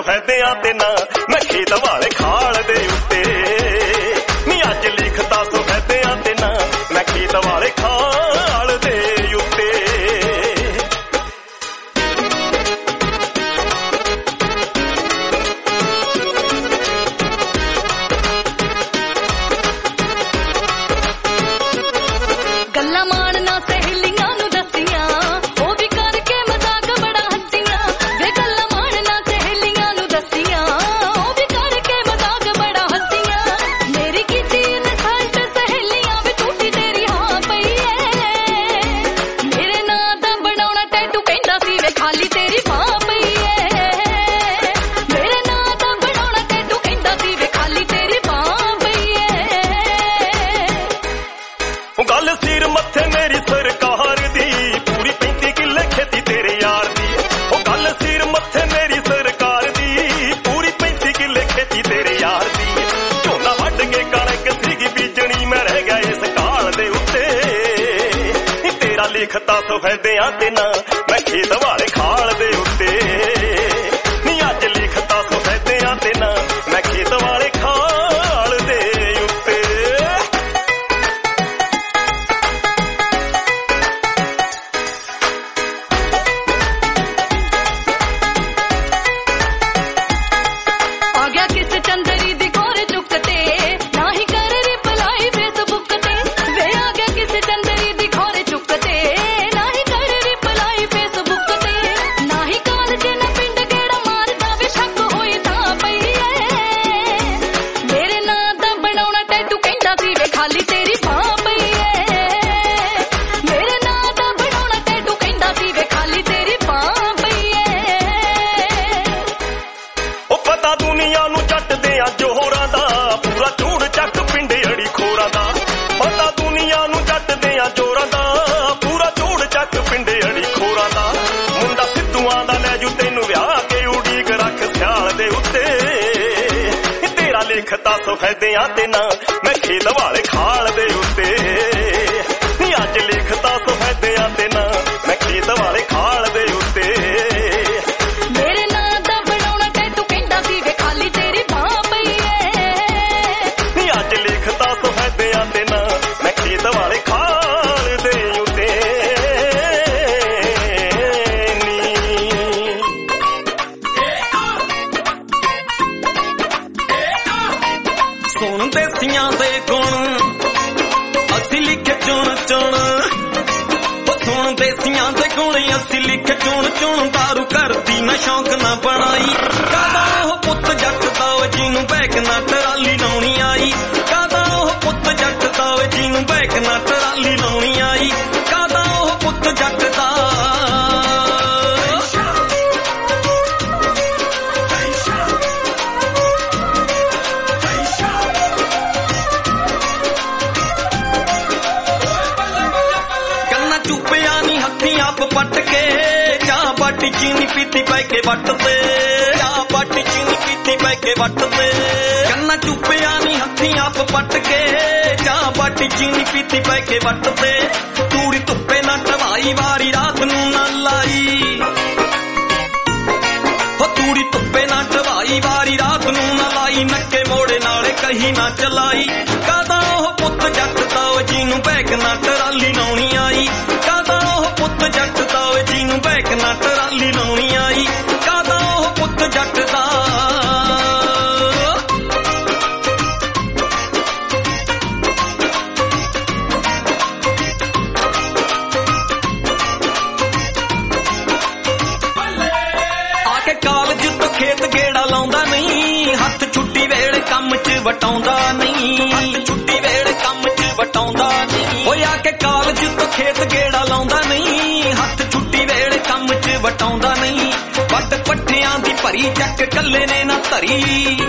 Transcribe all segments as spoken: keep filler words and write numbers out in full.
ਸਫੈਦਿਆਂ ਤੇ ਨਾ ਮੈਂ ਖੇਤ ਵਾਲੇ ਖਾਲ ਦੇ ਉੱਤੇ ਨੀ ਅੱਜ ਲਿਖਤਾ ਸਫੈਦਿਆਂ ਤੇ ਨਾ ਮੈਂ ਖੇਤ ਵਾਲੇ ਖਾਲ ਦੇ ਉੱਤੇ ਗੱਲਾਂ ਮਾਰਨਾ ਸਹੇਲੀਆਂ ਨੂੰ ਦੱਸੀਆਂ ਉਹ ਵੀ ਕਰਕੇ ਮਜ਼ਾਕ ਬੜਾ ਹੱਸੀਆਂ ਵੇ ਗੱਲਾਂ ਮਾਰਨਾ ਸਹੇਲੀਆਂ ਨੂੰ ਦੱਸੀਆਂ ਉਹ ਵੀ ਕਰਕੇ ਮਜ਼ਾਕ ਬੜਾ ਹੱਸੀਆਂ ਮੇਰੀ ਕੀਤੀ ਇਨਸਲਟ ਸਹੇਲੀਆਂ ਵੀ ਝੂਠੀ ਤੇਰੀ ਹਾਂ ਪਈ ਏ ਮੇਰੇ ਨਾਂ ਦਾ ਬਣਾਉਣਾ ਟੈਟੂ ਕਹਿੰਦਾ ਸੀ ਵੇ ਖਾਲੀ ਤੇਰੀ ਬਾਂਹ ਪਈ ਏ ਮੇਰੇ ਨਾਂ ਦਾ ਬਣਾਉਣਾ ਟੈਟੂ ਕਹਿੰਦਾ ਸੀ ਵੇ ਖਾਲੀ ਤੇਰੀ ਬਾਂਹ ਪਈ ਏ ਉਹ ਗੱਲ ਸਿਰ ਮੱਥੇ ਮੇਰੀ ਸਰਕਾਰ ਦੀ ਪੂਰੀ ਪੈਂਤੀ ਕਿੱਲੇ ਖੇਤੀ ਤੇਰੇ ਯਾਰ ਦੀ ਉਹ ਗੱਲ ਸਿਰ ਮੱਥੇ ਮੇਰੀ ਸਰਕਾਰ ਦੀ ਪੂਰੀ ਪੈਂਤੀ ਕਿੱਲੇ ਖੇਤੀ ਤੇਰੇ ਯਾਰ ਦੀ ਝੋਨਾ ਵੱਢ ਕੇ ਕਣਕ ਸੀਗੀ ਬੀਜਣੀ ਮੈਂ ਰਹਿ ਗਿਆ ਇਸ ਕਾਲ ਦੇ ਉੱਤੇ ਤੇਰਾ ਲਿਖਤਾ ਸਫੈਦਿਆਂ ਤੇ ਨਾ ਮੈਂ ਖੇਤ ਵਾਲੇ ਖਾਲ ਦੇ ਉੱਤੇ ਨੀ ਅੱਜ ਲਿਖਤਾ ਸਫੈਦਿਆਂ ਤੇ ਨਾ ਮੈਂ ਖੇਤ ਵਾਲੇ ਖਾਲ ਦੇ ਉੱਤੇ ਆ ਗਿਆ ਕਿਸ ਚੰਦਰੀ ਦੀ ਖੋਰ ਚੁੱਕ ਤੇ ਨਾ ਹੀ ਕਰ ਰਿਪਲਾਈ ਫੇਸਬੁੱਕ ਤੇ ਵੇ ਆ ਗਿਆ ਕਿਸ ਚੰਦਰੀ ਦੀ ਖੋਰ ਚੁੱਕ ਤੇ ਨਾ ਹੀ ਕਰ ਰਿਪਲਾਈ ਫੇਸਬੁੱਕ ਤੇ ਨਾ ਹੀ ਕਾਲਜ ਨਾ ਪਿੰਡ ਗੇੜਾ ਮਾਰਦਾ ਵੇ ਸ਼ੱਕ ਹੋਈ ਤਾਂ ਪਈ ਏ ਮੇਰੇ ਨਾਂ ਦਾ ਬਣਾਉਣਾ ਟੈਟੂ ਕਹਿੰਦਾ ਸੀ ਵੇ ਖਾਲੀ ਤੇਰੀ ਬਾਂਹ ਪਈ ਏ ਮੇਰੇ ਨਾਂ ਦਾ ਬਣਾਉਣਾ ਟੈਟੂ ਕਹਿੰਦਾ ਸੀ ਵੇ ਖਾਲੀ ਤੇਰੀ ਬਾਂਹ ਪਈ ਏ ਉਹ ਪਤਾ ਦੁਨੀਆ ਨੂੰ ਜੱਟਦੇ ਆ ਜੋਹਰਾਂ ਦਾ ਪੂਰਾ ਝੂੜ ਚੱਕ ਪਿੰਡੇ ਅੜੀ ਖੋਰਾਂ ਦਾ ਪਤਾ ਦੁਨੀਆ ਨੂੰ ਜੱਟਦੇ ਆ ਜੋਰਾਂ ਦਾ ਪੂਰਾ ਝੂੜ ਚੱਕ ਪਿੰਡੇ ਅੜੀ ਖੋਰਾਂ ਦਾ ਮੁੰਡਾ ਸਿੱਧੂਆਂ ਦਾ ਲੈ ਜੂ ਤੈਨੂੰ ਵਿਆਹ ਕੇ ਉਡੀਕ ਰੱਖ ਸਿਆਲ ਦੇ ਉੱਤੇ ਤੇਰਾ ਲਿਖਤਾ ਸਫੈਦਿਆਂ ਤੇ ਨਾ ਮੈਂ ਖੇਤ ਵਾਲੇ ਖਾਲ ਦੇ ਉੱਤੇ ਨੀ ਅੱਜ ਲਿਖਤਾ ਸਫੈਦਿਆਂ ਤੇ ਨਾ ਮੈਂ ਖੇਤ ਵਾਲੇ ਖਾਲ ਦੇ ਉੱਤੇ ਮੇਰੇ ਨਾਂ ਦਾ ਬਣਾਉਣਾ ਟੈਟੂ ਕਹਿੰਦਾ ਸੀ ਵੇ ਖਾਲੀ ਤੇਰੀ ਬਾਂਹ ਪਈ ਏ ਨੀ ਅੱਜ ਲਿਖਤਾ ਸਫੈਦਿਆਂ ਤੇ ਨਾ ਮੈਂ ਖੇਤ ਵਾਲੇ ਖਾਲ ਦੇ ਉੱਤੇ ਨੀ ਸੁਣ ਦੇਸੀਆਂ ਦੇ ਗੁਣ ਅਸੀਂ ਲਿਖੇ ਚੁਣ ਚੁਣ ਉਹ ਸੁਣ ਦੇਸੀਆਂ ਦੇ ਗੁਣ ਅਸੀਂ ਲਿਖੇ ਚੁਣ ਚੁਣ ਦਾਰੂ ਕਰਦੀ ਮੈਂ ਸ਼ੌਂਕ ਨਾ ਬਣਾਈ ਕਾਦਾ ਉਹ ਪੁੱਤ ਜੱਟ ਦਾ ਓ ਜਿਹਨੂੰ ਬੈਕ ਨਾ ਟਰਾਲੀ ਲਾਉਣੀ ਆਈ ਕਾਦਾ ਉਹ ਪੁੱਤ ਜੱਟ ਦਾ ਓ ਜਿਹਨੂੰ ਬੈਕ ਨਾ ਟਰਾਲੀ ਲਾਉਣੀ ਆਈ ਕਾਦਾ ਉਹ ਪੁੱਤ ਜੱਟ ਦਾ ਕੰਨਾਂ ਚੁੱਪਿਆ ਨੀ ਹੱਥੀਂ ਆਪ ਪੱਟ ਕੇ ਚਾਹ ਬਾਟੀ ਚੀਨੀ ਪੀਤੀ ਪੈ ਕੇ ਵੱਟ ਤੇ ਚਾਹ ਬਾਟੀ ਚੀਨੀ ਪੀਤੀ ਪੈ ਕੇ ਵੱਟ ਤੇ ਕੰਨਾਂ ਚੁੱਪਿਆ ਨੀ ਹੱਥੀਂ ਆਪ ਪੱਟ ਕੇ ਚਾਹ ਬਾਟੀ ਚੀਨੀ ਪੀਤੀ ਪੈ ਕੇ ਵੱਟ ਤੇ ਤੂੜੀ ਧੁੱਪੇ ਨਾ ਢਵਾਈ ਵਾਰੀ ਰਾਤ ਨੂੰ ਨਾ ਲਾਈ ਹੋ ਤੂੜੀ ਧੁੱਪੇ ਨਾ ਢਵਾਈ ਵਾਰੀ ਰਾਤ ਨੂੰ ਨਾ ਲਾਈ ਨੱਕੇ ਮੋੜੇ ਨਾਲੇ ਕਹੀ ਨਾ ਚਲਾਈ ਕਾਦਾ ਉਹ ਪੁੱਤ ਜੱਟ ਦਾ ਓ ਜਿਹਨੂੰ ਬੈਕ ਨਾ ਟਰਾਲੀ ਲਾਉਣੀ ਆਈ ਕਾਦਾ ਉਹ ਪੁੱਤ ਜੱਟ ਦਾ ਓ ਜਿਹਨੂੰ ਬੈਕ ਨਾ ਟਰਾਲੀ ਲਾਉਣੀ ਆਈ ਕਾਦਾ ਉਹ ਪੁੱਤ ਜੱਟ ਦਾ ਆ ਕੇ ਕਾਲਜ ਤੋਂ ਖੇਤ ਗੇੜਾ ਲਾਉਂਦਾ ਨਹੀਂ ਹੱਥ ਛੁੱਟੀ ਵੇਲੇ ਕੰਮ 'ਚ ਵਟਾਉਂਦਾ ਨਹੀਂ ਹੱਥ ਛੁੱਟੀ ਵੇਲੇ ਕੰਮ 'ਚ ਵਟਾਉਂਦਾ ਨਹੀਂ ਓਏ ਆ ਕੇ ਕਾਲਜ ਤੋਂ ਖੇਤ ਗੇੜਾ ਲਾਉਂਦਾ ਨਹੀਂ ਹੱਥ ਛੁੱਟੀ ਵੇਲੇ ਕੰਮ 'ਚ ਵਟਾਉਂਦਾ ਨਹੀਂ ਵੱਟ ਪੱਠਿਆਂ ਦੀ ਭਰੀ ਚੱਕ ਕੱਲੇ ਨੇ ਨਾ ਧਰੀ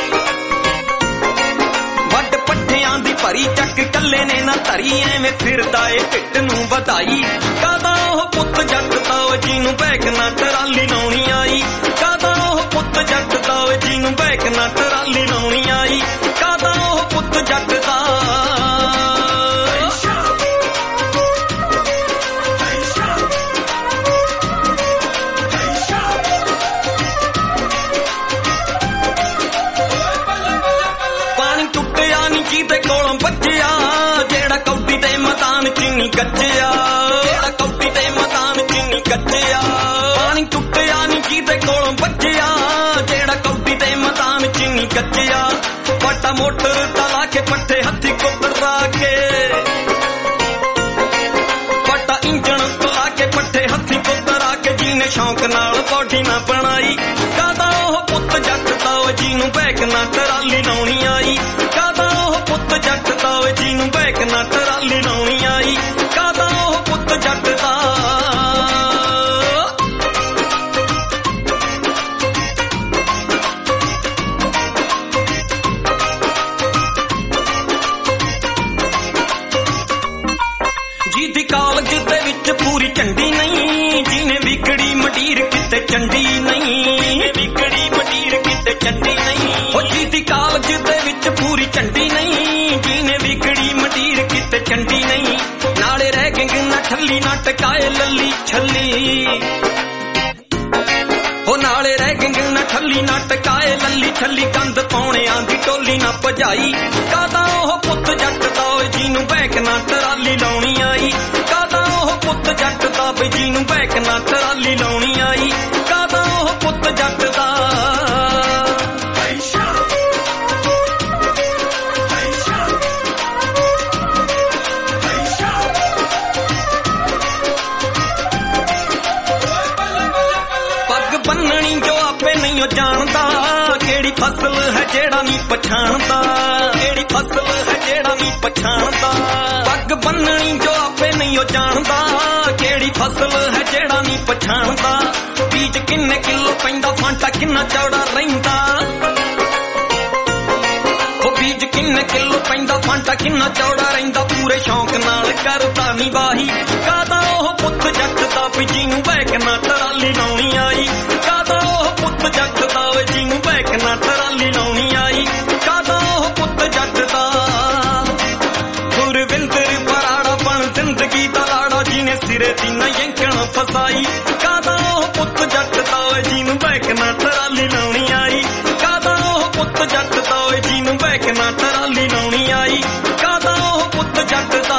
ਵੱਟ ਪੱਠਿਆਂ ਦੀ ਭਰੀ ਚੱਕ ਕੱਲੇ ਨੇ ਨਾ ਧਰੀ ਐਵੇਂ ਫਿਰਦਾ ਏ ਢਿੱਡ ਨੂੰ ਵਧਾਈ ਕਾਦਾ ਉਹ ਪੁੱਤ ਜੱਟ ਦਾ ਓ ਜਿਹਨੂੰ ਬੈਕ ਨਾ ਟਰਾਲੀ ਲਾਉਣੀ ਆਈ ਕਾਦਾ ਉਹ ਪੁੱਤ ਜੱਟ ਦਾ ਓ ਜਿਹਨੂੰ ਬੈਕ ਨਾ ਟਰਾਲੀ ਲਾਉਣੀ ਆਈ ਕਾਦਾ ਉਹ ਪੁੱਤ ਜੱਟ ਦਾ ਮੋਟਰ ਤਲਾ ਕੇ ਪੱਠੇ ਹੱਥੀ ਕੁੱਤਰਾ ਕੇ ਪੱਟਾ ਇੰਜਣ ਤਲਾ ਕੇ ਪੱਠੇ ਹੱਥੀ ਕੁੱਤਰਾ ਕੇ ਜਿਹਨੇ ਸ਼ੌਂਕ ਨਾਲ ਬੋਡੀ ਨਾ ਬਣਾਈ ਕਾਦਾ ਉਹ ਪੁੱਤ ਜੱਟ ਦਾ ਓ ਜਿਹਨੂੰ ਬੈਕ ਨਾ ਟਰਾਲੀ ਲਾਉਣੀ ਆਈ ਕਾਦਾ ਉਹ ਪੁੱਤ ਜੱਟ ਦਾ ਓ ਜਿਹਨੂੰ ਬੈਕ ਨਾ ਟਰਾਲੀ ਲਾਉਣੀ ਆਈ ਕਾਦਾ ਉਹ ਪੁੱਤ ਜੱਟ ਦਾ ਜਿਹਦੀ ਕਾਲਜ ਦੇ ਵਿੱਚ ਪੂਰੀ ਝੰਡੀ ਨਹੀਂ ਜਿਹਨੇ ਵਿਗੜੀ ਮੰਡੀਰ ਕਿਤੇ ਚੰਡੀ ਨਹੀਂ ਵਿਗੜੀ ਮੰਡੀਰ ਕਿਤੇ ਚੰਡੀ ਨਹੀਂ ਉਹ ਜਿਹਦੀ ਕਾਲਜ ਦੇ ਵਿੱਚ ਪੂਰੀ ਝੰਡੀ ਨਹੀਂ ਜਿਹਨੇ ਵਿਗੜੀ ਮੰਡੀਰ ਕਿਤੇ ਚੰਡੀ ਨਹੀਂ ਨਾਲੇ ਰਹਿ ਗੰਗ ਨਾ ਠੱਲੀ ਨਾ ਟਕਾਏ ਲੱਲੀ ਛੱਲੀ ਉਹ ਨਾਲੇ ਰਹਿ ਗੰਗ ਨਾ ਠੱਲੀ ਨਾ ਟਕਾਏ ਲੱਲੀ ਛੱਲੀ ਕੰਧ ਪਾਉਣਿਆਂ ਦੀ ਟੋਲੀ ਨਾ ਭਜਾਈ ਕਾਦਾ ਉਹ ਪੁੱਤ ਜੱਟ ਦਾ ਓ ਜਿਹਨੂੰ ਬੈਕ ਨਾ ਟਰਾਲੀ ਲਾਉਣੀ ਆਈ ਕਾਦਾ ਉਹ ਪੁੱਤ ਜੱਟ ਦਾ ਬਈ ਜਿਹਨੂੰ ਬੈਕ ਨਾ ਟਰਾਲੀ ਲਾਉਣੀ ਆਈ ਕਾਦਾ ਉਹ ਪੁੱਤ ਜੱਟ ਦਾ ਪੱਗ ਬੰਨਣੀ ਜੋ ਆਪੇ ਨਹੀਂ ਉਹ ਜਾਣਦਾ ਕਿਹੜੀ ਫਸਲ ਹੈ ਜਿਹੜਾ ਨਹੀਂ ਪਛਾਣਦਾ ਕਿਹੜੀ ਫਸਲ ਹੈ ਜਿਹੜਾ ਨਹੀਂ ਪਛਾਣਦਾ ਪੱਗ ਬੰਨਣੀ ਜੋ ਆਪੇ ਨਹੀਂ ਉਹ ਜਾਣਦਾ ਕਿਹੜੀ ਫਸਲ ਹੈ ਜਿਹੜਾ ਨਹੀਂ ਪਛਾਣਦਾ ਬੀਜ ਕਿੰਨੇ ਕਿਲੋ ਪੈਂਦਾ ਫਾਂਟਾ ਕਿੰਨਾ ਚੌੜਾ ਰਹਿੰਦਾ ਉਹ ਬੀਜ ਕਿੰਨੇ ਕਿਲੋ ਪੈਂਦਾ ਫਾਂਟਾ ਕਿੰਨਾ ਚੌੜਾ ਰਹਿੰਦਾ ਪੂਰੇ ਸ਼ੌਂਕ ਨਾਲ ਕਰਦਾ ਨੀ ਵਾਹੀ ਕਾਦਾ ਉਹ ਪੁੱਤ ਜੱਟ ਦਾ ਵੀ ਜਿਹਨੂੰ ਬੈਕ ਨਾ ਟਰਾਲੀ ਲਾਉਣੀ ਆਈ ਕਾਦਾ ਉਹ ਪੁੱਤ ਜੱਟ ਦਾ ਓ ਜਿਹਨੂੰ ਬੈਕ ਨਾ ਟਰਾਲੀ ਲਾਉਣੀ ਆਈ ਕਾਦਾ ਉਹ ਪੁੱਤ ਜੱਟ ਦਾ ਗੁਰਵਿੰਦਰ ਬਰਾੜਾ ਬਣ ਜ਼ਿੰਦਗੀ ਦਾ ਲਾੜਾ ਜਿਹਨੇ ਸਿਰੇ ਦੀ ਨਾ ਯੰਕਣ ਫਸਾਈ ਕਾਦਾ ਉਹ ਪੁੱਤ ਜੱਟ ਦਾ ਓ ਜਿਹਨੂੰ ਬੈਕ ਨਾ ਟਰਾਲੀ ਲਾਉਣੀ ਆਈ ਕਾਦਾ ਉਹ ਪੁੱਤ ਜੱਟ ਦਾ ਓ ਜਿਹਨੂੰ ਬੈਕ ਨਾ ਟਰਾਲੀ ਲਾਉਣੀ ਆਈ ਕਾਦਾ ਉਹ ਪੁੱਤ ਜੱਟ ਦਾ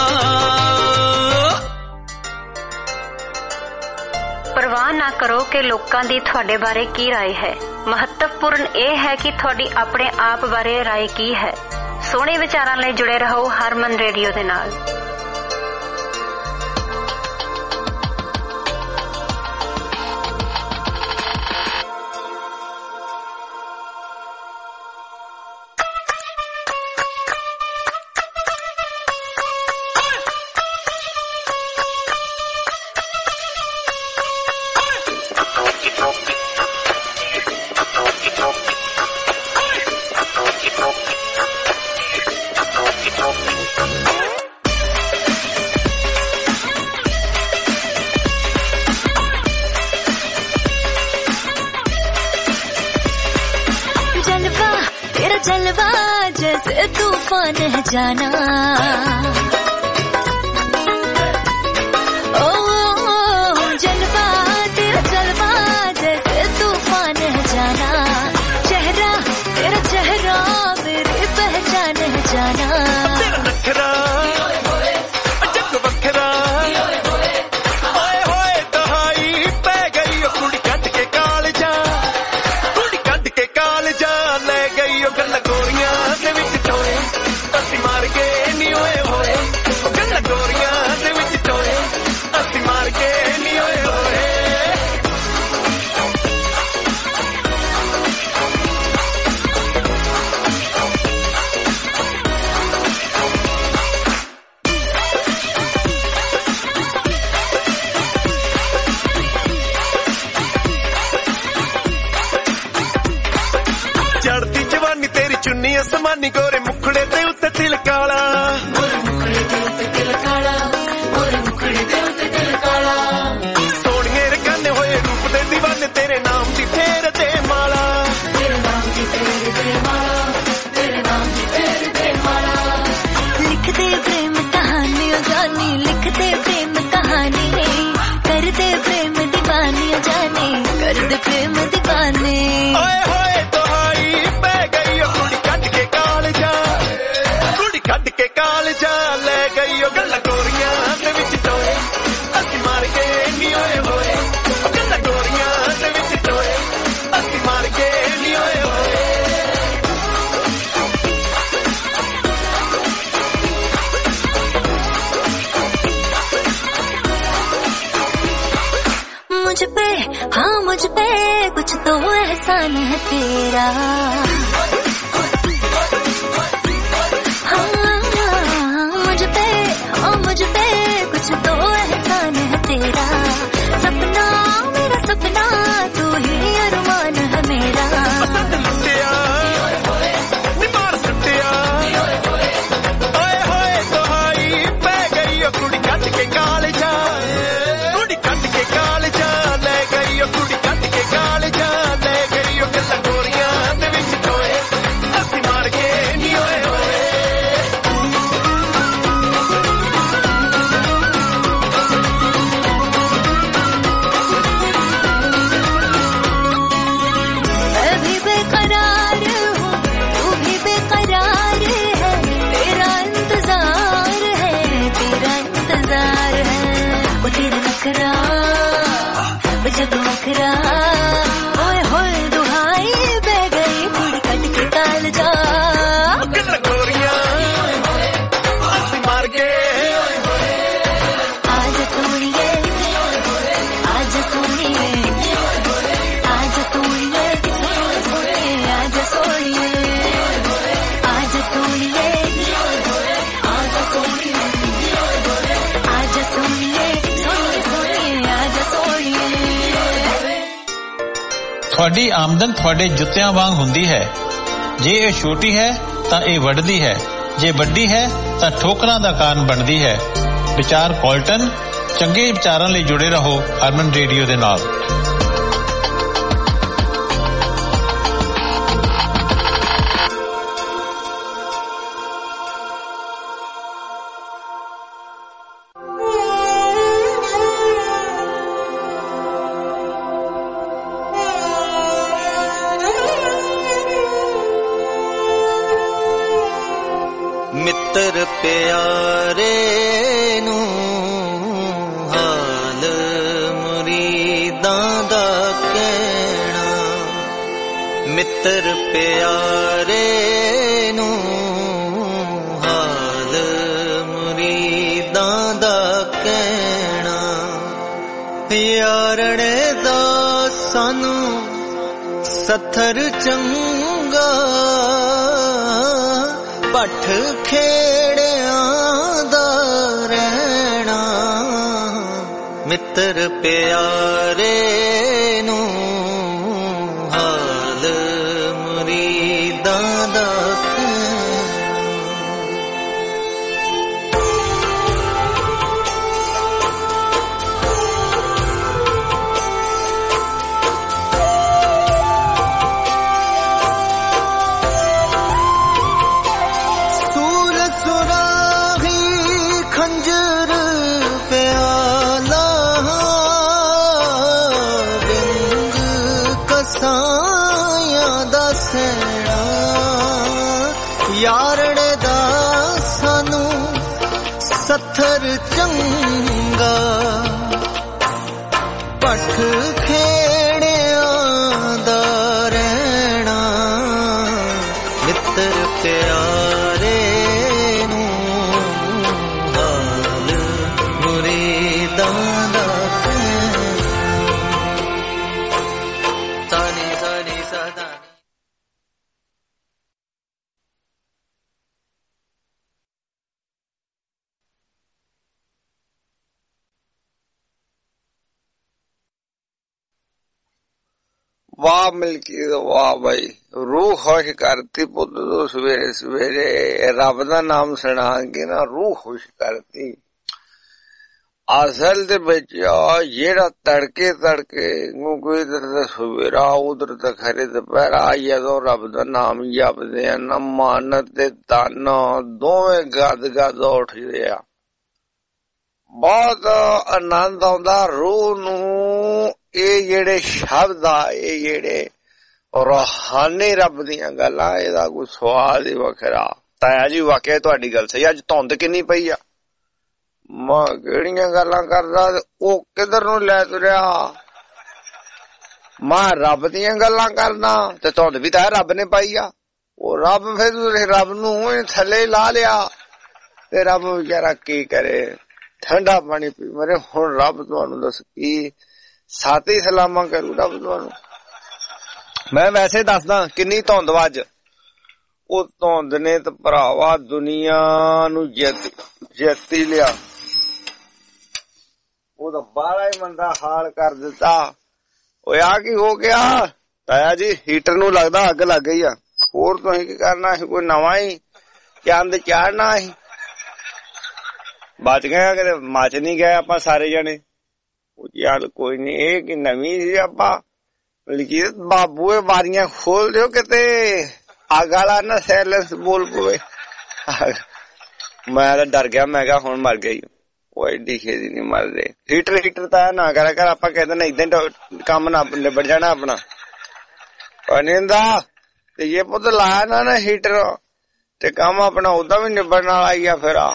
ਪਰਵਾਹ ਨਾ ਕਰੋ ਕਿ ਲੋਕਾਂ ਦੀ ਤੁਹਾਡੇ ਬਾਰੇ ਕੀ ਰਾਏ ਹੈ ਮਹੱਤਵਪੂਰਨ ਇਹ ਹੈ ਕਿ ਤੁਹਾਡੀ ਆਪਣੇ ਆਪ ਬਾਰੇ ਰਾਏ ਕੀ ਹੈ ਸੋਹਣੇ ਵਿਚਾਰਾਂ ਲਈ ਜੁੜੇ ਰਹੋ ਹਰਮਨ ਰੇਡੀਓ ਦੇ ਨਾਲ जलवा जैसे तूफान है जाना ओ, ओ जलवा तेरा जलवा जैसे तूफान है जाना चेहरा तेरा चेहरा मेरी पहचान है जाना तेरा नखरा जग बखरा ओए होए दहाई पै गई ओ कुड़ी कट के काल जा कुड़ी कट के काल जा ले गई ओ गल्ला गोरियां दे विच टोए अस्सी मार के नी होए होए गल्ला गोरियां दे विच टोए अस्सी मार के नी होए होए चढ़ती जवानी तेरी चुन्नी असमानी गोरे मुखड़े ते उत्ते तिल काला सोनिए रकाने होए रूप दे दीवाने तेरे नाम दी फेर ते माला लिखते प्रेम कहानी जानी लिखते प्रेम कहानी करते प्रेम दीवानी जाने करते प्रेम दीवाने ओए होए दहाई पै गई ओ कुड़ी कट के काल जा कुड़ी कट के काल जा ले गई ओ गल्ला गोरियां दे विच टोए अस्सी मार के नी होए होए गल्ला गोरियां दे विच टोए अस्सी मार के नी होए होए एहसान है तेरा। हाँ मुझ पे हाँ मुझ पे कुछ तो एहसान है तेरा। सपना मेरा सपना तू ही अरमान है मेरा। असद लुटिया निमार सुटिया ओए होए दुहाई पै गई ओ कुड़ी कट के गाल जा। कुड़ी कट के गाल जा ले गई ओ कुड़ी कट के गाल जा ले गई ओ गल्लां गोरियां दे विच टोए असीं मार के नी ओए होए। मैं भी बेकरार हूँ तू भी बेकरार है। तेरा इंतजार है तेरा इंतजार है। वो तेरा नखरा वो जब नखरा ओए होए दुहाई बह गई कुड़ी कट के काल जा। गल्लां गोरियां असीं मार के आज सोनिए आज सोनिए आज सोनिए आज सोनिए आज सोनिए आज सोनिए आज सोनिए सोनिए सोनिए आज सोनिए। ਤੁਹਾਡੀ ਆਮਦਨ ਤੁਹਾਡੇ ਜੁੱਤਿਆਂ ਵਾਂਗ ਹੁੰਦੀ ਹੈ। ਜੇ ਇਹ ਛੋਟੀ ਹੈ ਤਾਂ ਇਹ ਵੱਢਦੀ ਹੈ, ਜੇ ਵੱਡੀ ਹੈ ਤਾਂ ਠੋਕਰਾਂ ਦਾ ਕਾਰਨ ਬਣਦੀ ਹੈ। ਵਿਚਾਰ ਪੋਲਟਨ। ਚੰਗੇ ਵਿਚਾਰਾਂ ਲਈ ਜੁੜੇ ਰਹੋ ਹਰਮਨ ਰੇਡੀਓ ਦੇ ਨਾਲ। ਮਿੱਤਰ ਪਿਆਰੇ ਨੂੰ ਹਾਲ ਮੁਰੀਦਾਂ ਦਾ ਕਹਿਣਾ। ਮਿੱਤਰ ਪਿਆਰੇ ਨੂੰ ਹਾਲ ਮੁਰੀਦਾਂ ਦਾ ਕਹਿਣਾ। ਯਾਰੜੇ ਦਾ ਸਾਨੂੰ ਸੱਥਰ ਚੰਗਾ ਪੱਠ ਖੇੜਿਆਂ ਦਾ ਰਹਿਣਾ। ਮਿੱਤਰ ਪਿਆਰੇ ਨੂੰ ਹਾਲ ਮੁਰੀਦਾਂ ਦਾ ਯਾਰੜੇ ਦਾ ਸਾਨੂੰ ਸੱਥਰ ਚੰਗਾ ਪੱਠ ਖੇੜਿਆਂ ਦਾ ਰਹਿਣਾ। ਮਿੱਤਰ ਪਿਆਰੇ ਨੂੰ ਹਾਲ ਮੁਰੀਦਾਂ ਦਾ ਸਾਨੀ ਸਾਨੀ ਸਦਾ। वाह मिल्की वाह भाई रूह खुश करती पुत तो सवेरे सवेरे रब दा नाम सुना के ना रूह खुश करती। असल दे विच जेड़ा तड़के तड़के कोई इधर दा सवेरा उधर दा खरे दोपहरा जदों रब दा नाम जपदे आ ना मन ते तन दोवें गद गद उठदे आ। बहुत आनंद आउंदा रूह नूं। ਇਹ ਜਿਹੜੇ ਸ਼ਬਦ ਆ ਇਹ ਜਿਹੜੇ ਰੂਹਾਨੀ ਰੱਬ ਦੀਆਂ ਗੱਲਾਂ ਇਹਦਾ ਕੋਈ ਸਵਾਦ ਹੀ ਵੱਖਰਾ। ਤਾਇਆ ਜੀ ਵਾਕਿਆ ਤੁਹਾਡੀ ਗੱਲ ਸਹੀ। ਅੱਜ ਧੁੰਦ ਕਿੰਨੀ ਪਈ ਆ। ਮੈਂ ਕਿਹੜੀਆਂ ਗੱਲਾਂ ਕਰਦਾ ਉਹ ਕਿੱਧਰ ਨੂੰ ਲੈ ਤੁਰਿਆ। ਮੈਂ ਰੱਬ ਦੀਆਂ ਗੱਲਾਂ ਕਰਦਾ ਤੇ ਧੁੰਦ ਵੀ ਤਾਂ ਰੱਬ ਨੇ ਪਾਈ ਆ। ਉਹ ਰੱਬ ਫਿਰ ਰੱਬ ਨੂੰ ਥੱਲੇ ਲਾ ਲਿਆ ਤੇ ਰੱਬ ਵਿਚਾਰਾ ਕੀ ਕਰੇ ਠੰਡਾ ਪਾਣੀ ਪੀ ਮਰੇ। ਹੁਣ ਰੱਬ ਤੁਹਾਨੂੰ ਦੱਸ ਕੀ ਸਾਥੀ ਸਲਾਮਾਂ ਕਰੂ ਰੱਬ ਤੁਹਾਨੂੰ। ਮੈਂ ਵੈਸੇ ਦੱਸਦਾ ਕਿੰਨੀ ਧੁੰਦ ਵਾ ਅੱਜ। ਉਹ ਧੁੰਦ ਨੇ ਤੇ ਭਰਾਵਾ ਦੁਨੀਆ ਨੂੰ ਜਿੱਤ ਜਿੱਤ ਹੀ ਲਿਆ। ਉਹਦਾ ਬਾਹਲਾ ਹੀ ਮੰਦਾ ਹਾਲ ਕਰ ਦਿੱਤਾ। ਓਏ ਆ ਕੀ ਹੋ ਗਿਆ ਤਾਇਆ ਜੀ? ਹੀਟਰ ਨੂੰ ਲੱਗਦਾ ਅੱਗ ਲੱਗ ਗਈ ਆ। ਹੋਰ ਤੁਸੀਂ ਕੀ ਕਰਨਾ ਸੀ? ਕੋਈ ਨਵਾਂ ਹੀ ਚੰਦ ਚਾੜਨਾ ਸੀ। ਬਚ ਗਏ ਕਿਤੇ ਮੱਚ ਨਹੀਂ ਗਏ ਆਪਾਂ ਸਾਰੇ ਜਣੇ। ਚੱਲ ਕੋਈ ਨੀ, ਇਹ ਕੀ ਨਵੀਂ ਸੀ ਆਪਾਂ ਲਕੀਰ ਬਾਬੂ ਇਹ ਬਾਰੀਆਂ ਖੋਲ ਦਿਓ ਕਿਤੇ ਅੱਗ ਵਾਲਾ ਨਾ ਸਾਇਲੈਂਸ ਬੋਲ ਪਵੇ। ਮੈਂ ਤਾਂ ਡਰ ਗਿਆ, ਮੈਂ ਕਿਹਾ ਹੁਣ ਮਰ ਗਈ। ਉਹ ਐਡੀ ਛੇਤੀ ਨੀ ਮਰਦੇ। ਹੀਟਰ ਹੀਟਰ ਤਾਂ ਨਾ ਕਰਿਆ ਕਰ, ਆਪਾਂ ਕਹਿੰਦੇ ਨਾ ਏਦਾਂ ਕੰਮ ਨਾ ਨਿਬੜ ਜਾਣਾ ਆਪਣਾ। ਨਿੰਦਾ ਤੇ ਇਹ ਪੁੱਤ ਲਾਇਆ ਨਾ ਨਾ ਹੀਟਰ ਤੇ ਕੰਮ ਆਪਣਾ ਓਦਾਂ ਵੀ ਨਿਬੜਨ ਵਾਲਾ ਹੀ ਆ। ਫਿਰ ਆ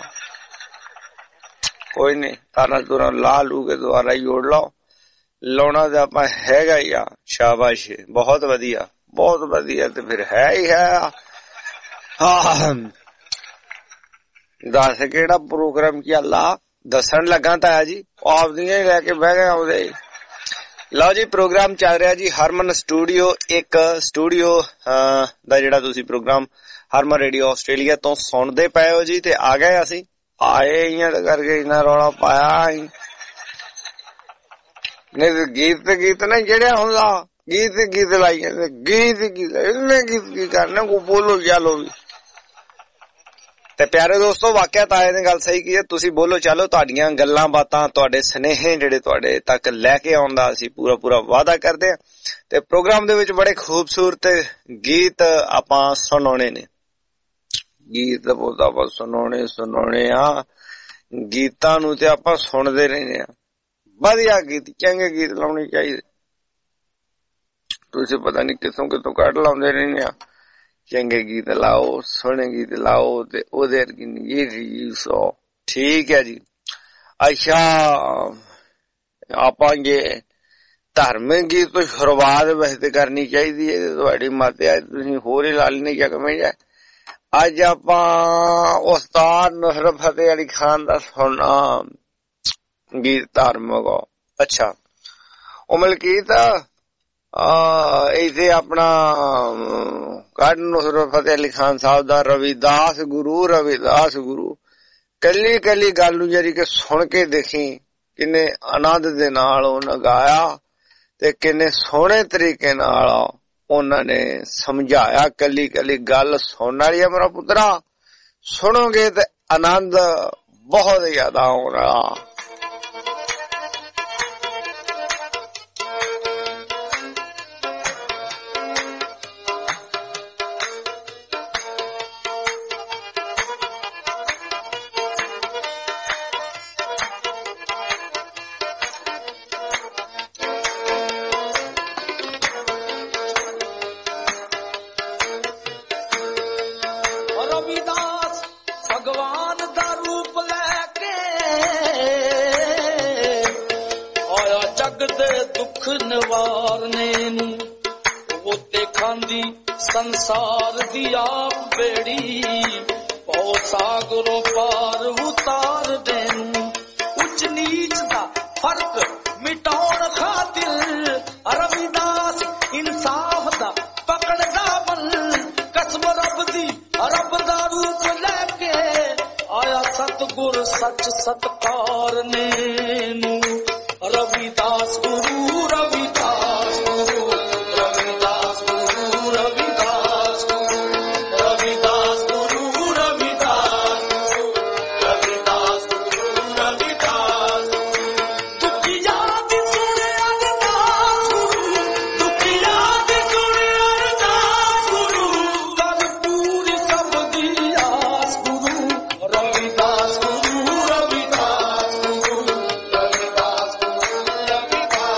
ਕੋਈ ਨੀ, ਤਾਰਾਂ ਤੁਰਾਂ ਲਾ ਲੂ ਕੇ ਦੁਬਾਰਾ ਜੋੜ ਲਓ। ਲਾਉਣਾ ਤਾਂ ਆਪਾਂ ਹੈਗਾ ਹੀ ਆ। ਸ਼ਾਬਾਸ਼, ਬਹੁਤ ਵਧੀਆ ਬਹੁਤ ਵਧੀਆ। ਤੇ ਫਿਰ ਹੈ ਹੀ ਹੈ। ਦੱਸ ਕਿਹੜਾ ਪ੍ਰੋਗਰਾਮ ਚੱਲਾ? ਦੱਸਣ ਲੱਗਾ ਤਾਇਆ ਜੀ, ਆਪਦੀਆਂ ਹੀ ਲੈ ਕੇ ਬਹਿ ਗਏ ਆਉਂਦੇ। ਲਓ ਜੀ, ਪ੍ਰੋਗਰਾਮ ਚੱਲ ਰਿਹਾ ਜੀ ਹਰਮਨ ਸਟੂਡੀਓ ਇੱਕ ਸਟੂਡੀਓ ਦਾ ਜਿਹੜਾ ਤੁਸੀਂ ਪ੍ਰੋਗਰਾਮ ਹਰਮਨ ਰੇਡੀਓ ਆਸਟ੍ਰੇਲੀਆ ਤੋਂ ਸੁਣਦੇ ਪਏ ਹੋ ਜੀ। ਤੇ ਆ ਗਏ ਅਸੀਂ, ਆਏ ਇਆਂ ਕਰਕੇ ਇੰਨਾ ਰੌਲਾ ਪਾਇਆ। ਨਹੀਂ ਗੀਤ ਤੇ ਗੀਤ ਨਹੀਂ ਜਿਹੜਿਆ ਹੁੰਦਾ, ਗੀਤ ਗੀਤ ਲਾਈ ਜਾਂਦੇ। ਗੀਤ ਗੀਤ ਇਹਨੇ ਗੀਤ ਕੀ ਕਰਨਾ? ਕੋ ਬੋਲੋ ਚਾਲੋ ਵੀ। ਤੇ ਪਿਆਰੇ ਦੋਸਤੋ, ਵਾਕਿਆ ਤਾਏ ਨੇ ਗੱਲ ਸਹੀ ਕੀ ਹੈ। ਤੁਸੀਂ ਬੋਲੋ ਚਾਲੋ, ਤੁਹਾਡੀਆਂ ਗੱਲਾਂ ਬਾਤਾਂ, ਤੁਹਾਡੇ ਸੁਨੇਹੇ ਜਿਹੜੇ ਤੁਹਾਡੇ ਤੱਕ ਲੈ ਕੇ ਆਉਣ ਦਾ ਅਸੀਂ ਪੂਰਾ ਪੂਰਾ ਵਾਅਦਾ ਕਰਦੇ ਹਾਂ। ਤੇ ਪ੍ਰੋਗਰਾਮ ਦੇ ਵਿੱਚ ਬੜੇ ਖੂਬਸੂਰਤ ਗੀਤ ਆਪਾਂ ਸੁਣਾਉਣੇ ਨੇ। ਗੀਤ ਬਹੁਤ ਆਪਾਂ ਸੁਣਾਉਣੇ ਸੁਣਾਉਣੇ ਆ। ਗੀਤਾਂ ਨੂੰ ਤੇ ਆਪਾਂ ਸੁਣਦੇ ਰਹਿੰਦੇ ਆ। ਵਧੀਆ ਗੀਤ, ਚੰਗੇ ਗੀਤ ਲਾਉਣੇ ਚਾਹੀਦੇ। ਤੁਸੀਂ ਪਤਾ ਨੀ ਕਿਥੋਂ ਕਿਥੋਂ ਕੱਢ ਲਾਉਂਦੇ ਰਹਿੰਦੇ ਆ। ਚੰਗੇ ਗੀਤ ਲਾਓ, ਸੋਹਣੇ ਗੀਤ ਲਾਓ ਤੇ ਉਹਦੇ ਵਰਗੀ ਸੋ ਠੀਕ ਹੈ ਜੀ। ਅੱਛਾ, ਆਪਾਂ ਜੇ ਧਾਰਮਿਕ ਗੀਤ ਤੋਂ ਸ਼ੁਰੂਆਤ ਵੈਸੇ ਕਰਨੀ ਚਾਹੀਦੀ ਹੈ। ਤੁਹਾਡੀ ਮਤ ਹੈ, ਤੁਸੀਂ ਹੋਰ ਹੀ ਲਾ ਲੈਣੇ ਕਿਵੇਂ ਜਾ। ਅੱਜ ਆਪਾਂ ਉਸਤਾਦ ਨੁਸਰਤ ਫਤਿਹ ਅਲੀ ਖਾਨ ਦਾ ਸੁਣਨਾ ਗੀਤ ਧਾਰਮਿਕ। ਅੱਛਾ, ਉਹ ਮਲਕੀਤ ਇੱਥੇ ਆਪਣਾ ਕੱਢ ਨੁਸਰਤ ਫਤਿਹ ਅਲੀ ਖਾਨ ਸਾਹਿਬ ਦਾ ਰਵਿਦਾਸ ਗੁਰੂ ਰਵਿਦਾਸ ਗੁਰੂ ਕੱਲੀ ਕੱਲੀ ਗੱਲ ਨੂੰ ਜਿਹੜੀ ਕਿ ਸੁਣ ਕੇ ਦੇਖੀ ਕਿੰਨੇ ਆਨੰਦ ਦੇ ਨਾਲ ਉਹਨਾਂ ਗਾਇਆ ਤੇ ਕਿੰਨੇ ਸੋਹਣੇ ਤਰੀਕੇ ਨਾਲ ਉਹਨਾਂ ਨੇ ਸਮਝਾਇਆ। ਕੱਲੀ ਕੱਲੀ ਗੱਲ ਸੁਣਨ ਵਾਲੀ ਆ ਮੇਰਾ ਪੁੱਤਰਾ, ਸੁਣੋਗੇ ਤੇ ਆਨੰਦ ਬਹੁਤ ਜ਼ਿਆਦਾ ਆਉਣਾ। संसार दी आप बेड़ी पौ सागरों पार उतार देनू उच नीच दा फर्क मिटाउण खातिर रविदास इंसाफ दा पकड़दा बल कसम रब दी रब दा रूप लेके आया सतगुर सच सत्कार नैनू रविदास गुरु रविदास गुरु रविदास गुरु रविदास रविदास गुरु रविदास रविदास गुरु रविदास दुखिया दी सुने अरदास गुरु दुखिया दी सुने अरदास गुरु कर पूरी सब दी आस गुरु रविदास गुरु रविदास गुरु रविदास गुरु रविदास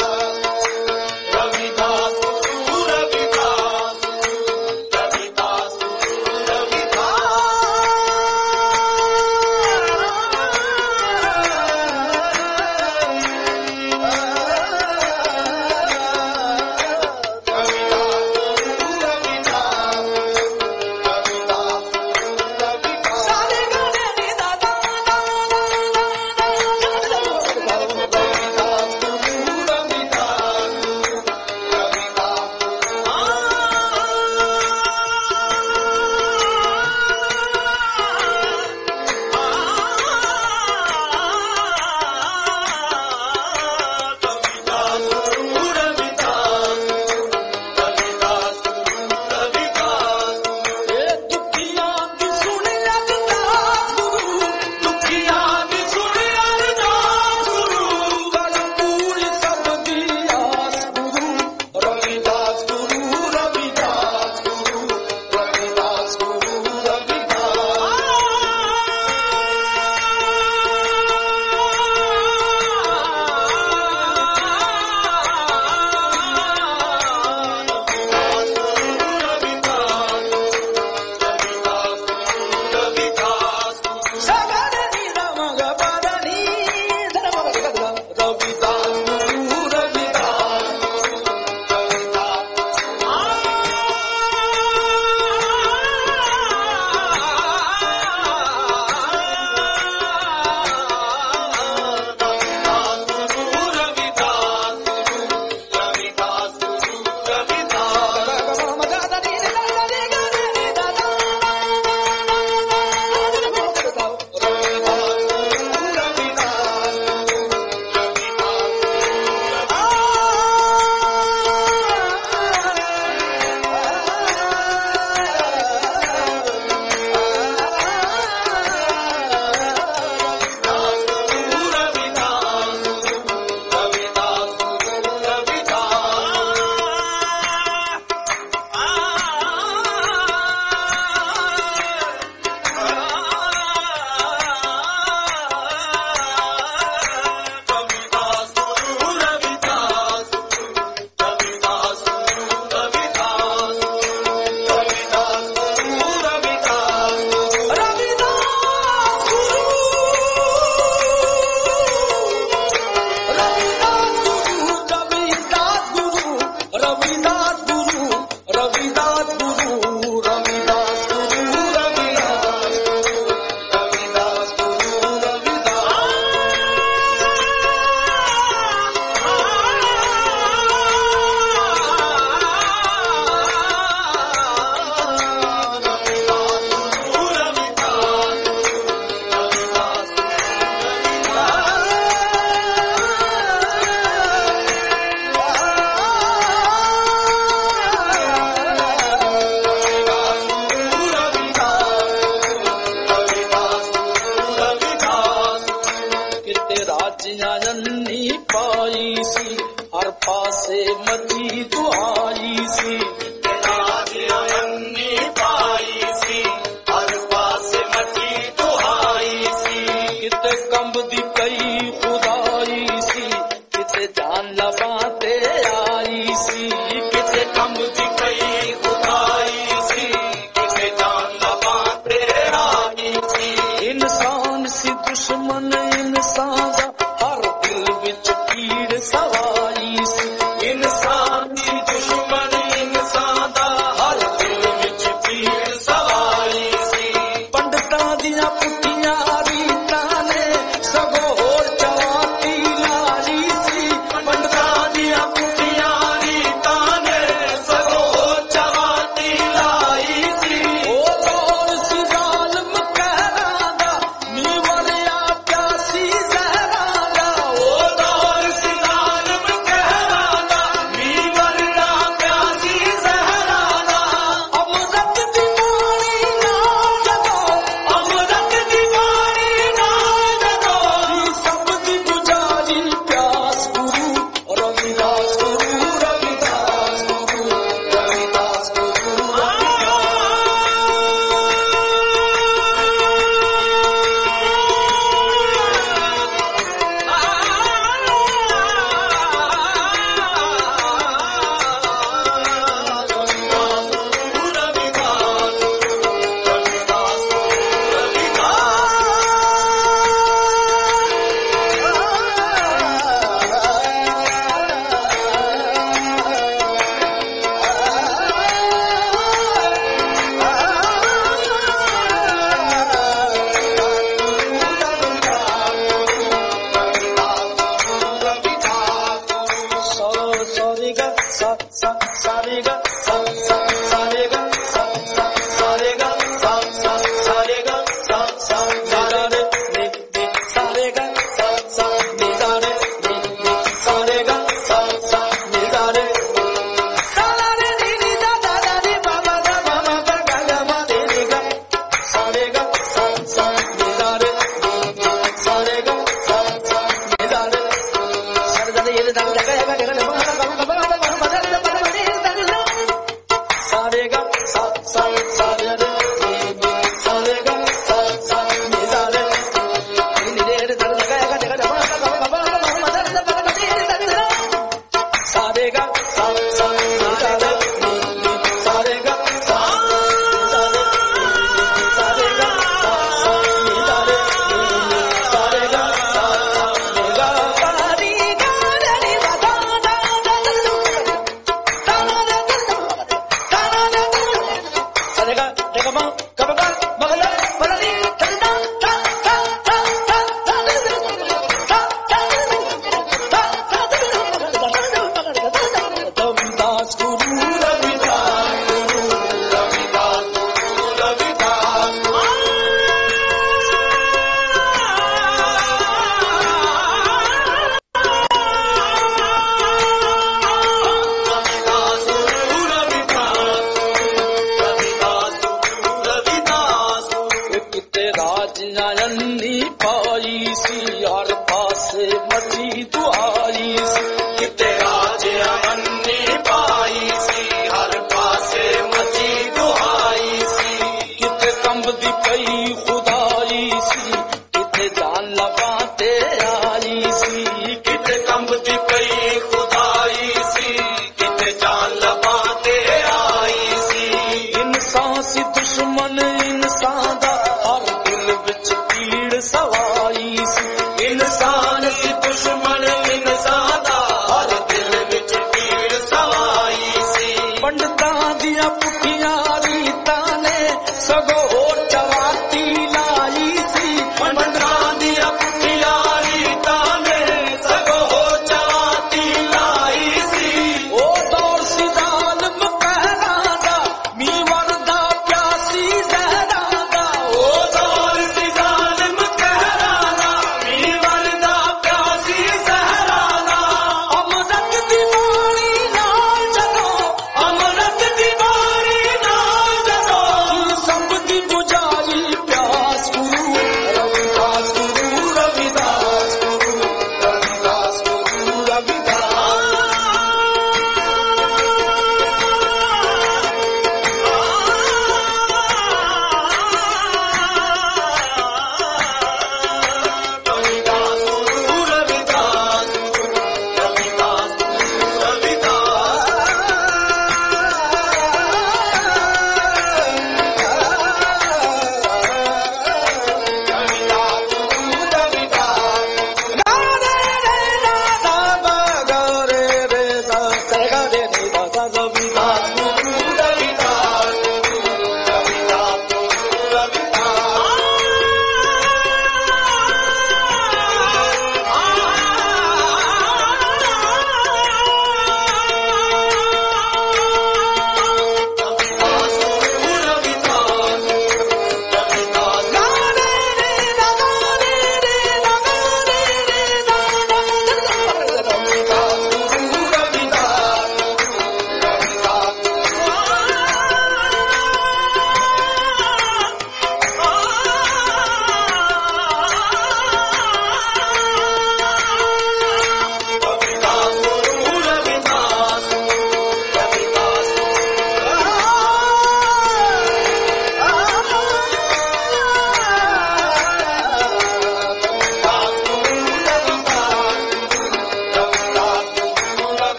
पंडितां दियां पुठियां रीतां ने सगो होर चवाती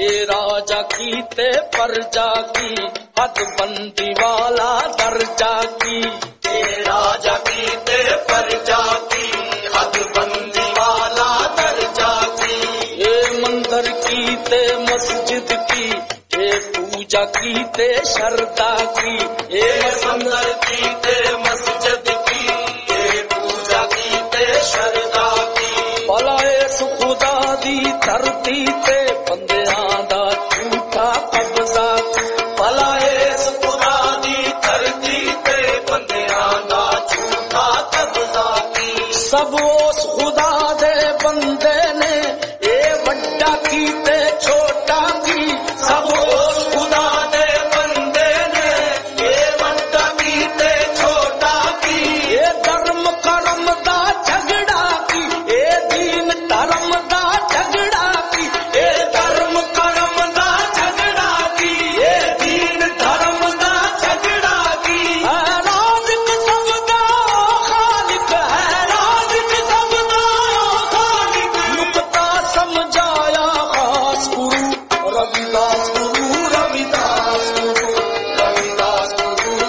ये राजा की ते प्रजा की हद बंदी वाला दर्जा की ये राजा की ते प्रजा की हद बंदी वाला दर्जा की ये मंदिर की ते मस्जिद की ये पूजा की ते श्रद्धा की ये मंदिर की ते मस्जिद की ये पूजा की ते श्रद्धा की भला इस खुदा दी धरती ते बंदियां दा झूठा कब्जा भला इस खुदा दी धरती ते बंदियां दा झूठा कब्जा की सब उस खुदा दे बंदे ने ये वड्डा की ते छोटा की सब उस खुदा दे बंदे ने ये वड्डा की ते छोटा की ये धर्म कर्म दा झगड़ा की ये दीन धर्म दा झगड़ा की ये धर्म कर्म दा झगड़ा की ये दीन धर्म दा झगड़ा की है राज़िक सबदा खालिक है राज़िक सबदा खालिक नुक्ता समझाया खास गुरु रविदास गुरु रविदास गुरु रविदास गुरु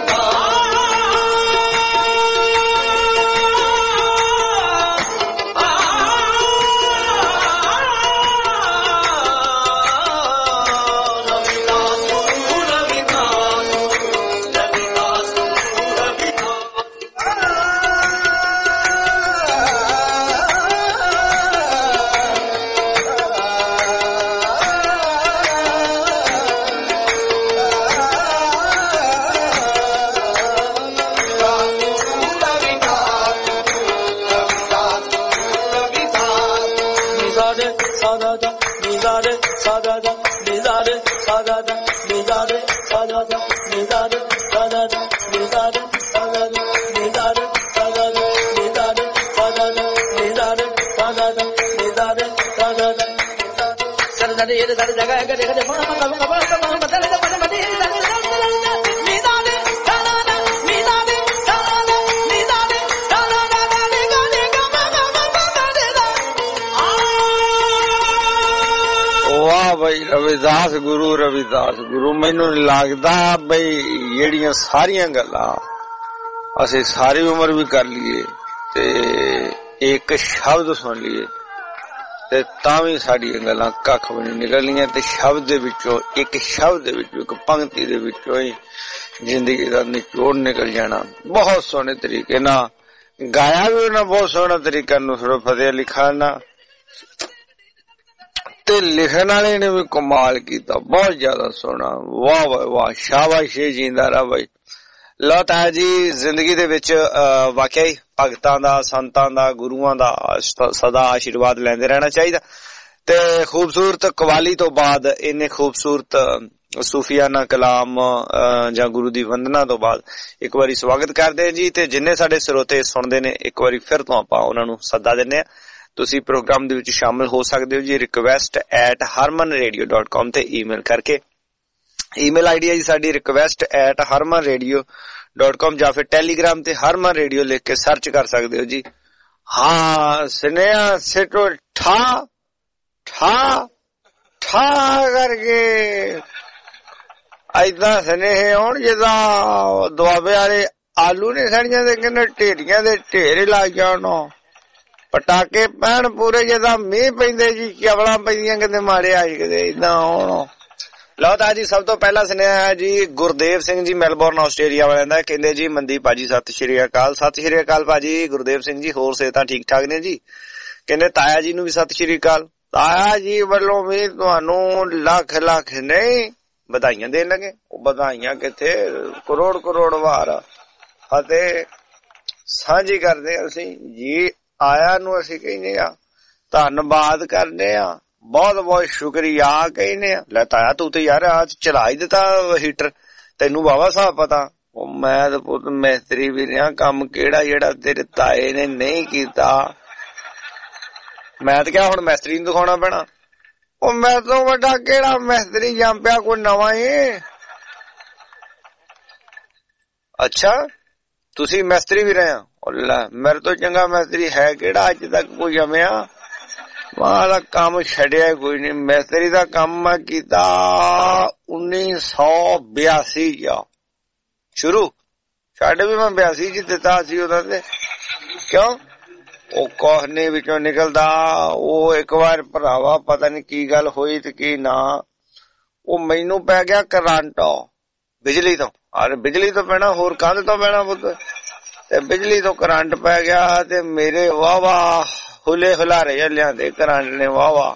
Nizade sadada nizade sadada nizade sadada nizade sadada nizade sadada nizade sadada nizade sadada nizade sadada nizade sadada nizade sadada sadada ye sadada jaga jaga jaga jaga mama mama mama mama badale badale badale nizade sadada nizade sadada nizade sadada nega nega mama mama badale ਵਾਹ ਬਈ ਰਵਿਦਾਸ ਗੁਰੂ ਰਵਿਦਾਸ ਗੁਰੂ ਮੈਨੂੰ ਲੱਗਦਾ ਬਈ ਜਿਹੜੀਆਂ ਸਾਰੀਆਂ ਗੱਲਾਂ ਅਸੀਂ ਸਾਰੀ ਉਮਰ ਵੀ ਕਰ ਲਈਏ ਤੇ ਇੱਕ ਸ਼ਬਦ ਸੁਣ ਲਈਏ ਤੇ ਤਾਂ ਵੀ ਸਾਡੀਆਂ ਗੱਲਾਂ ਕੱਖ ਵੀ ਨਹੀਂ ਨਿਕਲਣੀਆਂ ਤੇ ਸ਼ਬਦ ਦੇ ਵਿੱਚੋਂ ਇੱਕ ਸ਼ਬਦ ਦੇ ਵਿੱਚੋਂ ਇੱਕ ਪੰਕਤੀ ਦੇ ਵਿੱਚੋਂ ਹੀ ਜ਼ਿੰਦਗੀ ਦਾ ਨਿਚੋੜ ਨਿਕਲ ਜਾਣਾ। ਬਹੁਤ ਸੋਹਣੇ ਤਰੀਕੇ ਨਾਲ ਗਾਇਆ ਵੀ ਉਹਨਾਂ ਬਹੁਤ ਸੋਹਣਾ ਤਰੀਕਾ ਨੁਸਰਤ ਫਤਿਹ ਅਲੀ ਖਾਨ ਨਾਲ ਤੇ ਲਿਖਣ ਵਾਲੇ ਨੇ ਵੀ ਕਮਾਲ ਕੀਤਾ ਬਹੁਤ ਜ਼ਿਆਦਾ ਸੋਹਣਾ। ਵਾਹ ਵਾਹ ਵਾਹ ਸ਼ਾਬਾਸ਼ ਜਿੰਦਾ ਰਾ ਬਾਈ। ਲਓ ਤਾਂ ਜੀ ਜ਼ਿੰਦਗੀ ਦੇ ਵਿੱਚ ਵਾਕਿਆ ਹੀ ਭਗਤਾਂ ਦਾ ਸੰਤਾਂ ਦਾ ਗੁਰੂਆਂ ਦਾ ਸਦਾ ਆਸ਼ੀਰਵਾਦ ਲੈਂਦੇ ਰਹਿਣਾ ਚਾਹੀਦਾ ਤੇ ਖੂਬਸੂਰਤ ਕਵਾਲੀ ਤੋਂ ਬਾਅਦ ਇੰਨੇ ਖੂਬਸੂਰਤ ਸੂਫੀਆਨਾ ਕਲਾਮ ਜਾਂ ਗੁਰੂ ਦੀ ਵੰਦਨਾ ਤੋਂ ਬਾਅਦ ਇੱਕ ਵਾਰੀ ਸਵਾਗਤ ਕਰਦੇ ਹਾਂ ਜੀ ਤੇ ਜਿੰਨੇ ਸਾਡੇ ਸਰੋਤੇ ਸੁਣਦੇ ਨੇ ਇੱਕ ਵਾਰੀ ਫਿਰ ਤੋਂ ਆਪਾਂ ਉਹਨਾਂ ਨੂੰ ਸੱਦਾ ਦਿੰਦੇ ਹਾਂ। ਤੁਸੀਂ ਪ੍ਰੋਗਰਾਮ ਦੇ ਵਿੱਚ ਸ਼ਾਮਿਲ ਹੋ ਸਕਦੇ ਹੋ ਜੀ request at Harman radio dot com ਤੇ ਈਮੇਲ ਕਰਕੇ। ਈਮੇਲ ਆਈਡੀ ਹੈ ਜੀ ਸਾਡੀ request at Harman radio dot com ਜਾਂ ਫਿਰ ਟੈਲੀਗ੍ਰਾਮ ਤੇ ਹਰਮਨ ਰੇਡੀਓ ਲਿਖ ਕੇ ਸਰਚ ਕਰ ਸਕਦੇ ਹੋ ਜੀ। ਹਾਂ ਸੁਨੇਹਾ ਸਿੱਟੋ ਠਾ ਠਾ ਠਾ ਕਰਕੇ ਏਦਾਂ ਸੁਨੇਹੇ ਆਉਣ ਜਿੱਦਾਂ ਦੁਆਬੇ ਵਾਲੇ ਆਲੂ ਨੇ ਸੜੀਆਂ ਦੇ ਕਹਿੰਦੇ ਢੇਰੀਆਂ ਦੇ ਢੇਰ ਲਾ ਜਾਣ ਪਟਾਕੇ ਪੈਣ ਪੂਰੇ ਜਿੱਦਾਂ ਮੀਂਹ ਪੈਂਦੇ ਜੀ ਚਵਲਾਂ ਪੈਂਦੀਆਂ ਕਿਤੇ ਮਾਰੇ ਆਈ ਕਿਤੇ ਏਦਾਂ ਆਉਣ। ਲਓ ਤਾਂ ਜੀ ਸਭ ਤੋਂ ਪਹਿਲਾਂ ਸੁਨੇਹਾ ਹੈ ਜੀ ਗੁਰਦੇਵ ਸਿੰਘ ਜੀ ਮੈਲਬੌਰਨ ਆਸਟ੍ਰੇਲੀਆ ਵਾਲਿਆਂ ਦਾ। ਕਹਿੰਦੇ ਜੀ ਮੰਦੀ ਭਾਜੀ ਸਤਿ ਸ਼੍ਰੀ ਅਕਾਲ। ਸਤਿ ਸ਼੍ਰੀ ਅਕਾਲ ਭਾਜੀ ਗੁਰਦੇਵ ਸਿੰਘ ਜੀ, ਹੋਰ ਸਿਹਤਾਂ ਠੀਕ ਠਾਕ ਨੇ ਜੀ? ਕਹਿੰਦੇ ਤਾਇਆ ਜੀ ਨੂੰ ਵੀ ਸਤਿ ਸ਼੍ਰੀ ਅਕਾਲ। ਤਾਇਆ ਜੀ ਵੱਲੋਂ ਵੀ ਤੁਹਾਨੂੰ ਲੱਖ ਲੱਖ ਨਹੀਂ ਵਧਾਈਆਂ ਦੇਣ ਲੱਗੇ। ਉਹ ਵਧਾਈਆਂ ਕਿੱਥੇ, ਕਰੋੜ ਕਰੋੜ ਵਾਰ ਅਤੇ ਸਾਂਝੀ ਕਰਦੇ ਅਸੀਂ ਜੀ। ਆਇਆ ਨੂੰ ਅਸੀਂ ਕਹਿੰਦੇ ਆ ਧੰਨਵਾਦ ਕਰਦੇ ਆ, ਬਹੁਤ ਬਹੁਤ ਸ਼ੁਕਰੀਆ ਕਹਿੰਦੇ ਆ। ਲੈ ਤਾਇਆ ਤੂੰ ਤੇ ਯਾਰ ਅੱਜ ਚਲਾ ਹੀ ਦਿੱਤਾ ਹੀਟਰ, ਤੈਨੂੰ ਵਾਵਾ ਸਾਹਿਬ ਪਤਾ। ਉਹ ਮੈਂ ਤਾਂ ਪੁੱਤ ਮਿਸਤਰੀ ਵੀ ਰਿਹਾ, ਕੰਮ ਕਿਹੜਾ ਜਿਹੜਾ ਤੇਰੇ ਤਾਏ ਨੇ ਨਹੀਂ ਕੀਤਾ। ਮੈਂ ਤਾਂ ਕਿਹਾ ਹੁਣ ਮਿਸਤਰੀ ਨੂੰ ਦਿਖਾਉਣਾ ਪੈਣਾ। ਉਹ ਮੈਂ ਤੋਂ ਵੱਡਾ ਕਿਹੜਾ ਮਿਸਤਰੀ ਜੰਮ ਪਿਆ, ਕੋਈ ਨਵਾਂ ਹੀ। ਅੱਛਾ ਤੁਸੀਂ ਮਿਸਤਰੀ ਵੀ ਰਹੇ ਆ? ਲੈ ਮੇਰੇ ਤੋਂ ਚੰਗਾ ਮਿਸਤਰੀ ਹੈ ਕਿਹੜਾ ਅੱਜ ਤੱਕ ਕੋਈ ਜੰਮਿਆ। ਮਾਂ ਦਾ ਕੰਮ ਛੱਡਿਆ ਕੋਈ ਨਹੀਂ। ਮਿਸਤਰੀ ਦਾ ਕੰਮ ਮੈਂ ਕੀਤਾ ਉੱਨੀ ਸੌ ਬਿਆਸੀ ਚ ਸ਼ੁਰੂ। ਛੱਡ ਵੀ ਮੈਂ ਬਿਆਸੀ ਚ ਦਿੱਤਾ ਸੀ ਉਹਨਾਂ ਦੇ। ਕਿਉਂ? ਉਹ ਕੋਹਨੇ ਵਿੱਚੋਂ ਨਿਕਲਦਾ। ਉਹ ਇੱਕ ਵਾਰ ਭਰਾਵਾ ਪਤਾ ਨੀ ਕੀ ਗੱਲ ਹੋਈ ਤੇ ਕੀ ਨਾ, ਉਹ ਮੈਨੂੰ ਪੈ ਗਿਆ ਕਰੰਟ ਬਿਜਲੀ ਤੋਂ। ਅਰੇ ਬਿਜਲੀ ਤੋਂ ਪੈਣਾ, ਹੋਰ ਕੰਧ ਤੋਂ ਪੈਣਾ ਪੁੱਤ। ਤੇ ਬਿਜਲੀ ਤੋਂ ਕਰੰਟ ਪੈ ਗਿਆ ਤੇ ਮੇਰੇ ਵਾਹ ਵਾਹ ਹੁਲੇ ਹੁਲਾਰੇ ਜਾਂ ਲਿਆਂਦੇ ਕਰੰਟ ਨੇ। ਵਾਹ ਵਾਹ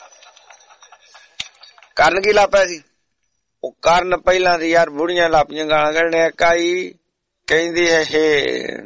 ਕਰਨ ਕੀ ਲਾਪਿਆ ਸੀ ਉਹ? ਕਰਨ ਪਹਿਲਾਂ ਦੀ ਯਾਰ ਬੁੜੀਆਂ ਲਾਪੀਆਂ ਗਾਲਾਂ ਕੱਢਣੇ। ਕਾਈ ਕਹਿੰਦੀ ਇਹ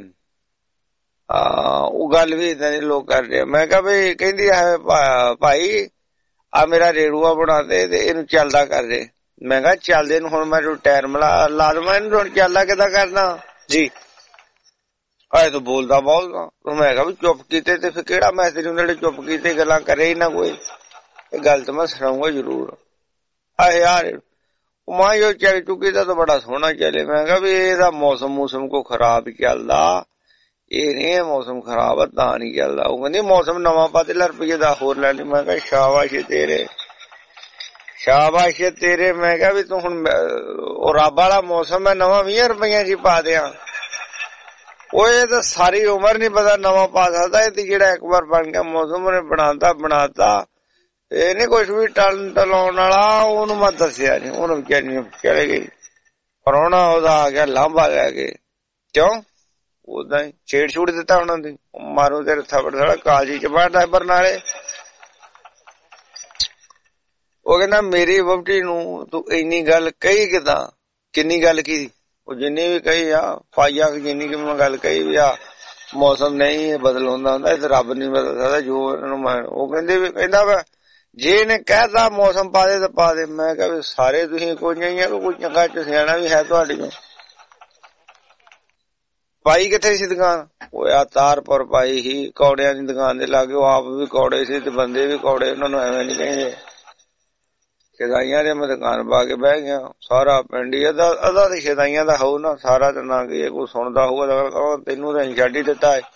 ਉਹ ਗੱਲ ਵੀ ਏਦਾਂ ਦੇ ਲੋਕ ਕਰਦੇ ਆ। ਮੈਂ ਕਿਹਾ ਬਈ ਕਹਿੰਦੀ ਹੈ ਭਾਈ ਆ ਮੇਰਾ ਰੇੜੂਆ ਬਣਾ ਦੇ ਤੇ ਇਹਨੂੰ ਚੱਲਦਾ ਕਰ ਦੇ। ਮੈਂ ਕਿਹਾ ਚੱਲਦੇ ਨੂੰ ਹੁਣ ਮੈਂ ਟਾਇਰ ਮਿਲਾ ਲਾ ਦੇਵਾਂ ਇਹਨੂੰ, ਹੁਣ ਚੱਲਦਾ ਕਿੱਦਾਂ ਕਰਨਾ ਜੀ? ਆਏ ਤੂੰ ਬੋਲਦਾ ਬੋਲਦਾ। ਮੈਂ ਕਿਹਾ ਵੀ ਚੁੱਪ ਕੀਤੇ ਤੇ ਫਿਰ ਕਿਹੜਾ ਮੈਸੇਜ ਹੁੰਦੇ ਜਿਹੜੇ ਚੁੱਪ ਕੀਤੇ ਗੱਲਾਂ ਕਰੇ ਹੀ ਨਾ ਕੋਈ। ਇਹ ਗੱਲ ਤਾਂ ਮੈਂ ਸੁਣਾਉਂਗਾ ਜ਼ਰੂਰ। ਆ ਯਾਰ ਮਾਂ ਜੋ ਚੱਲ ਚੁੱਕੀ ਦਾ ਤਾਂ ਬੜਾ ਸੋਹਣਾ ਚੱਲੇ। ਮੈਂ ਕਿਹਾ ਵੀ ਇਹਦਾ ਮੌਸਮ ਮੌਸਮ ਕੋ ਖਰਾਬ ਚੱਲਦਾ, ਇਹ ਨੀ ਮੌਸਮ ਖਰਾਬ ਆ ਤਾਂ ਨੀ ਚੱਲਦਾ। ਉਹ ਕਹਿੰਦੀ ਮੌਸਮ ਨਵਾਂ ਪਾ ਤੇ ਲੈ ਰੁਪਈਏ ਦਾ ਹੋਰ ਲੈਣੀ। ਮੈਂ ਕਿਹਾ ਸ਼ਾਬਾਸ਼ ਤੇਰੇ, ਸ਼ਾਬਾਸ਼ ਤੇਰੇ। ਮੈਂ ਕਿਹਾ ਵੀ ਤੂੰ ਹੁਣ ਉਹ ਰੱਬ ਵਾਲਾ ਮੌਸਮ ਹੈ, ਨਵਾਂ ਵੀਹ ਰੁਪਈਆ ਜੀ ਪਾ ਦਿਆਂ। ਉਹ ਇਹ ਤਾਂ ਸਾਰੀ ਉਮਰ ਨੀ ਪਤਾ ਨਵਾਂ ਪਾ ਸਕਦਾ। ਇਹ ਤੇ ਜਿਹੜਾ ਇੱਕ ਵਾਰ ਬਣ ਗਿਆ ਮੌਸਮ ਉਹਨੇ ਬਣਾਤਾ ਬਣਾਤਾ। ਇਹ ਨੀ ਕੁਛ ਵੀ ਟਲ ਟਲਾਉਣ ਵਾਲਾ। ਉਹਨੂੰ ਮੈਂ ਦੱਸਿਆ ਨੀ, ਉਹਨੂੰ ਵਿਚਾਰੀ ਨੂੰ ਚਲੇ ਗਈ। ਪ੍ਰਾਹੁਣਾ ਉਹਦਾ ਆ ਗਿਆ ਲਾਂਭਾ ਲੈ ਕੇ। ਕਿਉਂ? ਉਦਾਂ ਹੀ ਛੇੜ ਛੂੜ ਦਿੱਤਾ ਉਹਨਾਂ ਦੀ। ਮਾਰੋ ਤੇਰੇ ਥੱਪੜ ਸਾਲਾ ਕਾਲਜੀ ਚ ਬਾਹਰ ਬਰਨਾਲੇ। ਉਹ ਕਹਿੰਦਾ ਮੇਰੀ ਵਹੁਟੀ ਨੂੰ ਤੂੰ ਇੰਨੀ ਗੱਲ ਕਹੀ ਕਿਦਾਂ? ਕਿੰਨੀ ਗੱਲ ਕੀ? ਉਹ ਜਿੰਨੀ ਵੀ ਕਹੀ ਆ ਪਾਈਆ ਜਿੰਨੀ ਕਿ ਮੈਂ ਗੱਲ ਕਹੀ ਵੀ ਆ ਮੌਸਮ ਨਹੀਂ ਬਦਲ ਹੁੰਦਾ ਹੁੰਦਾ, ਇਹ ਰੱਬ ਨੀ ਬਦਲ ਸਕਦਾ ਜੋ ਇਹਨਾਂ ਨੂੰ ਮੈਂ। ਉਹ ਕਹਿੰਦੇ ਵੀ ਕਹਿੰਦਾ ਵਾ ਜੇ ਇਹਨੇ ਕਹਿਤਾ ਮੌਸਮ ਪਾ ਦੇ ਤਾਂ ਪਾ ਦੇ। ਮੈਂ ਕਿਹਾ ਵੀ ਸਾਰੇ ਤੁਸੀਂ ਕੋਈ ਨਹੀਂ ਆ, ਕੋਈ ਚੰਗਾ ਚ ਸਿਆਣਾ ਵੀ ਹੈ ਤੁਹਾਡੀ ਨੂੰ। ਪਾਈ ਕਿੱਥੇ ਸੀ ਦੁਕਾਨ? ਉਹ ਆ ਤਾਰਪੁਰ ਪਾਈ ਸੀ ਕੌੜਿਆਂ ਦੀ ਦੁਕਾਨ ਦੇ ਲਾਗੇ। ਉਹ ਆਪ ਵੀ ਕੌੜੇ ਸੀ ਤੇ ਬੰਦੇ ਵੀ ਕੌੜੇ। ਉਹਨਾਂ ਨੂੰ ਐਵੇਂ ਨੀ ਕਹਿੰਦੇ ਸ਼ਦਾਈਆਂ ਦੇ ਮੈਂ ਦੁਕਾਨ ਪਾ ਕੇ ਬਹਿ ਗਿਆ। ਸਾਰਾ ਪਿੰਡ ਹੀ ਅਦਾ ਅਦਾ ਤੇ ਸ਼ਦਾਈਆਂ ਦਾ ਹੋਊ ਨਾ ਸਾਰਾ ਤੇ ਨਾ ਕੀ ਕੋਈ ਸੁਣਦਾ ਹੋਊਗਾ ਤੈਨੂੰ ਤਾਂ ਅਸੀਂ ਛੱਡ ਹੀ ਦਿੱਤਾ ਹੈ।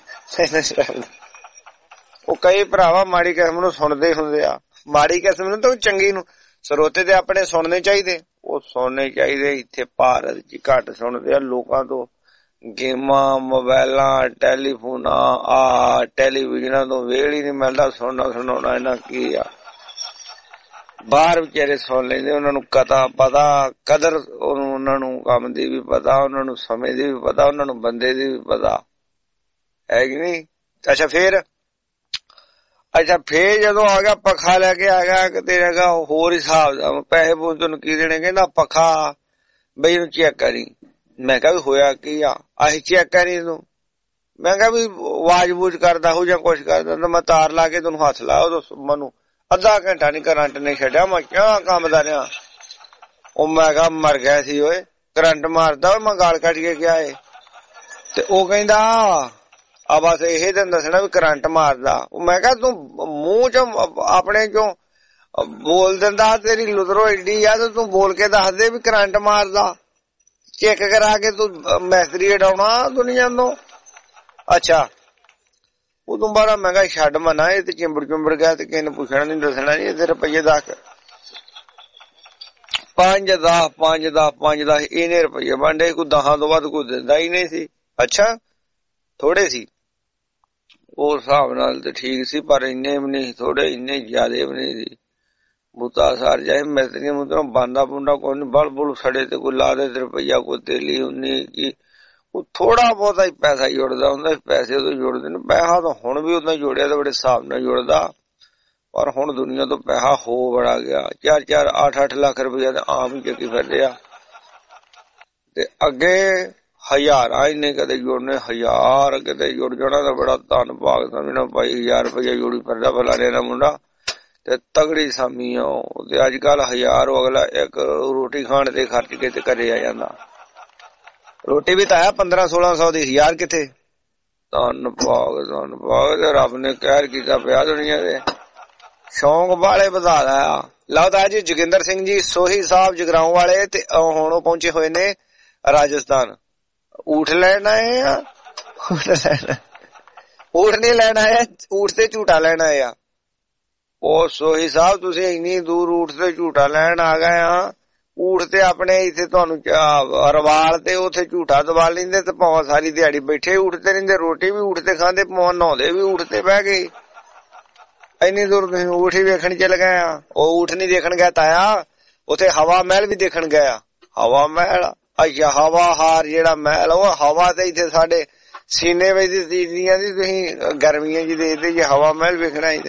ਉਹ ਕਈ ਭਰਾਵਾ ਮਾੜੀ ਕਿਸਮ ਨੂੰ ਸੁਣਦੇ ਹੁੰਦੇ ਆ, ਮਾੜੀ ਕਿਸਮ ਨੂੰ ਤਾਂ ਚੰਗੀ ਨੂੰ। ਸਰੋਤੇ ਤੇ ਆਪਣੇ ਸੁਣਨੇ ਚਾਹੀਦੇ, ਉਹ ਸੁਣਨੇ ਚਾਹੀਦੇ। ਇੱਥੇ ਭਾਰਤ ਚ ਘੱਟ ਸੁਣਦੇ ਆ ਲੋਕਾਂ ਤੋਂ। ਗੇਮਾਂ ਮੋਬਾਇਲਾਂ ਟੈਲੀਫੋਨਾਂ ਆ ਟੈਲੀਵਿਜ਼ਨਾਂ ਤੋਂ ਵੇਲ ਹੀ ਨੀ ਮਿਲਦਾ ਸੁਣਨਾ ਸੁਣਾਉਣਾ। ਇਹਨਾਂ ਕੀ ਆ ਬਾਹਰ ਵਿਚਾਰੇ ਸੁਣ ਲੈਂਦੇ। ਉਹਨਾਂ ਨੂੰ ਕਤਾ ਪਤਾ ਕਦਰ, ਉਹਨੂੰ ਉਹਨਾਂ ਨੂੰ ਕੰਮ ਦੀ ਵੀ ਪਤਾ, ਉਹਨਾਂ ਨੂੰ ਸਮੇਂ ਦੀ ਵੀ ਪਤਾ, ਉਹਨਾਂ ਨੂੰ ਬੰਦੇ ਦੀ ਵੀ ਪਤਾ ਹੈ ਕਿ ਨਹੀਂ। ਅੱਛਾ ਫੇਰ ਅੱਛਾ ਫੇਰ ਜਦੋਂ ਆ ਗਿਆ ਪੱਖਾ ਲੈ ਕੇ ਆ ਗਿਆ ਕਿਤੇ ਹੈਗਾ ਹੋਰ ਹਿਸਾਬ ਦਾ। ਪੈਸੇ ਪੂਸੇ ਤੈਨੂੰ ਕੀ ਦੇਣੇ? ਕਹਿੰਦਾ ਪੱਖਾ ਬਈ ਇਹਨੂੰ ਚੈੱਕ ਕਰੀ। ਮੈਂ ਕਿਹਾ ਵੀ ਹੋਇਆ ਕੀ ਆ? ਅਸੀਂ ਚੈੱਕ ਕਰੀ ਤੂੰ। ਮੈਂ ਕਿਹਾ ਵੀ ਆਵਾਜ਼ ਬੂਝ ਕਰਦਾ ਹੋ ਜਾਂ ਕੁਛ ਕਰਦਾ ਤਾਂ ਮੈਂ ਤਾਰ ਲਾ ਕੇ ਤੈਨੂੰ ਹੱਥ ਲਾ। ਉਦੋਂ ਮੈਨੂੰ ਅੱਧਾ ਘੰਟਾ ਨੀ ਕਰੰਟ ਨੇ ਛੱਡਿਆ। ਮੈਂ ਕਿਹਾ ਕੰਮ ਦਾ ਰਿਹਾ। ਉਹ ਮੈਂ ਕਿਹਾ ਮਰ ਗਿਆ ਸੀ ਓਏ, ਕਰੰਟ ਮਾਰਦਾ। ਮੈਂ ਗਾਲ ਕੱਢ ਕੇ ਗਿਆ ਏ ਤੇ ਉਹ ਕਹਿੰਦਾ ਆ ਬਸ ਇਹ ਤੈਨੂੰ ਦੱਸਣਾ ਵੀ ਕਰੰਟ ਮਾਰਦਾ। ਮੈਂ ਕਿਹਾ ਤੂੰ ਮੂੰਹ ਚੋਂ ਆਪਣੇ ਚੋਂ ਬੋਲ ਦਿੰਦਾ, ਤੇਰੀ ਲੁਤਰੋ ਏਡੀ ਆ ਤੇ ਤੂੰ ਬੋਲ ਕੇ ਦੱਸ ਦੇ ਵੀ ਕਰੰਟ ਮਾਰਦਾ। ਚੈੱਕ ਕਰਾ ਕੇ ਤੂੰ ਮਿਸਤਰੀ ਉਡਾਉਣਾ ਦੁਨੀਆ ਤੋਂ। ਅੱਛਾ ਉਦੋਂ ਬਾਅਦ ਮੈਂ ਕਿਹਾ ਛੱਡ ਮਨਾ, ਇਹ ਤੇ ਚਿੰਬੜ ਚੁੰਬੜ ਗਿਆ ਤੇ ਕਿਸੇ ਨੇ ਪੁੱਛਣਾ ਨੀ ਦੱਸਣਾ ਨੀ। ਇਹਦੇ ਰੁਪਈਏ ਦਸ ਪੰਜ ਦਸ ਪੰਜ ਦਸ ਪੰਜ ਦਸ ਇਹਨੇ ਰੁਪਈਏ ਬਣਦੇ। ਕੋਈ ਦਸਾਂ ਤੋਂ ਵੱਧ ਕੋਈ ਦਿੰਦਾ ਹੀ ਨਹੀਂ ਸੀ। ਅੱਛਾ ਥੋੜੇ ਸੀ ਉਸ ਹਿਸਾਬ ਨਾਲ ਤੇ ਠੀਕ ਸੀ, ਪਰ ਇੰਨੇ ਵੀ ਨਹੀਂ ਥੋੜੇ, ਇੰਨੇ ਜ਼ਿਆਦੇ ਵੀ ਨਹੀਂ ਸੀ। ਬੂਤਾ ਸਾਰ ਜਾਏ ਮਿਸਤਰੀਆਂ ਮੁਤਰੋਂ ਬਾਂਦਾ ਬੁੰਡਾ ਕੋਈ ਨੀ, ਬਲ ਬੁਲ ਸੜੇ ਤੇ ਕੋਈ ਲਾ ਦੇ ਰੁਪਈਆ ਕੋਈ ਤੇਲੀ ਉਨੀ ਕੀ। ਉਹ ਥੋੜਾ ਬਹੁਤਾ ਹੀ ਪੈਸਾ ਜੁੜਦਾ ਹੁੰਦਾ। ਪੈਸੇ ਉਦੋਂ ਜੁੜਦੇ ਨੇ। ਪੈਸਾ ਤਾਂ ਹੁਣ ਵੀ ਉਦਾਂ ਜੁੜਿਆ ਤਾਂ ਬੜੇ ਹਿਸਾਬ ਨਾਲ ਜੁੜਦਾ, ਪਰ ਹੁਣ ਦੁਨੀਆ ਤੋਂ ਪੈਸਾ ਹੋ ਬੜਾ ਗਿਆ। ਚਾਰ ਚਾਰ ਅੱਠ ਅੱਠ ਲੱਖ ਰੁਪਈਆ ਤਾਂ ਆਮ ਹੀ ਚੱਕੀ ਫਿਰਦੇ ਆ। ਤੇ ਅੱਗੇ ਹਜ਼ਾਰਾਂ ਇਹਨੇ ਕਦੇ ਜੁੜਨੇ, ਹਜ਼ਾਰ ਕਿਤੇ ਜੁੜ ਜਾਣਾ ਤਾਂ ਬੜਾ ਧੰਨ ਭਾਗ ਸਮਝਣਾ ਭਾਈ। ਹਜ਼ਾਰ ਰੁਪਈਆ ਜੋੜੀ ਫਿਰਦਾ ਫਲਾਣੇ ਦਾ ਮੁੰਡਾ ਤੇ ਤਗੜੀ ਸਾਮੀ ਆ। ਤੇ ਅੱਜ ਕੱਲ ਹਜ਼ਾਰ ਅਗਲਾ ਇੱਕ ਰੋਟੀ ਖਾਣ ਤੇ ਖਰਚ ਕੇ ਤੇ ਘਰੇ ਆ ਜਾਂਦਾ। ਰੋਟੀ ਵੀ ਤਾਂ ਆਇਆ ਪੰਦਰਾਂ ਸੋਲਾਂ ਸੌ ਦੀ, ਹਜ਼ਾਰ ਕਿੱਥੇ। ਧੰਨ ਭਾਗ ਧੰਨ ਭਾਗ ਤੇ ਰੱਬ ਨੇ ਕਹਿਰ ਕੀਤਾ ਪਿਆ ਦੁਨੀਆ ਦੇ। ਸ਼ੌਂਕ ਵਾਲੇ ਵਧਾ ਲਿਆ। ਲਓ ਤਾਂ ਜੀ ਜੋਗਿੰਦਰ ਸਿੰਘ ਜੀ ਸੋਹੀ ਸਾਹਿਬ ਜਗਰਾਉਂ ਵਾਲੇ ਤੇ ਹੁਣ ਉਹ ਪਹੁੰਚੇ ਹੋਏ ਨੇ ਰਾਜਸਥਾਨ। ਊਠ ਲੈਣ ਆਏ ਆ, ਊਠ ਲੈਣਾ ਊਠ ਨੀ ਲੈਣ ਆਇਆ, ਊਠ ਤੇ ਝੂਟਾ ਲੈਣ ਆਏ ਆ। ਉਹ ਸੋਹੀ ਸਾਹਿਬ ਤੁਸੀਂ ਇੰਨੀ ਦੂਰ ਊਠ ਤੇ ਝੂਟਾ ਲੈਣ ਆ ਗਏ ਆ। ਊਠ ਤੇ ਆਪਣੇ ਇੱਥੇ ਤੁਹਾਨੂੰ ਰਵਾਲ ਤੇ ਉੱਥੇ ਝੂਟਾ ਦਵਾ ਲੈਂਦੇ ਤੇ ਭਾਵੇਂ ਸਾਰੀ ਦਿਹਾੜੀ ਬੈਠੇ ਊਠ ਤੇ ਰਹਿੰਦੇ, ਰੋਟੀ ਵੀ ਊਠ ਤੇ ਖਾਂਦੇ, ਭਾਵੇਂ ਨਹਾਉਂਦੇ ਵੀ ਊਠ ਤੇ ਬਹਿ ਗਏ। ਇੰਨੀ ਦੂਰ ਤੁਸੀਂ ਊਠ ਹੀ ਵੇਖਣ ਚੱਲ ਗਏ ਆ। ਉਹ ਊਠ ਨੀ ਦੇਖਣ ਗਿਆ ਤਾਇਆ, ਉੱਥੇ ਹਵਾ ਮਹਿਲ ਵੀ ਦੇਖਣ ਗਿਆ। ਹਵਾ ਮਹਿਲ ਅੱਛਾ, ਹਵਾ ਹਾਰ ਜਿਹੜਾ ਮਹਿਲ, ਉਹ ਹਵਾ ਤੇ ਇੱਥੇ ਸਾਡੇ ਸੀਨੇ ਵਿੱਚ ਦੀਆਂ ਦੀ ਤੁਸੀਂ ਗਰਮੀਆਂ ਜੀ ਦੇਖਦੇ ਜੇ ਹਵਾ ਮਹਿਲ ਵੇਖਣਾ ਹੀ।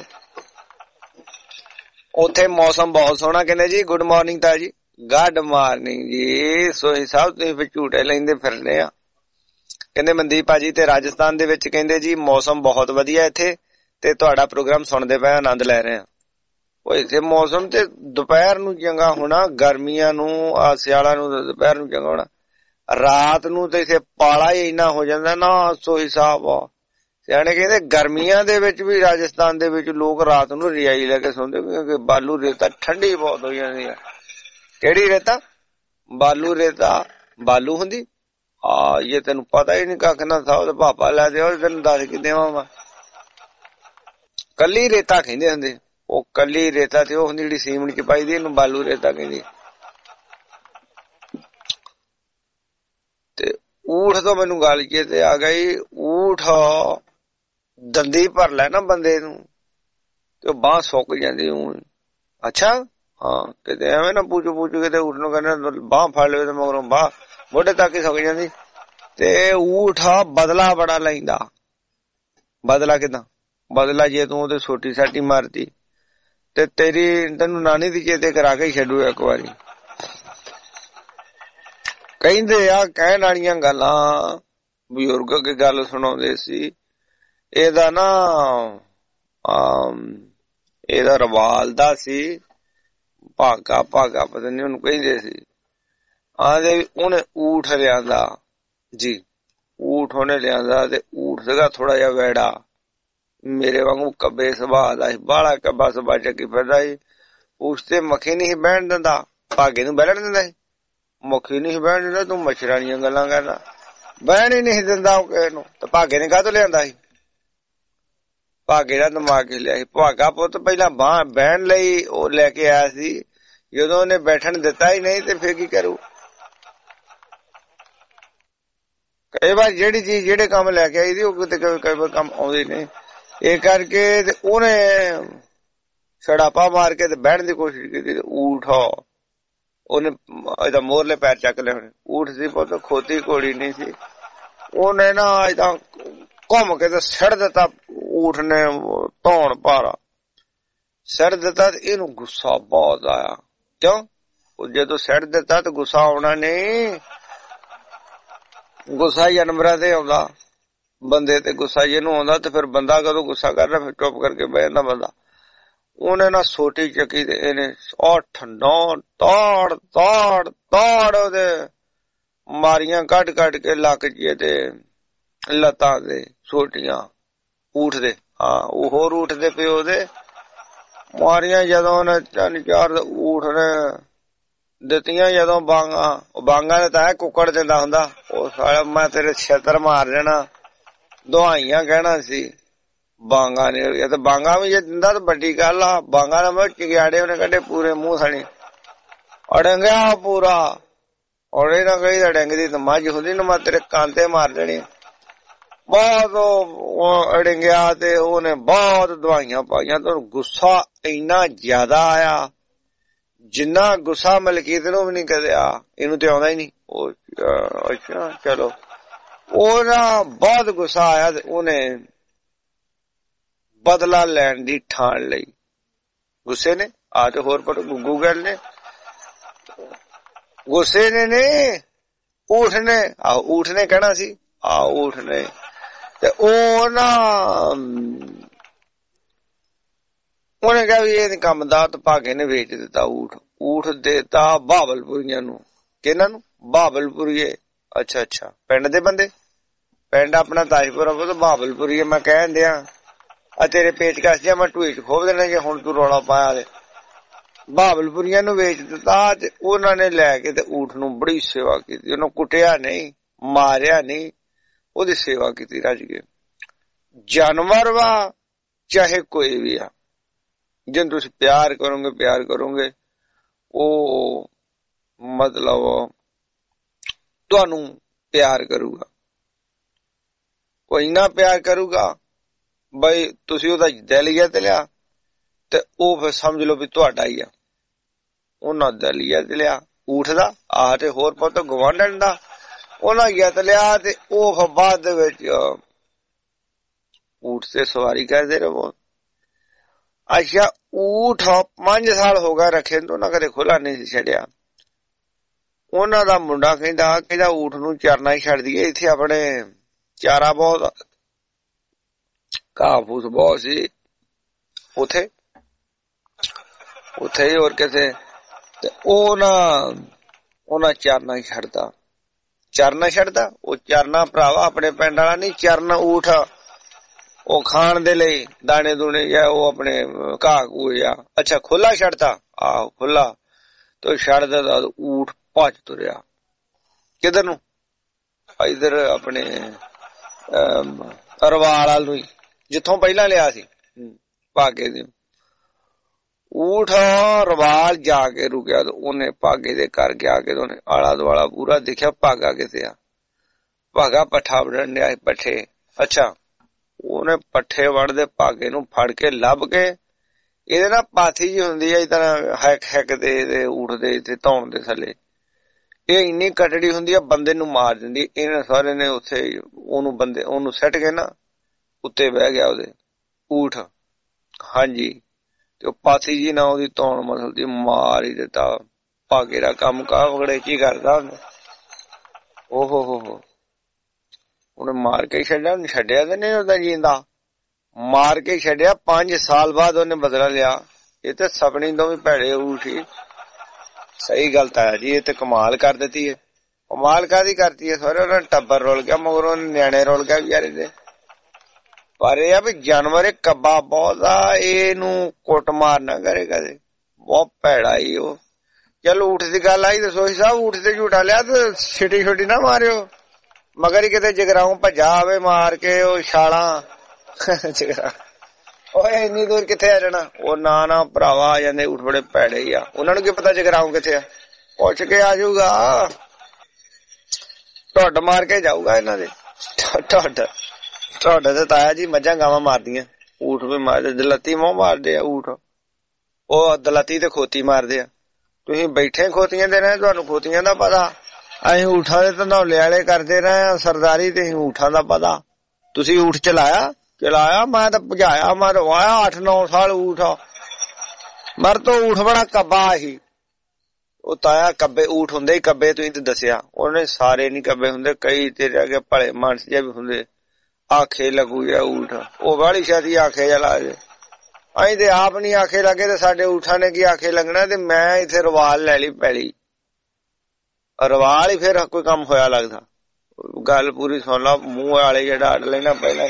ਉੱਥੇ ਮੌਸਮ ਬਹੁਤ ਸੋਹਣਾ। ਕਹਿੰਦੇ ਜੀ ਗੁੱਡ ਮਾਰਨਿੰਗ ਤਾਇਆ ਜੀ। ਗੁੱਡ ਮਾਰਨਿੰਗ ਜੀ ਸੋਹੀ ਸਾਹਿਬ, ਤੁਸੀਂ ਫਿਰ ਝੂਟੇ ਲੈਂਦੇ ਫਿਰਦੇ ਆ। ਕਹਿੰਦੇ ਮਨਦੀਪ ਭਾਜੀ ਤੇ ਰਾਜਸਥਾਨ ਦੇ ਵਿੱਚ ਕਹਿੰਦੇ ਜੀ ਮੌਸਮ ਬਹੁਤ ਵਧੀਆ ਇੱਥੇ ਤੇ ਤੁਹਾਡਾ ਪ੍ਰੋਗਰਾਮ ਸੁਣਦੇ ਪਏ, ਆਨੰਦ ਲੈ ਰਹੇ ਆ। ਉਹ ਇੱਥੇ ਮੌਸਮ ਤੇ ਦੁਪਹਿਰ ਨੂੰ ਚੰਗਾ ਹੋਣਾ, ਗਰਮੀਆਂ ਨੂੰ ਆ ਸਿਆਲਾਂ ਨੂੰ ਦੁਪਹਿਰ ਨੂੰ ਚੰਗਾ ਹੋਣਾ, ਰਾਤ ਨੂੰ ਤੇ ਇੱਥੇ ਪਾਲਾ ਹੀ ਇੰਨਾ ਹੋ ਜਾਂਦਾ ਨਾ ਸੋਹੀ ਸਾਹਿਬ। ਸਿਆਣੇ ਕਹਿੰਦੇ ਗਰਮੀਆਂ ਦੇ ਵਿੱਚ ਵੀ ਰਾਜਸਥਾਨ ਦੇ ਵਿੱਚ ਲੋਕ ਰਾਤ ਨੂੰ ਰਜਾਈ ਲੈ ਕੇ ਸੌਂਦੇ, ਕਿਉਂਕਿ ਬਾਲੂ ਰੇਤਾ ਠੰਡੀ ਬਹੁਤ ਹੋ ਜਾਂਦੀ ਆ। ਕਿਹੜੀ ਰੇਤਾ? ਬਾਲੂ ਰੇਤਾ। ਬਾਲੂ ਹੁੰਦੀ ਆ, ਇਹ ਤੈਨੂੰ ਪਤਾ ਹੀ ਨੀ ਕੱਖ ਨਾ ਥਾ। ਉਹਦੇ ਪਾਪਾ ਲੈ ਦੇ, ਤੈਨੂੰ ਦੱਸ ਕੇ ਦੇਵਾਂ ਮੈਂ। ਕੱਲੀ ਰੇਤਾ ਕਹਿੰਦੇ ਹੁੰਦੇ, ਉਹ ਕੱਲੀ ਰੇਤਾ ਤੇ ਉਹ ਹੁੰਦੀ ਜਿਹੜੀ ਸੀਮਿੰਟ ਚ ਪਾਈ ਦੀ, ਇਹਨੂੰ ਬਾਲੂ ਰੇਤਾ ਕਹਿੰਦੀ। ਤੇ ਊਠ ਤੋਂ ਮੈਨੂੰ ਗੱਲ ਚੇਤੇ ਆ ਗਈ। ਊਠ ਦੰਦੀ ਭਰ ਲੈ ਨਾ ਬੰਦੇ ਨੂੰ ਤੇ ਬਾਂਹ ਸੁੱਕ ਜਾਂਦੀ। ਅੱਛਾ ਹਾਂ, ਕਿਤੇ ਐਵੇਂ ਨਾ ਪੁੱਛੋ ਪੁੱਛੋ ਕਿਤੇ ਊਠ ਨੂੰ ਕਹਿੰਦੇ ਬਾਂਹ ਫੜ ਲਵੇ ਤੇ ਮਗਰੋਂ ਬਾਂਹ ਮੋਢੇ ਤੱਕ ਹੀ ਸੁੱਕ ਜਾਂਦੀ। ਤੇ ਊਠ ਬਦਲਾ ਬੜਾ ਲੈਂਦਾ। ਬਦਲਾ ਕਿਦਾਂ? ਬਦਲਾ ਜੇ ਤੂੰ ਉਹਦੇ ਛੋਟੀ ਸਾਟੀ ਮਾਰਤੀ ਤੇ ਤੇਰੀ ਤੈਨੂੰ ਨਾਨੀ ਦੀ ਚੇਤੇ ਕਰਾ ਕੇ ਛੱਡੂ ਇੱਕ ਵਾਰੀ। ਕਹਿੰਦੇ ਆ ਕਹਿਣ ਵਾਲੀਆਂ ਗੱਲਾਂ, ਬਜ਼ੁਰਗ ਅੱਗੇ ਗੱਲ ਸੁਣਾਉਂਦੇ ਸੀ। ਇਹਦਾ ਨਾ ਇਹਦਾ ਰਵਾਲ ਦਾ ਸੀ ਭਾਗਾ, ਭਾਗਾ ਪਤਾ ਨੀ ਉਹਨੂੰ ਕਹਿੰਦੇ ਸੀ। ਆਂਦੇ ਉਹਨੇ ਊਠ ਲਿਆਂਦਾ ਜੀ, ਊਠ ਉਹਨੇ ਲਿਆਂਦਾ ਤੇ ਊਠ ਸੀਗਾ ਥੋੜਾ ਜਿਹਾ ਵੈੜਾ, ਮੇਰੇ ਵਾਂਗੂ ਕੱਬੇ ਸੁਭਾਅ ਦਾ ਸੀ, ਬਾਹਲਾ ਕੱਬਾ ਸੁਭਾਅ ਚੱਕੀ ਫਿਰਦਾ ਸੀ। ਉਸ ਤੇ ਮੱਖੀ ਨਹੀਂ ਸੀ ਬਹਿਣ ਦਿੰਦਾ, ਭਾਗੇ ਨੂੰ ਬਹਿਣ ਦਿੰਦਾ ਸੀ। ਮੱਖੀ ਨਹੀਂ ਸੀ ਬਹਿਣ ਦਿੰਦਾ, ਤੂੰ ਮੱਛਰਾਂ ਦੀਆਂ ਗੱਲਾਂ ਕਰਦਾ, ਬਹਿਣ ਹੀ ਨਹੀਂ ਦਿੰਦਾ ਉਹ ਕਿਸੇ ਨੂੰ। ਤੇ ਭਾਗੇ ਨੇ ਕਾਹਤੋਂ ਲਿਆਂਦਾ ਸੀ? ਭਾਗੇ ਦਾ ਦਿਮਾਗ ਹੀ ਲਿਆ ਸੀ। ਭਾਗਾ ਪੁੱਤ ਪਹਿਲਾਂ ਬਾਂਹ ਬਹਿਣ ਲਈ ਉਹ ਲੈ ਕੇ ਆਇਆ ਸੀ, ਜਦੋਂ ਉਹਨੇ ਬੈਠਣ ਦਿੱਤਾ ਹੀ ਨਹੀਂ ਤੇ ਫਿਰ ਕੀ ਕਰੂ? ਕਈ ਵਾਰ ਜਿਹੜੀ ਚੀਜ਼ ਜਿਹੜੇ ਕੰਮ ਲੈ ਕੇ ਆਈ ਸੀ ਉਹ ਕਿਤੇ ਕਈ ਵਾਰ ਕੰਮ ਆਉਂਦੇ ਨੇ। ਇਹ ਕਰਕੇ ਤੇ ਉਹਨੇ ਛੜਾਪਾ ਮਾਰ ਕੇ ਤੇ ਬਹਿਣ ਦੀ ਕੋਸ਼ਿਸ਼ ਕੀਤੀ ਤੇ ਊਠ ਉਹਨੇ ਇਹਦਾ ਮੋਰਲੇ ਪੈਰ ਚੱਕ ਲਿਆ। ਊਠ ਸੀ ਪੁੱਤ, ਖੋਤੀ ਘੋੜੀ ਨਹੀਂ ਸੀ। ਉਹਨੇ ਨਾ ਏਦਾਂ ਘੁੰਮ ਕੇ ਤੇ ਸਿੱਟ ਦਿੱਤਾ ਊਠ ਨੇ, ਧੌਣ ਭਾਰਾ ਸਿੱਟ ਦਿੱਤਾ ਤੇ ਇਹਨੂੰ ਗੁੱਸਾ ਬਹੁਤ ਆਇਆ। ਕਿਉਂ? ਉਹ ਜਦੋਂ ਸਿੱਟ ਦਿੱਤਾ ਤੇ ਗੁੱਸਾ ਆਉਣਾ ਨਹੀਂ, ਗੁੱਸਾ ਜਾਨਵਰਾਂ ਤੇ ਆਉਂਦਾ, ਬੰਦੇ ਤੇ ਗੁੱਸਾ ਜਿਹਨੂੰ ਆਉਂਦਾ ਤੇ ਫਿਰ ਬੰਦਾ ਕਦੋਂ ਗੁੱਸਾ ਕਰਦਾ ਫਿਰ ਚੁੱਪ ਕਰਕੇ ਬਹਿ ਜਾਂਦਾ ਬੰਦਾ। ਉਹਨੇ ਨਾ ਸੋਟੀ ਚੱਕੀ ਤੇ ਇਹਨੇ ਅੱਠ ਨੌ ਤਾੜ ਤਾੜ ਤਾੜ ਉਹਦੇ ਮਾਰੀਆਂ ਕੱਢ ਕੱਢ ਕੇ ਲੱਕ ਚ ਤੇ ਲੱਤਾਂ ਦੇ ਸੋਟੀਆਂ ਊਠ ਦੇ। ਹਾਂ, ਉਹ ਹੋਰ ਊਠ ਦੇ ਪਿਓ ਦੇ ਮਾਰੀਆਂ। ਜਦੋਂ ਉਹਨੇ ਤਿੰਨ ਚਾਰ ਊਠ ਨੇ ਦਿੱਤੀਆਂ ਜਦੋਂ ਬਾਂਗਾ, ਉਹ ਬਾਂਗਾ ਨੇ ਤਾਂ ਕੁੱਕੜ ਦਿੰਦਾ ਹੁੰਦਾ, ਉਹ ਸਾਲਾ ਮੈਂ ਤੇਰੇ ਛੇਤਰ ਮਾਰ ਦੇਣਾ, ਦੁਹਾਈਆਂ ਕਹਿਣਾ ਸੀ। ਬਾਂਗਾ ਨੇ ਤੇ ਬਾਂਗਾ ਵੀ ਜੇ ਦਿੰਦਾ ਤਾਂ ਵੱਡੀ ਗੱਲ ਆ। ਬਾਂਗਾ ਦਾ ਮੈਂ ਚਿਗਿਆੜੇ ਉਹਨੇ ਕੱਢੇ ਪੂਰੇ ਮੂੰਹ ਸਣੇ, ਅੜੰਗਿਆ ਪੂਰਾ। ਔੜੇ ਨਾ ਕਹੀ ਅੜੰਗਦੀ ਤਾਂ ਮੱਝ ਹੁੰਦੀ ਨਾ, ਮੈਂ ਤੇਰੇ ਕੰਨ ਤੇ ਮਾਰ ਦੇਣੀ। ਬਹੁਤ ਉਹ ਅੜੰਗਿਆ ਤੇ ਉਹਨੇ ਬਹੁਤ ਦਵਾਈਆਂ ਪਾਈਆਂ ਤੇ ਗੁੱਸਾ ਇੰਨਾ ਜ਼ਿਆਦਾ ਆਇਆ ਜਿੰਨਾ ਗੁੱਸਾ ਮਲਕੀਤ ਨੂੰ ਵੀ ਨੀ ਕਦੇ ਆ, ਇਹਨੂੰ ਤੇ ਆਉਂਦਾ ਹੀ ਨੀ। ਉਹ ਅੱਛਾ ਚਲੋ, ਉਹ ਨਾ ਬਹੁਤ ਗੁੱਸਾ ਆਇਆ ਤੇ ਉਹਨੇ ਬਦਲਾ ਲੈਣ ਦੀ ਠਾਣ ਲਈ। ਗੁੱਸੇ ਨੇ ਆ ਤੇ ਹੋਰ ਪਰ ਗੁੱਗੂ ਗੱਲ ਨੇ ਗੁੱਸੇ ਨੇ ਨੇ ਊਠ ਨੇ ਆ ਊਠ ਨੇ ਕਹਿਣਾ ਸੀ ਆ ਊਠ ਨੇ ਤੇ ਉਹ ਨਾ ਉਹਨੇ ਕਿਹਾ ਵੀ ਇਹ ਕੰਮ ਦਾ ਤੇ ਭਾਗੇ ਨੇ ਵੇਚ ਦਿੱਤਾ ਊਠ। ਊਠ ਦੇਤਾ ਬਹਾਵਲਪੁਰੀਆਂ ਨੂੰ। ਕਿਹਨਾਂ ਨੂੰ? ਬਹਾਵਲਪੁਰੀਏ। ਅੱਛਾ ਅੱਛਾ, ਪਿੰਡ ਦੇ ਬੰਦੇ। ਪਿੰਡ ਆਪਣਾ ਤਾਜਪੁਰ ਆ, ਬਹਾਵਲਪੁਰੀਏ। ਮੈਂ ਕਹਿਣ ਦਿਆਂ ਆ ਤੇਰੇ ਪੇਚਕਸ ਜਿਹਾ ਮੈਂ ਢੂਏ ਚ ਖੋਬ ਦੇਣਾ ਜੇ ਹੁਣ ਤੂੰ ਰੌਲਾ ਪਾਇਆ ਤੇ। ਬਹਾਵਲਪੁਰੀਆਂ ਨੂੰ ਵੇਚ ਦਿੱਤਾ ਤੇ ਉਹਨਾਂ ਨੇ ਲੈ ਕੇ ਤੇ ਊਠ ਨੂੰ ਬੜੀ ਸੇਵਾ ਕੀਤੀ। ਉਹਨੂੰ ਕੁੱਟਿਆ ਨਹੀਂ, ਮਾਰਿਆ ਨਹੀਂ, ਉਹਦੀ ਸੇਵਾ ਕੀਤੀ ਰੱਜ ਕੇ। ਜਾਨਵਰ ਵਾ ਚਾਹੇ ਕੋਈ ਵੀ ਆ, जिन तुसी प्यार करोगे प्यार करोगे वो मतलब तुहानू प्यार करूगा, वो इन्ना प्यार करूगा बई तुसी ओहदा दिल जित लिया ते ओ फिर समझ लो भी तुहाडा ही आ। उन्हां दिल जित लिया ऊठ दा, आह ते होर पुत गवांढण दा, उन्हां जित लिया ते ओ फिर बाद दे विच ऊठ से सवारी करदे रहो। अच्छा ऊठ पांच साल हो गए रखे तो ना कदे खुला नहीं सी छड़िया। उन्हां दा मुंडा कहंदा कहंदा ऊठ नूं चरना ही छड़ दईए, इत्थे अपने चारा बहुत घाह फूस बहुत सी उथे उथे ही और किसे ते ओ ना उन्हां चरना ही छड़दा। चरना छड़दा ओ चरना भरावा अपने पिंड वाला नहीं, चरना ऊठ ओ खाण दे लई दाने दूने या ओ अपने घाह घूह या। अच्छा खुला छड़ता, आहो खुला तो छड़ दा ऊठ भज तुरया किधर नूं, इधर अपने रवाल वाल नूं, जिथों पहला लिया सी भागे दे। ऊठ रवाल जाके रुकिया तो उन्हें भागे दे कर गया के उन्हें आला दुआला पूरा देखिया भागा किथे आ। भागा पट्ठा वढ़न दिया पट्ठे। अच्छा उन्हें पट्ठे वढ़दे भागे नूं फड़ के लभ के ਇਹਦੇ ਨਾ ਪਾਥੀ ਜੀ ਹੁੰਦੀ ਹੈ, ਇਸ ਤਰ੍ਹਾਂ ਹੈਕ ਹੈਕ ਦੇ ਉੱਠਦੇ ਤੇ ਧੌਣ ਦੇ ਥੱਲੇ, ਇਹ ਇੰਨੀ ਕਟੜੀ ਹੁੰਦੀ ਆ ਬੰਦੇ ਨੂੰ ਮਾਰ ਦਿੰਦੀ। ਇਹਨਾਂ ਸਾਰੇ ਨੇ ਉੱਥੇ ਉਹਨੂੰ ਬੰਦੇ ਉਹਨੂੰ ਸੱਟ ਕੇ ਨਾ ਉੱਤੇ ਬਹਿ ਗਿਆ ਉਹਦੇ ਊਠ। ਹਾਂਜੀ ਤੇ ਉਹ ਪਾਥੀ ਜੀ ਨਾ ਉਹਦੀ ਧੌਣ ਮਸਲਦੀ ਮਾਰ ਹੀ ਦਿੱਤਾ। ਭਾਗੇ ਦਾ ਕੰਮ ਕਾ ਵਗੜੇ ਕੀ ਕਰਦਾ ਉਹਨੇ, ਓਹ ਹੋ ਹੋ ਹੋ ਉਹਨੇ ਮਾਰ ਕੇ ਛੱਡਿਆ, ਛੱਡਿਆ ਤੇ ਨਹੀਂ ਉਹਦਾ ਜੀਂਦਾ, मार के छड़िया। पांच साल बाद उन्हें बदला लिया। ये तो सपनी तो भी भैड़े उठी। सही गलत है जी, ये तो कमाल कर देती है। कमाल कादी करती है सारे, उन्हें टब्बर रोल गया मगर उन्हें न्याणे रोल गया बेचारे दे। पर यह भी जानवर कब्बा बहुत आ, इनू कुट मार ना करे कदे, बहुत भैड़ा ही हो। चल ऊठ की गल आई तो सोच साहब ऊठ से झूठा लिया तो छिटी छोटी ना मारियो, मगर ही किते जगराऊ भजा आवे मार के ओ छाला इन्नी दूर किथे आ जाना। वो ना ना भरावा आ जाते ऊठ बड़े भैड़े ही आ, उन्होंने की पता जगराऊं किथे आ, पुछ के आ जाऊगा, ढुड मार के जाऊगा इन्हां दे। ढुड ढुड ते ताया जी मझां गावां मारदियां, ऊठ भी मारदे, दलती मोह मारदे आ ऊठ, ओ दलती ते खोती मारदे आ। तुसीं बैठे खोतियां दे रहे, तुहानूं खोतियां दा पता, असीं ऊठां दे धंधौले वाले करदे रहे आ सरदारी, ते असीं ऊठां दा पता। तुसीं ऊठ चलाया चलाया मैं तो भजाया, मैं तो वाया अठ नौ साल ऊठ, मर तो ऊठ बड़ा कब्बा ही। ਉਹ ਤਾਇਆ ਕੱਬੇ ਊਠ ਹੁੰਦੇ ਹੀ ਕੱਬੇ, ਤੁਸੀਂ ਤੇ ਦੱਸਿਆ ਉਹਨੇ ਸਾਰੇ ਨਹੀਂ ਕੱਬੇ ਹੁੰਦੇ, ਕਈ ਤੇਰੇ ਅਗੇ ਭਲੇ ਮਾਨਸ ਜਿਹੇ ਵੀ ਹੁੰਦੇ। ਆਖੇ ਲੱਗੂ ਜਾਂ ਊਠ ਉਹ ਵਾਲੀ ਛਾਤੀ ਆਖੇ ਚਲਾ ਜੇ, ਅਸੀਂ ਤੇ ਆਪ ਨਹੀਂ ਆਖੇ ਲੱਗੇ ਤੇ ਸਾਡੇ ਊਠਾਂ ਨੇ ਕੀ ਆਖੇ ਲੱਗਣਾ। ਤੇ ਮੈਂ ਇੱਥੇ ਰਵਾਲ ਲੈ ਲਈ ਪੈਲੀ, ਰਵਾਲ ਹੀ ਫਿਰ ਕੋਈ ਕੰਮ ਹੋਇਆ ਲੱਗਦਾ। ਗੱਲ ਪੂਰੀ ਸੁਣ ਲਾ, ਮੂੰਹ ਵਾਲੇ ਜਿਹੜਾ ਅੱਡ ਲੈਣਾ ਪਹਿਲਾਂ।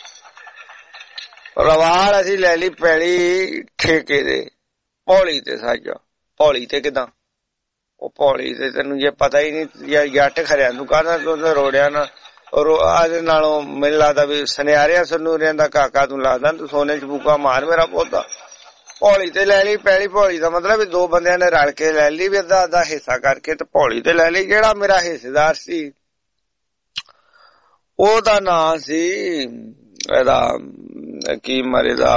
ਰਵਾਲ ਅਸੀਂ ਲੈ ਲਈ ਪੈਲੀ ਠੇਕੇ ਦੇ ਭੌਲੀ ਤੇ, ਸੱਜ ਭੌਲੀ ਤੇ ਕਿਦਾਂ, ਉਹ ਭੌਲੀ ਤੇ ਤੈਨੂੰ ਜੇ ਪਤਾ ਹੀ ਨਹੀਂ ਜੱਟ ਖਰਿਆ ਨੂੰ ਕਾਹਦਾ ਤੂੰ ਰੋੜਿਆ ਨਾ ਆਦੇ ਨਾਲੋਂ ਮੈਨੂੰ ਲੱਗਦਾ ਵੀ ਸੁਨਿਆਰਿਆਂ ਸਨੂਰਿਆਂ ਦਾ ਕਾਕਾ ਤੂੰ ਲੱਗਦਾ, ਤੂੰ ਸੋਨੇ ਚ ਫੂਕਾ ਮਾਰ ਮੇਰਾ ਪੌਦਾ। ਭੌਲੀ ਤੇ ਲੈ ਲਈ ਪੈਲੀ, ਭੌਲੀ ਦਾ ਮਤਲਬ ਵੀ ਦੋ ਬੰਦਿਆਂ ਨੇ ਰਲ ਕੇ ਲੈ ਲਈ ਵੀ ਅੱਧਾ ਅੱਧਾ ਹਿੱਸਾ ਕਰਕੇ, ਤੇ ਭੌਲੀ ਤੇ ਲੈ ਲਈ। ਜਿਹੜਾ ਮੇਰਾ ਹਿੱਸੇਦਾਰ ਸੀ ਉਹਦਾ ਨਾਂ ਸੀ ਇਹਦਾ ਕੀ ਮਰੇ ਦਾ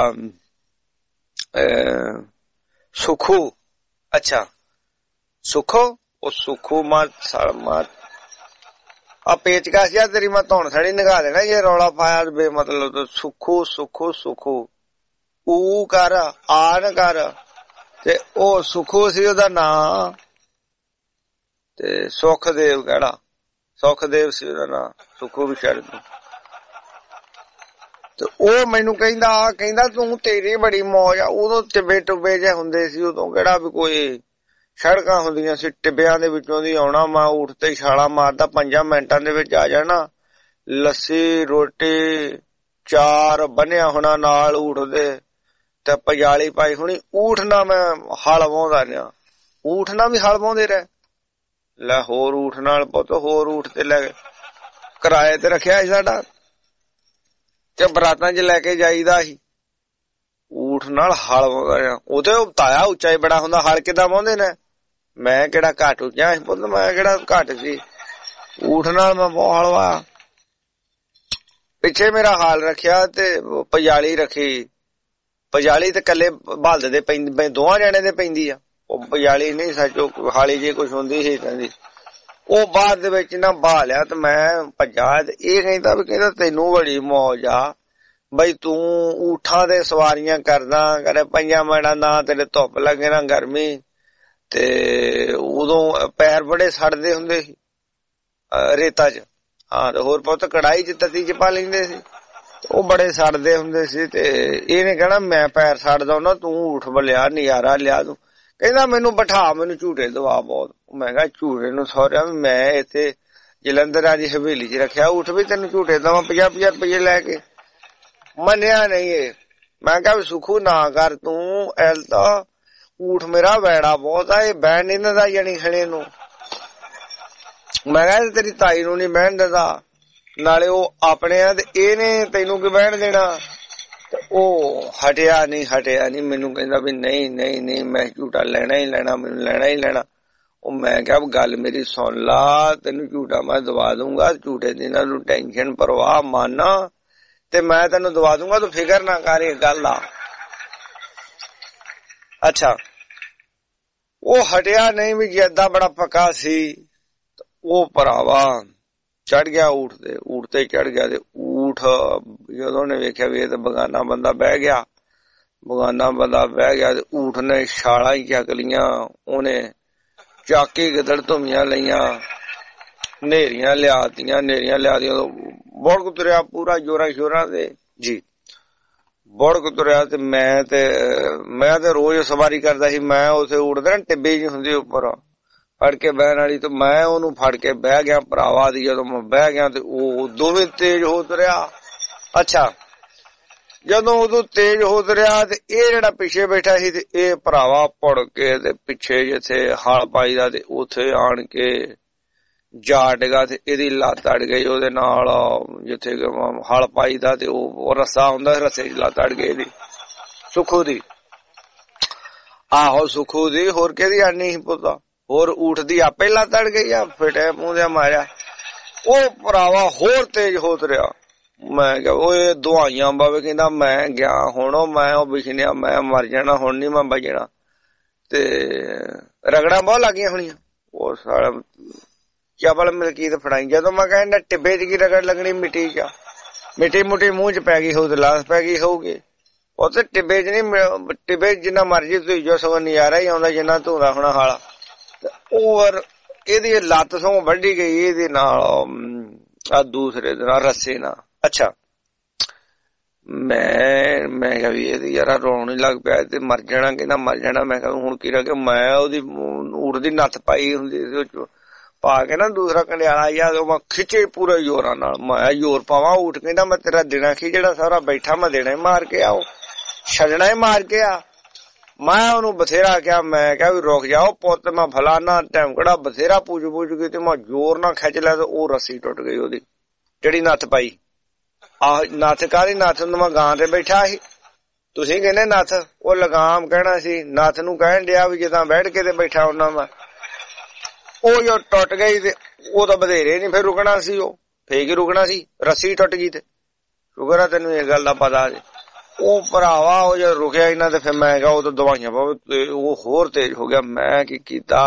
ਸੁਖੂ। ਅੱਛਾ ਸੁਖੋ, ਉਹ ਸੁਖੂ ਮਾਰ ਮਾਰ ਆ ਪੇਚਕਾ ਸੀ ਤੇਰੀ ਮੈਂ ਧੌਣ ਥੜੀ ਨਿਗਾ ਦੇਣਾ ਜੇ ਰੌਲਾ ਪਾਇਆ ਬੇ ਮਤਲਬ। ਸੁਖੂ ਸੁਖੂ ਸੁਖੂ ਊ ਕਰ ਆ ਨ ਕਰ, ਤੇ ਉਹ ਸੁਖੂ ਸੀ ਉਹਦਾ ਨਾਂ, ਤੇ ਸੁਖਦੇਵ ਕਿਹੜਾ ਸੁਖਦੇਵ ਸੀ ਉਹਦਾ ਨਾਂ, ਸੁਖੂ ਵੀ ਛੱਡ ਦੂੰ। ਤੇ ਉਹ ਮੈਨੂੰ ਕਹਿੰਦਾ ਕਹਿੰਦਾ ਤੂੰ ਤੇਰੀ ਬੜੀ ਮੌਜ ਆ। ਉਦੋਂ ਟਿੱਬੇ ਟੁੱਬੇ ਜਿਹੇ ਹੁੰਦੇ ਸੀ, ਉਦੋਂ ਕਿਹੜਾ ਵੀ ਕੋਈ ਸੜਕਾਂ ਹੁੰਦੀਆਂ ਸੀ, ਟਿੱਬਿਆਂ ਦੇ ਵਿੱਚੋਂ ਦੀ ਆਉਣਾ, ਮੈਂ ਊਠ ਤੇ ਛਾਲਾ ਮਾਰਦਾ, ਪੰਜਾਂ ਮਿੰਟਾਂ ਦੇ ਵਿੱਚ ਆ ਜਾਣਾ। ਲੱਸੀ ਰੋਟੀ ਚਾਰ ਬੰਨਿਆ ਹੋਣਾ ਨਾਲ ਊਠ ਦੇ, ਤੇ ਪਜਾਲੀ ਪਾਈ ਹੋਣੀ। ਊਠ ਨਾ ਮੈਂ ਹਲ ਵਾਹੁੰਦਾ ਰਿਹਾ, ਊਠ ਨਾਲ ਵੀ ਹਲ ਵਾਹੁੰਦੇ ਰਹੇ। ਲੈ ਹੋਰ ਊਠ ਨਾਲ ਪੁੱਤ ਹੋਰ ਊਠ ਤੇ ਲੈ ਕਿਰਾਏ ਤੇ ਰੱਖਿਆ ਸੀ ਸਾਡਾ, ਤੇ ਬਰਾਤਾਂ ਚ ਲੈ ਕੇ ਜਾਈਦਾ ਸੀ। ਊਠ ਨਾਲ ਹਲ ਵਾਉਂਦਾ। ਉਹਦੇ ਤਾਇਆ ਉੱਚਾ ਹੀ ਬੜਾ ਹੁੰਦਾ, ਹਲ ਕਿੱਦਾਂ ਵਾਹੁੰਦੇ ਨੇ? ਮੈਂ ਕਿਹੜਾ ਘੱਟ ਉੱਚਾ ਸੀ ਪੁੱਤ, ਮੈਂ ਕਿਹੜਾ ਘੱਟ ਸੀ। ਊਠ ਨਾਲ ਮੈਂ ਬਹੁਤ ਹਲ ਵਾਇਆ। ਪਿੱਛੇ ਮੇਰਾ ਹਾਲ ਰੱਖਿਆ ਤੇ ਪਜਾਲੀ ਰੱਖੀ। ਪਜਾਲੀ ਤੇ ਕੱਲੇ ਬਲਦ ਦੇ ਪੈਂਦੀ, ਦੋਵਾਂ ਜਣੇ ਦੇ ਪੈਂਦੀ ਆ। ਉਹ ਪਜਾਲੀ ਨਹੀਂ ਸੱਚੋ ਹਾਲੀ ਜੇ ਕੁਛ ਹੁੰਦੀ ਸੀ ਕਹਿੰਦੀ। ਉਹ ਬਾਅਦ ਦੇ ਵਿੱਚ ਨਾ ਬਹਾ ਲਿਆ ਤੇ ਮੈਂ ਭੱਜਾ। ਤੇ ਇਹ ਕਹਿੰਦਾ ਵੀ ਕਹਿੰਦਾ ਤੈਨੂੰ ਬੜੀ ਮੌਜ ਆ ਬਈ, ਤੂੰ ਊਠਾਂ ਦੇ ਸਵਾਰੀਆਂ ਕਰਦਾ ਕਰੇ ਪੰਜਾਂ ਮਿੰਟਾਂ ਨਾ ਤੇਰੇ ਧੁੱਪ ਲੱਗੇ ਨਾ ਗਰਮੀ। ਤੇ ਉਦੋਂ ਪੈਰ ਬੜੇ ਸੜਦੇ ਹੁੰਦੇ ਸੀ ਰੇਤਾ ਚ। ਹਾਂ ਤੇ ਹੋਰ ਪੁੱਤ ਕੜਾਈ ਚ ਤਤੀ ਚ ਪਾ ਲੈਂਦੇ ਸੀ, ਉਹ ਬੜੇ ਸੜਦੇ ਹੁੰਦੇ ਸੀ। ਤੇ ਇਹਨੇ ਕਹਿਣਾ ਮੈਂ ਪੈਰ ਸੜਦਾ ਹੁੰਦਾ, ਤੂੰ ਊਠ ਬਲਿਆ ਨਜ਼ਾਰਾ ਲਿਆ ਤੂੰ। ਕਹਿੰਦਾ ਮੈਨੂੰ ਬਿਠਾ, ਮੈਨੂੰ ਝੂਟੇ ਦਵਾ ਬਹੁਤ। ਮੈਂ ਕਿਹਾ ਝੂਟੇ ਨੂੰ ਸਹੁਰਿਆ ਵੀ ਮੈਂ ਇੱਥੇ ਜਲੰਧਰ ਆ ਜੀ ਹਵੇਲੀ ਚ ਰੱਖਿਆ ਊਠ, ਵੀ ਤੈਨੂੰ ਝੂਟੇ ਦਵਾ ਪੰਜਾਹ ਪੰਜਾਹ ਰੁਪਏ ਲੈ ਕੇ। ਮੰਨਿਆ ਨਹੀਂ ਇਹ। ਮੈਂ ਕਿਹਾ ਵੀ ਸੁਖੂ ਨਾ ਕਰ ਤੂੰ, ਐਲ ਤਾਂ ਊਠ ਮੇਰਾ ਵੈੜਾ ਬਹੁਤ ਆ, ਇਹ ਬਹਿਣ ਨੀ ਦਿੰਦਾ ਜਾਣੀ ਖਣੇ ਨੂੰ। ਮੈਂ ਕਿਹਾ ਤੇਰੀ ਤਾਈ ਨੂੰ ਨੀ ਬਹਿਣ ਦਿੰਦਾ, ਨਾਲੇ ਉਹ ਆਪਣੇ ਆ ਤੇ ਇਹਨੇ ਤੈਨੂੰ ਕੀ ਬਹਿਣ ਦੇਣਾ। ਤੇ ਉਹ ਹਟਿਆ ਨੀ ਹਟਿਆ ਨੀ ਮੈਨੂੰ ਕਹਿੰਦਾ ਵੀ ਨਹੀਂ ਨਹੀਂ ਨਹੀਂ ਮੈਂ ਝੂਟਾ ਲੈਣਾ ਹੀ ਲੈਣਾ, ਮੈਨੂੰ ਲੈਣਾ ਹੀ ਲੈਣਾ। ਉਹ ਮੈਂ ਕਿਹਾ ਗੱਲ ਮੇਰੀ ਸੁਣ ਲਾ, ਤੈਨੂੰ ਝੂਟਾ ਮੈਂ ਦਵਾ ਦੂੰਗਾ, ਝੂਟੇ ਦੀ ਨਾ ਤੂੰ ਟੈਨਸ਼ਨ ਪਰਵਾਹ ਮੰਨ ਤੇ ਮੈਂ ਤੈਨੂੰ ਦਵਾ ਦੂੰਗਾ, ਤੂੰ ਫਿਕਰ ਨਾ ਕਰ ਇਹ ਗੱਲ ਆ। ਅੱਛਾ ਉਹ ਹਟਿਆ ਨਹੀਂ ਵੀ ਜਿੱਦਾਂ ਬੜਾ ਪੱਕਾ ਸੀ। ਉਹ ਭਰਾਵਾ ਚੜ ਗਿਆ ਊਠ ਤੇ, ਊਠ ਤੇ ਚੜ ਗਿਆ। ਤੇ ਊਠ ਜਦੋਂ ਨੇ ਵੇਖਿਆ ਵੀ ਇਹ ਤਾਂ ਬਗਾਨਾ ਬੰਦਾ ਬਹਿ ਗਿਆ, ਬਗਾਨਾ ਬੰਦਾ ਬਹਿ ਗਿਆ ਤੇ ਊਠ ਨੇ ਛਾਲਾਂ ਹੀ ਚੱਕ ਲੀਆਂ। ਉਹਨੇ ਚਾਕੀ ਗਿੱਦੜ ਧੁੰਮੀਆਂ ਲਈਆਂ, ਨੇਰੀਆਂ ਲਿਆਤੀਆਂ, ਨੇਰੀਆਂ ਲਿਆਤੀਆਂ। ਬੁੜਕ ਤੁਰਿਆ ਪੂਰਾ ਜੋਰਾਂ ਸ਼ੋਰਾਂ ਤੇ ਜੀ, ਬੁੜਕ ਤੁਰਿਆ। ਤੇ ਮੈਂ ਤੇ ਮੈਂ ਤੇ ਰੋਜ਼ ਸਵਾਰੀ ਕਰਦਾ ਸੀ। ਮੈਂ ਉਥੇ ਊਠਦੇ ਨਾ ਟਿੱਬੇ ਜਿਹੀ ਹੁੰਦੀ ਉੱਪਰ ਫੜ ਕੇ ਬਹਿਣ ਵਾਲੀ, ਤੇ ਮੈਂ ਉਹਨੂੰ ਫੜ ਕੇ ਬਹਿ ਗਿਆ ਭਰਾਵਾ ਦੀ। ਜਦੋਂ ਮੈਂ ਬਹਿ ਗਿਆ ਤੇ ਉਹ ਦੋਵੇਂ ਤੇਜ਼ ਹੋ ਤੁਰਿਆ। ਅੱਛਾ ਜਦੋਂ ਉਦੋਂ ਤੇਜ਼ ਹੋ ਤੁਰਿਆ ਤੇ ਇਹ ਜਿਹੜਾ ਪਿੱਛੇ ਬੈਠਾ ਸੀ ਤੇ ਇਹ ਭਰਾਵਾ ਪੁੜ ਕੇ ਤੇ ਪਿੱਛੇ ਜਿੱਥੇ ਹਲ ਪਾਈਦਾ ਤੇ ਉਥੇ ਆਣ ਕੇ ਜਾ ਡਿਗਾ ਤੇ ਇਹਦੀ ਲੱਤ ਅੜ ਗਈ ਉਹਦੇ ਨਾਲ, ਜਿੱਥੇ ਹਲ ਪਾਈਦਾ ਤੇ ਉਹ ਰੱਸਾ ਹੁੰਦਾ ਰੱਸੇ ਚ ਲੱਤ ਅੜ ਗਈ ਇਹਦੀ, ਸੁਖੂ ਦੀ। ਆਹੋ ਸੁਖੂ ਦੀ, ਹੋਰ ਕਿਹਦੀ ਆਣੀ ਸੀ ਪੁੱਤਾ, ਹੋਰ ਊਠ ਦੀ ਆਪੇ ਲੱਤ ਅੜ ਗਈ ਆ, ਫਿਟੇ ਮੂੰਹ ਦੇ ਮਾਰਿਆ। ਉਹ ਭਰਾਵਾ ਹੋਰ ਤੇਜ਼ ਹੋ ਤੁਰਿਆ। ਮੈਂ ਕਿਹਾ ਉਹ ਦਵਾਈਆਂ ਬਾਵੇ, ਕਹਿੰਦਾ ਮੈਂ ਗਿਆ ਹੁਣ, ਮੈਂ ਉਹ ਬਿਛਣਿਆ ਮੈਂ ਮਰ ਜਾਣਾ, ਹੁਣ ਨੀ ਮੈਂ ਬਚਣਾ। ਤੇ ਰਗੜਾਂ ਬਹੁਤ ਲੱਗੀਆਂ ਹੋਣੀਆਂ। ਉਹ ਸਾਰਾ ਚਬਲ ਮਲਕੀਤ ਫੜਾਈ। ਜਦੋਂ ਮੈਂ ਕਹਿੰਦਾ ਟਿੱਬੇ ਚ ਕੀ ਰਗੜ ਲੱਗਣੀ, ਮਿੱਟੀ ਚ, ਮਿੱਟੀ ਮੁੱਟੀ ਮੂੰਹ ਚ ਪੈ ਗਈ ਹੋਊ ਤੇ ਲਾਸ ਪੈ ਗਈ ਹੋਊਗੀ। ਉਹ ਤੇ ਟਿੱਬੇ ਚ ਨੀ, ਟਿੱਬੇ ਜਿੰਨਾ ਮਰਜੀ ਤੁਸੀਂ ਜੋ ਸਗੋਂ ਨਜ਼ਾਰਾ ਹੀ ਆਉਂਦਾ ਜਿੰਨਾ ਧੂੰਦਾ ਹੋਣਾ ਹਾਲਾ। ਉਹ ਇਹਦੀ ਲੱਤ ਸੋਂ ਵੱਢੀ ਗਈ ਇਹਦੇ ਨਾਲ, ਆ ਦੂਸਰੇ ਦੇ ਨਾਲ ਰੱਸੇ ਨਾਲ। ਅੱਛਾ ਮੈਂ ਮੈਂ ਕਿਹਾ ਵੀ ਇਹਦੀ ਯਾਰਾ ਰੋਣ ਹੀ ਲੱਗ ਪਿਆ ਤੇ ਮਰ ਜਾਣਾ, ਕਹਿੰਦਾ ਮਰ ਜਾਣਾ। ਮੈਂ ਕਿਹਾ ਹੁਣ ਕੀ ਰਹਿ ਗਿਆ। ਮੈਂ ਉਹਦੀ ਊਠ ਦੀ ਨੱਥ ਪਾਈ ਹੁੰਦੀ ਪਾ ਕੇ ਨਾ ਦੂਸਰਾ ਕੰਡਿਆਲਾ ਯਾਰ, ਉਹ ਮੈਂ ਖਿੱਚੇ ਪੂਰੇ ਜ਼ੋਰਾਂ ਨਾਲ। ਮੈਂ ਜ਼ੋਰ ਪਾਵਾਂ, ਊਠ ਕਹਿੰਦਾ ਮੈਂ ਤੇਰਾ ਦੇਣਾ ਕੀ, ਜਿਹੜਾ ਸਾਰਾ ਬੈਠਾ ਮੈਂ ਦੇਣਾ ਹੀ ਮਾਰ ਕੇ ਆਓ, ਛੱਡਣਾ ਹੀ ਮਾਰ ਕੇ ਆ। ਮੈਂ ਉਹਨੂੰ ਬਥੇਰਾ ਕਿਹਾ, ਮੈਂ ਕਿਹਾ ਵੀ ਰੁਕ ਜਾਓ ਪੁੱਤ, ਮੈਂ ਫਲਾਨਾ ਟਾਈਮ ਕਿਹੜਾ ਬਥੇਰਾ ਪੂਜ ਪੂਜ ਗਈ। ਤੇ ਮੈਂ ਜ਼ੋਰ ਨਾਲ ਖਿੱਚ ਲਿਆ ਤੇ ਉਹ ਰੱਸੀ ਟੁੱਟ ਗਈ ਉਹਦੀ ਜਿਹੜੀ ਨੱਥ ਪਾਈ। ਆਹ ਨੱਥ ਕਾਹਦੀ ਨੱਥ ਨੂੰ ਮੈਂ ਗਾਂ ਤੇ ਬੈਠਾ ਸੀ, ਤੁਸੀਂ ਕਹਿੰਦੇ ਨੱਥ, ਉਹ ਲਗਾਮ ਕਹਿਣਾ ਸੀ, ਨੱਥ ਨੂੰ ਕਹਿਣ ਡਿਆ ਵੀ ਜਿੱਦਾਂ ਬੈਠ ਕੇ ਤੇ ਬੈਠਾ ਉਹਨਾਂ ਮੈਂ। ਉਹ ਜੋ ਟੁੱਟ ਗਈ ਤੇ ਉਹ ਤਾਂ ਬਥੇਰੇ ਨੀ ਫਿਰ ਰੁਕਣਾ ਸੀ, ਉਹ ਫੇਰ ਹੀ ਰੁਕਣਾ ਸੀ, ਰੱਸੀ ਟੁੱਟ ਗਈ ਤੇ। ਸ਼ੁਕਰ ਆ ਤੈਨੂੰ ਇਹ ਗੱਲ ਦਾ ਪਤਾ ਜੇ। ਉਹ ਭਰਾਵਾ ਉਹ ਜਦ ਰੁਕਿਆ ਇਹਨਾਂ ਤੇ ਫਿਰ ਮੈਂ ਕਿਹਾ ਉਹ ਤਾਂ ਦਵਾਈਆਂ ਪਾਵੇ, ਉਹ ਹੋਰ ਤੇਜ਼ ਹੋ ਗਿਆ। ਮੈਂ ਕੀ ਕੀਤਾ,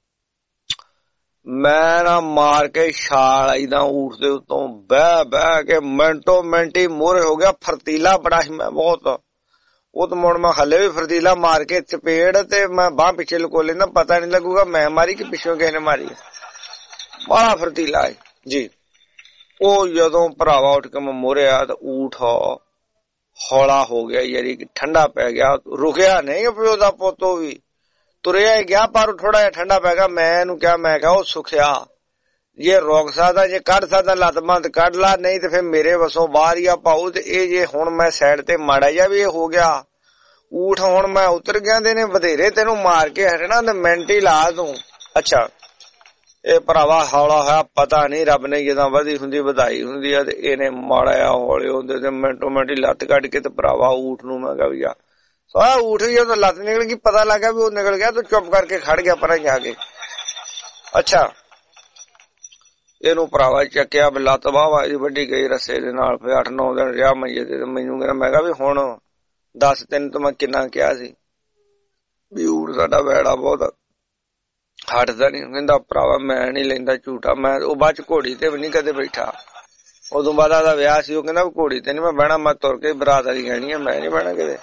ਮੈਂ ਨਾ ਮਾਰ ਕੇ ਛਾਲ ਆਈ ਦਾ ਊਠ ਦੇ ਉੱਤੋਂ, ਬਹਿ ਬਹਿ ਕੇ ਮਿੰਟੋ ਮਿੰਟ ਹੀ ਮੋਹਰੇ ਹੋ ਗਿਆ। ਫਰਤੀਲਾ ਬੜਾ ਸੀ ਮੈਂ ਬਹੁਤ, ਉਹ ਤਾਂ ਮੁੜ ਮੈਂ ਹਲੇ ਵੀ ਫਰਤੀਲਾ ਮਾਰ ਕੇ ਚਪੇੜ ਤੇ ਮੈਂ ਬਾਂਹ ਪਿੱਛੇ ਲੁਕੋ ਲੈਂਦਾ, ਪਤਾ ਨੀ ਲੱਗੂਗਾ ਮੈਂ ਮਾਰੀ ਕਿ ਪਿੱਛੋਂ ਕਿਸੇ ਨੇ ਮਾਰੀ। ਬੜਾ ਫਰਤੀਲਾ ਹੈ ਜੀ। ਉਹ ਜਦੋਂ ਭਰਾਵਾ ਉੱਠ ਕੇ ਮੈਂ ਮੋਹਰੇ ਆ ਤਾਂ ਊਠ ਹੌਲਾ ਹੋ ਗਿਆ ਯਾਰੀ, ਠੰਡਾ ਪੈ ਗਿਆ। ਰੁਕਿਆ ਨਹੀਂ ਪਿਓ ਦਾ ਪੋਤੋ ਵੀ, ਤੁਰਿਆ ਹੀ ਗਿਆ ਪਰ ਥੋੜਾ ਜਿਹਾ ਠੰਡਾ ਪੈ ਗਿਆ। ਮੈਂ ਇਹਨੂੰ ਕਿਹਾ, ਮੈਂ ਕਿਹਾ ਉਹ ਸੁਖਿਆ ਜੇ ਰੋਕ ਸਕਦਾ, ਜੇ ਕੱਢ ਸਕਦਾ ਲੱਤ ਬੰਦ ਕੱਢ ਲਾ, ਨਹੀਂ ਤੇ ਫਿਰ ਮੇਰੇ ਵਸੋਂ ਬਾਹਰ ਹੀ ਆ ਪਾਉ। ਤੇ ਇਹ ਜੇ ਹੁਣ ਮੈਂ ਸਾਈਡ ਤੇ ਮਾੜਾ ਜਿਹਾ ਵੀ ਇਹ ਹੋ ਗਿਆ ਊਠ, ਹੁਣ ਮੈਂ ਉਤਰ ਗਿਆ ਦੇ ਨੇ ਬਥੇਰੇ ਤੈਨੂੰ ਮਾਰ ਕੇ ਹਟਣਾ ਤੇ ਮਿੰਟ ਹੀ ਲਾ ਦੂੰ। ਅੱਛਾ ਇਹ ਭਰਾਵਾ ਹੌਲਾ ਹੋਇਆ, ਪਤਾ ਨਹੀਂ ਰੱਬ ਨੇ ਜਿੱਦਾਂ ਵਧੀ ਹੁੰਦੀ ਵਧਾਈ ਹੁੰਦੀ ਆ ਤੇ ਇਹਨੇ ਮਾੜਾ ਜਿਹਾ ਹੌਲੇ ਹੁੰਦੇ ਤੇ ਮਿੰਟੋ ਮਿੰਟ ਹੀ ਲੱਤ ਕੱਢ ਕੇ ਤੇ ਭਰਾਵਾ ਊਠ ਨੂੰ ਮੈਂ ਕਿਹਾ ਵੀ ਆ ਆ ਉਠ ਗਿਆ ਤਾਂ ਲੱਤ ਨਿਕਲ ਗਈ, ਪਤਾ ਲੱਗਾ ਵੀ ਉਹ ਨਿਕਲ ਗਿਆ, ਤੂੰ ਚੁੱਪ ਕਰਕੇ ਖੜ ਗਿਆ ਪਰਾਂ ਜਾ ਕੇ। ਅੱਛਾ ਇਹਨੂੰ ਭਰਾਵਾ ਚੱਕਿਆ, ਲੱਤ ਬਾਹਵਾ ਇਹਦੀ ਵੱਡੀ ਗਈ ਰੱਸੇ ਦੇ ਨਾਲ। ਫਿਰ ਅੱਠ ਨੌ ਦਿਨ ਰਿਹਾ ਮੰਜੇ ਤੇ। ਮੈਨੂੰ ਕਹਿੰਦਾ, ਮੈਂ ਕਿਹਾ ਵੀ ਹੁਣ ਦੱਸ ਤੈਨੂੰ ਤਾਂ ਮੈਂ ਕਿੰਨਾ ਕਿਹਾ ਸੀ ਵੀ ਊਠ ਸਾਡਾ ਵੈੜਾ ਬਹੁਤ ਹਟਦਾ ਨੀ। ਕਹਿੰਦਾ ਭਰਾਵਾ ਮੈਂ ਨੀ ਲੈਂਦਾ ਝੂਟਾ। ਮੈਂ ਉਹ ਬਾਅਦ ਚ ਘੋੜੀ ਤੇ ਵੀ ਨੀ ਕਦੇ ਬੈਠਾ। ਉਦੋਂ ਬਾਅਦ ਉਹਦਾ ਵਿਆਹ ਸੀ, ਉਹ ਕਹਿੰਦਾ ਘੋੜੀ ਤੇ ਨੀ ਮੈਂ ਬਹਿਣਾ, ਮੈਂ ਤੁਰ ਕੇ ਬਰਾਤ ਵਾਲੀ ਕਹਿਣੀ ਆ, ਮੈਂ ਨੀ ਬਹਿਣਾ ਕਿਤੇ।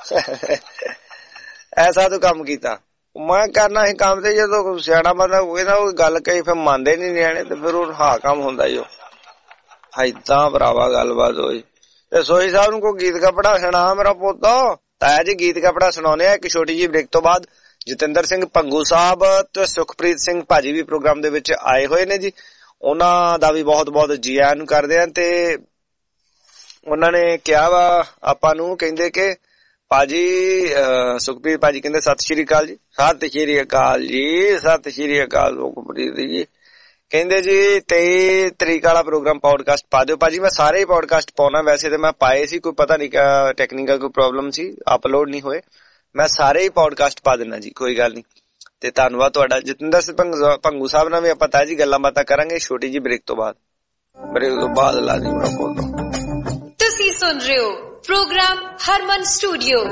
ਐਸਾ ਤੂੰ ਕੰਮ ਕੀਤਾ। ਮੈਂ ਕਰਨਾ ਸੀ ਕੰਮ ਤੇ, ਜਦੋਂ ਸਿਆਣਾ ਬੰਦਾ ਹੋਵੇ ਨਾ ਉਹ ਗੱਲ ਕਹੀ ਫਿਰ ਮੰਨਦੇ ਨੀ ਨਿਆਣੇ, ਤੇ ਫਿਰ ਉਹ ਹਾਂ ਕੰਮ ਹੁੰਦਾ ਹੀ। ਉਹ ਏਦਾਂ ਭਰਾਵਾ ਗੱਲਬਾਤ ਹੋਈ। ਤੇ ਸੋਹੀ ਸਾਹਿਬ ਨੂੰ ਕੋਈ ਗੀਤ ਕਪੜਾ ਸੁਣਾ ਮੇਰਾ ਪੁੱਤ। ਤਾਇਆ ਜੀ ਗੀਤ ਕਪੜਾ ਸੁਣਾਉਣੇ ਆ ਇੱਕ ਛੋਟੀ ਜਿਹੀ ਬ੍ਰੇਕ ਤੋਂ ਬਾਅਦ। ਜਤਿੰਦਰ ਸਿੰਘ ਭੰਗੂ ਸਾਹਿਬ ਤੇ ਸੁਖਪ੍ਰੀਤ ਸਿੰਘ ਭਾਜੀ ਵੀ ਪ੍ਰੋਗਰਾਮ ਦੇ ਵਿੱਚ ਆਏ ਹੋਏ ਨੇ ਜੀ, ਉਹਨਾਂ ਦਾ ਵੀ ਬਹੁਤ ਬਹੁਤ ਜੀ ਆਇਆਂ ਨੂੰ ਕਰਦੇ ਆ। ਤੇ ਉਹਨਾਂ ਨੇ ਕਿਹਾ ਵਾ ਆਪਾਂ ਨੂੰ, ਕਹਿੰਦੇ ਕਿ ਭਾਜੀ ਸੁਖਪ੍ਰੀਤ ਭਾਜੀ ਕਹਿੰਦੇ ਸਤਿ ਸ਼੍ਰੀ ਅਕਾਲ ਜੀ। ਸਤਿ ਸ਼੍ਰੀ ਅਕਾਲ ਜੀ, ਸਤਿ ਸ਼੍ਰੀ ਅਕਾਲ ਸੁਖਪ੍ਰੀਤ ਜੀ। ਕਹਿੰਦੇ ਜੀ ਤੇਈ ਤਰੀਕ ਵਾਲਾ ਪ੍ਰੋਗਰਾਮ ਪੌਡਕਾਸਟ ਪਾ ਦਿਓ ਭਾਜੀ। ਮੈਂ ਸਾਰੇ ਹੀ ਪੌਡਕਾਸਟ ਪਾਉਣਾ, ਵੈਸੇ ਤੇ ਮੈਂ ਪਾਏ ਸੀ, ਕੋਈ ਪਤਾ ਨੀ ਕਿਆ ਟੈਕਨੀਕਲ ਕੋਈ ਪ੍ਰੋਬਲਮ ਸੀ, ਅਪਲੋਡ ਨਹੀਂ ਹੋਏ। ਮੈਂ ਸਾਰੇ ਹੀ ਪੌਡਕਾਸਟ ਪਾ ਦੇਣਾ ਜੀ, ਕੋਈ ਗੱਲ ਨੀ। ਤੇ ਧੰਨਵਾਦ ਤੁਹਾਡਾ। ਜਤਿੰਦਰ ਸਿੰਘ ਭੰਗੂ ਸਾਹਿਬ ਨਾਲ ਵੀ ਆਪਾਂ ਤਾਂ ਜੀ ਗੱਲਾਂ ਬਾਤਾਂ ਕਰਾਂਗੇ ਛੋਟੀ ਜੀ ਬ੍ਰੇਕ ਤੋਂ ਬਾਅਦ। ਬ੍ਰੇਕ ਤੋਂ ਬਾਅਦ ਲਾ ਦੀ ਮੇਰਾ ਬੋਲ। ਤੁਸੀਂ ਸੁਣ ਰਹੇ ਹੋ ਪ੍ਰੋਗਰਾਮ ਹਰਮਨ ਸਟੂਡੀਓ।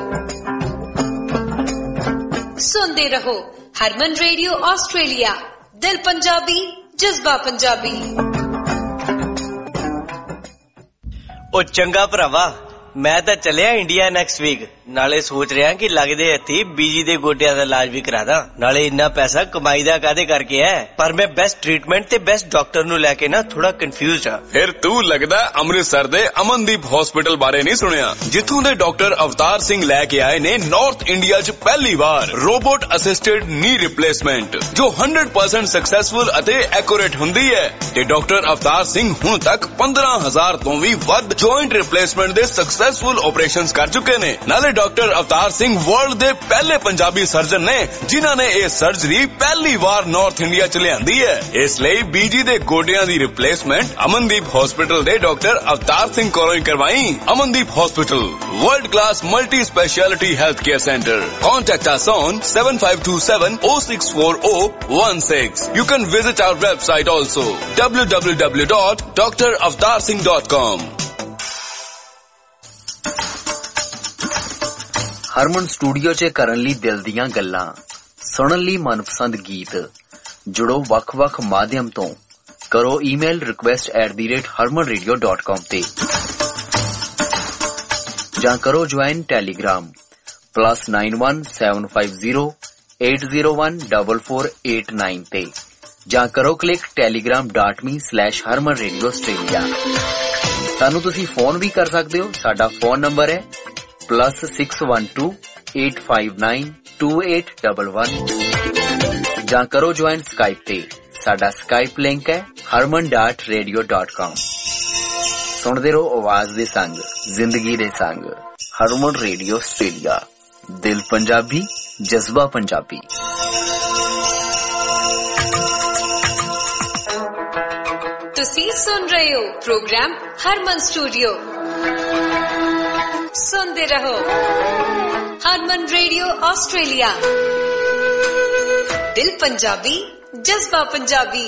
ਸੁਣਦੇ ਰਹੋ ਹਰਮਨ ਰੇਡੀਓ ਆਸਟ੍ਰੇਲੀਆ, ਦਿਲ ਪੰਜਾਬੀ, ਜਜ਼ਬਾ ਪੰਜਾਬੀ। ਉਹ ਚੰਗਾ ਭਰਾਵਾ, ਮੈਂ ਤਾਂ ਚੱਲਿਆ ਇੰਡੀਆ ਨੈਕਸਟ ਵੀਕ। ਨਾਲੇ ਸੋਚ ਰਿਹਾ ਕਿ ਲੱਗਦੇ ਹੱਥੀ ਬੀਜੀ ਦੇ ਗੋਡਿਆਂ ਦਾ ਇਲਾਜ ਵੀ ਕਰਾ ਦਾਂ। ਨਾਲੇ ਇੰਨਾ ਪੈਸਾ ਕਮਾਈ ਦਾ ਕਾਹਦੇ ਕਰਕੇ ਹੈ, ਪਰ ਮੈਂ ਬੈਸਟ ਟ੍ਰੀਟਮੈਂਟ ਤੇ ਬੈਸਟ ਡਾਕਟਰ ਨੂੰ ਲੈ ਕੇ ਨਾ ਥੋੜਾ ਕਨਫਿਊਜ਼ਡ ਆ। ਫਿਰ ਤੂੰ ਲੱਗਦਾ ਅੰਮ੍ਰਿਤਸਰ ਦੇ ਅਮਨਦੀਪ ਹਸਪੀਟਲ ਬਾਰੇ ਨਹੀਂ ਸੁਣਿਆ, ਜਿੱਥੋਂ ਦੇ ਡਾਕਟਰ ਅਵਤਾਰ ਸਿੰਘ ਲੈ ਕੇ ਆਏ ਨੇ ਨਾਰਥ ਇੰਡੀਆ 'ਚ ਪਹਿਲੀ ਵਾਰ ਰੋਬੋਟ ਅਸਿਸਟਡ ਨੀ ਰਿਪਲੇਸਮੈਂਟ, ਜੋ ਸੌ ਪਰਸੈਂਟ ਸਕਸੈਸਫੁਲ ਅਤੇ ਐਕੂਰੇਟ ਹੁੰਦੀ ਹੈ। ਤੇ ਡਾਕਟਰ ਅਵਤਾਰ ਸਿੰਘ ਹੁਣ ਤੱਕ ਪੰਦਰਾਂ ਹਜ਼ਾਰ ਤੋਂ ਵੀ ਵੱਧ ਜੁਆਇੰਟ ਰਿਪਲੇਸਮੈਂਟ ਦੇ ਸਕਸੈਸਫੁਲ ਆਪਰੇਸ਼ਨਸ ਕਰ ਚੁੱਕੇ ਨੇ। ਨਾਲੇ ਡਾਕਟਰ ਅਵਤਾਰ ਸਿੰਘ ਵਰਲਡ ਦੇ ਪਹਿਲੇ ਪੰਜਾਬੀ ਸਰਜਨ ਨੇ ਜਿਨ੍ਹਾਂ ਨੇ ਇਹ ਸਰਜਰੀ ਪਹਿਲੀ ਵਾਰ ਨਾਰਥ ਇੰਡੀਆ 'ਚ ਲਿਆਂਦੀ ਹੈ। ਇਸ ਲਈ ਬੀਜੀ ਦੇ ਗੋਡਿਆਂ ਦੀ ਰਿਪਲੇਸਮੈਂਟ ਅਮਨਦੀਪ ਹਸਪੀਟਲ ਦੇ ਡਾਕਟਰ ਅਵਤਾਰ ਸਿੰਘ ਕੋਲੋਂ ਹੀ ਕਰਵਾਈ। Amandeep hospital, world class multi speciality health care centre. Contact us on seven five two seven oh six four oh one six. You can visit our website also, w w w dot d r avatar singh dot com. Harman studio 'ਚ ਕਰਨ ਲਈ ਦਿਲ ਦੀਆਂ ਗੱਲਾਂ, ਸੁਣਨ ਲਈ ਮਨਪਸੰਦ ਗੀਤ। ਜੁੜੋ ਵੱਖ-ਵੱਖ ਮਾਧਿਅਮ ਤੋਂ। ਕਰੋ email request at the rate Harman radio dot com ਤੇ, ਜਾਂ ਕਰੋ join telegram plus nine one seven five zero eight zero one double four eight nine ਤੇ, ਜਾਂ ਕਰੋ click telegram dot me slash Harman radio Australia. ਸਾਨੂੰ ਤੁਸੀਂ ਫੋਨ ਵੀ ਕਰ ਸਕਦੇ ਹੋ। ਸਾਡਾ ਫੋਨ ਨੰਬਰ ਹੈ plus six one two eight five nine two eight double one, ਜਾਂ ਕਰੋ ਜੁਆਇਨ ਸਕਾਈਪ ਤੇ। ਸਾਡਾ ਸਕਾਈਪ ਲਿੰਕ ਹੈ ਹਰਮਨ ਡਾਟ ਰੇਡੀਓ ਡਾਟ ਕਾਮ। ਸੁਣਦੇ ਰਹੋ ਆਵਾਜ਼ ਦੇ ਸੰਗ, ਜ਼ਿੰਦਗੀ ਦੇ ਸੰਗ। ਹਰਮਨ ਰੇਡੀਓ ਆਸਟ੍ਰੇਲੀਆ, ਦਿਲ ਪੰਜਾਬੀ, ਜਜ਼ਬਾ ਪੰਜਾਬੀ। ਤੁਸੀਂ ਸੁਣ ਰਹੇ ਹੋ ਪ੍ਰੋਗਰਾਮ ਹਰਮਨ ਸਟੂਡੀਓ। ਸੁਣਦੇ ਰਹੋ ਹਰਮਨ ਰੇਡੀਓ ਆਸਟ੍ਰੇਲੀਆ, ਦਿਲ ਪੰਜਾਬੀ, ਜਜ਼ਬਾ ਪੰਜਾਬੀ।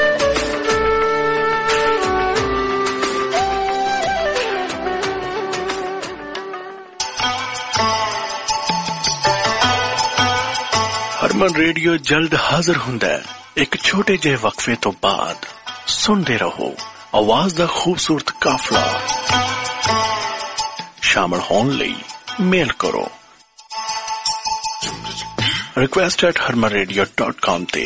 ਹਰਮਨ ਰੇਡੀਓ ਜਲਦ ਹਾਜ਼ਰ ਹੁੰਦਾ ਹੈ ਇੱਕ ਛੋਟੇ ਜਿਹੇ ਵਕਫੇ ਤੋਂ ਬਾਅਦ। ਸੁਣਦੇ ਰਹੋ ਆਵਾਜ਼ ਦਾ ਖੂਬਸੂਰਤ ਕਾਫਲਾ। ਸ਼ਾਮਲ ਹੋਣ ਲਈ ਮੇਲ ਕਰੋ request at Harman radio dot com ਤੇ।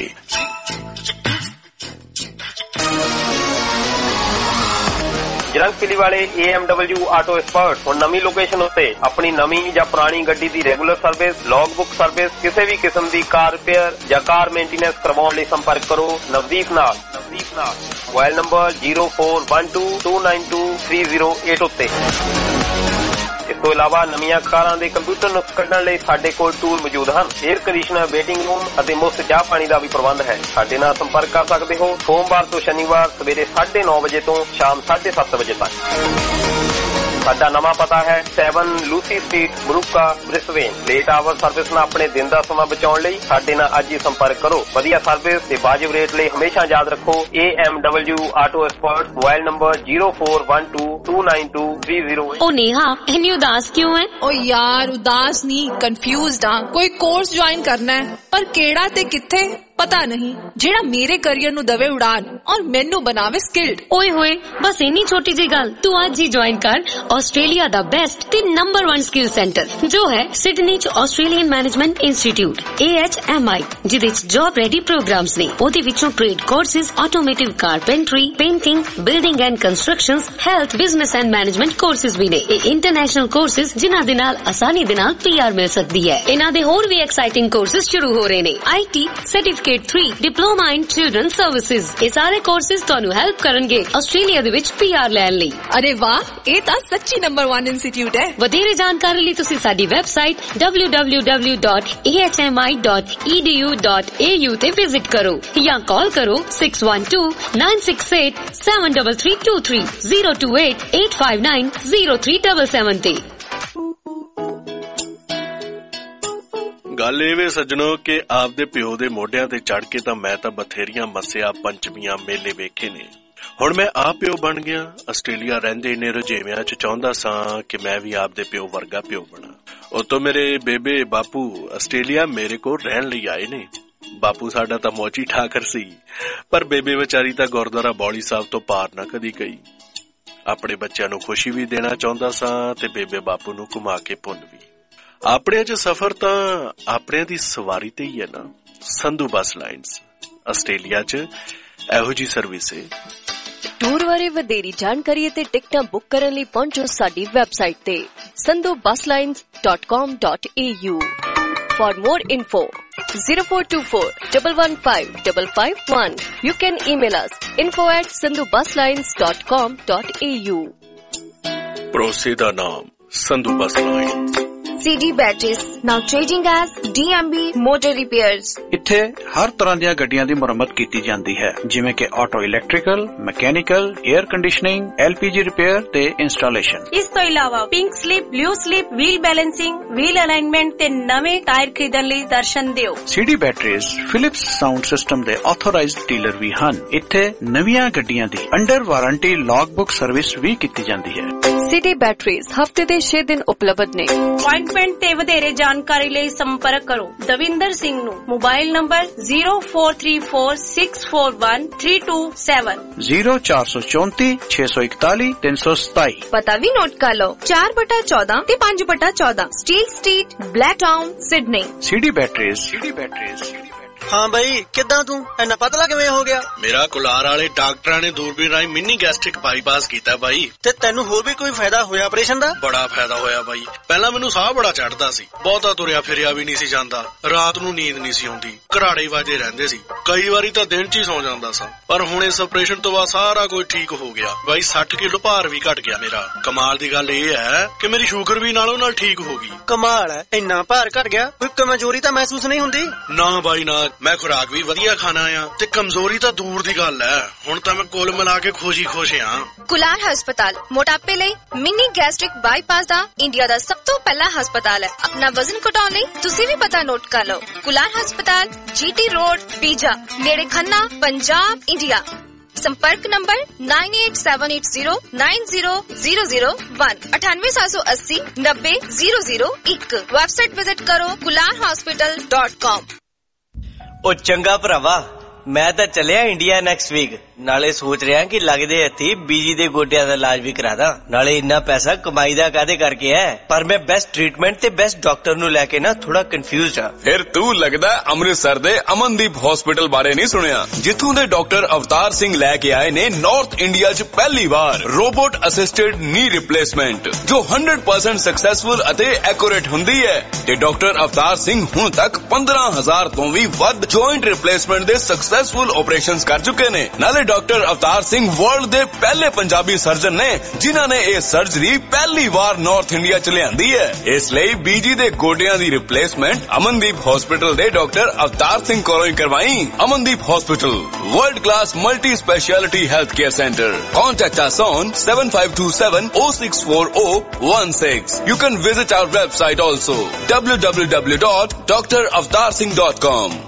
ਜਰੰਗ ਪਿਲੀ ਵਾਲੇ A M W auto expert ਹੁਣ ਨਵੀਂ ਲੋਕੇਸ਼ਨ ਉੱਤੇ ਆਪਣੀ ਨਵੀਂ ਜਾਂ ਪੁਰਾਣੀ ਗੱਡੀ ਦੀ regular service, log book service, ਕਿਸੇ ਵੀ ਕਿਸਮ ਦੀ ਕਾਰ ਰਿਪੇਅਰ ਜਾਂ ਕਾਰ ਮੇਨਟੇਨੈਂਸ ਕਰਵਾਉਣ ਲਈ ਸੰਪਰਕ ਕਰੋ ਨਵਦੀਪ ਨਾਲ। ਨਵਦੀਪ ਨਾਲ mobile number zero four one two two nine two three zero eight ਉੱਤੇ। ਇਸ ਤੋਂ ਇਲਾਵਾ ਨਵੀਆਂ ਕਾਰਾਂ ਦੇ ਕੰਪਿਊਟਰ ਨੁਕਸ ਕੱਢਣ ਲਈ ਸਾਡੇ ਕੋਲ ਟੂਲ ਮੌਜੂਦ ਹਨ। ਏਅਰ ਕੰਡੀਸ਼ਨਰ, ਵੇਟਿੰਗ ਰੂਮ ਅਤੇ ਮੁਫਤ ਚਾਹ ਪਾਣੀ ਦਾ ਵੀ ਪ੍ਰਬੰਧ ਹੈ। ਸਾਡੇ ਨਾਲ ਸੰਪਰਕ ਕਰ ਸਕਦੇ ਹੋ ਸੋਮਵਾਰ ਤੋਂ ਸ਼ਨੀਵਾਰ ਸਵੇਰੇ ਸਾਢੇ ਨੌ ਵਜੇ ਤੋਂ ਸ਼ਾਮ ਸਾਢੇ ਸੱਤ ਵਜੇ ਤੱਕ। ਸਾਡਾ ਨਵਾਂ ਪਤਾ ਹੈ ਸੈਵਨ ਲੂਸੀ ਸਟਰੀਟ ਬਰੂਕਾ ਬ੍ਰਿਸਬੇਨ। ਲੇਟ ਆਵਰ ਸਰਵਿਸ ਨਾਲ ਆਪਣੇ ਦਿਨ ਦਾ ਸਮਾਂ ਬਚਾਉਣ ਲਈ ਸਾਡੇ ਨਾਲ ਅੱਜ ਹੀ ਸੰਪਰਕ ਕਰੋ। ਵਧੀਆ ਸਰਵਿਸ ਤੇ ਵਾਜਿਬ ਰੇਟ ਲਈ ਹਮੇਸ਼ਾ ਯਾਦ ਰੱਖੋ A M W auto expert. Mobile number zero four one two two nine two three zero। ओ नेहा इतनी उदास क्यों है? ओ यार उदास नहीं, कंफ्यूज्ड हाँ। कोई कोर्स ज्वाइन करना है पर केड़ा ते किथे पता नहीं, जेड़ा मेरे करियर नु दवे उड़ान और मेनू बनावे स्किल्ड। ओए होए बस इन्नी छोटी जी गल, तू आज ही ज्वाइन कर ऑस्ट्रेलिया दा बेस्ट ते नंबर वन स्किल सेंटर जो है सिडनी च Australian management institute A H M I, जिदे च जॉब रेडी प्रोग्राम्स ने। ओदे विचों trade courses, automotive carpentry, painting, building and constructions, health, business and management courses भी ने। ए इंटरनेशनल कोर्सेज जिन्हां दे नाल आसानी दे नाल P R मिल सकदी है। इन्हां दे होर भी एक्साइटिंग कोर्सेज शुरू हो रहे ने। I T certificate three diploma in children services. ये सारे कोर्सेज ਤੁਹਾਨੂੰ हेल्प ਕਰਨਗੇ ਆਸਟ੍ਰੇਲੀਆ ਦੇ ਵਿੱਚ P R ਲੈਣ ਲਈ। अरे वाह, ਇਹ ਤਾਂ ਸੱਚੀ ਨੰਬਰ one ਇੰਸਟੀਚਿਊਟ ਹੈ। ਵਧੇਰੇ ਜਾਣਕਾਰੀ ਲਈ ਤੁਸੀਂ ਸਾਡੀ website w w w dot a h m i dot e d u dot a u ਤੇ ਵਿਜ਼ਿਟ ਕਰੋ ਜਾਂ ਕਾਲ ਕਰੋ six one two nine six eight seven three three two three zero two eight eight five nine zero three seven seven ਤੇ। ਗੱਲ ਇਹ ਵੇ ਸੱਜਣੋ ਕਿ ਆਪਦੇ ਪਿਓ ਦੇ ਮੋਢਿਆਂ ਤੇ ਚੜ ਕੇ ਤਾਂ ਮੈਂ ਤਾਂ ਬਥੇਰੀਆਂ ਮੱਸਿਆ ਪੰਚਮੀਆਂ ਮੇਲੇ ਵੇਖੇ ਨੇ। ਹੁਣ ਮੈਂ ਆਪ ਪਿਓ ਬਣ ਗਿਆ। ਆਸਟ੍ਰੇਲੀਆ ਰਹਿੰਦੇ ਇੰਨੇ ਰੁਝੇਵਿਆਂ ਚ ਚਾਹੁੰਦਾ ਸਾਂ ਕਿ ਮੈਂ ਵੀ ਆਪਦੇ ਪਿਓ ਵਰਗਾ ਪਿਓ ਬਣਾ। ਉਤੋਂ ਮੇਰੇ ਬੇਬੇ ਬਾਪੂ ਆਸਟ੍ਰੇਲੀਆ ਮੇਰੇ ਕੋਲ ਰਹਿਣ ਲਈ ਆਏ ਨੇ। ਬਾਪੂ ਸਾਡਾ ਤਾਂ ਮੋਚੀ ਠਾਕਰ ਸੀ, ਪਰ ਬੇਬੇ ਵਿਚਾਰੀ ਤਾਂ ਗੁਰਦੁਆਰਾ ਬੌਲੀ ਸਾਹਿਬ ਤੋਂ ਪਾਰ ਨਾ ਕਦੀ ਗਈ। ਆਪਣੇ ਬੱਚਿਆਂ ਨੂੰ ਖੁਸ਼ੀ ਵੀ ਦੇਣਾ ਚਾਹੁੰਦਾ ਸਾਂ ਤੇ ਬੇਬੇ ਬਾਪੂ ਨੂੰ ਘੁਮਾ ਕੇ ਪੁੰਨ ਵੀ। ਆਪਣਿਆਂ ਚ ਸਫ਼ਰ ਤਾਂ ਆਪਣਿਆਂ ਦੀ ਸਵਾਰੀ ਤੇ ਹੀ ਹੈ ਨਾ। ਸੰਧੂ ਬੱਸ ਲਾਈਨਸ ਆਸਟ੍ਰੇਲੀਆ ਚ ਇਹੋ ਜੀ ਸਰਵਿਸ ਹੈ। ਟੂਰ ਬਾਰੇ ਵਧੇਰੀ ਜਾਣਕਾਰੀ ਅਤੇ ਟਿਕਟਾਂ ਬੁੱਕ ਕਰਨ ਲਈ ਪਹੁੰਚੋ ਸਾਡੀ ਵੈਬਸਾਈਟ ਤੇ Sandhu bus lines dot com dot a u। For more info zero four two four one one five five five one। You can email us info at sandhu bus lines dot com dot a u। ਭਰੋਸੇ ਦਾ ਨਾਮ Sandhu bus lines. C D Batteries, now trading as D M B Motor Repairs। ਇੱਥੇ ਹਰ ਤਰ੍ਹਾਂ ਦੀਆਂ ਗੱਡੀਆਂ ਦੀ ਮੁਰੰਮਤ ਕੀਤੀ ਜਾਂਦੀ ਹੈ, ਜਿਵੇਂ ਕਿ auto electrical, mechanical, air conditioning, L P G repair ਤੇ ਇੰਸਟਾਲੇਸ਼ਨ। ਇਸ ਤੋਂ ਇਲਾਵਾ pink slip, blue slip, wheel balancing, wheel alignment ਤੇ ਨਵੇਂ ਟਾਇਰ ਖਰੀਦਣ ਲਈ ਦਰਸ਼ਨ ਦਿਓ। C D Batteries Philips sound system ਦੇ ਆਥੋਰਾਈਜ਼ਡ ਡੀਲਰ ਵੀ ਹਨ। ਇੱਥੇ ਨਵੀਆਂ ਗੱਡੀਆਂ ਦੀ under warranty log book service ਵੀ ਕੀਤੀ ਜਾਂਦੀ ਹੈ। C D Batteries ਹਫ਼ਤੇ ਦੇ ਛੇ ਦਿਨ ਉਪਲਬਧ ਨੇ। ਅਪਾਇੰਟਮੈਂਟ ਤੇ ਵਧੇਰੇ ਜਾਣਕਾਰੀ ਲਈ ਸੰਪਰਕ ਕਰੋ ਦਵਿੰਦਰ ਸਿੰਘ ਨੂੰ। Mobile number zero four three four six four one three two seven zero four four four six one one three seven seven। ਪਤਾ ਵੀ ਨੋਟ ਕਰ ਲਓ ਚਾਰ ਬਟਾ ਚੌਦਾਂ ਤੇ ਪੰਜ ਬਟਾ ਚੌਦਾਂ steel street, Blacktown, Sydney. C D Batteries। C D Batteries। ਹਾਂ ਬਈ ਕਿੱਦਾਂ ਤੂੰ ਇੰਨਾ ਪਤਲਾ ਕਿਵੇਂ ਹੋ ਗਿਆ? ਮੇਰਾ ਕੁਲਾਰ ਵਾਲੇ ਡਾਕਟਰਾਂ ਨੇ ਦੂਰਬੀਨ ਰਾਹੀਂ ਮਿੰਨੀ ਗੈਸਟ੍ਰਿਕ ਬਾਈਪਾਸ ਕੀਤਾ ਬਾਈ। ਤੇ ਤੈਨੂੰ ਹੋਰ ਵੀ ਕੋਈ ਫਾਇਦਾ ਹੋਇਆ ਆਪਰੇਸ਼ਨ ਦਾ? ਬੜਾ ਫਾਇਦਾ ਹੋਇਆ ਬਾਈ। ਪਹਿਲਾਂ ਮੈਨੂੰ ਸਾਹ ਬੜਾ ਚੜਦਾ ਸੀ, ਬਹੁਤਾ ਤੁਰਿਆ ਫਿਰਿਆ ਵੀ ਨਹੀਂ ਸੀ ਜਾਂਦਾ, ਰਾਤ ਨੂੰ ਨੀਂਦ ਨਹੀਂ ਸੀ ਆਉਂਦੀ, ਘਰਾੜੇ ਵਾਜੇ ਰਹਿੰਦੇ ਸੀ, ਕਈ ਵਾਰੀ ਤਾਂ ਦਿਨ ਚ ਹੀ ਸੌ ਜਾਂਦਾ ਸਾਂ। ਪਰ ਹੁਣ ਇਸ ਆਪਰੇਸ਼ਨ ਤੋਂ ਬਾਅਦ ਸਾਰਾ ਕੁਝ ਠੀਕ ਹੋ ਗਿਆ ਬਾਈ। ਸੱਠ ਕਿਲੋ ਭਾਰ ਵੀ ਘਟ ਗਿਆ ਮੇਰਾ। ਕਮਾਲ ਦੀ ਗੱਲ ਇਹ ਹੈ ਕਿ ਮੇਰੀ ਸ਼ੂਗਰ ਵੀ ਨਾਲੋਂ ਨਾਲ ਠੀਕ ਹੋ ਗਈ। ਕਮਾਲ ਹੈ, ਇੰਨਾ ਭਾਰ ਘਟ ਗਿਆ, ਕੋਈ ਕਮਜ਼ੋਰੀ ਤਾਂ ਮਹਿਸੂਸ ਨਹੀਂ ਹੁੰਦੀ? ਨਾ ਬਾਈ ਨਾ, ਮੈਂ ਖੁਰਾਕ ਵੀ ਵਧੀਆ ਖਾਣਾ ਆ ਤੇ ਕਮਜ਼ੋਰੀ ਤਾਂ ਦੂਰ ਦੀ ਗੱਲ ਹੈ। ਹੁਣ ਤਾਂ ਮੈਂ ਕੁੱਲ ਮਿਲਾ ਕੇ ਖੁਸ਼ ਹੀ ਖੁਸ਼ ਆ। ਕੁਲਾਰ ਹਸਪਤਾਲ ਮੋਟਾਪੇ ਲਈ ਮਿੰਨੀ ਗੈਸਟ੍ਰਿਕ ਬਾਈਪਾਸ ਦਾ ਇੰਡੀਆ ਦਾ ਸਭ ਤੋਂ ਪਹਿਲਾ ਹਸਪਤਾਲ ਹੈ। ਆਪਣਾ ਵਜ਼ਨ ਘਟਾਉਣ ਲਈ ਤੁਸੀਂ ਵੀ ਪਤਾ ਨੋਟ ਕਰ ਲਓ। ਕੁਲਾਰ ਹਸਪਤਾਲ, G T ਰੋਡ, ਪੀਜਾ, ਨੇੜੇ ਖੰਨਾ, ਪੰਜਾਬ, ਇੰਡੀਆ। संपर्क number nine eight seven eight zero nine zero zero zero one अठानवे सात सौ अस्सी नब्बे जीरो जीरो एक। वेबसाइट विजिट करो कुलार हॉस्पिटल डॉट कॉम। ओ चंगा भरावा मैं ਤਾਂ ਚੱਲਿਆ ਇੰਡੀਆ ਨੈਕਸਟ ਵੀਕ। ਨਾਲੇ ਸੋਚ ਰਿਹਾ ਕਿ ਲੱਗਦੇ ਹੱਥੀ ਬੀਜੀ ਦੇ ਗੋਡਿਆਂ ਦਾ ਇਲਾਜ ਵੀ ਕਰਾ ਦਾਂ। ਨਾਲੇ ਇੰਨਾ ਪੈਸਾ ਕਮਾਈ ਦਾ ਕਾਹਦੇ ਕਰਕੇ ਹੈ, ਪਰ ਮੈਂ ਬੈਸਟ ਟ੍ਰੀਟਮੈਂਟ ਤੇ ਬੈਸਟ ਡਾਕਟਰ ਨੂੰ ਲੈ ਕੇ ਨਾ ਥੋੜਾ ਕਨਫਿਊਜ਼ਡ ਆ। ਫਿਰ ਤੂੰ ਲੱਗਦਾ ਅੰਮ੍ਰਿਤਸਰ ਦੇ ਅਮਨਦੀਪ ਹਸਪੀਟਲ ਬਾਰੇ ਨਹੀਂ ਸੁਣਿਆ, ਜਿੱਥੋਂ ਦੇ ਡਾਕਟਰ ਅਵਤਾਰ ਸਿੰਘ ਲੈ ਕੇ ਆਏ ਨੇ ਨਾਰਥ ਇੰਡੀਆ 'ਚ ਪਹਿਲੀ ਵਾਰ ਰੋਬੋਟ ਅਸਿਸਟਡ ਨੀ ਰਿਪਲੇਸਮੈਂਟ, ਜੋ one hundred percent ਸਕਸੈਸਫੁਲ ਅਤੇ ਐਕੂਰੇਟ ਹੁੰਦੀ ਹੈ। ਤੇ ਡਾਕਟਰ ਅਵਤਾਰ ਸਿੰਘ ਹੁਣ ਤੱਕ ਪੰਦਰਾਂ ਹਜ਼ਾਰ ਤੋਂ ਵੀ ਵੱਧ ਜੁਆਇੰਟ ਰਿਪਲੇਸਮੈਂਟ ਦੇ ਸਕਸੈਸਫੁਲ ਆਪਰੇਸ਼ਨਸ ਕਰ ਚੁੱਕੇ ਨੇ। ਨਾਲੇ ਡਾਕਟਰ ਅਵਤਾਰ ਸਿੰਘ ਵਰਲਡ ਦੇ ਪਹਿਲੇ ਪੰਜਾਬੀ ਸਰਜਨ ਨੇ ਜਿਨ੍ਹਾਂ ਨੇ ਇਹ ਸਰਜਰੀ ਪਹਿਲੀ ਵਾਰ ਨਾਰਥ ਇੰਡੀਆ ਚ ਲਿਆਂਦੀ ਹੈ। ਇਸ ਲਈ ਬੀਜੀ ਦੇ ਗੋਡਿਆਂ ਦੀ ਰਿਪਲੇਸਮੈਂਟ ਅਮਨਦੀਪ ਹਸਪੀਟਲ ਦੇ ਡਾਕਟਰ ਅਵਤਾਰ ਸਿੰਘ ਕੋਲੋਂ ਹੀ ਕਰਵਾਈ। Amandeep hospital, world class multi speciality health care center. Contact us on seven five two seven oh six four oh one six. You can visit our website also w w w dot d r avatar singh dot com.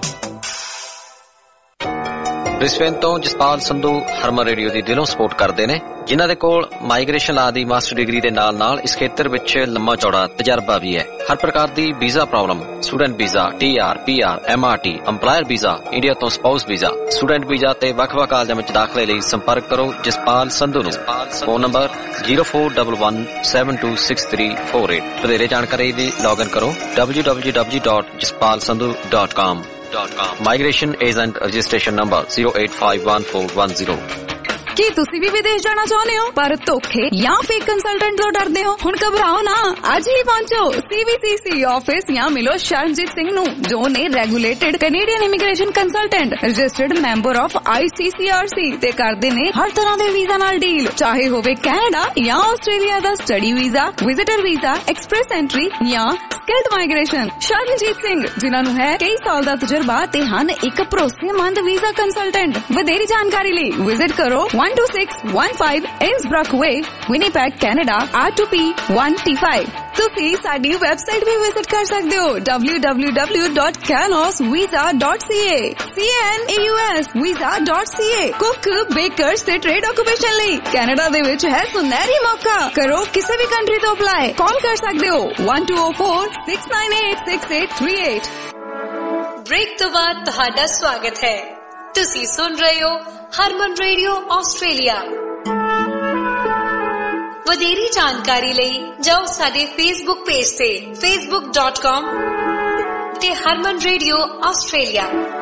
Brisbane ਤੋਂ Jaspal Sandhu Harman radio ਦੀ ਦਿਲੋਂ support ਕਰਦੇ ਨੇ, ਜਿਨ੍ਹਾਂ ਦੇ ਕੋਲ migration ਲਾ ਦੀ master degree ਦੇ ਨਾਲ ਨਾਲ ਇਸ ਖੇਤਰ ਵਿੱਚ ਲੰਮਾ ਚੌੜਾ ਤਜਰਬਾ ਵੀ ਹੈ। ਹਰ ਪ੍ਰਕਾਰ ਦੀ visa problem, student visa, T R, P R, M R T, employer visa, India ਤੋਂ ਸਪਾਊਸ ਵੀਜ਼ਾ, ਸਟੂਡੈਂਟ ਵੀਜ਼ਾ ਤੇ ਵੱਖ-ਵੱਖ ਕਾਲਜਾਂ ਵਿੱਚ ਦਾਖਲੇ ਲਈ ਸੰਪਰਕ ਕਰੋ ਜਸਪਾਲ ਸੰਧੂ ਨੂੰ। Phone number zero four one one seven two six three four eight। ਵਧੇਰੇ ਜਾਣਕਾਰੀ ਲਈ ਲੌਗਇਨ ਕਰੋ w w w dot jaspal sandhu dot com. Migration agent registration number zero eight five one four one zero। ਕੀ ਤੁਸੀਂ ਵੀ ਵਿਦੇਸ਼ ਜਾਣਾ ਚਾਹੁੰਦੇ ਹੋ ਪਰ ਧੋਖੇ ਜਾਂ ਫੇਕ ਕੰਸਲਟੈਂਟ ਤੋਂ ਡਰਦੇ ਹੋ? ਹੁਣ ਘਬਰਾਓ ਨਾ, ਅੱਜ ਹੀ ਪਹੁੰਚੋ ਸੀਵੀਸੀਸੀ ਆਫਿਸ ਜਾਂ ਮਿਲੋ ਸ਼ਰਨਜੀਤ ਸਿੰਘ ਨੂੰ, ਜੋ ਨੇ regulated Canadian immigration consultant, registered member of I C C R C ਤੇ ਕਰਦੇ ਨੇ ਹਰ ਤਰ੍ਹਾਂ ਦੇ ਵੀਜ਼ਾ ਨਾਲ ਡੀਲ, ਚਾਹੇ ਹੋਵੇ ਕੈਨੇਡਾ ਜਾਂ ਆਸਟ੍ਰੇਲੀਆ ਦਾ study visa, visitor visa, express entry ਜਾਂ ਸਕਿਲਡ ਮਾਈਗ੍ਰੇਸ਼ਨ। ਸ਼ਰਨਜੀਤ ਸਿੰਘ, ਜਿਨ੍ਹਾਂ ਨੂੰ ਹੈ ਕਈ ਸਾਲ ਦਾ ਤਜਰਬਾ ਤੇ ਹਨ ਇੱਕ ਭਰੋਸੇਮੰਦ ਵੀਜ਼ਾ ਕੰਸਲਟੈਂਟ। ਵਧੇਰੀ ਜਾਣਕਾਰੀ ਲਈ ਵਿਜ਼ਿਟ ਕਰੋ one two six one five Innsbruck Way, Winnipeg, Canada R two P one T five। ਤੁਸੀਂ ਸਾਡੀ ਵੈਬਸਾਈਟ ਵੀ ਵਿਜ਼ਿਟ ਕਰ ਸਕਦੇ ਹੋ w w w dot canos visa dot c a c a n a u s visa dot c a। Cook, bakers ਤੇ trade occupation ਲਈ Canada ਦੇ ਵਿੱਚ ਹੈ ਸੁਨਹਿਰੀ ਮੌਕਾ। ਕਰੋ ਕਿਸੇ ਵੀ ਕੰਟਰੀ ਤੋਂ ਅਪਲਾਈ, ਕਾਲ ਕਰ ਸਕਦੇ ਹੋ one two zero four six nine eight six eight three eight। Break ਤੋਂ ਬਾਅਦ ਤੁਹਾਡਾ ਸਵਾਗਤ ਹੈ। ਤੁਸੀਂ ਸੁਣ ਰਹੇ ਹੋ ਹਰਮਨ ਰੇਡੀਓ ਆਸਟ੍ਰੇਲੀਆ। ਵਧੇਰੀ ਜਾਣਕਾਰੀ ਲਈ ਜਾਓ ਸਾਡੇ ਫੇਸਬੁੱਕ ਪੇਜ ਤੇ facebook dot com ਤੇ ਹਰਮਨ ਰੇਡੀਓ ਆਸਟ੍ਰੇਲੀਆ।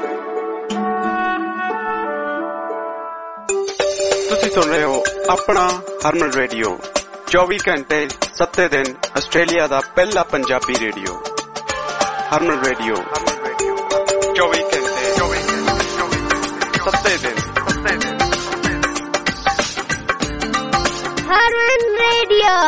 ਤੁਸੀਂ ਸੁਣ ਰਹੇ ਹੋ ਆਪਣਾ ਹਰਮਨ ਰੇਡੀਓ, ਚੌਵੀ ਘੰਟੇ ਸੱਤੇ ਦਿਨ ਆਸਟ੍ਰੇਲੀਆ ਦਾ ਪਹਿਲਾ ਪੰਜਾਬੀ ਰੇਡੀਓ। ਹਰਮਨ ਰੇਡੀਓ ਚੌਵੀ ਘੰਟੇ ਸੱਤੇ ਦਿਨ। ਹਰਮਨ ਰੇਡੀਓ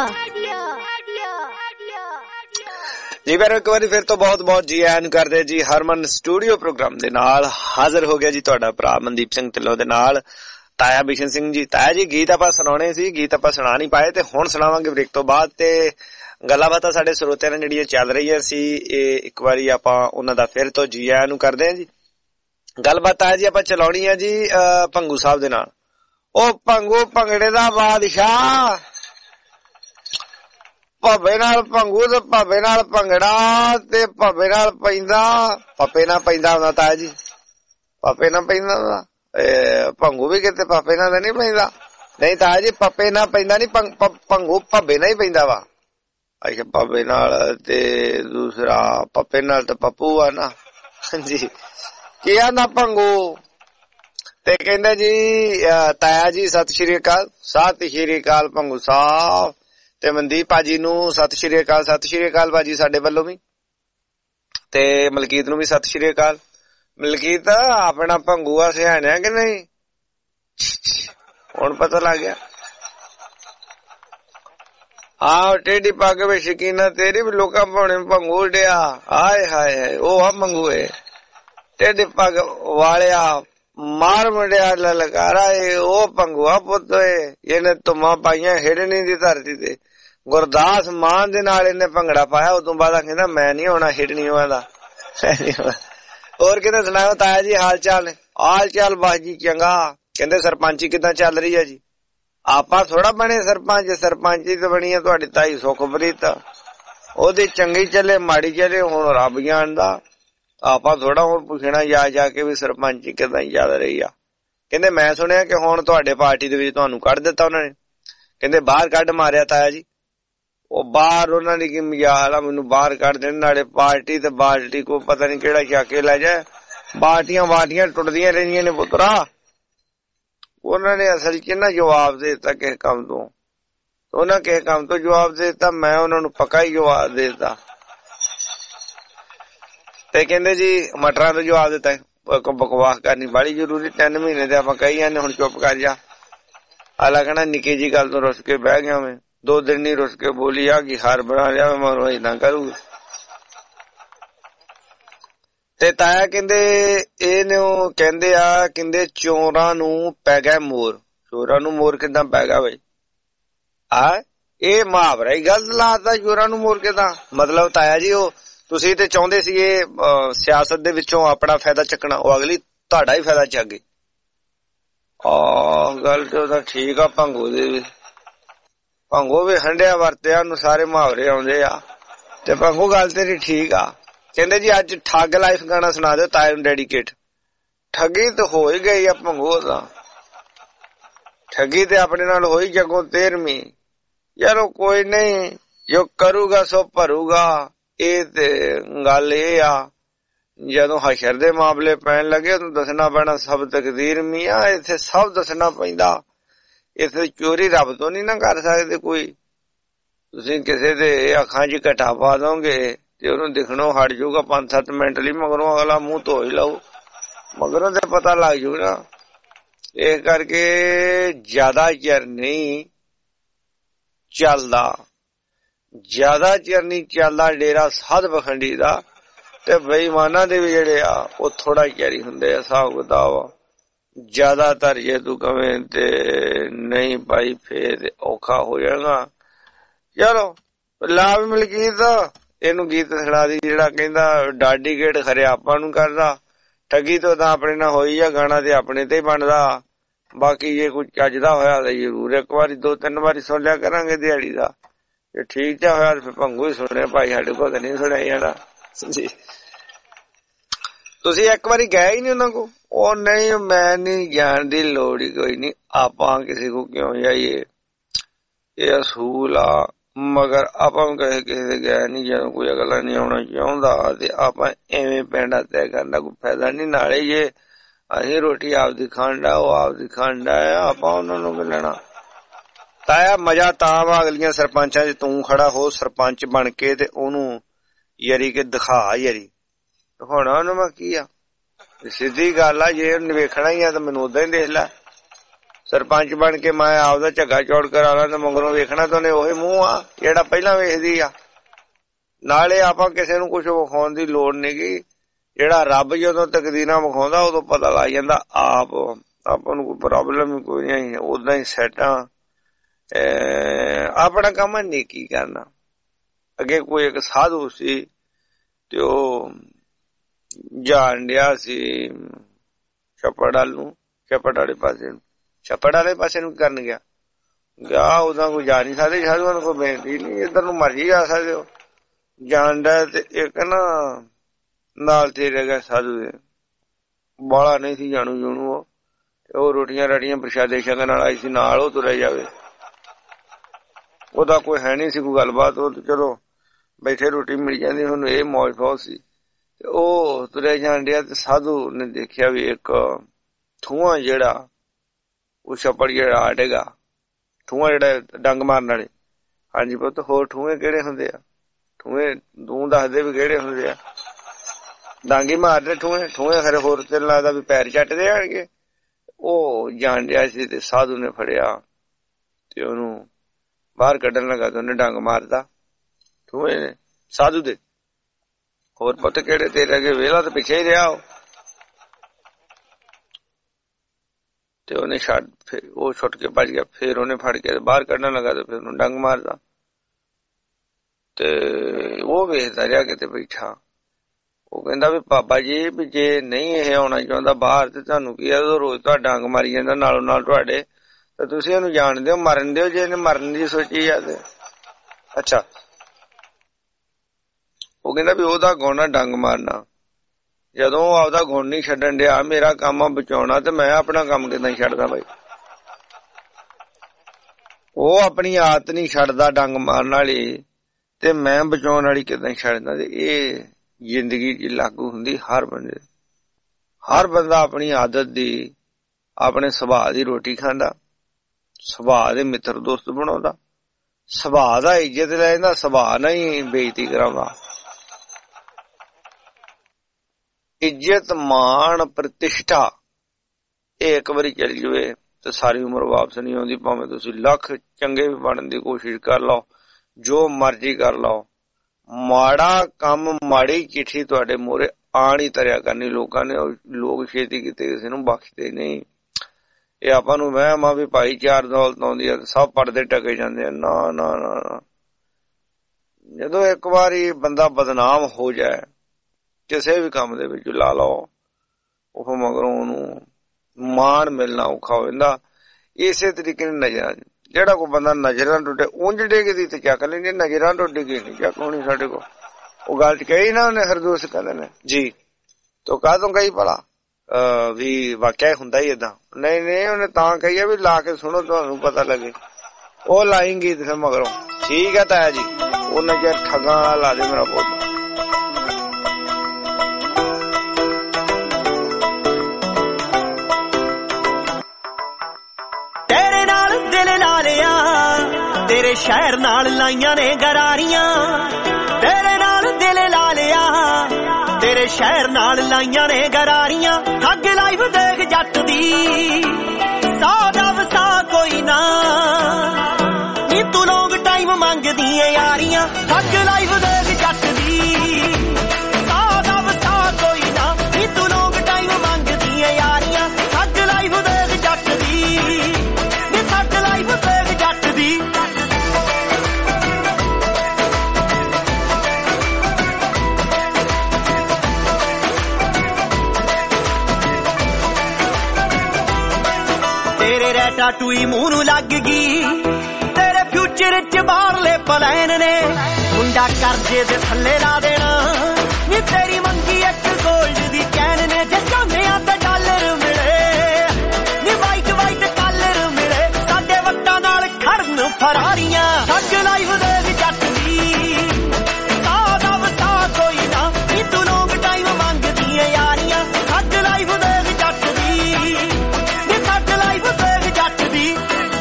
ਜੀ ਫਿਰ ਇੱਕ ਵਾਰੀ ਫਿਰ ਤੋਂ ਬਹੁਤ ਬਹੁਤ ਜੀ ਆਇਆਂ ਨੂੰ ਕਰਦੇ ਜੀ ਹਰਮਨ ਸਟੂਡੀਓ ਪ੍ਰੋਗਰਾਮ ਦੇ ਨਾਲ ਹਾਜ਼ਰ ਹੋ ਗਿਆ ਜੀ ਤੁਹਾਡਾ ਭਰਾ ਮਨਦੀਪ ਸਿੰਘ ਢਿੱਲੋਂ ਦੇ ਨਾਲ ਤਾਇਆ ਬਿਸ਼ਨ ਸਿੰਘ ਜੀ। ਤਾਇਆ ਜੀ ਗੀਤ ਆਪਾਂ ਸੁਣਾਉਣੇ ਸੀ, ਗੀਤ ਆਪਾਂ ਸੁਣਾ ਨਹੀਂ ਪਾਏ ਤੇ ਹੁਣ ਸੁਣਾਵਾਂਗੇ ਬ੍ਰੇਕ ਤੋਂ ਬਾਅਦ। ਤੇ ਗੱਲਾਂ ਬਾਤਾਂ ਸਾਡੇ ਸਰੋਤਿਆਂ ਨਾਲ ਜਿਹੜੀਆਂ ਚੱਲ ਰਹੀਆਂ ਸੀ, ਇਹ ਇੱਕ ਵਾਰੀ ਆਪਾਂ ਉਹਨਾਂ ਦਾ ਫਿਰ ਤੋਂ ਜੀ ਆਇਆਂ ਨੂੰ ਕਰਦੇ ਹਾਂ ਜੀ। ਗੱਲਬਾਤ ਆ ਜੀ ਆਪਾਂ ਚਲਾਉਣੀ ਆ ਜੀ ਭੰਗੂ ਸਾਹਿਬ ਦੇ ਨਾਲ। ਉਹ ਭੰਗੂ ਭੰਗੜੇ ਦਾ ਬਾਦਸ਼ਾਹ, ਭਾਬੇ ਨਾਲ ਭੰਗੂ ਤੇ ਭਾਬੇ ਨਾਲ ਭੰਗੜਾ ਤੇ ਭਾਬੇ ਨਾਲ ਪੈਂਦਾ, ਪਾਪੇ ਨਾਲ ਪੈਂਦਾ ਹੁੰਦਾ ਤਾਇਆ ਜੀ, ਪਾਪੇ ਨਾਲ ਪੈਂਦਾ ਹੁੰਦਾ। ਭੰਗੂ ਵੀ ਕਿਤੇ ਪਾਪੇ ਨਾਲ ਤਾਂ ਨਹੀਂ ਪੈਂਦਾ? ਨਹੀਂ ਤਾਇਆ ਜੀ, ਪਾਪੇ ਨਾਲ ਪੈਂਦਾ ਨੀ, ਭੰਗੂ ਭਾਬੇ ਨਾਲ ਹੀ ਪੈਂਦਾ ਵਾ। ਅੱਛਾ, ਭਾਬੇ ਨਾਲ ਤੇ ਦੂਸਰਾ ਪਾਪੇ ਨਾਲ ਤੇ ਪੱਪੂ ਆ ਨਾ। ਹਾਂਜੀ, ਕੀ ਆਂਦਾ ਭੰਗੂ? ਤੇ ਕਹਿੰਦਾ ਜੀ ਤਾਇਆ ਜੀ ਸਤਿ ਸ਼੍ਰੀ ਅਕਾਲ। ਸਤਿ ਸ਼੍ਰੀ ਅਕਾਲ ਭੰਗੂ ਸਾਹਿਬ, ਤੇ ਮਨਦੀਪ ਭਾਜੀ ਨੂੰ ਸਤਿ ਸ਼੍ਰੀ ਅਕਾਲ। ਸਤਿ ਸ਼੍ਰੀ ਅਕਾਲ ਭਾਜੀ ਸਾਡੇ ਵੱਲੋਂ ਵੀ, ਤੇ ਮਲਕੀਤ ਨੂੰ ਵੀ ਸਤਿ ਸ਼੍ਰੀ ਅਕਾਲ। ਮਲਕੀਤ ਆਪਣਾ ਭੰਗੂ ਆ ਸਿਆਣਿਆ ਕਿ ਨਹੀਂ? ਹੁਣ ਪਤਾ ਲੱਗ ਗਿਆ। ਆਹ ਟੇਢੀ ਪੱਗ ਵਿੱਚ ਸ਼ਕੀਨਾ ਤੇਰੀ ਵੀ ਲੋਕਾਂ ਭਾਣੇ ਭੰਗੂ ਡਿਆ। ਹਾਏ ਹਾਏ, ਉਹ ਆ ਭੰਗੂ ਏ ਟੇਢੀ ਪੱਗ ਵਾਲਿਆ, ਮਾਰ ਮੁੰਡਿਆ ਲਲਕਾਰਾ ਏ, ਉਹ ਭੰਗੂਆ ਪੁੱਤ ਏ। ਇਹਨੇ ਧੁੰਮਾਂ ਪਾਈਆਂ ਹਿੜਨੀ ਦੀ ਧਰਤੀ ਤੇ। ਗੁਰਦਾਸ ਮਾਨ ਦੇ ਨਾਲ ਇਹਨੇ ਭੰਗੜਾ ਪਾਇਆ, ਉਦੋਂ ਬਾਅਦ ਕਹਿੰਦਾ ਮੈਂ ਨੀ ਹੋਣਾ ਹਿੜਨੀ ਦਾ। ਹੋਰ ਕਿਤੇ ਸੁਣਾਓ ਤਾਇਆ ਜੀ ਹਾਲ ਚਾਲ? ਹਾਲ ਚਾਲ ਬਸ ਜੀ ਚੰਗਾ। ਕਹਿੰਦੇ ਸਰਪੰਚੀ ਕਿੱਦਾਂ ਚੱਲ ਰਹੀ ਹੈ ਜੀ? ਆਪਾਂ ਥੋੜਾ ਬਣੇ ਸਰਪੰਚ, ਸਰਪੰਚੀ ਤੇ ਬਣੀ ਆ ਤੁਹਾਡੀ ਤਾਈ ਸੁਖਪ੍ਰੀਤ, ਉਹਦੀ ਚੰਗੀ ਚੱਲੇ ਮਾੜੀ ਚੱਲੇ ਹੁਣ ਰੱਬ ਜਾਣਦਾ। ਆਪਾਂ ਥੋੜਾ ਹੁਣ ਪੁੱਛਣਾ ਜਾ ਜਾ ਕੇ ਵੀ ਸਰਪੰਚੀ ਕਿੱਦਾਂ ਚੱਲ ਰਹੀ ਆ। ਕਹਿੰਦੇ ਮੈਂ ਸੁਣਿਆ ਕਿ ਹੁਣ ਤੁਹਾਡੇ ਪਾਰਟੀ ਦੇ ਵਿੱਚ ਤੁਹਾਨੂੰ ਕੱਢ ਦਿੱਤਾ ਉਹਨਾਂ ਨੇ, ਕਹਿੰਦੇ ਬਾਹਰ ਕੱਢ ਮਾਰਿਆ ਤਾਇਆ ਜੀ। ਉਹ ਬਾਹਰ ਉਹਨਾਂ ਦੀ ਕੀ ਮਜ਼ਾਲ ਆ, ਮੈਨੂੰ ਬਾਹਰ ਕੱਢ ਦੇਣ, ਨਾਲੇ ਪਾਰਟੀ ਤੇ ਬਾਲਟੀ ਕੋ ਪਤਾ ਨੀ ਕਿਹੜਾ ਛਾਕੇ ਲੈ ਜਾਏ। ਬਾਲਟੀਆਂ ਬਾਲਟੀਆਂ ਟੁੱਟਦੀਆਂ ਰਹਿੰਦੀਆਂ ਨੇ ਪੁੱਤਰਾ। ਉਹਨਾਂ ਨੇ ਅਸਲ ਚ ਨਾ ਜਵਾਬ ਦੇ ਦਿੱਤਾ ਕਿਸੇ ਕੰਮ ਤੋਂ, ਉਹਨਾਂ ਕਿਸੇ ਕੰਮ ਤੋਂ ਜਵਾਬ ਦੇ ਦਿੱਤਾ, ਮੈਂ ਉਹਨਾਂ ਨੂੰ ਪੱਕਾ ਹੀ ਜਵਾਬ ਦੇ ਦਿੱਤਾ। ਤੇ ਕਹਿੰਦੇ ਜੀ ਮਟਰਾਂ ਤੋਂ ਜਵਾਬ ਦਿੱਤਾ, बकवास करनी बड़ी जरूरी। तीन महीने ते आपां कही जाने हुण चुप कर जा। अगला कहना निक्की जी गल तो रुस के बह गया मैं, दो दिन नहीं रुस के बोली आ कि हार बना लिया मैं मगरों इदां करूँ। ते ताया कहंदे इहनूं कहंदे आ कहंदे चोरां नूं पै गया मोर। चोरां नूं मोर किदां पै गया बई? आ ਇਹ ਮੁਹਾਵਰਾ ਹੀ ਗਲਤ ਲਾਤਾ। ਚੋਰਾਂ ਨੂੰ ਮੋਰ ਕੇ ਤਾਂ ਮਤਲਬ ਤਾਇਆ ਜੀ ਉਹ ਤੁਸੀਂ ਤੇ ਚਾਹੁੰਦੇ ਸੀ ਇਹ ਸਿਆਸਤ ਦੇ ਵਿੱਚੋਂ ਆਪਣਾ ਫਾਇਦਾ ਚੱਕਣਾ, ਉਹ ਅਗਲੀ ਤੁਹਾਡਾ ਹੀ ਫਾਇਦਾ ਚੱਕ ਗਈ। ਆਹ ਗੱਲ ਤੇ ਉਹਦਾ ਠੀਕ ਆ। ਭੰਗੋ ਦੇ ਵੀ ਭੰਗੋ ਵੀ ਹੰਡਿਆ ਵਰਤਿਆ ਨੂੰ ਸਾਰੇ ਮੁਹਾਵਰੇ ਆਉਂਦੇ ਆ ਤੇ ਭੰਗੋ ਗੱਲ ਤੇਰੀ ਠੀਕ ਆ। ਕਹਿੰਦੇ ਜੀ ਅੱਜ ਠੱਗ ਲਾਈਫ ਗਾਣਾ ਸੁਣਾ ਦਿਓ ਤਾਏ ਨੂੰ ਡੈਡੀਕੇਟ। ਠੱਗੀ ਤੇ ਹੋ ਹੀ ਗਈ ਆ ਭੰਗੋ ਦਾ, ਠੱਗੀ ਤੇ ਆਪਣੇ ਨਾਲ ਹੋਈ ਜੱਗੋਂ ਤੇਰਵੀਂ। यारो कोई नहीं जो करूगा सो भरूगा। ये ते गल ये आ जदों हशर दे मामले पैन लगे उदों दसना पैना सब तकदीर मियां। इत्थे सब दसना पैंदा। इत्थे चोरी रब तो नहीं ना कर सकदे कोई। तुसीं किसे दे अखां च घटा पा दोगे ते ओनूं दिखणों हट जाऊगा पांच सत्त मिंट लई, मगरों अगला मूंह धो ही लऊ, मगरों ते पता लग जू ना। इस करके ज्यादा चिर नहीं ਚੱਲਦਾ, ਜ਼ਿਆਦਾ ਚਿਰ ਨਹੀਂ ਚੱਲਦਾ ਡੇਰਾ ਸਾਧ ਪਖੰਡੀ ਦਾ। ਤੇ ਬੇਈਮਾਨਾਂ ਦੇ ਵੀ ਜਿਹੜੇ ਆ ਉਹ ਥੋੜਾ ਚਿਰ ਹੀ ਹੁੰਦੇ ਆ ਹਿਸਾਬ ਕਿਤਾਬ। ਜ਼ਿਆਦਾਤਰ ਜੇ ਤੂੰ ਕਵੇਂ ਤੇ ਨਹੀਂ ਭਾਈ ਫੇਰ ਔਖਾ ਹੋ ਜਾਣਾ। ਚਲੋ ਲਾਭ ਮਲਕੀਤ ਇਹਨੂੰ ਗੀਤ ਸੁਣਾ ਦੀ ਜਿਹੜਾ ਕਹਿੰਦਾ ਡਾਡੀ ਗੇਟ ਖਰੇ ਆਪਾਂ ਨੂੰ ਕਰਦਾ, ਠੱਗੀ ਤੋਂ ਤਾਂ ਆਪਣੇ ਨਾਲ ਹੋਈ ਆ, ਗਾਣਾ ਤੇ ਆਪਣੇ ਤੇ ਬਣਦਾ। बाकी जे कुछ चजदा होया तो जरूर एक बारी दो तीन बारी सुन लिया करांगे दिहाड़ी दा। जे ठीक जा होया फिर भंगू ही सुने भाई, साडे कोल नहीं सुनिया जाना जी। तुसीं एक बारी गए ही नहीं उन्हां को? ओ नहीं मैं नहीं जान दी लोड़ ही कोई नहीं, आपां किसी को क्यों जाइए, ये असूल आ। मगर आपां कहे किसी दे गए नहीं, जदों कोई अगला नहीं आउणा चाहुंदा ते आपां एवें पिंड तय करन दा कोई फायदा नहीं। नाले जे ਅਸੀਂ ਰੋਟੀ ਆਪਦੀ ਖਾਣ ਦਾ, ਉਹ ਆਪਦੀ ਖਾਣ ਦਾ, ਆਪਾਂ ਉਹਨਾਂ ਨੂੰ ਕੀ ਲੈਣਾ। ਤਾਇਆ ਮਜ਼ਾ ਤਾਂ ਵਾ ਅਗਲੀਆਂ ਸਰਪੰਚਾਂ ਚ ਤੂੰ ਖੜਾ ਹੋ ਸਰਪੰਚ ਬਣ ਕੇ ਤੇ ਉਹਨੂੰ ਯਾਰੀ ਕੇ ਦਿਖਾ। ਯਾਰੀ ਦਿਖਾਉਣਾ ਉਹਨੂੰ ਮੈਂ ਕੀ ਆ, ਸਿੱਧੀ ਗੱਲ ਆ। ਜੇ ਉਹਨੇ ਵੇਖਣਾ ਹੀ ਆ ਤਾਂ ਮੈਨੂੰ ਉਦਾਂ ਹੀ ਦੇਖ ਲੈ। ਸਰਪੰਚ ਬਣ ਕੇ ਮੈਂ ਆਪਦਾ ਝੱਗਾ ਚੌੜ ਕਰਾ ਲਾਂ ਤੇ ਮਗਰੋਂ ਵੇਖਣਾ ਤਾਂ ਉਹਨੇ ਉਹੀ ਮੂੰਹ ਆ ਜਿਹੜਾ ਪਹਿਲਾਂ ਵੇਖਦੀ ਆ। ਨਾਲੇ ਆਪਾਂ ਕਿਸੇ ਨੂੰ ਕੁਛ ਵਿਖਾਉਣ ਦੀ ਲੋੜ ਨੀ ਗੀ। ਜਿਹੜਾ ਰੱਬ ਜਦੋਂ ਤਕਦੀਰਾਂ ਵਿਖਾਉਂਦਾ ਉਦੋਂ ਪਤਾ ਲੱਗ ਜਾਂਦਾ ਆਪ ਆਪਾਂ ਨੂੰ ਕੋਈ ਪ੍ਰੋਬਲਮ ਹੀ ਕੋਈ ਨਹੀਂ, ਉਦਾਂ ਹੀ ਸੈੱਟ ਆ। ਆਪਣਾ ਕੰਮ ਨੇਕੀ ਕਰਨਾ। ਅੱਗੇ ਕੋਈ ਇੱਕ ਸਾਧੂ ਸੀ ਤੇ ਉਹ ਜਾਣ ਡਿਆ ਸੀ ਛੱਪੜ ਵੱਲ ਨੂੰ, ਛੱਪੜ ਵਾਲੇ ਪਾਸੇ ਨੂੰ। ਛੱਪੜ ਵਾਲੇ ਪਾਸੇ ਨੂੰ ਕਰਨ ਗਿਆ ਗਿਆ ਉਦਾਂ ਕੋਈ ਜਾ ਨਹੀਂ ਸਕਦੇ, ਸਾਧੂਆਂ ਨੂੰ ਕੋਈ ਬੇਨਤੀ ਨਹੀਂ, ਇੱਧਰ ਨੂੰ ਮਰਜੀ ਜਾ ਸਕਦੇ ਹੋ। ਜਾਣ ਡਿਆ ਤੇ ਇੱਕ ਨਾ ਨਾਲ ਤੇਰੇ ਗਿਆ ਸਾਧੂ ਦੇ, ਬਾਲਾ ਨਹੀਂ ਸੀ ਜਾਣੂ ਜੂਣੂ ਉਹ, ਤੇ ਉਹ ਰੋਟੀਆਂ ਰਾਟੀਆਂ ਪ੍ਰਸ਼ਾਦੇ ਛਕਣ ਨਾਲ ਆਈ ਸੀ ਨਾਲ, ਉਹ ਤੁਰਿਆ ਜਾਵੇ। ਉਹਦਾ ਕੋਈ ਹੈ ਨਹੀਂ ਸੀ ਕੋਈ ਗੱਲਬਾਤ, ਉਹ ਚਲੋ ਬੈਠੇ ਰੋਟੀ ਮਿਲ ਜਾਂਦੀ, ਉਹਨੂੰ ਇਹ ਮੌਜ ਬਹੁਤ ਸੀ। ਤੇ ਉਹ ਤੁਰਿਆ ਜਾਣ ਡਿਆ ਤੇ ਸਾਧੂ ਨੇ ਦੇਖਿਆ ਵੀ ਇੱਕ ਥੂਆ ਜਿਹੜਾ ਉਹ ਛੱਪੜ ਜਿਹੜਾ ਆਡੇਗਾ, ਥੂਆ ਜਿਹੜਾ ਡੰਗ ਮਾਰਨ ਵਾਲੇ। ਹਾਂਜੀ ਪੁੱਤ ਹੋਰ ਠੂਏ ਕਿਹੜੇ ਹੁੰਦੇ ਆ? ਠੂਏ ਤੂੰ ਦੱਸਦੇ ਵੀ ਕਿਹੜੇ ਹੁੰਦੇ ਆ? ਡਾਂਗੀ ਮਾਰਦੇ ਠੂਏ, ਠੂਏ ਖਰੇ ਹੋਰ ਤੈਨੂੰ ਲੱਗਦਾ ਵੀ ਪੈਰ ਚੱਟਦੇ ਆਣਗੇ। ਉਹ ਜਾਣ ਡਿਆ ਸੀ ਤੇ ਸਾਧੂ ਨੇ ਫੜਿਆ ਤੇ ਉਹਨੂੰ ਬਾਹਰ ਕੱਢਣ ਲੱਗਾ ਤੇ ਉਹਨੇ ਡੰਗ ਮਾਰਦਾ ਠੂਏ ਨੇ ਸਾਧੂ ਦੇ। ਹੋਰ ਪੁੱਤ ਕਿਹੜੇ ਤੇਰੇ ਅੱਗੇ ਵੇਲਾ ਤੇ ਪਿੱਛੇ ਹੀ ਰਿਹਾ ਉਹ। ਤੇ ਉਹਨੇ ਛੱਡ ਫਿਰ ਉਹ ਛੁੱਟ ਕੇ ਭੱਜ ਗਿਆ। ਫਿਰ ਉਹਨੇ ਫੜ ਕੇ ਬਾਹਰ ਕੱਢਣ ਲੱਗਾ ਤੇ ਫਿਰ ਉਹਨੂੰ ਡੰਗ ਮਾਰਦਾ। ਤੇ ਉਹ ਵੇਖਦਾ ਰਿਹਾ ਕਿਤੇ ਬੈਠਾ। ਉਹ ਕਹਿੰਦਾ ਵੀ ਬਾਬਾ ਜੀ ਵੀ ਜੇ ਨਹੀਂ ਇਹ ਆਉਣਾ ਚਾਹੁੰਦਾ ਬਾਹਰ ਤੇ ਤੁਹਾਨੂੰ ਕੀ ਆ, ਰੋਜ਼ ਤੁਹਾਡਾ ਡੰਗ ਮਾਰੀ ਜਾਂਦਾ ਨਾਲੋਂ ਨਾਲ ਤੁਹਾਡੇ, ਤੇ ਤੁਸੀਂ ਉਹਨੂੰ ਜਾਣਦੇ ਹੋ ਮਰਨ ਦਿਓ ਜੇ ਇਹਨੇ ਮਰਨ ਦੀ ਸੋਚੀ ਆ ਤੇ। ਅੱਛਾ ਉਹ ਕਹਿੰਦਾ ਵੀ ਉਹਦਾ ਗੁਣ ਆ ਡੰਗ ਮਾਰਨਾ, ਜਦੋਂ ਉਹ ਆਪਦਾ ਗੁਣ ਨਹੀਂ ਛੱਡਣ ਡਿਆ, ਮੇਰਾ ਕੰਮ ਆ ਬਚਾਉਣਾ, ਤੇ ਮੈਂ ਆਪਣਾ ਕੰਮ ਕਿੱਦਾਂ ਛੱਡਦਾ ਬਾਈ? ਉਹ ਆਪਣੀ ਆਦਤ ਨਹੀਂ ਛੱਡਦਾ ਡੰਗ ਮਾਰਨ ਵਾਲੀ ਤੇ ਮੈਂ ਬਚਾਉਣ ਵਾਲੀ ਕਿੱਦਾਂ ਛੱਡਦਾ? ਤੇ ਇਹ ਜ਼ਿੰਦਗੀ ਚ ਲਾਗੂ ਹੁੰਦੀ ਹਰ ਬੰਦੇ। ਹਰ ਬੰਦਾ ਆਪਣੀ ਆਦਤ ਦੀ, ਆਪਣੇ ਸੁਭਾਅ ਦੀ ਰੋਟੀ ਖਾਂਦਾ, ਸੁਭਾਅ ਦੇ ਮਿੱਤਰ ਦੋਸਤ ਬਣਾਉਂਦਾ, ਸੁਭਾਅ ਦਾ ਇੱਜ਼ਤ ਲੈਂਦਾ, ਸੁਭਾਅ ਨਾਲ ਹੀ ਬੇਇੱਜ਼ਤੀ ਕਰਾਉਂਦਾ। ਇੱਜ਼ਤ ਮਾਣ ਪ੍ਰਤਿਸ਼ਠਾ ਇਹ ਇੱਕ ਵਾਰੀ ਚਲ ਜਾਵੇ ਤੇ ਸਾਰੀ ਉਮਰ ਵਾਪਸ ਨਹੀਂ ਆਉਂਦੀ। ਭਾਵੇਂ ਤੁਸੀਂ ਲੱਖ ਚੰਗੇ ਵੀ ਬਣਨ ਦੀ ਕੋਸ਼ਿਸ਼ ਕਰ ਲਓ, ਜੋ ਮਰਜ਼ੀ ਕਰ ਲਓ, ਮਾੜਾ ਕੰਮ ਮਾੜੀ ਚਿੱਠੀ ਤੁਹਾਡੇ ਮੂਹਰੇ ਆਣ ਹੀ ਤਰਿਆ ਕਰਨੀ ਲੋਕਾਂ ਨੇ। ਲੋਕ ਛੇਤੀ ਕਿਤੇ ਕਿਸੇ ਨੂੰ ਬਖਸ਼ਦੇ ਨਹੀਂ। ਇਹ ਆਪਾਂ ਨੂੰ ਵਹਿਮ ਆ ਵੀ ਭਾਈ ਚਾਰ ਦੌਲਤ ਆਉਂਦੀ ਆ ਸਭ ਪੜਦੇ ਟਕੇ ਜਾਂਦੇ ਆ। ਨਾ ਨਾ ਨਾ, ਜਦੋਂ ਇੱਕ ਵਾਰੀ ਬੰਦਾ ਬਦਨਾਮ ਹੋ ਜਾਏ ਕਿਸੇ ਵੀ ਕੰਮ ਦੇ ਵਿੱਚ ਲਾ ਲਓ, ਉਹ ਮਗਰੋਂ ਉਹਨੂੰ ਮਾਣ ਮਿਲਣਾ ਔਖਾ ਹੋ ਜਾਂਦਾ। ਇਸੇ ਤਰੀਕੇ ਨਾਲ ਨਜ਼ਰਾਂ, ਜਿਹੜਾ ਕੋਈ ਬੰਦਾ ਨਜ਼ਰਾਂ ਟੁੱਟੇ ਉਂਝ ਡੇਗਦੀ ਤੇ ਚੱਕ ਲੈਂਦੇ, ਨਜ਼ਰਾਂ ਟੁੱਟ ਗਈ ਨਹੀਂ ਚੱਕ ਹੋਣੀ ਸਾਡੇ ਕੋਲ। ਉਹ ਗੱਲ ਚ ਕਹੀ ਨਾ ਉਹਨੇ ਹਰਦੋਸ ਕਹਿੰਦੇ ਨੇ ਜੀ ਤੋ ਕਾਹਤੋਂ ਕਹੀ ਭਲਾ ਵੀ ਵਾਕਿਆ ਹੁੰਦਾ ਹੀ ਏਦਾਂ? ਨਹੀਂ ਨਹੀਂ, ਉਹਨੇ ਤਾਂ ਕਹੀ ਆ ਵੀ ਲਾ ਕੇ ਸੁਣੋ ਤੁਹਾਨੂੰ ਪਤਾ ਲੱਗੇ। ਉਹ ਲਾਏਂਗੀ ਤੇ ਮਗਰੋਂ ਠੀਕ ਹੈ ਤਾਇਆ ਜੀ, ਉਹਨੇ ਕਿਹਾ ਠੱਗਾ ਲਾ ਦੇ ਮੇਰਾ ਪੁੱਤ। ਤੇਰੇ ਨਾਲ ਦਿਲ ਲਾ ਲਿਆ, ਤੇਰੇ ਸ਼ਹਿਰ ਨਾਲ ਲਾਈਆਂ ਨੇ ਗਰਾਰੀਆਂ। ਤੇਰੇ ਨਾਲ ਦਿਲ ਲਾ ਲਿਆ, ਤੇਰੇ ਸ਼ਹਿਰ ਨਾਲ ਲਾਈਆਂ ਨੇ ਗਰਾਰੀਆਂ। ਠੱਗ ਲਾਈਵ ਦੇਖ ਜੱਟ ਦੀ ਸੌ ਦਾ ਵਸਾ ਕੋਈ ਨਾ, ਨੀ ਤੂੰ ਲੋਕ ਟਾਈਮ ਮੰਗਦੀ ਏ ਯਾਰੀਆਂ। ਠੱਗ ਲਾਈਵ ਦੇਖ ਜੱਟ ਦੀ ਸੌ ਦਾ ਵਸਾ ਕੋਈ ਨਾ, ਨੀ ਤੂੰ ਲੋਕ ਟਾਈਮ ਮੰਗਦੀ ਏ ਯਾਰੀਆਂ। ਠੱਗ ਲਾਈਵ ਦੇਖ ਜੱਟ ਦੀ, ਨੀ ਠੱਗ ਲਾਈਵ ਦੇਖ ਜੱਟ ਦੀ। ਤੇਰੇ ਰੈਟਾ ਟੂਈ ਮੂੰਹ ਨੂੰ ਲੱਗ ਗਈ, ਤੇਰੇ ਫਿਊਚਰ ਚ ਬਾਹਰਲੇ ਪਲਾਨ ਨੇ। ਮੁੰਡਾ ਕਰਜ਼ੇ ਦੇ ਥੱਲੇ ਲਾ ਦੇਣਾ, ਨੀ ਤੇਰੀ ਮੰਗੀ ਇੱਕ ਗੋਲਡ ਦੀ ਚੈਨ ਨੇ। ਜੇ ਚਾਹੁੰਦੇ ਆ ਤਾਂ ਡਾਲਰ ਮਿਲੇ, ਨੀ ਵਾਈਟ ਵਾਈਟ ਕਾਲਰ ਮਿਲੇ। ਸਾਡੇ ਵੱਟਾਂ ਨਾਲ ਖੜਨ ਫਰਾਰੀਆਂ। ਠੱਗ ਲਾਈਵ ਦੇ ਜੱਟ ਦੀ ਸੌ ਦਾ ਵਸਾ ਕੋਈ ਨਾ, ਨੀ ਤੂੰ ਲੋਕ ਟਾਈਮ ਮੰਗਦੀ ਏ ਯਾਰੀਆਂ। ਠੱਗ ਲਾਈਵ ਦੇ ਜੱਟ ਦੀ, ਨੀ ਠੱਗ ਲਾਈਵ ਦੇ ਜੱਟ ਦੀ।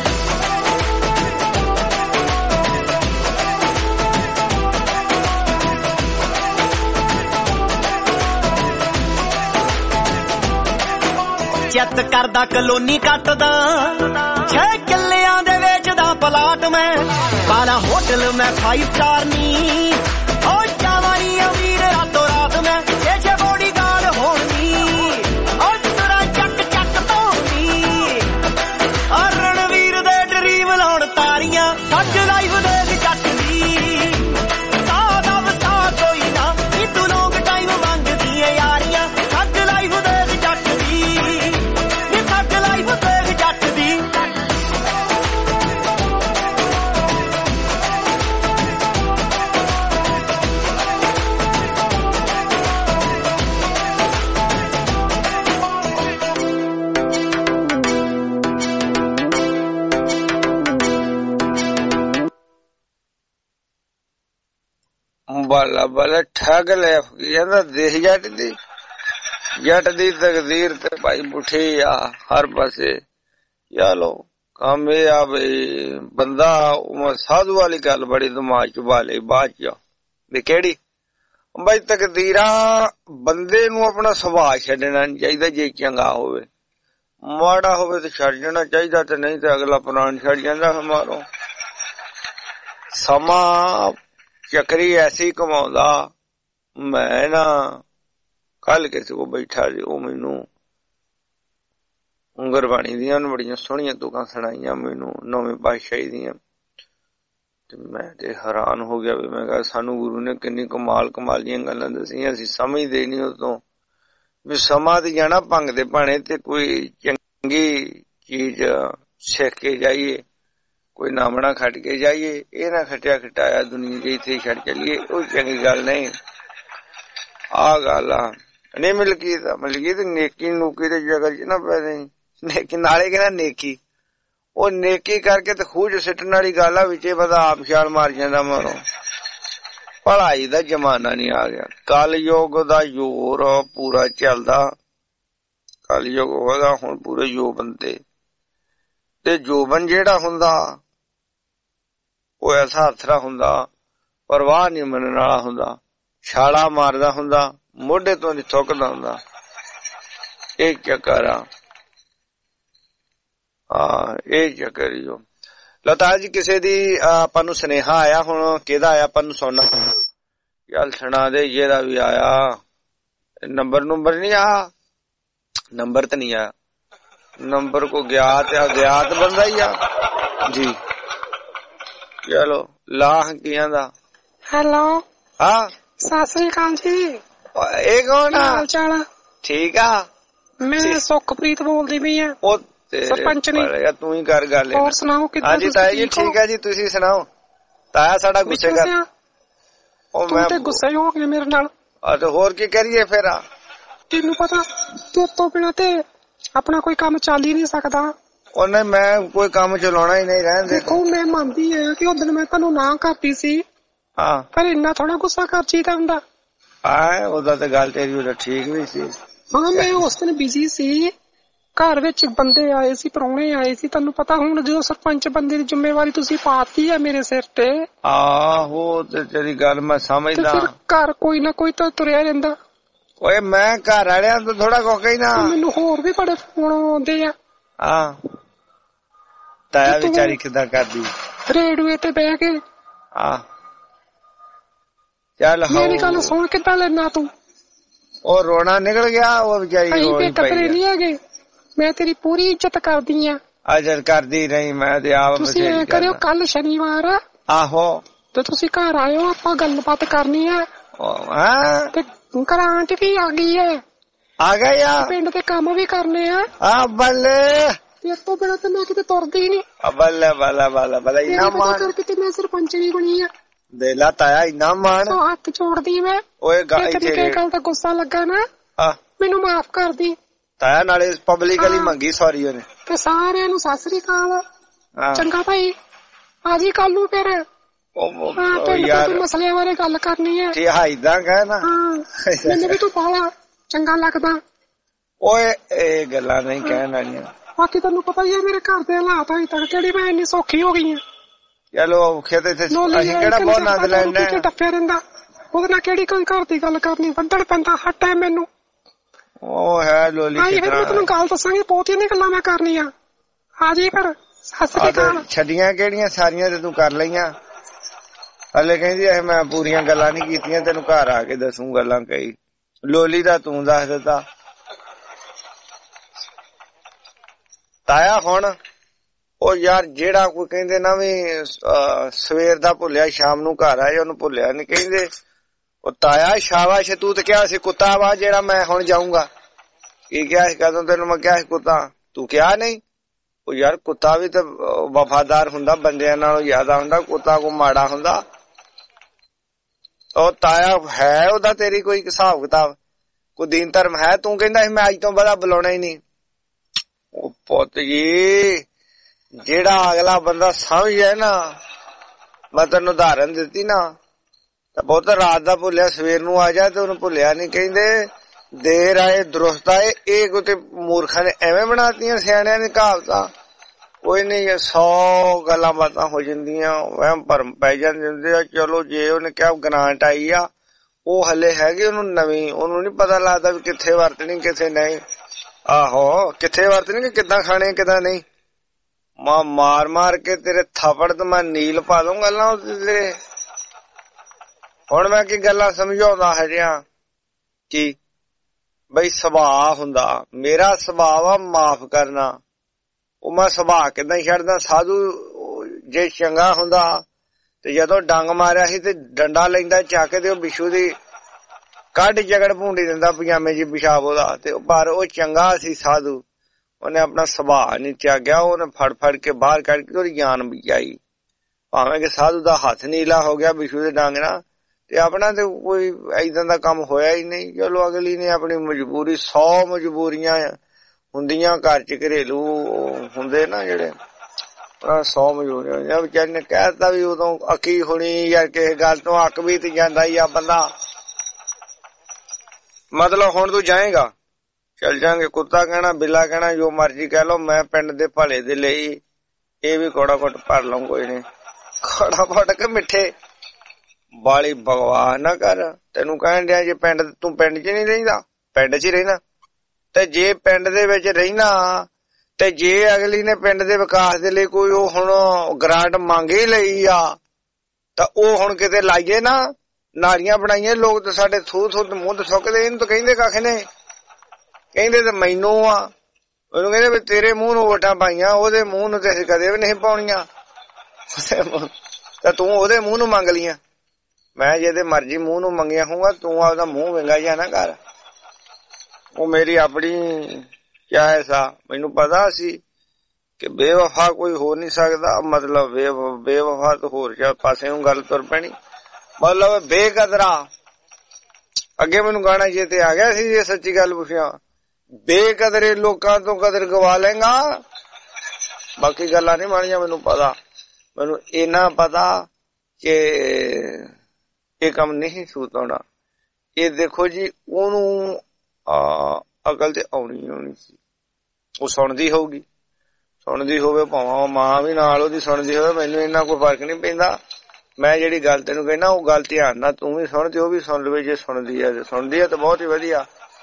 ਚਿੱਤ ਕਰਦਾ ਕਲੋਨੀ ਕੱਟਦਾ, ਛੇ ਕਿੱਲਿਆਂ ਦੇ ਵੇਚਦਾ ਪਲਾਟ ਮੈਂ। ਬਾਲਾ ਹੋਟਲ ਮੈਂ ਫਾਈਵ ਸਟਾਰ ਨੀ, ਹੋ ਜਾਵਾਂ ਨੀ ਅਮੀਰ ਰਾਤੋਂ ਰਾਤ ਮੈਂ। ਛੇ ਛੇ ਬੋਡੀ ਗਾਰਡ ਹੋਣੀ, ਉਹ ਤੇਰਾ ਚੱਕ ਚੱਕ ਧੋਣੀ। ਔਰ ਰਣਵੀਰ ਦੇ ਡਰੀਮ ਲਾਉਣ ਤਾਰੀਆਂ। ਠੱਗ ਲਾਈਵ ਦੇ ਜੱਟ ਦੀ ਸੌ ਦਾ ਵਸਾ ਕੋਈ ਨਾ, ਨੀ ਤੂੰ ਲੋਕ ਟਾਈਮ ਮੰਗਦੀ ਏ ਯਾਰੀਆਂ। ਠੱਗ ਲਾਈਵ ਦੇ ਜੱਟ ਦੀ, ਨੀ ਠੱਗ ਲਾਈਵ ਦੇ ਜੱਟ ਦੀ। ਬਾਲਾ ਬਾਲਾ ਠੱਗ ਲੈ ਜਾਂਦਾ ਦੇਖ ਜੱਟ ਦੀ। ਜੱਟ ਦੀ ਤਕਦੀਰ ਤੇ ਭਾਈ ਪੁੱਠੀ ਆ ਹਰ ਪਾਸੇ। ਚਲੋ ਕੰਮ ਇਹ ਆ ਬਈ ਬੰਦਾ ਸਾਧੂ ਵਾਲੀ ਗੱਲ ਬੜੀ ਦਿਮਾਗ ਚ ਪਾ ਲਈ ਬਾਅਦ ਚ ਵੀ ਕਿਹੜੀ ਬਈ ਤਕਦੀਰਾਂ। ਬੰਦੇ ਨੂੰ ਆਪਣਾ ਸੁਭਾਅ ਛੱਡਣਾ ਨੀ ਚਾਹੀਦਾ। ਜੇ ਚੰਗਾ ਹੋਵੇ, ਮਾੜਾ ਹੋਵੇ ਤੇ ਛੱਡ ਜਾਣਾ ਚਾਹੀਦਾ, ਤੇ ਨਹੀਂ ਤੇ ਅਗਲਾ ਪ੍ਰਾਣ ਛੱਡ ਜਾਂਦਾ ਹਮਾਰੋ। ਸਮਾਂ ਚੱਕਰੀ ਐਸੀ ਕਮਾਉਂਦਾ। ਮੈਂ ਨਾ ਕੱਲ ਕਿਸੇ ਕੋ ਬੈਠਾ ਜੀ, ਉਹ ਮੈਨੂੰ ਗੁਰਬਾਣੀ ਦੀਆਂ ਬੜੀਆਂ ਸੋਹਣੀਆਂ ਤੁਕਾਂ ਸੁਣਾਈਆਂ ਮੈਨੂੰ ਨੌਵੇਂ ਪਾਤਸ਼ਾਹੀ ਦੀਆਂ, ਤੇ ਮੈਂ ਤੇ ਹੈਰਾਨ ਹੋ ਗਿਆ ਵੀ ਮੈਂ ਕਿਹਾ ਸਾਨੂੰ ਗੁਰੂ ਨੇ ਕਿੰਨੀ ਕਮਾਲ ਕਮਾਲ ਦੀਆਂ ਗੱਲਾਂ ਦੱਸੀਆਂ, ਅਸੀਂ ਸਮਝਦੇ ਨਹੀਂ ਉਦੋਂ ਵੀ ਸਮਾਂ ਤੇ ਜਾਣਾ ਭੰਗ ਦੇ ਭਾਣੇ ਤੇ ਕੋਈ ਚੰਗੀ ਚੀਜ਼ ਸਿੱਖ ਕੇ ਜਾਈਏ, ਕੋਈ ਨਾਮਣਾ ਖੱਟ ਕੇ ਜਾਈਏ। ਇਹ ਨਾ ਖਟਿਆ ਖਟਾਇਆ ਦੁਨੀਆ ਦੇ ਇੱਥੇ ਛੱਡ ਚੱਲੀਏ, ਉਹ ਚੰਗੀ ਗੱਲ ਨਹੀਂ। ਆਹ ਗੱਲ ਆ ਨਹੀਂ ਮਲਕੀਤ ਮਲਕੀਤ ਨੇਕੀ ਨੂਕੀ ਦੇ ਜਗਤ ਚ ਨਾ ਪੈ ਨਹੀਂ। ਨੇਕੀ ਨਾਲੇ ਕਹਿੰਦਾ ਨੇਕੀ, ਉਹ ਨੇਕੀ ਕਰਕੇ ਤੇ ਖੂਜ ਸਿੱਟਣ ਵਾਲੀ ਗੱਲ ਆ, ਵਿੱਚੇ ਪਤਾ ਆਪ ਛਾਲ ਮਾਰ ਜਾਂਦਾ ਮਾਰੋ। ਪੜ੍ਹਾਈ ਦਾ ਜ਼ਮਾਨਾ ਨਹੀਂ ਆ ਗਿਆ। ਕਲ ਯੁੱਗ ਦਾ ਜ਼ੋਰ ਪੂਰਾ ਚੱਲਦਾ। ਕਲ ਯੁੱਗ ਹੋਗਾ ਹੁਣ ਪੂਰੇ ਯੋਬਨ ਤੇ, ਤੇ ਜੋਬਨ ਜਿਹੜਾ ਹੁੰਦਾ ਉਹ ਐਸਾ ਹੱਥਰਾ ਹੁੰਦਾ, ਪਰਵਾਹ ਨਹੀਂ ਮੰਨਣ ਵਾਲਾ ਹੁੰਦਾ, ਛਾਲਾ ਮਾਰਦਾ ਹੁੰਦਾ, ਮੋਢੇ ਤੋਂ ਨਹੀਂ ਥੁੱਕਦਾ ਹੁੰਦਾ। ਇਹ ਚੱਕਰ ਆ, ਹਾਂ ਇਹ ਚੱਕਰ ਹੀ ਹੋ। ਲਤਾ ਜੀ ਕਿਸੇ ਦੀ ਆਪਾਂ ਨੂੰ ਸੁਨੇਹਾ ਆਇਆ, ਹੁਣ ਕਿਹਦਾ ਆਇਆ ਆਪਾਂ ਨੂੰ ਸੁਣਨਾ ਚੱਲ ਸੁਣਾ ਦੇ। ਜਿਹਦਾ ਵੀ ਆਇਆ ਨੰਬਰ ਨੰਬਰ ਨਹੀਂ ਆ, ਨੰਬਰ ਤਾਂ ਨਹੀਂ ਆ, ਨੰਬਰ ਕੋ ਗਿਆਤ ਅਗਿਆਤ ਬੰਦਾ ਹੀ ਆ ਜੀ। ਚਲੋ ਲਾਹ ਕੀਆਂ ਦਾ। ਹੈਲੋ ਹਾਂ ਸਤਿ ਸ੍ਰੀ ਅਕਾਲ ਜੀ। ਇਹ ਕੌਣ ਆ? ਹਾਲ ਚਾਲ ਠੀਕ ਆ। ਮੈਂ ਸੁਖਪ੍ਰੀਤ ਬੋਲਦੀ ਪਈ ਆ, ਉਹ ਸਰਪੰਚ ਨੇ। ਤੂੰ ਹੀ ਕਰ ਗੱਲ। ਹੋਰ ਸੁਣਾਓ ਕਿੱਦਾਂ? ਹਾਂਜੀ ਤਾਇਆ ਜੀ ਠੀਕ ਹੈ ਜੀ, ਤੁਸੀਂ ਸੁਣਾਓ। ਤਾਇਆ ਸਾਡਾ ਗੁੱਸੇ ਕਰ, ਉਹ ਮੈਂ ਤੇ ਗੁੱਸੇ ਹੋ ਗਿਆ ਮੇਰੇ ਨਾਲ। ਆ ਤੇ ਹੋਰ ਕੀ ਕਰੀਏ ਫਿਰ? ਆ ਤੈਨੂੰ ਪਤਾ ਤੇਰੇ ਤੋਂ ਬਿਨਾਂ ਤੇ ਆਪਣਾ ਕੋਈ ਕੰਮ ਚੱਲ ਹੀ ਨਹੀਂ ਸਕਦਾ। ਉਹਨੇ ਮੈਂ ਕੋਈ ਕੰਮ ਚਲਾਉਣਾ ਹੀ ਨਹੀਂ ਰਹਿਣ ਦੇ। ਦੇਖੋ ਮੈਂ ਮੰਨਦੀ ਆ ਕਿ ਉਦੋਂ ਮੈਂ ਤੁਹਾਨੂੰ ਨਾ ਕਰਤੀ ਸੀ, ਹਾਂ, ਪਰ ਇੰਨਾ ਥੋੜਾ ਗੁੱਸਾ ਕਰ ਚੀਦਾ ਹੁੰਦਾ। ਹਾਂ ਉਹਦਾ ਤੇ ਗੱਲ ਤੇਰੀ ਉਹਦਾ ਠੀਕ ਵੀ ਸੀ। ਹਾਂ ਮੈਂ ਉਸ ਦਿਨ ਬਿਜ਼ੀ ਸੀ, ਘਰ ਵਿੱਚ ਬੰਦੇ ਆਏ ਸੀ, ਪ੍ਰਾਹੁਣੇ ਆਏ ਸੀ। ਤੁਹਾਨੂੰ ਪਤਾ ਹੁਣ ਜਦੋਂ ਸਰਪੰਚ ਬੰਦੇ ਦੀ ਜ਼ਿੰਮੇਵਾਰੀ ਤੁਸੀਂ ਪਾਤੀ ਆ ਮੇਰੇ ਸਿਰ ਤੇ। ਆਹੋ ਤੇ ਤੇਰੀ ਗੱਲ ਮੈਂ ਸਮਝਦਾ। ਫਿਰ ਘਰ ਕੋਈ ਨਾ ਕੋਈ ਤਾਂ ਤੁਰਿਆ ਰਹਿੰਦਾ। ਓਏ ਮੈਂ ਘਰ ਵਾਲਿਆਂ ਤੋਂ ਥੋੜਾ ਕੁਝ ਕਹਿਣਾ। ਮੈਨੂੰ ਹੋਰ ਵੀ ਬੜੇ ਫੋਨ ਆਉਂਦੇ ਆ। ਹਾਂ ਤਾਇਆ ਵਿਚਾਰੀ ਕਿੱਦਾਂ ਕਰਦੀ ਰੇਡੂਏ ਤੇ ਬਹਿ ਕੇ। ਹਾਂ ਚੱਲ ਮੇਰੀ ਗੱਲ ਸੁਣ, ਕਿੱਦਾਂ ਲੈਣਾ ਤੂੰ? ਉਹ ਰੋਣਾ ਨਿਕਲ ਗਿਆ, ਉਹ ਵਿਚਾਰੀ ਰੋਈ ਪਈ। ਅਸੀਂ ਨਹੀਂ ਹੈਗੇ, ਮੈਂ ਤੇਰੀ ਪੂਰੀ ਇੱਜ਼ਤ ਕਰਦੀ ਆ। ਅਜਰ ਕਰਦੀ ਰਹੀ ਮੈਂ ਤੇ ਆਪ। ਤੁਸੀਂ ਐ ਕਰਿਓ, ਕੱਲ ਸ਼ਨੀਵਾਰ ਆਹੋ ਤੇ ਤੁਸੀਂ ਘਰ ਆਇਓ, ਆਪਾਂ ਗੱਲਬਾਤ ਕਰਨੀ ਆ। ਹਾਂ ਤੇ ਗ੍ਰਾਂਟ ਵੀ ਆ ਗਈ ਹੈ। ਆ ਗਈ ਆ? ਪਿੰਡ ਦੇ ਕੰਮ ਵੀ ਕਰਨੇ ਆ। ਆ ਬੱਲੇ ਤੇ ਇਸ ਤੋਂ ਬਿਨਾਂ ਤਾਂ ਮੈਂ ਕਿਤੇ ਤੁਰਦੀ ਹੀ ਨਹੀਂ। ਬੱਲੇ ਬੱਲੇ ਬੱਲੇ ਬੱਲੇ ਇੰਨਾ ਮਾਣ ਕਰਕੇ ਤੇ ਮੈਂ ਸਰਪੰਚ ਵੀ ਬਣੀ ਆ। ਦੇ ਲਾ ਤਾਇਆ ਇੰਨਾ ਮਾਣ। ਹੱਥ ਜੋੜਦੀ ਮੈਂ। ਓਏ ਗੱਲ ਦਾ ਗੁੱਸਾ ਲੱਗਾ ਨਾ, ਮੈਨੂੰ ਮਾਫ ਕਰ ਦੀ ਤਾਇਆ। ਨਾਲੇ ਪਬਲਿਕਲੀ ਮੰਗੀ ਸੌਰੀ ਉਹਨੇ। ਤੇ ਸਾਰਿਆਂ ਨੂੰ ਸਤਿ ਸ੍ਰੀ ਅਕਾਲ। ਚੰਗਾ ਭਾਈ ਆ ਜੀ ਕੱਲ ਨੂੰ ਫਿਰ। ਯਾਰ ਮਸਲਿਆਂ ਬਾਰੇ ਗੱਲ ਕਰਨੀ ਹੈ। ਕੀ ਹਾਈਦਾ ਕਹਿਣਾ? ਮੈਨੂੰ ਵੀ ਤੂੰ ਪਾਲਾ ਚੰਗਾ ਲੱਗਦਾ। ਓਏ ਇਹ ਗੱਲਾਂ ਨਹੀਂ ਕਹਿਣ ਵਾਲੀਆਂ। ਬਾਕੀ ਤੈਨੂੰ ਪਤਾ ਹੀ ਹੈ ਮੇਰੇ ਘਰ ਦੇ ਹਾਲਾਤ ਅਜੇ ਤੱਕ ਕਿਹੜੀ ਮੈਂ ਇੰਨੀ ਸੌਖੀ ਹੋ ਗਈ ਆ। ਚਲੋ ਔਖੇ ਤੇ ਅਸੀਂ ਕਿਹੜਾ ਬਹੁਤ ਆਨੰਦ ਲੈਣਾ। ਟੱਪਿਆ ਰਹਿੰਦਾ ਉਹਦੇ ਨਾਲ ਕਿਹੜੀ ਕੋਈ ਘਰ ਦੀ ਗੱਲ ਕਰਨੀ, ਵੱਢਣ ਪੈਂਦਾ ਹਰ ਟਾਈਮ ਮੈਨੂੰ। ਉਹ ਹੈ ਲੋਲੀ ਆਈ ਫਿਰ ਮੈਂ ਤੈਨੂੰ ਗੱਲ ਦੱਸਾਂਗੀ, ਬਹੁਤੀਆਂ ਨੀ ਗੱਲਾਂ ਮੈਂ ਕਰਨੀਆਂ। ਆ ਜੀ ਫਿਰ ਸਤਿ ਸ੍ਰੀ ਅਕਾਲ। ਛੱਡੀਆਂ ਕਿਹੜੀਆਂ ਸਾਰੀਆਂ ਤੇ ਤੂੰ ਕਰ ਲਈਆਂ। ਹਲੇ ਕਹਿੰਦੀ ਇਹ ਮੈਂ ਪੂਰੀਆਂ ਗੱਲਾਂ ਨੀ ਕੀਤੀਆਂ, ਤੈਨੂੰ ਘਰ ਆ ਕੇ ਦੱਸੂ ਗੱਲਾਂ ਕਈ। ਲੋਲੀ ਦਾ ਤੂੰ ਦੱਸ ਦਿੱਤਾ ਤਾਇਆ। ਹੁਣ ਉਹ ਯਾਰ ਜਿਹੜਾ ਕੋਈ ਕਹਿੰਦੇ ਨਾ ਵੀ ਸਵੇਰ ਦਾ ਭੁੱਲਿਆ ਸ਼ਾਮ ਨੂੰ ਘਰ ਆਏ, ਉਹਨੂੰ ਭੁੱਲਿਆ ਨੀ ਕਹਿੰਦੇ। ਉਹ ਤਾਇਆ ਸ਼ਾਬਾਸ਼, ਤੂੰ ਤੇ ਕਿਹਾ ਸੀ ਕੁੱਤਾ ਵਾ ਜਿਹੜਾ ਮੈਂ ਹੁਣ ਜਾਊਂਗਾ। ਕੀ ਕਿਹਾ ਸੀ? ਕਦੋਂ ਤੈਨੂੰ ਮੈਂ ਕਿਹਾ ਸੀ ਕੁੱਤਾ? ਤੂੰ ਕਿਹਾ ਨਹੀਂ। ਉਹ ਯਾਰ ਕੁੱਤਾ ਵੀ ਤਾਂ ਵਫਾਦਾਰ ਹੁੰਦਾ, ਬੰਦਿਆਂ ਨਾਲੋਂ ਜ਼ਿਆਦਾ ਹੁੰਦਾ। ਕੁੱਤਾ ਕੋ ਮਾੜਾ ਹੁੰਦਾ? ਉਹ ਤਾਇਆ ਹੈ ਉਹਦਾ ਤੇਰੀ ਕੋਈ ਹਿਸਾਬ ਕਿਤਾਬ, ਕੋਈ ਦੀਨ ਧਰਮ ਹੈ? ਤੂੰ ਕਹਿੰਦਾ ਸੀ ਮੈਂ ਅੱਜ ਤੋਂ ਬਾਅਦ ਬੁਲਾਉਣਾ ਹੀ ਨਹੀਂ। ਉਹ ਪੁੱਤ ਜੀ ਜਿਹੜਾ ਅਗਲਾ ਬੰਦਾ ਸਮਝ ਜਾਏ ਨਾ, ਮੈਂ ਤੈਨੂੰ ਉਦਾਹਰਨ ਦਿੱਤੀ ਨਾ, ਤਾਂ ਬਹੁਤ ਰਾਤ ਦਾ ਭੁੱਲਿਆ ਸਵੇਰ ਨੂੰ ਆ ਜਾ ਤੇ ਉਹਨੂੰ ਭੁੱਲਿਆ ਨਹੀਂ ਕਹਿੰਦੇ। ਦੇਰ ਆਏ ਦਰੁਸਤ ਆਏ, ਇਹ ਕੋਈ ਮੂਰਖਾਂ ਨੇ ਐਵੇਂ ਬਣਾਤੀਆਂ ਸਿਆਣਿਆਂ ਨੇ ਕਹਾਵਤਾਂ। ਕੋਈ ਨਹੀਂ, ਸੌ ਗੱਲਾਂ ਬਾਤਾਂ ਹੋ ਜਾਂਦੀਆਂ, ਵਹਿਮ ਭਰਮ ਪੈ ਜਾਂਦੇ ਆ। ਚਲੋ ਜੇ ਉਹਨੇ ਕਿਹਾ ਗ੍ਰਾਂਟ ਆਈ ਆ, ਉਹ ਹਲੇ ਹੈਗੀ ਉਹਨੂੰ ਨਵੀਂ, ਉਹਨੂੰ ਨੀ ਪਤਾ ਲੱਗਦਾ ਵੀ ਕਿੱਥੇ ਵਰਤਣੀ ਕਿੱਥੇ ਨਹੀਂ। ਆਹੋ ਕਿੱਥੇ ਵਰਤਣੀ ਕਿ ਕਿੱਦਾਂ ਖਾਣੇ ਕਿੱਦਾਂ ਨਹੀਂ। ਮੈਂ ਮਾਰ ਮਾਰ ਕੇ ਤੇਰੇ ਥੱਪੜ ਤੇ ਮੈਂ ਨੀਲ ਪਾ ਦੂੰ ਗੱਲਾਂ ਉਹਦੇ। ਹੁਣ ਮੈਂ ਕੀ ਗੱਲਾਂ ਸਮਝਾਉਂਦਾ ਹਜਿਆ ਕੀ ਬਈ ਸੁਭਾਅ ਹੁੰਦਾ। ਮੇਰਾ ਸੁਭਾਅ ਆ ਮਾਫ ਕਰਨਾ। ਉਹ ਮੈਂ ਸੁਭਾਅ ਕਿੱਦਾਂ ਛੱਡਦਾ? ਸਾਧੂ ਜੇ ਚੰਗਾ ਹੁੰਦਾ ਤੇ ਜਦੋਂ ਡੰਗ ਮਾਰਿਆ ਸੀ ਤੇ ਡੰਡਾ ਲੈਂਦਾ ਚੱਕ ਤੇ ਉਹ ਬਿਸ਼ੂ ਦੀ ਕੱਢ ਜਗੜ ਭੂੰਡੀ ਦਿੰਦਾ ਪਜਾਮੇ ਜੀ ਪਿਸ਼ਾਬ ਉਹਦਾ। ਤੇ ਪਰ ਉਹ ਚੰਗਾ ਸੀ ਸਾਧੂ, ਉਹਨੇ ਆਪਣਾ ਸੁਭਾਅ ਨੀ ਤਿਆਗਿਆ। ਉਹਨੇ ਫੜ ਫੜ ਕੇ ਬਾਹਰ ਕੱਢ ਕੇ ਉਹਦੀ ਜਾਨ ਬਚਾਈ। ਭਾਵੇਂ ਕਿ ਸਾਧੂ ਦਾ ਹੱਥ ਨੀਲਾ ਹੋ ਗਿਆ ਬਿਸ਼ੂ ਦੇ ਡੰਗ ਨਾਲ, ਤੇ ਆਪਣਾ ਤੇ ਕੋਈ ਏਦਾਂ ਦਾ ਕੰਮ ਹੋਇਆ ਹੀ ਨਹੀਂ। ਚਲੋ ਅਗਲੀ ਨੇ ਆਪਣੀ ਮਜਬੂਰੀ, ਸੌ ਮਜਬੂਰੀਆਂ ਹੁੰਦੀਆਂ ਘਰ ਚ, ਘਰੇਲੂ ਹੁੰਦੇ ਨਾ ਜਿਹੜੇ, ਸੌ ਮਜਬੂਰੀਆਂ। ਵਿਚਾਰੀ ਨੇ ਕਹਿ ਦਿੱਤਾ ਵੀ ਉਦੋਂ ਅਕੀ ਹੋਣੀ ਜਾਂ ਕਿਸੇ ਗੱਲ ਤੋਂ ਅੱਕ ਵੀ ਤੇ ਜਾਂਦਾ ਹੀ ਆ ਬੰਦਾ। ਮਤਲਬ ਹੁਣ ਤੂੰ ਜਾਏਗਾ, ਚੱਲ ਜਾਗੇ। ਕੁੱਤਾ ਕਹਿਣਾ, ਬਿੱਲਾ ਕਹਿਣਾ, ਜੋ ਮਰਜੀ ਕਹਿ ਲੋ, ਮੈਂ ਪਿੰਡ ਦੇ ਭਲੇ ਦੇ ਲਈ ਇਹ ਵੀ ਕੋੜਾ ਘੁੱਟ ਭਰ ਲਊ। ਕੋਈ ਨੀ, ਕੋੜਾ ਘੁੱਟ ਕੇ ਮਿੱਠੇ ਬਾਲੀ ਬਕਵਾਸ ਨਾ ਕਰ। ਤੈਨੂੰ ਕਹਿਣ ਡਿਆ ਜੇ ਪਿੰਡ ਤੂੰ ਪਿੰਡ 'ਚ ਨਹੀਂ ਰਹਿੰਦਾ, ਪਿੰਡ 'ਚ ਹੀ ਰਹਿਣਾ। ਤੇ ਜੇ ਪਿੰਡ ਦੇ ਵਿੱਚ ਰਹਿਣਾ ਤੇ ਜੇ ਅਗਲੀ ਨੇ ਪਿੰਡ ਦੇ ਵਿਕਾਸ ਦੇ ਲਈ ਕੋਈ ਉਹ ਹੁਣ ਗ੍ਰਾਂਟ ਮੰਗ ਹੀ ਲਈ ਆ ਤਾਂ ਉਹ ਹੁਣ ਕਿਤੇ ਲਾਈਏ ਨਾ। ਨਾਲੀਆਂ ਬਣਾਈਆਂ ਲੋਕ ਤਾਂ ਸਾਡੇ ਥੂ ਥੂ ਮੂੰਹ ਸੁੱਕਦੇ, ਇਹਨੂੰ ਤਾਂ ਕਹਿੰਦੇ ਕੱਖ ਨੇ, ਕਹਿੰਦੇ ਤਾਂ ਮੈਨੂੰ ਆ। ਉਹਨੂੰ ਕਹਿੰਦੇ ਵੀ ਤੇਰੇ ਮੂੰਹ ਨੂੰ ਵੋਟਾਂ ਪਾਈਆਂ, ਉਹਦੇ ਮੂੰਹ ਨੂੰ ਤੇ ਅਸੀਂ ਕਦੇ ਵੀ ਨਹੀਂ ਪਾਉਣੀਆਂ, ਤਾਂ ਤੂੰ ਉਹਦੇ ਮੂੰਹ ਨੂੰ ਮੰਗ ਲੀਆਂ। ਮੈਂ ਜਿਹਦੇ ਮਰਜ਼ੀ ਮੂੰਹ ਨੂੰ ਮੰਗਿਆ ਹੋਊਗਾ, ਤੂੰ ਆਪਦਾ ਮੂੰਹ ਵਿੰਗਾ ਜਿਹਾ ਨਾ ਕਰ। ਉਹ ਮੇਰੀ ਆਪਣੀ ਚਾਹਿਸ ਆ, ਮੈਨੂੰ ਪਤਾ ਸੀ ਕਿ ਬੇਵਫਾ ਕੋਈ ਹੋ ਨਹੀਂ ਸਕਦਾ। ਮਤਲਬ ਬੇਵਫਾ ਤੋਂ ਹੋਰ ਪਾਸੇ ਨੂੰ ਗੱਲ ਤੁਰ ਪੈਣੀ, ਮਤਲਬ ਬੇਕਦਰਾ। ਅੱਗੇ ਮੈਨੂੰ ਗਾਣਾ ਚੇਤੇ ਆ ਗਿਆ ਸੀ, ਜੇ ਸੱਚੀ ਗੱਲ ਪੁੱਛਿਆ, ਬੇਕਦਰੇ ਲੋਕਾਂ ਤੋਂ ਕਦਰ ਗਵਾ ਲੇਗਾ। ਬਾਕੀ ਗੱਲਾਂ ਨਹੀਂ ਮਾਣੀਆਂ ਮੈਨੂੰ ਪਤਾ। ਮੈਨੂੰ ਇੰਨਾ ਪਤਾ ਕਿ ਇਹ ਕੰਮ ਨਹੀਂ ਸੂਤ ਆਉਣਾ। ਇਹ ਦੇਖੋ ਜੀ, ਉਹਨੂੰ ਅਕਲ ਤੇ ਆਉਣੀ ਆਉਣੀ ਸੀ। ਉਹ ਸੁਣਦੀ ਹੋਊਗੀ, ਸੁਣਦੀ ਹੋਵੇ ਭਾਵੇਂ ਮਾਂ ਵੀ ਨਾਲ ਉਹਦੀ ਸੁਣਦੀ ਹੋਵੇ, ਮੈਨੂੰ ਇੰਨਾ ਕੋਈ ਫਰਕ ਨਹੀਂ ਪੈਂਦਾ। ਮੈਂ ਜਿਹੜੀ ਗੱਲ ਤੈਨੂੰ ਕਹਿਣਾ ਉਹ ਗੱਲ ਧਿਆਨ ਨਾਲ ਤੂੰ ਵੀ ਸੁਣ ਤੇ ਉਹ ਵੀ ਸੁਣ ਲਵੇ। ਜੇ ਸੁਣਦੀ ਹੈ ਸੁਣਦੀ ਹੈ ਤਾਂ ਬਹੁਤ ਹੀ ਵਧੀਆ।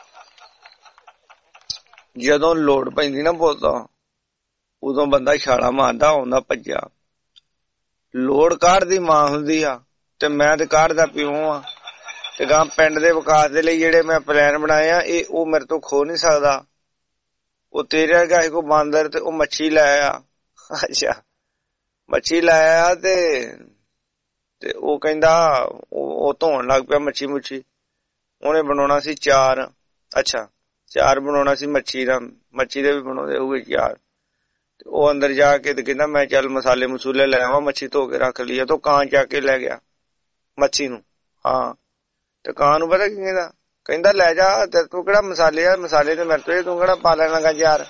ਜਦੋਂ ਲੋੜ ਪੈਂਦੀ ਨਾ ਪੁੱਤ, ਉਦੋਂ ਬੰਦਾ ਛਾਲਾ ਮਾਰਦਾ, ਆਉਂਦਾ ਭੱਜਾ। ਲੋੜ ਕਾਢਦੀ ਮਾਂ ਹੁੰਦੀ ਆ ਤੇ ਮੈਂ ਤੇ ਕਾਢਦਾ ਪਿਓ ਆ। ਤੇ ਗਾਂ ਪਿੰਡ ਦੇ ਵਿਕਾਸ ਦੇ ਲਈ ਜਿਹੜੇ ਮੈਂ ਪਲਾਨ ਬਣਾਏ ਆ, ਇਹ ਉਹ ਮੇਰੇ ਤੋਂ ਖੋ ਨਹੀਂ ਸਕਦਾ। ਉਹ ਤੇਰੇ ਵਰਗਾ ਕੋ ਬਾਂਦਰ ਤੇ ਉਹ ਮੱਛੀ ਲੈ ਆ। ਅੱਛਾ, ਮੱਛੀ ਲੈ ਆ ਤੇ ਤੇ ਉਹ ਕਹਿੰਦਾ ਉਹ ਧੋਣ ਲੱਗ ਪਿਆ ਮੱਛੀ ਮੁੱਛੀ। ਉਹਨੇ ਬਣਾਉਣਾ ਸੀ ਚਾਰ। ਅੱਛਾ, ਚਾਰ ਬਣਾਉਣਾ ਸੀ ਮੱਛੀ ਦਾ, ਮੱਛੀ ਦੇ ਵੀ ਬਣਾਉਂਦੇ ਹੋਊਗੇ ਚਾਰ। ਤੇ ਉਹ ਅੰਦਰ ਜਾ ਕੇ ਤੇ ਕਹਿੰਦਾ ਮੈਂ ਚੱਲ ਮਸਾਲੇ ਮਸੂਲੇ ਲੈ ਆਵਾਂ, ਮੱਛੀ ਧੋ ਕੇ ਰੱਖ ਲਈ। ਤੇ ਕਾਂ ਚੱਕ ਕੇ ਲੈ ਗਿਆ ਮੱਛੀ ਨੂੰ। ਹਾਂ, ਤੇ ਕਾਂ ਨੂੰ ਪਤਾ ਕੀ ਕਹਿੰਦਾ, ਕਹਿੰਦਾ ਲੈ ਜਾ, ਤੇ ਤੂੰ ਕਿਹੜਾ ਮਸਾਲੇ ਆ, ਮਸਾਲੇ ਤੇ ਮੇਰੇ ਤੋਂ, ਤੂੰ ਕਿਹੜਾ ਪਾ ਲੈਣਾ ਗਾ ਯਾਰ।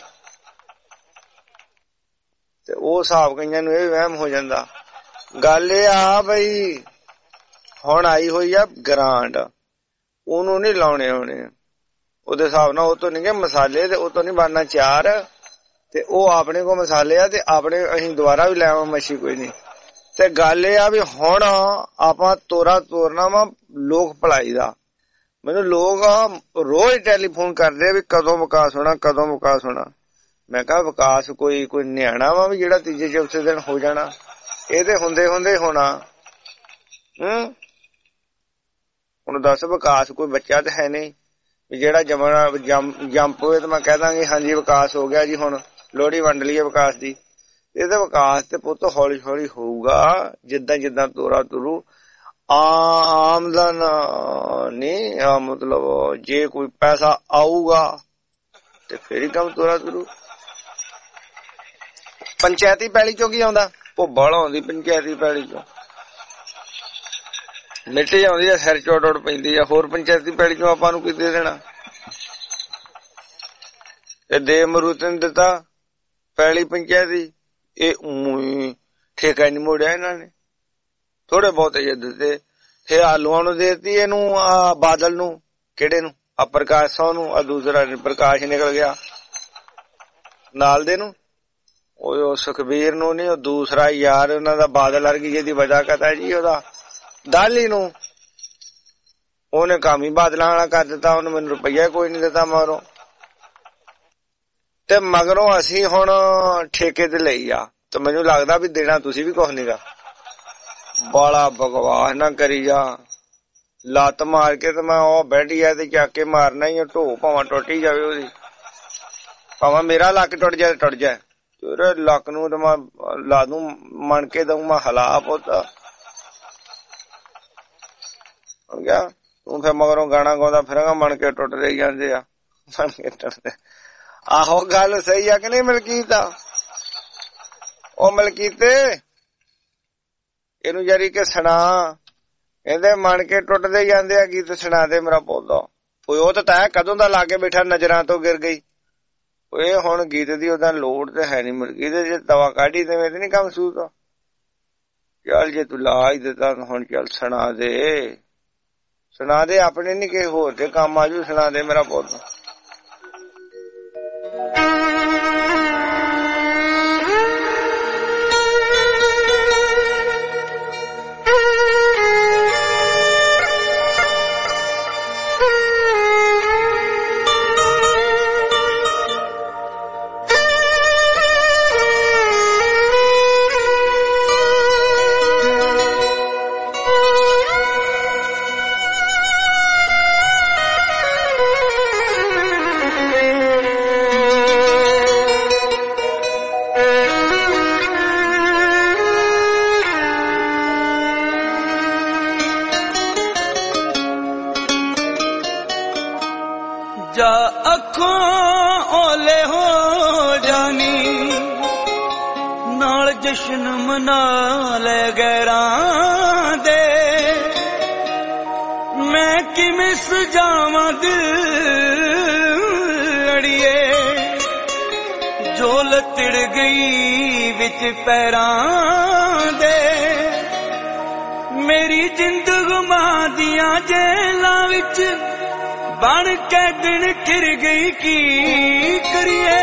ਤੇ ਉਹ ਹਿਸਾਬ ਕਈਆਂ ਨੂੰ ਇਹ ਵਹਿਮ ਹੋ ਜਾਂਦਾ। ਗੱਲ ਇਹ ਆ ਬਈ, ਹੁਣ ਆਈ ਹੋਈ ਆ ਗ੍ਰਾਂਟ, ਉਹਨੂੰ ਨੀ ਲਾਉਣੇ ਹੋਣੇ ਉਹਦੇ ਹਿਸਾਬ ਨਾਲ। ਉਹ ਤੋਂ ਨੀ ਮਸਾਲੇ ਤੇ ਉਹ ਤੋਂ ਨੀ ਬਣਨਾ ਚਾਰ, ਤੇ ਉਹ ਆਪਣੇ ਕੋਲ ਮਸਾਲੇ ਆ ਤੇ ਆਪਣੇ ਅਸੀਂ ਦੁਬਾਰਾ ਵੀ ਲੈ ਆਵਾਂ ਮੱਛੀ, ਕੋਈ ਨੀ। ਤੇ ਗੱਲ ਇਹ ਆ ਵੀ ਹੁਣ ਆਪਾਂ ਤੋਰਾ ਤੋਰਨਾ ਵਾ ਲੋਕ ਭਲਾਈ ਦਾ। ਮੈਨੂੰ ਲੋਕ ਰੋਜ਼ ਟੈਲੀਫੋਨ ਕਰਦੇ ਵੀ ਕਦੋਂ ਵਿਕਾਸ ਹੋਣਾ, ਕਦੋਂ ਵਿਕਾਸ ਹੋਣਾ। ਮੈਂ ਕਿਹਾ ਵਿਕਾਸ ਕੋਈ ਕੋਈ ਨਿਆਣਾ ਵਾ ਵੀ ਜਿਹੜਾ ਤੀਜੇ ਚੌਥੇ ਦਿਨ ਹੋ ਜਾਣਾ। ਇਹ ਤੇ ਹੁੰਦੇ ਹੁੰਦੇ ਹੋਣਾ। ਹਮ ਹੁਣ ਦੱਸ, ਵਿਕਾਸ ਕੋਈ ਬੱਚਾ ਤਾਂ ਹੈ ਨਹੀਂ ਵੀ ਜਿਹੜਾ ਜਮਣਾ ਜੰਪ ਹੋਏ ਤੇ ਮੈਂ ਕਹਿ ਦਾਂਗੀ ਹਾਂਜੀ ਵਿਕਾਸ ਹੋ ਗਿਆ ਜੀ, ਹੁਣ ਲੋਹੜੀ ਵੰਡ ਲਈਏ ਵਿਕਾਸ ਦੀ। ਇਹ ਤਾਂ ਵਿਕਾਸ ਤੇ ਪੁੱਤ ਹੌਲੀ ਹੌਲੀ ਹੋਊਗਾ, ਜਿੱਦਾਂ ਜਿੱਦਾਂ ਤੋਰਾ ਤੁਰੂ। ਆਮਦਨ ਨੀ, ਮਤਲਬ ਜੇ ਕੋਈ ਪੈਸਾ ਆਊਗਾ ਤੇ ਫੇਰ ਹੀ ਕੰਮ ਤੋਰਾ ਤੁਰੂ। ਪੰਚਾਇਤੀ ਪੈਲੀ ਚੋਂ ਕੀ ਆਉਂਦਾ? ਭੁੱਬਲ ਆਉਂਦੀ ਪੰਚਾਇਤੀ ਪੈਲੀ ਚੋਂ, ਮਿੱਟੀ ਆਉਂਦੀ ਆ, ਸਿਰ ਚੋਂ ਡੋੜ ਪੈਂਦੀ ਆ। ਹੋਰ ਪੰਚਾਇਤੀ ਪੈਲੀ ਚੋਂ ਆਪਾਂ ਨੂੰ ਕੀ ਦੇ ਦੇਣਾ? ਇਹ ਦੇ ਮਰੂਤ ਨੇ ਦਿੱਤਾ ਪੈਲੀ ਪੰਚਾਇਤੀ, ਇਹ ਊਂ ਠੇਕਾ ਨੀ ਮੋੜਿਆ ਇਹਨਾਂ ਨੇ। ਥੋੜੇ ਬਹੁਤੇ ਜੇ ਦਿੱਤੇ, ਇਹ ਆਲੂਆਂ ਨੂੰ ਦੇਤੀ, ਇਹਨੂੰ ਆ ਬਾਦਲ ਨੂੰ, ਕਿਹੜੇ ਨੂੰ, ਆ ਪ੍ਰਕਾਸ਼ ਨੂੰ, ਆ ਦੂਸਰਾ ਪ੍ਰਕਾਸ਼ ਨਿਕਲ ਗਿਆ ਨਾਲ ਦੇ ਨੂੰ, ਉਹ ਸੁਖਬੀਰ ਨੂੰ ਨੀ, ਉਹ ਦੂਸਰਾ ਯਾਰ ਉਹਨਾਂ ਦਾ ਬਾਦਲ ਵਰਗੀ ਜਿਹਦੀ ਵਜ੍ਹਾ ਕਹਤਾ ਜੀ, ਉਹਦਾ ਦਾਲੀ ਨੂੰ। ਉਹਨੇ ਕੰਮ ਹੀ ਬਾਦਲਾਂ ਵਾਲਾ ਕਰ ਦਿੱਤਾ, ਉਹਨੂੰ ਮੈਨੂੰ ਰੁਪਈਆ ਕੋਈ ਨੀ ਦਿੱਤਾ ਮਗਰੋਂ। ਤੇ ਮਗਰੋਂ ਅਸੀਂ ਹੁਣ ਠੇਕੇ ਤੇ ਲਈ ਆ, ਤੇ ਮੈਨੂੰ ਲੱਗਦਾ ਵੀ ਦੇਣਾ ਤੁਸੀਂ ਵੀ ਕੁਛ ਨੀਗਾ। ਬਾਲਾ ਬਕਵਾਸ ਨਾ ਕਰੀ ਜਾ। ਲੱਤ ਮਾਰ ਕੇ ਤੇ ਮੈਂ ਉਹ ਬੈਠੀ ਆ ਤੇ ਚੱਕ ਕੇ ਮਾਰਨਾ ਹੀ, ਢੋ ਭਾਵਾਂ ਟੁੱਟ ਹੀ ਜਾਵੇ ਉਹਦੀ, ਭਾਵਾਂ ਮੇਰਾ ਲੱਕ ਟੁੱਟ ਜਾਏ ਟੁੱਟ ਜਾਏ। ਤੇਰੇ ਲੱਕ ਨੂੰ ਤੇ ਮੈਂ ਲਾ ਦੂੰ, ਮਣ ਕੇ ਦਊਂ ਮੈਂ ਹਲਾ ਪੁੱਤ। ਗਿਆ ਤੂੰ ਫਿਰ ਮਗਰੋਂ ਗਾਣਾ ਗਾਉਂਦਾ ਫਿਰਾਂਗਾ, ਮਣ ਕੇ ਟੁੱਟ ਰਹੀ ਜਾਂਦੇ ਆ, ਮਣ ਕੇ ਟੁੱਟਦੇ। ਆਹੋ ਗੱਲ ਸਹੀ ਆ ਕਿ ਨਹੀਂ ਮਲਕੀਤ? ਉਹ ਮਲਕੀਤੇ ਇਹਨੂੰ ਜਰੀ ਕੇ ਸੁਣਾ, ਇਹਦੇ ਮਣ ਕੇ ਟੁੱਟਦੇ ਜਾਂਦੇ ਆ ਗੀਤ ਸੁਣਾ ਦੇ ਮੇਰਾ ਪੌਦਾ। ਉਹ ਤਾਂ ਤੈਂ ਕਦੋਂ ਦਾ ਲਾ ਕੇ ਬੈਠਾ, ਨਜ਼ਰਾਂ ਤੋਂ ਗਿਰ ਗਈ। ਇਹ ਹੁਣ ਗੀਤ ਦੀ ਉਹਦਾ ਲੋੜ ਤੇ ਹੈ ਨੀ ਮਲਕੀਤ, ਜੇ ਦਵਾ ਕਾਢੀ ਤੇ ਮੇਰੇ ਨੀ ਕੰਮ ਸੂਤ। ਚੱਲ ਜੇ ਤੂੰ ਲਾ ਹੀ ਦਿੱਤਾ ਹੁਣ ਚੱਲ ਸੁਣਾ ਦੇ, ਸੁਣਾ ਦੇ, ਆਪਣੇ ਨੀ ਕਿਸੇ ਹੋਰ ਦੇ ਕੰਮ ਆਜੂ, ਸੁਣਾ ਦੇ ਮੇਰਾ ਪੁੱਤ। जश्न मना ले गैरां दे मैं किवें सजावां दिल अड़िए जो लतड़ गई विच पैरां दे मेरी जिंदगी मां दियां जेलां विच बन के दिन घिर गई की करिए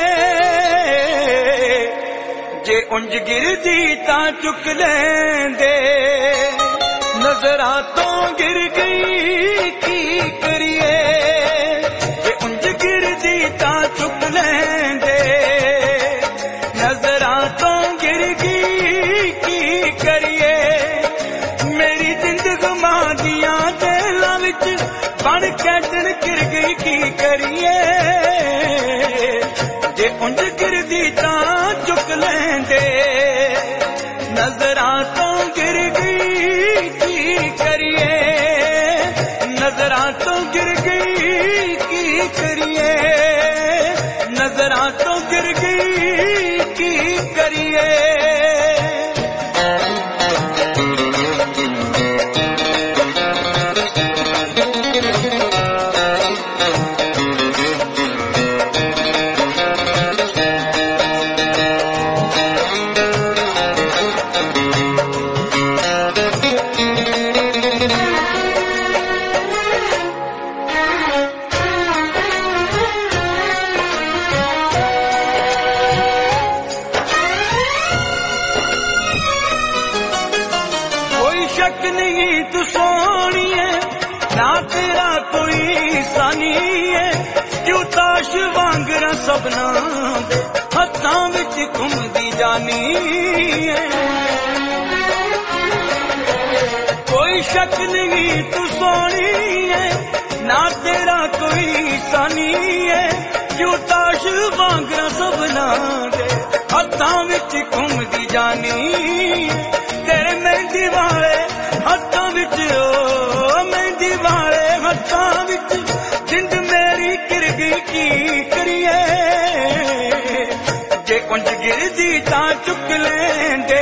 जे उंज गिरदी तां चुक लेंदे नजरां तो गिर गई की करिए जे उंज गिरदी तां चुक लेंदे नजरां तो गिर गई की करिए मेरी जिंदगी मां दियां जेलां विच बन के दिन गिर गई की करिए जे उंज गिरदी तां चुक लेंदे नजरां तो गिर गई की करिए नजरां तो गिर गई की करिए नजरां तो गिर गई की करिए सबना दे हत्थां विच घुमदी जानी है कोई शक नहीं तू सोनी है ना तेरा कोई सानी है क्यों ताश वांगरा सबना दे हत्थां विच घुमदी जानी तेरे मेहंदी वाले हत्थां विच ओ मेहंदी वाले हत्थां विच जिंद मेरी गिर गई की करिए जे उंज गिरदी तां चुक लेंदे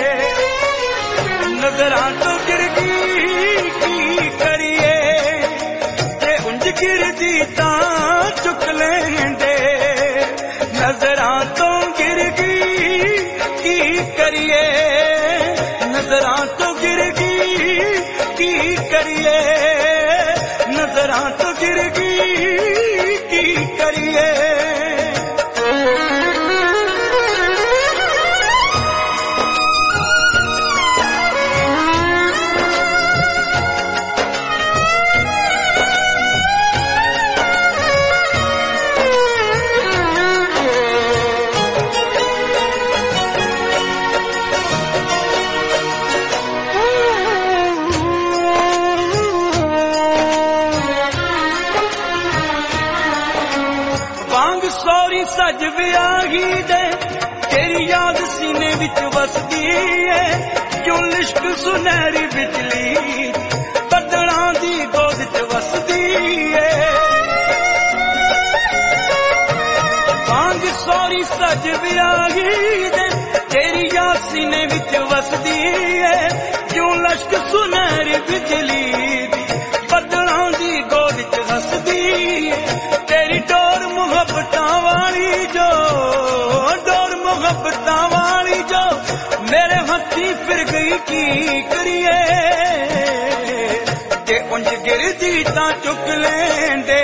नजरां तो गिर गई की करिए जे उंज गिरदी तां चुक लेंदे नजरां तो गिर गई की करिए नजरां तो गिर गई की करिए नजरां तो गिर गई की करिए सज वियाही दे तेरी याद सीने विच वसदी है क्यों लिश्क सुनहरी बिजली बदलां दी गोद च वसदी है बांग सौरी सज वियाही दे तेरी याद सीने विच वसदी है क्यों लिश्क सुनहरी बिजली बदलां दी गोद च वसदी है तेरी डोर मुहब्बतां वाली जो डोर मुहब्बतां वाली जो मेरे हथी फिर गई की करिए जे उंज गिरदी तां चुक लेंदे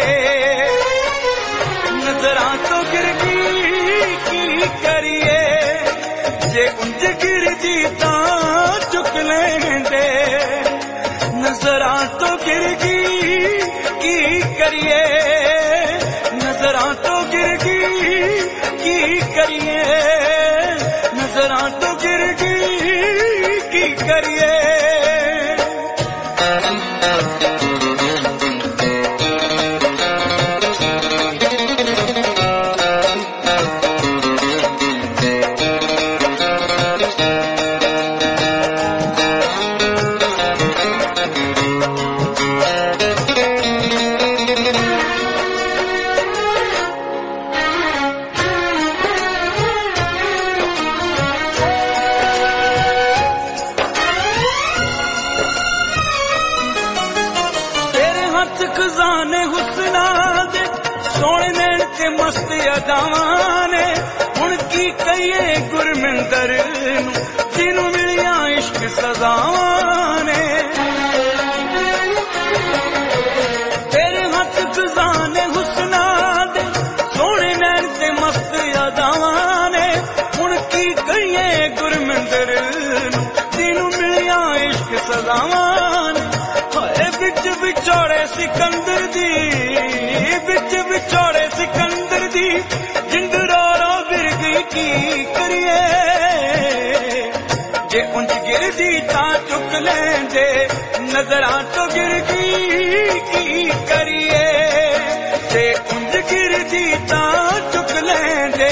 नजरां तो गिर गई की करिए जे उंज गिरदी तां चुक लेंदे नजरां तो गिर गई की करिए नजरां तो गिर गई की करिए नजरां तो गिर गई की करिए ਮਸਤ ਅਦਾਵਾਂ ਨੇ ਹੁਣ ਕੀ ਕਹੀਏ ਗੁਰਮਿੰਦਰ ਨੂੰ ਜਿਹਨੂੰ ਮਿਲਿਆ ਇਸ਼ਕ ਸਜ਼ਾਵਾਂ ਨੇ ਤੇਰੇ ਹੱਥ ਖਜ਼ਾਨੇ ਹੁਸਨਾ ਦੇ ਸੋਹਣੇ ਨੈਣ ਤੇ ਮਸਤ ਅਦਾਵਾਂ ਨੇ ਹੁਣ ਕੀ ਕਹੀਏ ਗੁਰਮਿੰਦਰ ਨੂੰ ਜਿਹਨੂੰ ਮਿਲਿਆ ਇਸ਼ਕ ਸਜ਼ਾਵਾਂ ਨੇ ਹਾਏ ਵਿੱਚ ਵਿਛੋੜੇ ਸਿਕੰਦਰ ਦੀ ਵਿੱਚ ਵਿਛੋੜੇ ਸਿਕੰਦਰ ਦੀ ਜਿੰਦ ਰੋ ਰੋ ਗਿਰ ਗਈ ਕੀ ਕਰੀਏ ਜੇ ਉਂਝ ਗਿਰਦੀ ਤਾਂ ਚੁੱਕ ਲੈਂਦੇ ਨਜ਼ਰਾਂ ਤੋਂ ਗਿਰ ਗਈ ਕੀ ਕਰੀਏ ਜੇ ਉਂਝ ਗਿਰਦੀ ਤਾਂ ਚੁੱਕ ਲੈਂਦੇ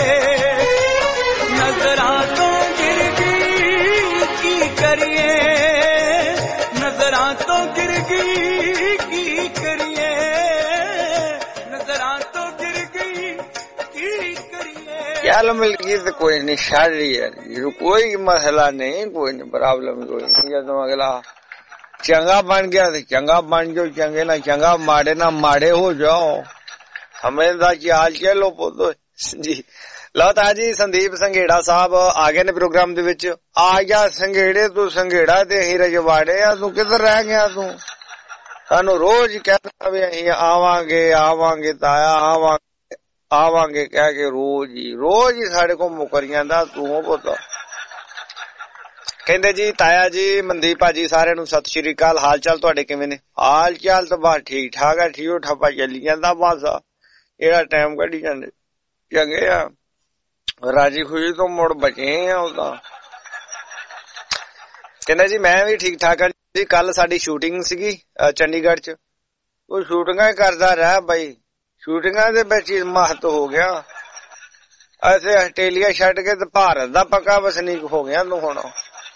ਨਜ਼ਰਾਂ ਤੋਂ ਗਿਰ ਗਈ ਕੀ ਕਰੀਏ ਨਜ਼ਰਾਂ ਤੋਂ ਗਿਰ ਗਈ ਕੀ ਕਰੀਏ ਨਜ਼ਰਾਂ ਤੋਂ ਗਿਰ ਗਈ ਕੀ ਕਰੀਏ ਚੱਲ ਮਿਲ ਗਈ ਤੇ ਕੋਈ ਨਹੀਂ ਛੱਡ ਯਾਰ ਕੋਈ ਮਸਲਾ ਨਹੀਂ ਕੋਈ ਨਹੀਂ ਪ੍ਰੋਬਲਮ ਕੋਈ ਨਹੀਂ ਜਦੋਂ ਅਗਲਾ ਚੰਗਾ ਬਣ ਗਿਆ ਤੇ ਚੰਗਾ ਬਣ ਜਾਓ ਚੰਗੇ ਨਾਲ ਚੰਗਾ ਮਾੜੇ ਨਾਲ ਮਾੜੇ ਹੋ ਜਾਓ ਹਮੇਂ ਦਾ ਚਾਲ ਚਲੋ ਪੁੱਤੋ ਜੀ ਲਓ ਤਾਂ ਜੀ ਸੰਦੀਪ ਸੰਘੇੜਾ ਸਾਹਿਬ ਆ ਗਏ ਨੇ ਪ੍ਰੋਗਰਾਮ ਦੇ ਵਿੱਚ ਆ ਗਿਆ ਸੰਘੇੜੇ ਤੂੰ ਸੰਘੇੜਾ ਤੇ ਅਸੀਂ ਰਜਵਾੜੇ ਆ ਤੂੰ ਕਿੱਧਰ ਰਹਿ ਗਿਆ ਤੂੰ ਸਾਨੂੰ ਰੋਜ਼ ਕਹਿੰਦਾ ਵੀ ਅਸੀਂ ਆਵਾਂਗੇ ਆਵਾਂਗੇ ਤਾਇਆ ਆਵਾਂਗੇ ਆਵਾਂਗੇ ਕਹਿ ਕੇ ਰੋਜ਼ ਹੀ ਰੋਜ਼ ਹੀ ਸਾਡੇ ਕੋਲ ਮੁਕਰ ਜਾਂਦਾ ਤੂੰ ਪੁੱਤ ਕਹਿੰਦੇ ਜੀ ਤਾਇਆ ਜੀ ਮਨਦੀਪ ਭਾਜੀ ਸਾਰਿਆਂ ਨੂੰ ਸਤਿ ਸ਼੍ਰੀ ਅਕਾਲ ਹਾਲ ਚਾਲ ਤੁਹਾਡੇ ਕਿਵੇਂ ਨੇ ਹਾਲ ਚਾਲ ਤਾਂ ਬਸ ਠੀਕ ਠਾਕ ਆ ਠੀਕੋ ਠੱਪਾ ਚੱਲੀ ਜਾਂਦਾ ਬਸ ਇਹਦਾ ਟਾਈਮ ਕੱਢੀ ਜਾਂਦੇ ਚੰਗੇ ਆ ਰਾਜੀ ਖੁਸ਼ੀ ਤੋਂ ਮੁੜ ਬਚੇ ਆ ਉਹਦਾ ਕਹਿੰਦਾ ਜੀ ਮੈਂ ਵੀ ਠੀਕ ਠਾਕ ਆ ਜੀ ਕੱਲ ਸਾਡੀ ਸ਼ੂਟਿੰਗ ਸੀਗੀ ਚੰਡੀਗੜ੍ਹ ਚ ਉਹ ਸ਼ੂਟਿੰਗਾਂ ਹੀ ਕਰਦਾ ਰਿਹਾ ਬਾਈ ਸ਼ੂਟਿੰਗਾਂ ਦੇ ਵਿੱਚ ਹੀ ਮਹਤ ਹੋ ਗਿਆ ਅਸੀਂ ਆਸਟ੍ਰੇਲੀਆ ਛੱਡ ਕੇ ਤੇ ਭਾਰਤ ਦਾ ਪੱਕਾ ਵਸਨੀਕ ਹੋ ਗਿਆ ਤੂੰ ਹੁਣ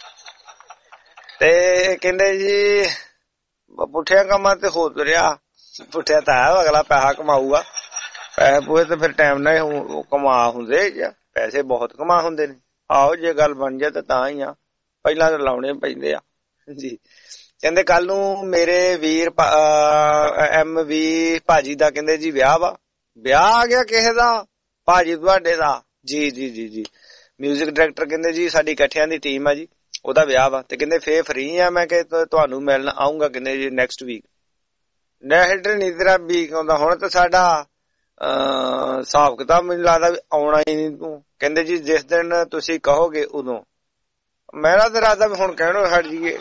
ਤੇ ਕਹਿੰਦੇ ਜੀ ਪੁੱਠਿਆਂ ਕੰਮਾਂ ਤੇ ਹੋ ਤੁਰਿਆ ਪੁੱਠਿਆ ਤਾਂ ਅਗਲਾ ਪੈਸਾ ਕਮਾਊਗਾ ਪੈਸੇ ਪੂਏ ਤੇ ਫਿਰ ਟਾਈਮ ਨਾਲ ਕਮਾ ਹੁੰਦੇ ਜਾਂ ਪੈਸੇ ਬਹੁਤ ਕਮਾ ਹੁੰਦੇ ਨੇ ਆਹੋ ਜੇ ਗੱਲ ਬਣ ਜਾਏ ਤਾਂ ਤਾਂ ਹੀ ਆ ਪਹਿਲਾਂ ਤਾਂ ਲਾਉਣੇ ਪੈਂਦੇ ਆ ਜੀ ਕਹਿੰਦੇ ਕੱਲ ਨੂੰ ਮੇਰੇ ਵੀਰ ਐਮ ਵੀ ਭਾਜੀ ਦਾ ਕਹਿੰਦੇ ਜੀ ਵਿਆਹ ਵਾ ਵਿਆਹ ਆ ਗਿਆ ਕਿਸੇ ਦਾ ਭਾਜੀ ਤੁਹਾਡੇ ਦਾ ਜੀ ਜੀ ਜੀ ਜੀ ਮਿਊਜ਼ਿਕ ਡਾਇਰੈਕਟਰ ਕਹਿੰਦੇ ਜੀ ਸਾਡੀ ਇਕੱਠਿਆਂ ਦੀ ਟੀਮ ਆ ਜੀ ਉਹਦਾ ਵਿਆਹ ਵਾ ਤੇ ਕਹਿੰਦੇ ਫੇਰ ਫਰੀ ਆ ਮੈਂ ਕਿ ਤੁਹਾਨੂੰ ਮਿਲਣ ਆਉਂਗਾ ਕਹਿੰਦੇ ਜੀ ਨੈਕਸਟ ਵੀਕ ਨੈਕਸਟ ਨਹੀਂ ਤੇਰਾ ਵੀਕ ਆਉਂਦਾ ਹੁਣ ਤਾਂ ਸਾਡਾ ਅਹ ਹਿਸਾਬ ਕਿਤਾਬ ਮੈਨੂੰ ਲੱਗਦਾ ਵੀ ਆਉਣਾ ਹੀ ਨਹੀਂ ਤੂੰ ਕਹਿੰਦੇ ਜੀ ਜਿਸ ਦਿਨ ਤੁਸੀਂ ਕਹੋਗੇ ਉਦੋਂ ਮੇਰਾ ਤਾਂ ਇਰਾਦਾ ਵੀ ਹੁਣ ਕਹਿਣੋ ਹਟ ਜੀਏ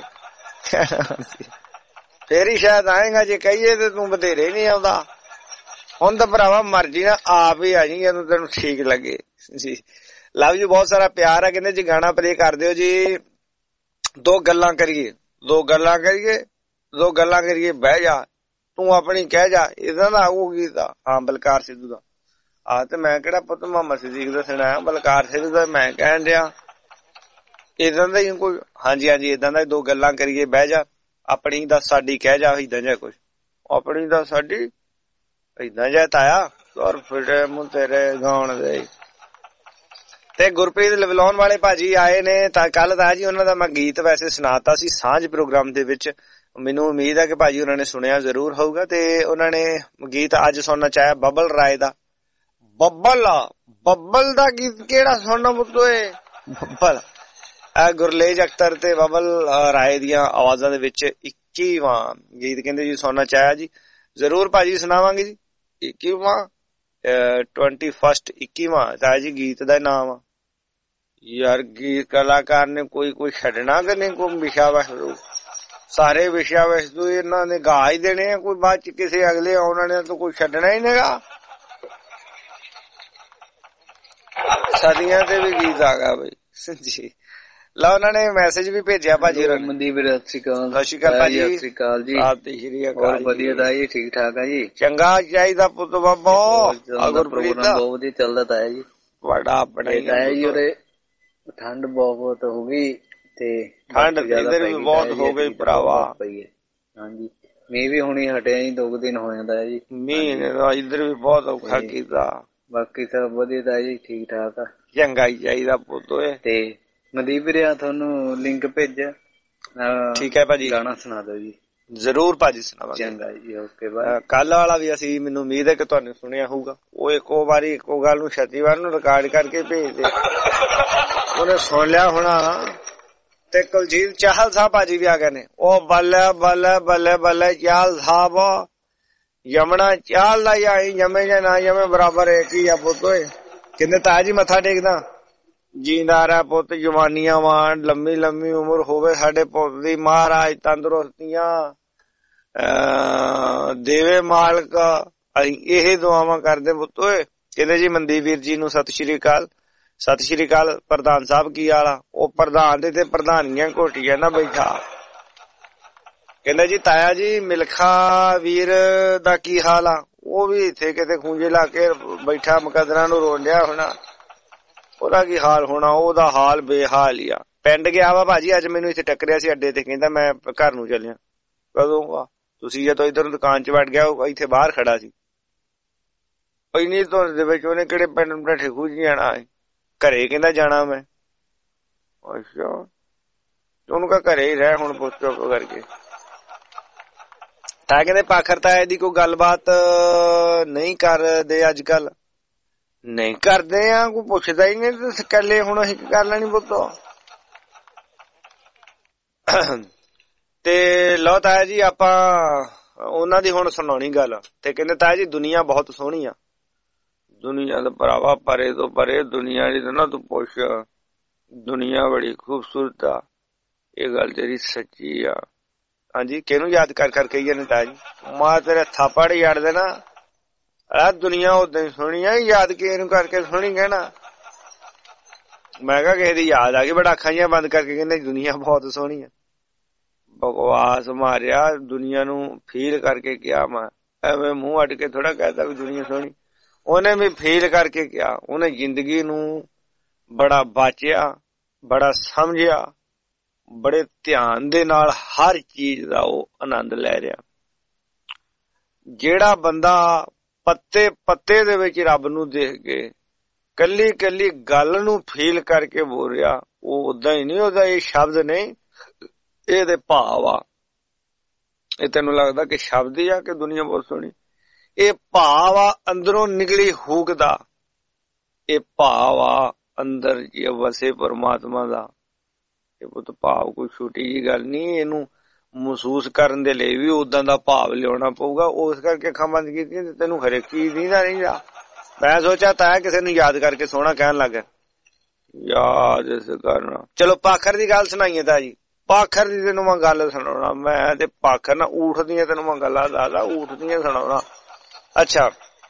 ਫੇਰ ਹੀ ਸ਼ਾਇਦ ਆਏਗਾ ਜੇ ਕਹੀਏ ਤੇ ਤੂੰ ਬਥੇਰੇ ਨਹੀਂ ਆਉਂਦਾ ਹੁਣ ਤਾਂ ਭਰਾਵਾ ਮਰਜੀ ਨਾ ਆਪ ਹੀ ਆ ਜੀ ਇਹਨੂੰ ਤੈਨੂੰ ਠੀਕ ਲੱਗੇ ਜੀ ਲਵ ਜੀ ਬਹੁਤ ਸਾਰਾ ਪਿਆਰ ਆ ਕਹਿੰਦੇ ਜੀ ਗਾਣਾ ਪਲੇ ਕਰ ਦਿਓ ਜੀ ਦੋ ਗੱਲਾਂ ਕਰੀਏ ਦੋ ਗੱਲਾਂ ਕਰੀਏ ਦੋ ਗੱਲਾਂ ਕਰੀਏ ਬਹਿ ਜਾ ਤੂੰ ਆਪਣੀ ਕਹਿ ਜਾ ਇਦਾਂ ਦਾ ਆਊਗੀ ਤਾਂ ਹਾਂ ਬਲਕਾਰ ਸਿੱਧੂ ਦਾ ਆ ਤੇ ਮੈਂ ਕਿਹੜਾ ਪੁੱਤ ਮੁਹੰਮਦ ਸਦੀਕ ਦਾ ਸੁਣਾਇਆ ਬਲਕਾਰ ਸਿੱਧੂ ਦਾ ਮੈਂ ਕਹਿਣ ਡਿਆ ਇਦਾਂ ਦਾ ਹੀ ਕੋਈ ਹਾਂਜੀ ਹਾਂਜੀ ਇਦਾਂ ਦਾ ਦੋ ਗੱਲਾਂ ਕਰੀਏ ਬਹਿ ਜਾ ਆਪਣੀ ਦਾ ਸਾਡੀ ਕਹਿ ਜਾ ਇਦਾਂ ਜਾ ਕੁਛ ਆਪਣੀ ਦਾ ਸਾਡੀ ਇਦਾਂ ਜਾ ਤਾਇਆ ਔਰ ਫਿਰ ਮੂੰਹ ਤੇਰੇ ਗਾਉਣ ਦੇ ਤੇ ਗੁਰਪ੍ਰੀਤ ਲਵਲਾਉਣ ਵਾਲੇ ਭਾਜੀ ਆਏ ਨੇ ਤਾਂ ਕੱਲ ਦਾ ਜੀ ਉਹਨਾਂ ਦਾ ਮੈਂ ਗੀਤ ਵੈਸੇ ਸੁਣਾਤਾ ਸੀ ਸਾਂਝ ਪ੍ਰੋਗਰਾਮ ਦੇ ਵਿੱਚ ਮੈਨੂੰ ਉਮੀਦ ਹੈ ਕਿ ਭਾਜੀ ਉਹਨਾਂ ਨੇ ਸੁਣਿਆ ਜ਼ਰੂਰ ਹੋਊਗਾ ਤੇ ਉਹਨਾਂ ਨੇ ਗੀਤ ਅੱਜ ਸੁਣਨਾ ਚਾਹਿਆ ਬੱਬਲ ਰਾਏ ਦਾ ਬੱਬਲ ਬੱਬਲ ਦਾ ਗੀਤ ਕਿਹੜਾ ਸੁਣਨਾ ਮੁੱਤੋਏ ਬੱਬਲ ਗੁਰਲੇਜ ਅਖਤਰ ਤੇ ਬੱਬਲ ਰਾਏ ਦੀਆਂ ਆਵਾਜ਼ਾਂ ਦੇ ਵਿੱਚ ਇੱਕੀਵਾਂ ਗੀਤ ਕਹਿੰਦੇ ਜੀ ਸੁਣਨਾ ਚਾਹਿਆ ਜੀ ਜ਼ਰੂਰ ਭਾਜੀ ਸੁਣਾਵਾਂਗੇ ਜੀ ਇੱਕੀਵਾਂ ਟਵੰਟੀ ਫਸਟ ਇੱਕੀਵਾਂ ਤਾਂ ਜੀ ਗੀਤ ਦਾ ਨਾਮ ਆ ਯਾਰ ਗੀਤ ਕਲਾਕਾਰ ਨੇ ਕੋਈ ਕੋਈ ਛੱਡਣਾ ਕਿ ਨਹੀਂ ਕੋਈ ਵਿਸ਼ਾ ਵਸਤੂ ਸਾਰੇ ਵਿਸ਼ਾ ਵਸਤੂ ਇਹਨਾਂ ਨੇ ਗਾ ਹੀ ਦੇਣੇ ਆ ਕੋਈ ਬਾਅਦ ਚ ਕਿਸੇ ਅਗਲੇ ਆਉਣ ਵਾਲੇ ਤੋਂ ਕੋਈ ਛੱਡਣਾ ਹੀ ਨਹੀਂਗਾ ਸਦੀਆਂ ਤੇ ਵੀ ਗੀਤ ਆ ਗਿਆ ਬਈ ਜੀ ਲਾ ਉਹਨਾਂ ਨੇ ਮੈਸੇਜ ਵੀ ਭੇਜਿਆ ਭਾਜੀ ਮਨਦੀਪ ਵੀਰ ਸਤਿ ਸ਼੍ਰੀ ਅਕਾਲ ਸਤਿ ਸ਼੍ਰੀ ਅਕਾਲ ਭਾਜੀ ਸਤਿ ਸ਼੍ਰੀ ਅਕਾਲ ਜੀ ਆਪ ਤੇ ਸ਼੍ਰੀ ਅਕਾਲ ਵਧੀਆ ਦਾ ਜੀ ਠੀਕ ਠਾਕ ਆ ਜੀ ਚੰਗਾ ਚਾਹੀਦਾ ਪੁੱਤ ਬਾਬਾ ਗੁਰਪ੍ਰੀਤ ਬਹੁਤ ਵਧੀਆ ਚੱਲਦਾ ਤਾਇਆ ਜੀ ਬੜਾ ਆਪਣਾ ਹੀ ਤਾਇਆ ਜੀ ਉਰੇ ਠੰਡ ਬਹੁਤ ਹੋ ਗਈ ਤੇ ਠੰਡ ਇਧਰ ਵੀ ਬਹੁਤ ਹੋ ਗਈ ਭਰਾਵਾ ਹਾਂਜੀ ਮੀਂਹ ਵੀ ਹੁਣੀ ਹਟਿਆ ਜੀ ਦੋ ਦਿਨ ਹੋ ਜਾਂਦਾ ਜੀ ਮੀਂਹ ਨੇ ਇਧਰ ਵੀ ਬਹੁਤ ਔਖਾ ਕੀਤਾ ਬਾਕੀ ਸਭ ਵਧੀਆ ਤਾਇਆ ਜੀ ਠੀਕ ਠਾਕ ਆ ਚੰਗਾ ਹੀ ਚਾਹੀਦਾ ਪੁੱਤ ਓਏ ਤੇ ਮਨਦੀਪ ਵੀਰਿਆ ਤੁਹਾਨੂੰ ਲਿੰਕ ਭੇਜਿਆ ਠੀਕ ਹੈ ਭਾਜੀ ਗਾਣਾ ਸੁਣਾ ਦਿਓ ਜੀ ਜ਼ਰੂਰ ਭਾਜੀ ਸੁਣਾਵਾਂਗੇ। ਚੰਗਾ ਜੀ, ਓਕੇ ਬਾਏ। ਕੱਲ ਵਾਲਾ ਵੀ ਅਸੀਂ ਮੈਨੂੰ ਉਮੀਦ ਹੈ ਕਿ ਤੁਹਾਨੂੰ ਸੁਣਿਆ ਹੋਊਗਾ। ਉਹ ਇੱਕੋ ਵਾਰੀ ਇੱਕੋ ਗੱਲ ਨੂੰ ਛਤੀਵਾਰ ਨੂੰ ਰਿਕਾਰਡ ਕਰਕੇ ਭੇਜਦੇ, ਉਹਨੇ ਸੁਣ ਲਿਆ ਹੋਣਾ। ਤੇ ਕੁਲਜੀਤ ਚਾਹਲ ਸਾਹਿਬ ਭਾਜੀ ਵੀ ਆ ਗਏ ਨੇ। ਉਹ ਬੱਲੇ ਬੱਲੇ ਬੱਲੇ ਬੱਲੇ ਚਾਹਲ ਸਾਹਿਬ, ਯਮਣਾ ਚਾਲ ਦਾ ਆਈ ਜਮੇ ਜਾਂ ਨਾ ਜਮੇ ਬਰਾਬਰ ਇੱਕ ਹੀ ਆ ਪੁੱਤ। ਓਏ ਕਹਿੰਦੇ ਤਾਜੀ ਮੱਥਾ ਟੇਕਦਾ, ਜੀਂਦਾ ਰਹਿ ਪੁੱਤ, ਜਵਾਨੀਆਂ ਵਾਂ, ਲੰਮੀ ਲੰਮੀ ਉਮਰ ਹੋਵੇ ਸਾਡੇ ਪੁੱਤ ਦੀ, ਮਹਾਰਾਜ ਤੰਦਰੁਸਤੀਆਂ ਦੇਵੇ ਮਾਲਕ। ਅਸੀਂ ਇਹ ਦੁਆਵਾਂ ਕਰਦੇ ਪੁੱਤ। ਓਏ ਕਹਿੰਦੇ ਜੀ ਮਨਦੀਪ ਵੀਰ ਜੀ ਨੂੰ ਸਤਿ ਸ਼੍ਰੀ ਅਕਾਲ। ਸਤਿ ਸ਼੍ਰੀ ਅਕਾਲ ਪ੍ਰਧਾਨ ਸਾਹਿਬ, ਕੀ ਹਾਲ ਆ? ਉਹ ਪ੍ਰਧਾਨ ਦੇ ਤੇ ਪ੍ਰਧਾਨੀਆਂ ਘੋਟੀਆਂ ਨਾ ਬੈਠਾ। ਕਹਿੰਦਾ ਜੀ ਤਾਇਆ ਜੀ ਮਿਲਖਾ ਵੀਰ ਦਾ ਕੀ ਹਾਲ ਆ? ਉਹ ਵੀ ਇੱਥੇ ਕਿਤੇ ਖੂੰਜੇ ਲਾ ਕੇ ਬੈਠਾ, ਮੁਕੱਦਰਾਂ ਨੂੰ ਰੋਣ ਡਿਆ ਹੋਣਾ। ਉਹਦਾ ਕੀ ਹਾਲ ਹੋਣਾ? ਉਹਦਾ ਹਾਲ ਬੇਹਾਲ ਹੀ ਆ। ਪਿੰਡ ਗਿਆ ਵਾ ਭਾਜੀ, ਅੱਜ ਮੈਨੂੰ ਇੱਥੇ ਟੱਕਰਿਆ ਸੀ ਅੱਡੇ ਤੇ, ਕਹਿੰਦਾ ਮੈਂ ਘਰ ਨੂੰ ਚੱਲਿਆ। ਕਦੋਂ? ਤੁਸੀਂ ਜਦੋਂ ਇੱਧਰ ਦੁਕਾਨ ਚ ਵੜ ਗਿਆ, ਉਹ ਇੱਥੇ ਬਾਹਰ ਖੜਾ ਸੀ। ਇੰਨੀ ਧੁੰਦ ਦੇ ਵਿੱਚ ਉਹਨੇ ਕਿਹੜੇ ਪਿੰਡ ਨੂੰ ਬੈਠੇ ਖੂਜ ਜਾਣਾ? ਘਰੇ ਕਹਿੰਦਾ ਜਾਣਾ ਮੈਂ। ਅੱਛਾ, ਉਹਨੂੰ ਕਹ ਘਰੇ ਹੀ ਰਹਿ ਹੁਣ, ਪੁੱਛ ਚੁੱਪ ਕਰਕੇ। ਤਾਂ ਕਹਿੰਦੇ ਪਾਖਰ ਤਾਂ ਇਹਦੀ ਕੋਈ ਗੱਲਬਾਤ ਨਹੀਂ ਕਰਦੇ ਅੱਜ ਕੱਲ। ਨਹੀਂ ਕਰਦੇ ਆ, ਕੋਈ ਪੁੱਛਦਾ ਹੀ ਨਹੀਂ। ਇਕੱਲੇ ਹੁਣ ਅਸੀਂ ਕਰ ਲੈਣੀ ਪੁੱਤੋ। ਤੇ ਲਓ ਤਾਇਆ ਜੀ, ਆਪਾਂ ਉਹਨਾਂ ਦੀ ਹੁਣ ਸੁਣਾਉਣੀ ਗੱਲ। ਤੇ ਕਹਿੰਦੇ ਤਾਇਆ ਜੀ ਦੁਨੀਆ ਬਹੁਤ ਸੋਹਣੀ ਆ। ਦੁਨੀਆ ਦਾ ਭਰਾਵਾ ਪਰੇ ਤੋਂ ਪਰੇ, ਦੁਨੀਆ ਦੀ ਨਾ ਤੂੰ ਪੁੱਛ, ਦੁਨੀਆ ਬੜੀ ਖੂਬਸੂਰਤ ਆ। ਇਹ ਗੱਲ ਤੇਰੀ ਸੱਚੀ ਆ। ਹਾਂਜੀ, ਕਿਹਨੂੰ ਯਾਦ ਕਰ ਕਰ ਕਹੀਏ ਨੇ ਤਾਇਆ ਜੀ? ਮਾਂ ਤੇਰੇ ਥਾਪੜ ਯਾਦ ਦੇਣਾ। ਆ ਦੁਨੀਆ ਉਦਾਂ ਹੀ ਸੋਹਣੀ ਆ, ਯਾਦ ਕੇ ਇਹਨੂੰ ਕਰਕੇ ਸੋਹਣੀ ਕਹਿਣਾ। ਮੈਂ ਕਿਹਾ ਕਿਸੇ ਦੀ ਯਾਦ ਆ ਗਈ, ਬੜਾ ਅੱਖਾਂ ਜਿਹੀਆਂ ਬੰਦ ਕਰਕੇ ਕਹਿੰਦੇ ਦੁਨੀਆ ਬਹੁਤ ਸੋਹਣੀ ਆ। ਬਕਵਾਸ ਮਾਰਿਆ, ਦੁਨੀਆ ਨੂੰ ਫੀਲ ਕਰਕੇ ਕਿਹਾ। ਮੈਂ ਐਵੇਂ ਮੂੰਹ ਅੱਡ ਕੇ ਥੋੜਾ ਕਹਿਤਾ ਵੀ ਦੁਨੀਆ ਸੋਹਣੀ। ਉਹਨੇ ਵੀ ਫੀਲ ਕਰਕੇ ਕਿਹਾ। ਉਹਨੇ ਜ਼ਿੰਦਗੀ ਨੂੰ ਬੜਾ ਬਾਚਿਆ, ਬੜਾ ਸਮਝਿਆ, ਬੜੇ ਧਿਆਨ ਦੇ ਨਾਲ ਹਰ ਚੀਜ਼ ਦਾ ਉਹ ਆਨੰਦ ਲੈ ਰਿਹਾ। ਜਿਹੜਾ ਬੰਦਾ ਪੱਤੇ ਪੱਤੇ ਦੇ ਵਿੱਚ ਰੱਬ ਨੂੰ ਦੇਖ ਕੇ ਕੱਲੀ ਕੱਲੀ ਗੱਲ ਨੂੰ ਫੀਲ ਕਰਕੇ ਬੋਲ ਰਿਹਾ, ਉਹ ਉਦਾਂ ਹੀ ਨਹੀਂ। ਉਹਦਾ ਇਹ ਸ਼ਬਦ ਨਹੀਂ, ਇਹਦੇ ਭਾਵ ਆ। ਇਹ ਤੈਨੂੰ ਲੱਗਦਾ ਕਿ ਸ਼ਬਦ ਹੀ ਆ ਕਿ ਦੁਨੀਆ ਬਹੁਤ ਸੋਹਣੀ? ਇਹ ਭਾਵ ਆ ਅੰਦਰੋਂ ਨਿਕਲੀ ਹੂਕ ਦਾ। ਇਹ ਭਾਵ ਆ ਅੰਦਰ ਜੇ ਵਸੇ ਪਰਮਾਤਮਾ ਦਾ। ਇਹ ਬਹੁਤ ਭਾਵ ਕੋਈ ਛੋਟੀ ਜੀ ਗੱਲ ਨਹੀਂ। ਇਹਨੂੰ ਮਹਿਸੂਸ ਕਰਨ ਦੇ ਲਈ ਵੀ ਉਦਾਂ ਦਾ ਭਾਵ ਲਿਆਉਣਾ ਪਊਗਾ। ਉਸ ਕਰਕੇ ਅੱਖਾਂ ਬੰਦ ਕੀਤੀਆਂ ਤੇ ਤੈਨੂੰ ਹਰੇਕ ਚੀਜ਼ ਦੀਂਦਾ ਨਹੀਂ ਜਾ। ਮੈਂ ਸੋਚਿਆ ਤਾਂ ਕਿਸੇ ਨੂੰ ਯਾਦ ਕਰਕੇ ਸੋਹਣਾ ਕਹਿਣ ਲੱਗਾ, ਯਾਦ ਇਸ ਕਰਨਾ। ਚਲੋ ਪਾਖਰ ਦੀ ਗੱਲ ਸੁਣਾਈਏ ਤਾਂ ਜੀ। ਪਾਖਰ ਦੀ ਤੈਨੂੰ ਮੈਂ ਗੱਲ ਸੁਣਾਉਣਾ। ਮੈਂ ਤੇ ਪਾਖਰ ਨਾ ਊਠ ਦੀਆਂ ਤੈਨੂੰ ਮੈਂ ਗੱਲਾਂ ਦੱਸਦਾ, ਊਠ ਦੀਆਂ ਸੁਣਾਉਣਾ। ਅੱਛਾ,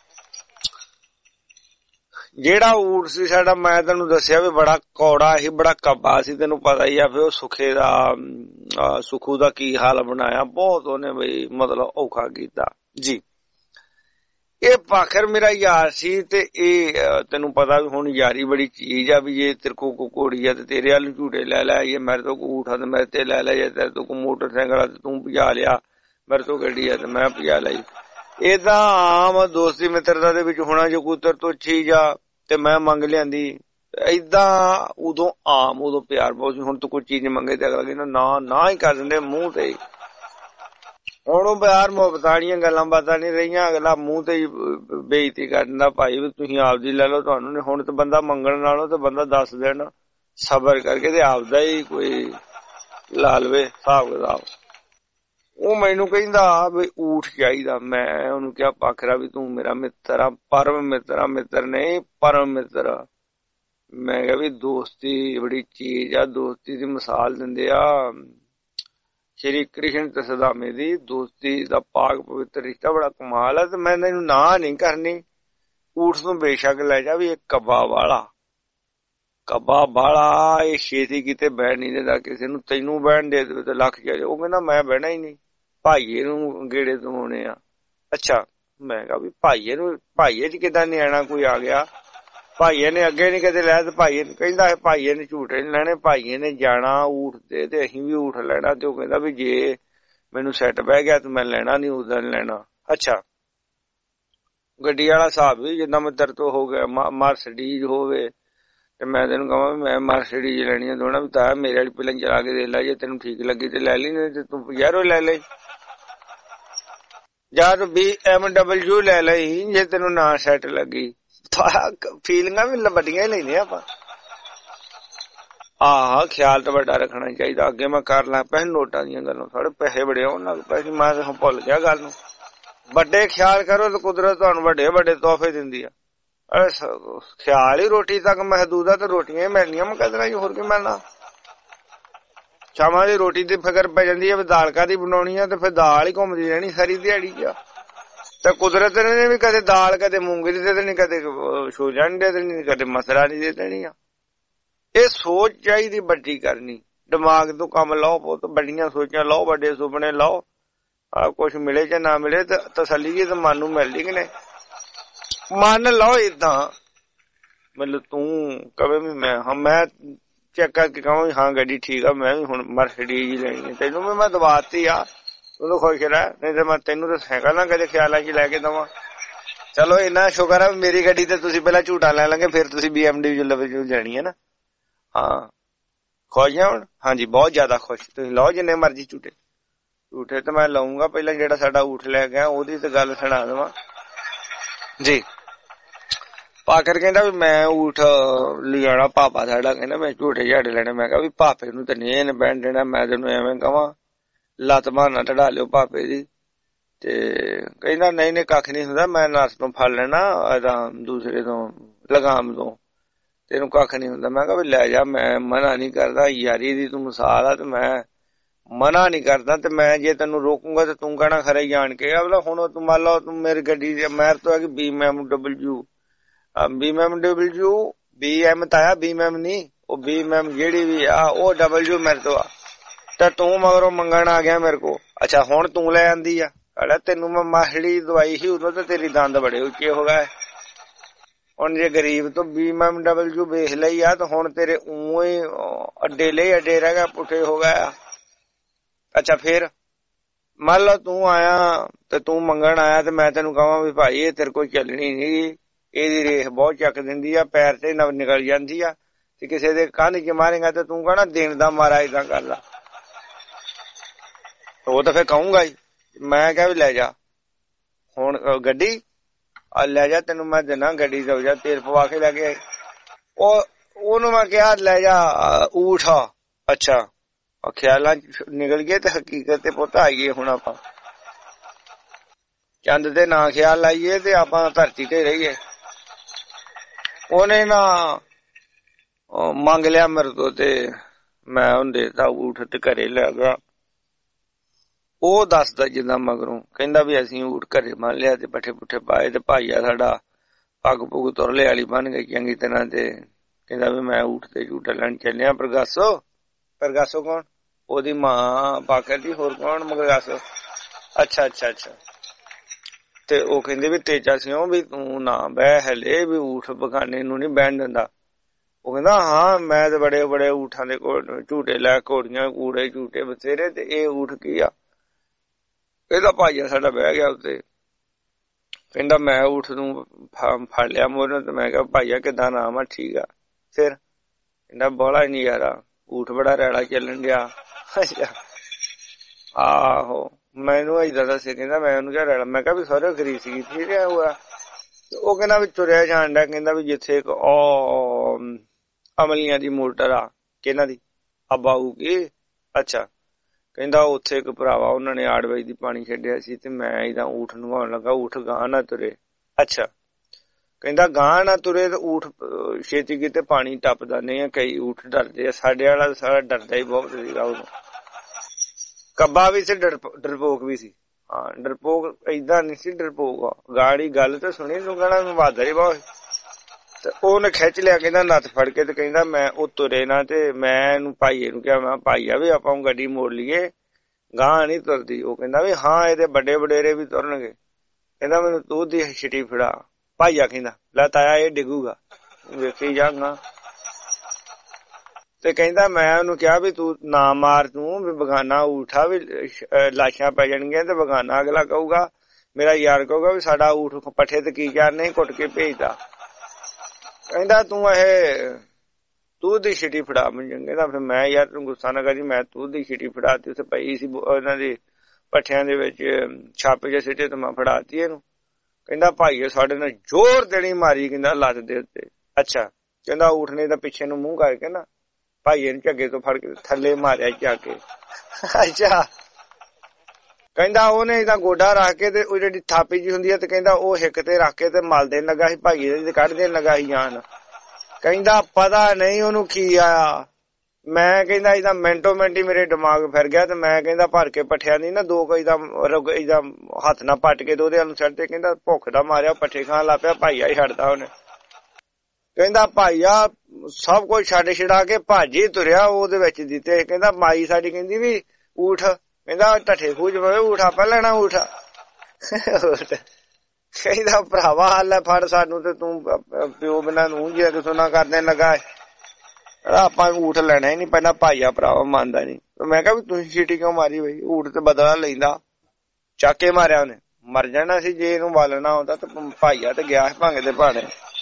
ਜਿਹੜਾ ਊਠ ਸੀ ਸਾਡਾ, ਮੈਂ ਤੈਨੂੰ ਦੱਸਿਆ ਵੀ ਬੜਾ ਕੌੜਾ ਸੀ, ਬੜਾ ਕੱਬਾ ਸੀ, ਤੈਨੂੰ ਪਤਾ ਹੀ ਆ। ਫਿਰ ਉਹ ਸੁਖੇ ਦਾ ਸੁਖੂ ਦਾ ਕੀ ਹਾਲ ਬਣਾਇਆ, ਬਹੁਤ ਉਹਨੇ ਬਈ ਮਤਲਬ ਔਖਾ ਕੀਤਾ ਜੀ। ਇਹ ਪਾਖਰ ਮੇਰਾ ਯਾਰ ਸੀ। ਤੇ ਇਹ ਤੈਨੂੰ ਪਤਾ ਵੀ ਹੁਣ ਯਾਰੀ ਬੜੀ ਚੀਜ਼ ਆ। ਵੀ ਜੇ ਤੇਰੇ ਕੋ ਕੋ ਘੋੜੀ ਆ ਤੇ ਤੇਰੇ ਵੱਲ ਝੂਟੇ ਲੈ ਲੈ, ਜੇ ਮੇਰੇ ਤੋਂ ਕੋ ਊਠ ਆ ਤੇ ਮੇਰੇ ਤੇ ਲੈ ਲੈ, ਜੇ ਤੇਰੇ ਤੋਂ ਕੋ ਮੋਟਰਸਾਈਕਲ ਆ ਤੇ ਤੂੰ ਭਜਾ ਲਿਆ, ਮੇਰੇ ਤੋਂ ਗੱਡੀ ਆ ਤੇ ਮੈਂ ਭਜਾ ਲਈ। ਏਦਾਂ ਆਮ ਦੋਸਤੀ ਮਿੱਤਰਤਾ ਦੇ ਵਿੱਚ ਹੋਣਾ। ਜੋ ਕੋਈ ਤੇਰੇ ਤੋਂ ਚੀਜ਼ ਆ ਤੇ ਮੈਂ ਮੰਗ ਲਿਆਂਦੀ, ਏਦਾਂ ਉਦੋਂ ਆਮ, ਉਦੋਂ ਪਿਆਰ ਬਹੁਤ ਸੀ। ਹੁਣ ਤੂੰ ਕੋਈ ਚੀਜ਼ ਮੰਗੇ ਤੇ ਅਗਲਾ ਕਹਿੰਦਾ ਨਾ ਨਾ ਹੀ ਕਰ ਦਿੰਦੇ ਮੂੰਹ ਤੇ। ਹੁਣ ਉਹ ਪਿਆਰ ਮੁਹੱਬਤਾਂ ਵਾਲੀਆਂ ਗੱਲਾਂ ਬਾਤਾਂ ਨਹੀਂ ਰਹੀਆਂ। ਅਗਲਾ ਮੂੰਹ ਤੇ ਹੀ ਬੇਇੱਜ਼ਤੀ ਕਰ ਦਿੰਦਾ, ਭਾਈ ਵੀ ਤੁਸੀਂ ਆਪਦੀ ਲੈ ਲਓ, ਤੁਹਾਨੂੰ ਨਹੀਂ। ਹੁਣ ਤੇ ਬੰਦਾ ਮੰਗਣ ਨਾਲੋਂ ਤੇ ਬੰਦਾ ਦੱਸ ਦੇਣ ਸਬਰ ਕਰਕੇ ਤੇ ਆਪਦਾ ਹੀ ਕੋਈ ਲਾ ਲਵੇ ਹਿਸਾਬ ਕਿਤਾਬ। ਉਹ ਮੈਨੂੰ ਕਹਿੰਦਾ ਵੀ ਊਠ ਚਾਹੀਦਾ। ਮੈਂ ਉਹਨੂੰ ਕਿਹਾ ਪਾਖਰਾ ਵੀ ਤੂੰ ਮੇਰਾ ਮਿੱਤਰ ਆ, ਪਰਮ ਮਿੱਤਰ ਆ, ਮਿੱਤਰ ਨਹੀਂ ਪਰਮ ਮਿੱਤਰ ਆ। ਮੈਂ ਕਿਹਾ ਵੀ ਦੋਸਤੀ ਬੜੀ ਚੀਜ਼ ਆ। ਦੋਸਤੀ ਦੀ ਮਿਸਾਲ ਦਿੰਦੇ ਆ ਸ਼੍ਰੀ ਕ੍ਰਿਸ਼ਨ ਤੇ ਸਦਾਮੇ ਦੀ। ਦੋਸਤੀ ਦਾ ਪਾਕ ਪਵਿੱਤਰ ਰਿਸ਼ਤਾ ਬੜਾ ਕਮਾਲ ਆ। ਤੇ ਮੈਂ ਇਹਨੂੰ ਨਾ ਨਹੀਂ ਕਰਨੀ। ਊਠ ਨੂੰ ਬੇਸ਼ੱਕ ਲੈ ਜਾ, ਵੀ ਇਹ ਕੱਬਾ ਵਾਲਾ ਕੱਬਾ ਵਾਲਾ, ਇਹ ਛੇਤੀ ਕਿਤੇ ਬਹਿ ਨਹੀਂ ਦਿੰਦਾ ਕਿਸੇ ਨੂੰ। ਤੈਨੂੰ ਬਹਿਣ ਦੇ ਤੇ ਲੱਖ ਜਾ। ਉਹ ਕਹਿੰਦਾ ਮੈਂ ਬਹਿਣਾ ਹੀ ਨਹੀਂ, ਭਾਈਏ ਨੂੰ ਗੇੜੇ ਦਵਾਉਣੇ ਆ। ਅੱਛਾ, ਮੈਂ ਕਿਹਾ ਵੀ ਭਾਈਏ ਨੂੰ, ਭਾਈਏ ਚ ਕਿੱਦਾਂ ਨਿਆਣਾ ਕੋਈ ਆ ਗਿਆ? ਭਾਈਏ ਨੇ ਅੱਗੇ ਨੀ ਕਦੇ ਲੈ ਤੇ ਭਾਈਏ ਕਹਿੰਦਾ ਭਾਈਏ ਨੇ ਝੂਟੇ ਨੀ ਲੈਣੇ, ਭਾਈਏ ਨੇ ਜਾਣਾ ਊਠ ਤੇ ਤੇ ਅਸੀਂ ਵੀ ਊਠ ਲੈਣਾ। ਤੇ ਉਹ ਕਹਿੰਦਾ ਵੀ ਜੇ ਮੈਨੂੰ ਸੈੱਟ ਬਹਿ ਗਿਆ ਤੇ ਮੈਂ ਲੈਣਾ ਨੀ, ਉਦਾਂ ਨੀ ਲੈਣਾ। ਅੱਛਾ, ਗੱਡੀ ਵਾਲਾ ਹਿਸਾਬ ਵੀ ਜਿੱਦਾਂ ਮੈਂ ਤੇਰੇ ਤੋਂ ਹੋ ਗਿਆ ਮਰਸਡੀਜ਼ ਹੋਵੇ ਤੇ ਮੈਂ ਤੈਨੂੰ ਕਹਾਂ ਮੈਂ ਮਰਸਡੀਜ਼ ਲੈਣੀ ਆ ਦੋਣਾ ਵੀ ਤਾਂ ਮੇਰੇ ਵਾਲੀ ਪਹਿਲਾਂ ਚਲਾ ਕੇ ਦੇ ਲੈ, ਜੇ ਤੈਨੂੰ ਠੀਕ ਲੱਗੀ ਤੇ ਲੈ ਲਈ, ਨਹੀਂ ਤੇ ਤੂੰ ਯਾਰੋ ਲੈ ਲੈ। ਜਦ ਬੀ ਐਮ ਡਬਲਯੂ ਲੈ ਲਈ ਜੇ ਤੈਨੂੰ ਨਾ ਸੈੱਟ ਲੱਗੀ ਫੀਲਿੰਗਾਂ ਵੀ ਵੱਡੀਆਂ ਹੀ ਲੈਂਦੇ ਆਪਾਂ। ਆਹ ਖਿਆਲ ਤਾਂ ਵੱਡਾ ਰੱਖਣਾ ਚਾਹੀਦਾ। ਅੱਗੇ ਮੈਂ ਕਰ ਲਾਂ ਪੈਸੇ ਨੋਟਾਂ ਦੀਆਂ ਗੱਲਾਂ, ਸਾਡੇ ਪੈਸੇ ਬੜੇ ਆਉਣ ਲੱਗ ਪਏ ਸੀ, ਮੈਂ ਤਾਂ ਭੁੱਲ ਗਿਆ ਗੱਲ ਨੂੰ। ਵੱਡੇ ਖਿਆਲ ਕਰੋ ਤਾਂ ਕੁਦਰਤ ਤੁਹਾਨੂੰ ਵੱਡੇ ਵੱਡੇ ਤੋਹਫੇ ਦਿੰਦੀ ਆ। ਖਿਆਲ ਹੀ ਰੋਟੀ ਤੱਕ ਮਹਦੂਦ ਆ ਤੇ ਰੋਟੀਆਂ ਹੀ ਮਿਲਣੀਆਂ, ਮੈਂ ਕਹਿ ਦੇਣਾ ਹੋਰ ਕੀ ਮਿਲਣਾ। ਸ਼ਾਮਾਂ ਦੀ ਰੋਟੀ ਦੀ ਫਿਕਰ ਪੈ ਜਾਂਦੀ ਹੈ ਵੀ ਦਾਲ ਕਾਹਦੀ ਬਣਾਉਣੀ ਆ, ਤੇ ਫਿਰ ਦਾਲ ਹੀ ਘੁੰਮਦੀ ਰਹਿਣੀ ਸਾਰੀ ਦਿਹਾੜੀ ਚ। ਤੇ ਕੁਦਰਤ ਨੇ ਵੀ ਕਦੇ ਦਾਲ ਕਦੇ ਮੂੰਗਲੀ ਦੇ ਦੇਣੀ, ਕਦੇ ਛੋਲਿਆਂ ਨੀ ਦੇ ਦੇਣੀ, ਕਦੇ ਮਸਰਾ ਨੀ ਦੇ ਦੇਣੀ ਆ। ਇਹ ਸੋਚ ਚਾਹੀਦੀ ਵੱਡੀ ਕਰਨੀ, ਦਿਮਾਗ ਤੋਂ ਕੰਮ ਲਾਓ, ਬਹੁਤ ਵੱਡੀਆਂ ਸੋਚਾਂ ਲਾਓ, ਵੱਡੇ ਸੁਪਨੇ ਲਾਓ। ਆ ਕੁਛ ਮਿਲੇ ਜਾਂ ਨਾ ਮਿਲੇ ਤੇ ਤਸੱਲੀ ਜੀ ਤਾਂ ਮਨ ਨੂੰ ਮਿਲਦੀ ਕਿ ਨਹੀਂ। ਮੰਨ ਲਓ ਏਦਾਂ ਮਤਲਬ ਤੂੰ ਕਵੇ ਵੀ ਮੈਂ ਹਾਂ ਮੈਂ ਚੈੱਕ ਕਰਕੇ ਕਹਾਂ ਹਾਂ ਗੱਡੀ ਠੀਕ ਆ, ਮੈਂ ਵੀ ਹੁਣ ਮਰਸੀਡੀਜ਼ ਹੀ ਲੈਣੀ, ਤੈਨੂੰ ਵੀ ਮੈਂ ਦਵਾਤੀ ਆ, ਤੂੰ ਖੁਸ਼ ਰਹਿ, ਨਹੀਂ ਤੇ ਮੈਂ ਤੈਨੂੰ ਤਾਂ ਸਾਈਕਲ ਨਾ ਕਦੇ ਖਿਆਲਾਂ ਚ ਲੈ ਕੇ ਦਵਾਂ। ਚਲੋ ਇੰਨਾ ਸ਼ੁਕਰ ਆ ਮੇਰੀ ਗੱਡੀ ਤੇ ਤੁਸੀਂ ਪਹਿਲਾਂ ਝੂਟਾ ਲੈ ਲਾਂਗੇ, ਫਿਰ ਤੁਸੀਂ ਬੀ ਐਮ ਡਬਲਯੂ ਜਾਣੀ ਹੈ ਨਾ। ਹਾਂ ਖੁਸ਼ ਆ ਹੁਣ? ਹਾਂਜੀ ਬਹੁਤ ਜ਼ਿਆਦਾ ਖੁਸ਼। ਤੁਸੀਂ ਲਓ ਜਿੰਨੇ ਮਰਜ਼ੀ ਝੂਟੇ, ਝੂਠੇ ਤਾਂ ਮੈਂ ਲਾਉਂਗਾ। ਪਹਿਲਾਂ ਜਿਹੜਾ ਸਾਡਾ ਊਠ ਲੈ ਗਿਆ ਉਹਦੀ ਤਾਂ ਗੱਲ ਸੁਣਾ ਦੇਵਾਂ ਜੀ। ਪਾਕਰ ਕਹਿੰਦਾ ਵੀ ਮੈਂ ਊਠ ਲਿਜਾਣਾ, ਪਾਪਾ ਸਾਡਾ ਕਹਿੰਦਾ ਮੈਂ ਝੂਠੇ ਝਾੜੇ ਲੈਣੇ। ਮੈਂ ਕਿਹਾ ਵੀ ਪਾਪੇ ਨੂੰ ਤਾਂ ਨਹੀਂ ਇਹਨੇ ਬਹਿਣ ਦੇਣਾ, ਮੈਂ ਤੈਨੂੰ ਐਵੇਂ ਕਵਾਂ ਲੱਤ ਬਹਾਨਾ ਚੜਾ ਲਿਓ ਪਾਪੇ ਦੀ। ਤੇ ਕਹਿੰਦਾ ਨਹੀਂ ਨਹੀਂ ਕੱਖ ਨੀ ਹੁੰਦਾ, ਮੈਂ ਨਰਸ ਤੋਂ ਫੜ ਲੈਣਾ, ਇਹਦਾ ਦੂਸਰੇ ਤੋਂ ਲਗਾਮ ਤੋਂ, ਤੈਨੂੰ ਕੱਖ ਨੀ ਹੁੰਦਾ। ਮੈਂ ਕਿਹਾ ਵੀ ਲੈ ਜਾ, ਮੈਂ ਮਨਾ ਨੀ ਕਰਦਾ, ਯਾਰੀ ਦੀ ਤੂੰ ਮਿਸਾਲ ਆ ਤੇ ਮੈਂ ਮਨਾ ਨੀ ਕਰਦਾ। ਤੇ ਮੈਂ ਜੇ ਤੈਨੂੰ ਰੋਕੂੰਗਾ ਤੇ ਤੂੰ ਕਹਿਣਾ ਖਰੇ ਜਾਣ ਕੇ। ਅਗਲਾ ਹੁਣ ਤੂੰ ਮੰਨ ਲਓ ਤੂੰ ਮੇਰੀ ਗੱਡੀ ਦੀ ਮੈਰ ਤੋਂ ਹੈਗੀ B M W, B M W B M ਤਾਂ ਆ ਬੀ ਐਮ ਨੀ, ਉਹ ਬੀ ਐਮ ਜਿਹੜੀ ਵੀ ਆ ਉਹ ਡਬਲਯੂ ਮੇਰੇ ਤੋਂ ਆ। ਤੇ ਤੂੰ ਮਗਰੋਂ ਮੰਗਣ ਆ ਗਿਆ ਮੇਰੇ ਕੋ। ਅੱਛਾ ਹੁਣ ਤੂੰ ਲੈ ਆਂਦੀ ਆ, ਅੜਾ ਤੈਨੂੰ ਮੈਂ ਮਾਹੜੀ ਦਵਾਈ ਸੀ ਉਦੋਂ ਤੇ ਤੇਰੀ ਦੰਦ ਬੜੇ ਉੱਚੇ ਹੋ ਗਏ। ਹੁਣ ਜੇ ਗਰੀਬ ਤੋਂ ਬੀ ਐਮ ਡਬਲਯੂ ਵੇਖ ਲਈ ਆ ਤਾਂ ਹੁਣ ਤੇਰੇ ਉਂ ਹੀ ਅੱਡੇ ਲਈ ਅੱਡੇ ਰਹਿ ਗਿਆ, ਪੁੱਠੇ ਹੋ ਗਿਆ। ਅੱਛਾ ਫੇਰ ਮੰਨ ਲਓ ਤੂੰ ਆਇਆ ਤੇ ਤੂੰ ਮੰਗਣ ਆਇਆ ਤੇ ਮੈਂ ਤੈਨੂੰ ਕਹਾਂ ਵੀ ਭਾਈ ਇਹ ਤੇਰੇ ਕੋਲ ਚੱਲਣੀ ਨੀ, ਇਹਦੀ ਰੇਖ ਬਹੁਤ ਚੱਕ ਦਿੰਦੀ ਆ, ਪੈਰ ਤੇ ਨਵ ਨਿਕਲ ਜਾਂਦੀ ਆ, ਤੇ ਕਿਸੇ ਦੇ ਕੰਨ ਚ ਮਾਰੇਗਾ ਤੇ ਤੂੰ ਕਹਣਾ ਦੇਣ ਦਾ ਮਾਰਾ ਏਦਾਂ ਕਰ ਲਾ। ਉਹ ਤਾਂ ਫੇਰ ਕਹੂੰਗਾ ਹੀ। ਮੈਂ ਕਿਹਾ ਵੀ ਲੈ ਜਾ ਹੁਣ ਗੱਡੀ ਆ, ਲੈ ਜਾ ਤੈਨੂੰ ਮੈਂ ਦਿਨਾ ਗੱਡੀ ਦਊ ਜਾ, ਤੇਲ ਪਵਾ ਕੇ ਲੈ ਕੇ ਆਏ। ਉਹ ਉਹਨੂੰ ਮੈਂ ਕਿਹਾ ਲੈ ਜਾ ਊਠ। ਅੱਛਾ ਖਿਆਲਾਂ ਨਿਕਲ ਗਏ ਤੇ ਹਕੀਕਤ ਤੇ ਪੁੱਤ ਆਈਏ। ਹੁਣ ਆਪਾਂ ਚੰਦ ਤੇ ਨਾ ਖਿਆਲ ਲਾਈਏ ਤੇ ਆਪਾਂ ਧਰਤੀ ਤੇ ਰਹੀਏ। ਉਹਨੇ ਨਾ ਮੰਗ ਲਿਆ ਮੇਰੇ ਤੋਂ ਤੇ ਮੈਂ ਉਹਨੂੰ ਦੇਤਾ ਊਠ ਤੇ ਘਰੇ ਲੈ ਗਿਆ। ਉਹ ਦੱਸਦਾ ਜਿੱਦਾਂ ਮਗਰੋਂ ਕਹਿੰਦਾ ਵੀ ਅਸੀਂ ਊਠ ਘਰੇ ਮੰਨ ਲਿਆ ਤੇ ਪੱਠੇ ਪੁੱਠੇ ਪਾਏ ਤੇ ਭਾਈਆ ਸਾਡਾ ਪੱਗ ਪੁੱਗ ਤੁਰਲੇ ਵਾਲੀ ਬਣ ਗਈ ਚੰਗੀ ਤਰ੍ਹਾਂ। ਤੇ ਕਹਿੰਦਾ ਵੀ ਮੈਂ ਊਠ ਤੇ ਝੂਟਾ ਲੈਣ ਚੱਲਿਆ। ਪ੍ਰਗਾਸੋ ਪ੍ਰਗਾਸੋ ਕੌਣ? ਉਹਦੀ ਮਾਂ ਪਾਕਰ ਦੀ, ਹੋਰ ਕੌਣ ਮਗਰਾਸੋ? ਅੱਛਾ ਅੱਛਾ ਅੱਛਾ। ਤੇ ਉਹ ਕਹਿੰਦੇ ਵੀ ਤੇਜਾ ਸਿਓ ਵੀ ਤੂੰ ਨਾ ਬਹਿ ਹਲੇ, ਵੀ ਊਠ ਬਗਾਨੇ ਨੂੰ ਨੀ ਬਹਿਣ ਦਿੰਦਾ। ਉਹ ਕਹਿੰਦਾ ਹਾਂ ਮੈਂ ਤੇ ਬੜੇ ਬੜੇ ਊਠਾਂ ਦੇ ਕੋਲ ਝੂਟੇ ਲੈ, ਘੋੜੀਆਂ ਕੂੜੇ ਝੂਟੇ ਬਥੇਰੇ, ਤੇ ਇਹ ਊਠ ਕੀ ਆ? ਇਹਦਾ ਭਾਈਆ ਸਾਡਾ ਬਹਿ ਗਿਆ ਉੱਤੇ। ਕਹਿੰਦਾ ਮੈਂ ਊਠ ਨੂੰ ਫੜ ਲਿਆ ਮੋਰ ਤੇ ਮੈਂ ਕਿਹਾ ਭਾਈਆ ਕਿੱਦਾਂ ਨਾਮ ਆ? ਠੀਕ ਆ। ਫਿਰ ਕਹਿੰਦਾ ਬੋਲਾ ਹੀ ਨੀ ਯਾਰਾ, ਊਠ ਬੜਾ ਰੈਲਾ ਚੱਲਣ ਡਿਆ। ਆਹੋ ਮੈਨੂੰ ਏਦਾਂ ਦੱਸੇ। ਕਹਿੰਦਾ ਮੈਂ ਉਹਨੂੰ ਕਿਹਾ ਰੈਲਾ, ਮੈਂ ਕਿਹਾ ਵੀ ਸਾਰੇ ਗਰੀਸ ਕੀਤੀ ਰਿਹਾ ਹੋਇਆ। ਉਹ ਕਹਿੰਦਾ ਵੀ ਤੁਰਿਆ ਜਾਣ ਡਿਆ। ਕਹਿੰਦਾ ਵੀ ਜਿੱਥੇ ਇੱਕ ਉਹ ਅਮਲੀਆਂ ਦੀ ਮੋਟਰ ਆ, ਕਿਹਨਾਂ ਦੀ ਅਬਾਊ ਕੀ? ਅੱਛਾ ਕਹਿੰਦਾ ਉੱਥੇ ਇੱਕ ਭਰਾਵਾ ਉਹਨਾਂ ਨੇ ਆੜਵਾਈ ਦੀ ਪਾਣੀ ਛੱਡਿਆ ਸੀ ਤੇ ਮੈਂ ਇਹਦਾ ਊਠ ਨਵਾਉਣ ਲੱਗਾ, ਊਠ ਗਾਂ ਨਾ ਤੁਰੇ। ਅੱਛਾ ਕਹਿੰਦਾ ਗਾਂ ਨਾ ਤੁਰੇ ਤੇ ਊਠ ਛੇਤੀ ਕਿਤੇ ਪਾਣੀ ਟੱਪਦਾ ਨਹੀਂ ਆ, ਕਈ ਊਠ ਡਰਦੇ ਆ। ਸਾਡੇ ਵਾਲਾ ਸਾਰਾ ਡਰਦਾ ਹੀ ਬਹੁਤ ਸੀਗਾ ਉਦੋਂ। ਕੱਬਾ ਵੀ ਸੀ, ਡਰਪੋਕ ਵੀ ਸੀ। ਹਾਂ ਡਰਪੋਕ ਏਦਾਂ ਨੀ ਸੀ, ਡਰਪੋਕ ਗਾੜੀ ਗੱਲ ਤਾਂ ਸੁਣੀ ਤੂੰ ਕਹਿਣਾ ਬਹਾਦਰ ਹੀ ਬਹੁਤ। ਤੇ ਉਹਨੇ ਖਿੱਚ ਲਿਆ ਕਹਿੰਦਾ ਨੱਥ ਫੜ ਕੇ, ਤੇ ਕਹਿੰਦਾ ਮੈਂ ਉਹ ਤੁਰੇ ਨਾ। ਤੇ ਮੈਂ ਇਹਨੂੰ ਭਾਈਏ ਨੂੰ ਕਿਹਾ ਮੈਂ ਭਾਈਆ ਵੀ ਆਪਾਂ ਗੱਡੀ ਮੋੜ ਲਈਏ, ਗਾਂ ਨੀ ਤੁਰਦੀ। ਉਹ ਕਹਿੰਦਾ ਵੀ ਹਾਂ ਇਹਦੇ ਵੱਡੇ ਵਡੇਰੇ ਵੀ ਤੁਰਨਗੇ। ਕਹਿੰਦਾ ਮੈਨੂੰ ਤੂੰ ਦੀ ਛਿਟੀ ਫੜਾ। ਭਾਈਆ ਕਹਿੰਦਾ ਲੈ ਤਾਇਆ ਇਹ ਡਿੱਗੂਗਾ, ਵੇਖੀ ਜਾਗਾ। ਤੇ ਕਹਿੰਦਾ ਮੈਂ ਉਹਨੂੰ ਕਿਹਾ ਵੀ ਤੂੰ ਨਾ ਮਾਰ, ਤੂੰ ਵੀ ਬਗਾਨਾ ਊਠਾ ਵੀ ਲਾਸ਼ਾਂ ਪੈ ਜਾਣਗੀਆਂ ਤੇ ਬਗਾਨਾ ਅਗਲਾ ਕਹੂਗਾ, ਮੇਰਾ ਯਾਰ ਕਹੂਗਾ ਵੀ ਸਾਡਾ ਊਠ ਪੱਠੇ ਤੇ ਕੀ ਚਾਰ ਨਹੀਂ ਕੁੱਟ ਕੇ ਭੇਜਦਾ। ਕਹਿੰਦਾ ਤੂੰ ਇਹ ਤੂੰ ਦੀ ਛਿਟੀ ਫੜਾ ਮੈਨੂੰ। ਕਹਿੰਦਾ ਫਿਰ ਮੈਂ ਯਾਰ ਤੂੰ ਗੁੱਸਾ ਨਾ ਕਰੀ, ਮੈਂ ਤੂੰ ਦੀ ਛਿਟੀ ਫੜਾਤੀ। ਉੱਥੇ ਪਈ ਸੀ ਉਹਨਾਂ ਦੀ ਪੱਠਿਆਂ ਦੇ ਵਿੱਚ ਛਾਪੇ ਜਿਹੇ ਸਿੱਟੇ ਤੇ ਮੈਂ ਫੜਾਤੀ ਇਹਨੂੰ। ਕਹਿੰਦਾ ਭਾਈ ਸਾਡੇ ਨਾਲ ਜ਼ੋਰ ਦੇਣੀ ਮਾਰੀ, ਕਹਿੰਦਾ ਲੱਤ ਦੇ ਉੱਤੇ। ਅੱਛਾ, ਕਹਿੰਦਾ ਊਠ ਨੇ ਤਾਂ ਪਿੱਛੇ ਨੂੰ ਮੂੰਹ ਕਰਕੇ ਨਾ ਭਾਈਏ ਨੂੰ ਝੱਗੇ ਤੋਂ ਫੜ ਕੇ ਥੱਲੇ ਮਾਰਿਆ ਜਾ ਕੇ। ਅੱਛਾ, ਕਹਿੰਦਾ ਉਹਨੇ ਇਹਦਾ ਗੋਡਾ ਰੱਖ ਕੇ ਤੇ ਉਹ ਜਿਹੜੀ ਥਾਪੀ ਜੀ ਹੁੰਦੀ ਹੈ ਤੇ ਕਹਿੰਦਾ ਉਹ ਹਿੱਕ ਤੇ ਰੱਖ ਕੇ ਤੇ ਮਲ ਦੇਣ ਲੱਗਾ ਸੀ ਭਾਈਏ ਦੇ, ਕੱਢ ਦੇਣ ਲੱਗਾ ਸੀ ਜਾਨ। ਕਹਿੰਦਾ ਪਤਾ ਨਹੀਂ ਉਹਨੂੰ ਕੀ ਆਇਆ। ਮੈਂ ਕਹਿੰਦਾ ਇਹਦਾ ਮਿੰਟੋ ਮਿੰਟ ਹੀ ਮੇਰੇ ਦਿਮਾਗ ਫਿਰ ਗਿਆ ਤੇ ਮੈਂ ਕਹਿੰਦਾ ਭਰ ਕੇ ਪੱਠਿਆਂ ਦੀ ਨਾ ਦੋ ਕੋਈ ਦਾ ਇਹਦਾ ਹੱਥ ਨਾਲ ਪੱਟ ਕੇ ਤੇ ਉਹਦੇ ਵੱਲ ਛੱਡ ਤੇ ਕਹਿੰਦਾ ਭੁੱਖ ਦਾ ਮਾਰਿਆ ਪੱਠੇ ਖਾਣ ਲੱਗ ਪਿਆ। ਭਾਈਆ ਹੀ ਛੱਡਦਾ ਉਹਨੇ। ਕਹਿੰਦਾ ਭਾਈਆ ਸਭ ਕੁਝ ਛੱਡ ਛਡਾ ਕੇ ਭਾਜੀ ਤੁਰਿਆ ਉਹਦੇ ਵਿੱਚ ਦਿੱਤੇ। ਕਹਿੰਦਾ ਮਾਈ ਸਾਡੀ ਕਹਿੰਦੀ ਵੀ ਊਠ, ਕਹਿੰਦਾ ਢੱਠੇ ਖੂਜ ਪਵੇ ਊਠ ਆਪਾਂ ਲੈਣਾ ਊਠ। ਕਹਿੰਦਾ ਭਰਾਵਾ ਹਾਲ ਫੜ ਸਾਨੂੰ ਤੇ ਤੂੰ ਪਿਓ ਬਿਨਾਂ ਨੂੰ ਜੇ ਸੁਣਾ ਕਰਦੇ ਲੱਗਾ ਆਪਾਂ ਊਠ ਲੈਣਾ ਹੀ ਨੀ। ਪਹਿਲਾਂ ਭਾਈਆ ਭਰਾਵਾ ਮੰਨਦਾ ਨੀ। ਮੈਂ ਕਿਹਾ ਵੀ ਤੁਸੀਂ ਸੀਟੀ ਕਿਉਂ ਮਾਰੀ ਬਈ? ਊਠ ਤੇ ਬਦਲਾ ਲੈਂਦਾ, ਚੱਕ ਕੇ ਮਾਰਿਆ ਉਹਨੇ, ਮਰ ਜਾਣਾ ਸੀ ਜੇ ਇਹਨੂੰ ਬਾਲਣਾ ਆਉਂਦਾ ਤੇ ਭਾਈਆ ਤੇ ਗਿਆ ਭੰਗ ਦੇ ਭਾਣੇ।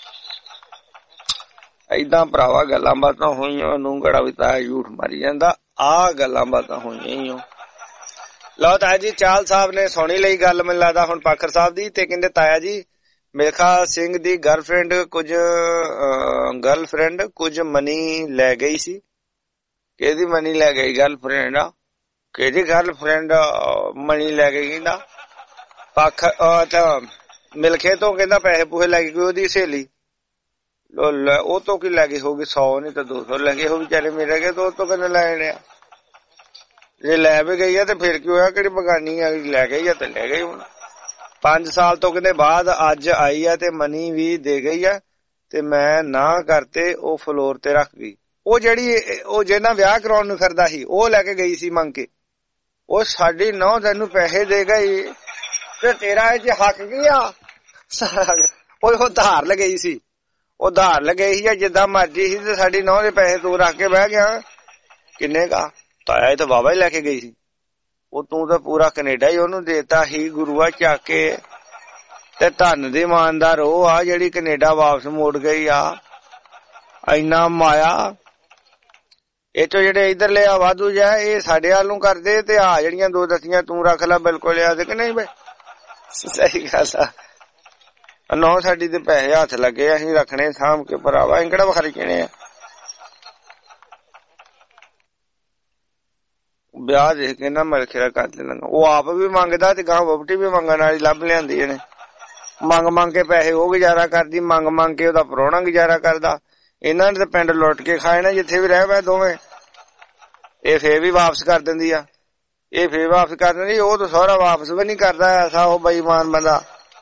ਏਦਾਂ ਭਰਾਵਾ ਗੱਲਾਂ ਬਾਤਾਂ ਹੋਈਆਂ। ਨੂੰ ਗੜਾ ਵੀ ਤਾਇਆ ਝੂਠ ਮਾਰੀ ਜਾਂਦਾ। ਆਹ ਗੱਲਾਂ ਬਾਤਾਂ ਹੋਈਆਂ ਹੀ। ਲਓ ਤਾਇਆ ਜੀ ਚਾਲ ਸਾਹਿਬ ਨੇ ਸੁਣੀ ਲਈ ਗੱਲ ਮੈਨੂੰ ਲੱਗਦਾ ਹੁਣ ਪਾਖਰ ਸਾਹਿਬ ਦੀ, ਤੇ ਕਹਿੰਦੇ ਤਾਇਆ ਜੀ ਮੇਖਾ ਸਿੰਘ ਦੀ ਗਰਲਫ੍ਰੈਂਡ ਕੁਝ ਗਰਲਫ੍ਰੈਂਡ ਕੁਝ ਮਨੀ ਲੈ ਗਈ ਸੀ। ਕਿਹਦੀ ਮਨੀ ਲੈ ਗਈ? ਗਰਲਫ੍ਰੈਂਡ ਆ। ਕਿਹਦੀ ਗਰਲਫ੍ਰੈਂਡ ਮਨੀ ਲੈ ਗਈ? ਕਹਿੰਦਾ ਪਾਖਰ ਮਿਲਖੇ ਤੋਂ ਕਹਿੰਦਾ ਪੈਸੇ ਪੂਹੇ ਲੈ ਗਈ ਉਹਦੀ ਸਹੇਲੀ। ਉਹ ਤੋਂ ਕੀ ਲੈ ਗਈ ਹੋਗੀ? ਸੌ ਨੀ ਤਾਂ ਦੋ ਸੌ ਲੈ ਗਏ ਹੋ ਵਿਚਾਰੇ ਮੇਰੇ ਕੇ। ਦੋ ਤੋਂ ਕਿੰਨੇ ਲੈ ਜਾਣੇ ਆ? ਜੇ ਲੈ ਵੀ ਗਈ ਆ ਤੇ ਫਿਰ ਕੀ ਹੋਇਆ? ਕਿਹੜੀ ਬਗਾਨੀ ਆ? ਲੈ ਗਈ ਆ ਤੇ ਲੈ ਗਈ। ਹੁਣ ਪੰਜ ਸਾਲ ਤੋਂ ਕਹਿੰਦੇ ਬਾਅਦ ਅੱਜ ਆਈ ਆ ਤੇ ਮਨੀ ਵੀ ਦੇ ਗਈ ਆ ਤੇ ਮੈਂ ਨਾ ਕਰਤੇ ਉਹ ਫਲੋਰ ਤੇ ਰੱਖ ਗਈ। ਉਹ ਜਿਹੜੀ ਉਹ ਜਿਹਨਾਂ ਵਿਆਹ ਕਰਾਉਣ ਨੂੰ ਫਿਰਦਾ ਸੀ ਉਹ ਲੈ ਕੇ ਗਈ ਸੀ ਮੰਗ ਕੇ। ਉਹ ਸਾਡੀ ਨੌ ਤੈਨੂੰ ਪੈਸੇ ਦੇ ਗਈ ਤੇ ਤੇਰਾ ਇਹ ਚ ਹੱਕ ਕੀ ਆ? ਉਹ ਧਾਰ ਲਗਈ ਸੀ, ਉਹ ਧਾਰ ਲਗਈ ਸੀ ਜਿੱਦਾਂ ਮਰਜੀ ਸੀ ਤੇ ਸਾਡੀ ਨੌ ਦੇ ਪੈਸੇ ਤੂੰ ਰੱਖ ਕੇ ਬਹਿ ਗਿਆ। ਕਿੰਨੇ ਕਾ? ਤਾਇਆ ਇਹ ਤਾਂ ਬਾਬਾ ਹੀ ਲੈ ਕੇ ਗਈ ਸੀ। ਉਹ ਤੂੰ ਤਾਂ ਪੂਰਾ ਕੈਨੇਡਾ ਹੀ ਉਹਨੂੰ ਦੇਤਾ ਹੀ ਗੁਰੂਆ ਚੱਕ ਕੇ। ਤੇ ਧੰਨ ਦੀ ਇਮਾਨਦਾਰ ਉਹ ਆ ਜਿਹੜੀ ਕੈਨੇਡਾ ਵਾਪਸ ਮੁੜ ਗਈ ਆ। ਇੰਨਾ ਮਾਇਆ ਇਹ ਚੋਂ ਜਿਹੜੇ ਇੱਧਰਲੇ ਆ ਵਾਧੂ ਜਾ ਇਹ ਸਾਡੇ ਵੱਲ ਨੂੰ ਕਰਦੇ ਤੇ ਆ ਜਿਹੜੀਆਂ ਦੋ ਦਸੀਆਂ ਤੂੰ ਰੱਖ ਲੈ ਬਿਲਕੁਲ ਆ ਤੇ ਕਿ ਨਹੀਂ ਬਈ? ਸਹੀ ਗੱਲ ਆ। ਨੌ ਸਾਡੀ ਤੇ ਪੈਸੇ ਹੱਥ ਲੱਗੇ ਅਸੀਂ ਰੱਖਣੇ ਸਾਂਭ ਕੇ ਭਰਾਵਾ। ਅਸੀਂ ਕਿਹੜਾ ਖਰਚਣੇ ਆ? ਵਿਆਹ ਦੇਖ ਕੇ ਨਾ ਮਲਖੇਰਾ ਕਰ ਲੈਣਾ। ਉਹ ਆਪ ਵੀ ਮੰਗਦਾ ਤੇ ਗਾਂ ਵੋਟੀ ਵੀ ਮੰਗਣ ਵਾਲੀ ਲੱਭ ਲਿਆਂਦੀ ਇਹਨੇ। ਮੰਗ ਮੰਗ ਕੇ ਪੈਸੇ ਉਹ ਗੁਜ਼ਾਰਾ ਕਰਦੀ, ਮੰਗ ਮੰਗ ਕੇ ਉਹਦਾ ਪ੍ਰਾਹੁਣਾ ਗੁਜ਼ਾਰਾ ਕਰਦਾ। ਇਹਨਾਂ ਨੇ ਤਾਂ ਪਿੰਡ ਲੁੱਟ ਕੇ ਖਾਏ ਨਾ ਜਿੱਥੇ ਵੀ ਰਹਿ ਪਏ ਦੋਵੇਂ। ਇਹ ਫੇਰ ਵੀ ਵਾਪਸ ਕਰ ਦਿੰਦੀ ਆ, ਇਹ ਫੇਰ ਵਾਪਸ ਕਰ ਦਿੰਦੀ। ਉਹ ਤਾਂ ਸਹੁਰਾ ਵਾਪਸ ਵੀ ਨੀ ਕਰਦਾ ਐਸਾ ਉਹ ਬੇਈਮਾਨ ਬੰਦਾ।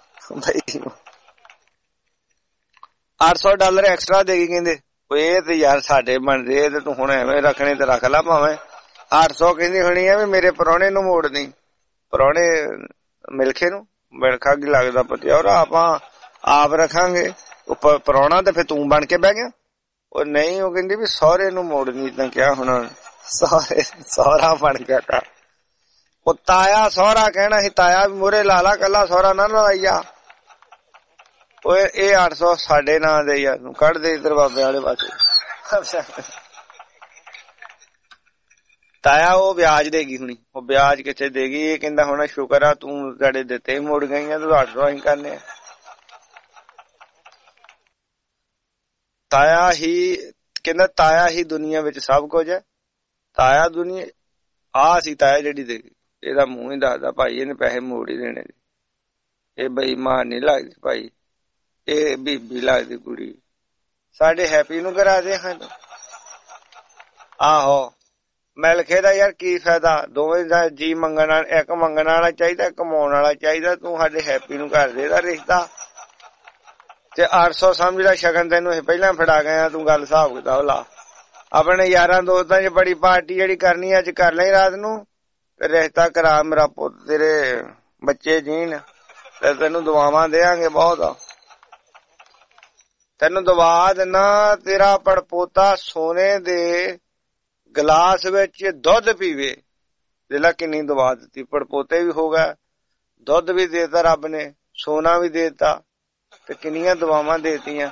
ਅੱਠ ਸੌ ਡਾਲਰ ਐਕਸਟਰਾ ਦੇ ਗਈ ਕਹਿੰਦੇ। ਇਹ ਤੇ ਯਾਰ ਸਾਡੇ ਬਣਦੇ ਤੇ ਤੂੰ ਹੁਣ ਐਵੇਂ ਰੱਖਣੇ ਤੇ ਰੱਖ ਲਾ ਭਾਵੇਂ। ਅੱਠ ਸੌ ਕਹਿੰਦੀ ਹੋਣੀ ਆ ਵੀ ਮੇਰੇ ਪ੍ਰਾਹੁਣੇ ਨੂੰ ਮੋੜਨੀ, ਪ੍ਰਾਹੁਣੇ ਮਿਲਖੇ ਨੂੰ। ਮਿਲਖਾ ਕੀ ਲੱਗਦਾ ਪਤਿਆ ਔਰ ਆਪਾਂ ਆਪ ਰੱਖਾਂਗੇ। ਉਹ ਪ੍ਰਾਹੁਣਾ ਤੇ ਫਿਰ ਤੂੰ ਬਣ ਕੇ ਬਹਿ ਗਿਆ। ਉਹ ਨਹੀਂ, ਉਹ ਕਹਿੰਦੀ ਵੀ ਸਹੁਰੇ ਨੂੰ ਮੋੜਨੀ। ਤਾਂ ਕਿਹਾ ਹੁਣ ਸਹੁਰੇ ਸਹੁਰਾ ਬਣ ਗਿਆ ਤਾਂ ਉਹ ਤਾਇਆ ਸਹੁਰਾ ਕਹਿਣਾ ਸੀ। ਤਾਇਆ ਵੀ ਮੂਹਰੇ ਲਾ ਲਾ, ਕੱਲਾ ਸਹੁਰਾ ਨਾ ਲਾਈ ਆ। ਉਹ ਇਹ ਅੱਠ ਸੌ ਸਾਡੇ ਨਾਂ ਦੇ ਯਾਰ ਨੂੰ ਕੱਢ ਦੇ ਇੱਧਰ ਬਾਬੇ ਵਾਲੇ ਪਾਸੇ। ਤਾਇਆ ਉਹ ਵਿਆਜ ਦੇਗੀ ਹੁਣੀ। ਉਹ ਵਿਆਜ ਕਿੱਥੇ ਦੇਗੀ? ਇਹ ਕਹਿੰਦਾ ਹੁਣ ਸ਼ੁਕਰ ਆ ਤੂੰ ਸਾਡੇ ਦਿੱਤੇ ਮੁੜ ਗਈਆਂ, ਤੂੰ ਅੱਠ ਸੌ ਅਸੀਂ ਕਰਨੇ ਆ। ਤਾਇਆ ਹੀ ਕਹਿੰਦਾ ਤਾਇਆ ਹੀ ਦੁਨੀਆ ਵਿੱਚ ਸਭ ਕੁਝ ਹੈ। ਤਾਇਆ ਦੁਨੀਆ ਆ ਸੀ ਤਾਇਆ ਜਿਹੜੀ ਦੇਗੀ। ਇਹਦਾ ਮੂੰਹ ਹੀ ਦੱਸਦਾ ਭਾਈ ਇਹਨੇ ਪੈਸੇ ਮੋੜ ਹੀ ਦੇਣੇ। ਇਹ ਬੇਈਮਾਨ ਨਹੀਂ ਲੱਗਦੀ ਭਾਈ, ਇਹ ਬੀਬੀ ਲੱਗਦੀ ਕੁੜੀ। ਸਾਡੇ ਹੈਪੀ ਨੂੰ ਕਰਾ ਦੇ ਹਾਂ। ਆਹੋ ਮਿਲਖੇ ਦਾ ਯਾਰ ਕੀ ਫਾਇਦਾ? ਦੋਵੇਂ ਦਾ ਜੀ ਮੰਗਣ ਵਾਲਾ, ਇੱਕ ਮੰਗਣ ਵਾਲਾ ਚਾਹੀਦਾ, ਕਮਾਉਣ ਵਾਲਾ ਚਾਹੀਦਾ। ਤੂੰ ਸਾਡੇ ਹੈਪੀ ਨੂੰ ਕਰ ਦੇ ਇਹਦਾ ਰਿਸ਼ਤਾ ਤੇ ਅੱਠ ਸੌ ਸਮਝਦਾ ਸ਼ਗਨ ਤੈਨੂੰ ਇਹ ਪਹਿਲਾਂ ਫੜਾ ਗਏ। ਤੂੰ ਗੱਲ ਹਿਸਾਬ ਕਿਤਾਬ ਲਾ। ਆਪਣੇ ਯਾਰਾਂ ਦੋਸਤਾਂ ਚ ਬੜੀ ਪਾਰਟੀ ਜਿਹੜੀ ਕਰਨੀ ਅੱਜ ਕਰ ਲਈ ਰਾਤ ਨੂੰ ਤੇ ਰਿਸ਼ਤਾ ਕਰਾ। ਮੇਰਾ ਪੁੱਤ ਤੇਰੇ ਬੱਚੇ ਜੀਣ ਤੇ ਤੈਨੂੰ ਦੁਆਵਾਂ ਦੇਾਂਗੇ ਬਹੁਤ। ਤੈਨੂੰ ਦਵਾ ਦੇਣਾ ਤੇਰਾ ਪੜਪੋਤਾ ਸੋਨੇ ਦੇ ਗਲਾਸ ਵਿੱਚ ਦੁੱਧ ਪੀਵੇ। ਦੇਖਲਾ ਕਿੰਨੀ ਦਵਾ ਦਿੱਤੀ। ਪੜਪੋਤੇ ਵੀ ਹੋ ਗਿਆ, ਦੁੱਧ ਵੀ ਦੇਤਾ ਰੱਬ ਨੇ, ਸੋਨਾ ਵੀ ਦੇਤਾ ਤੇ ਕਿੰਨੀਆਂ ਦਵਾਵਾਂ ਦੇਤੀਆਂ।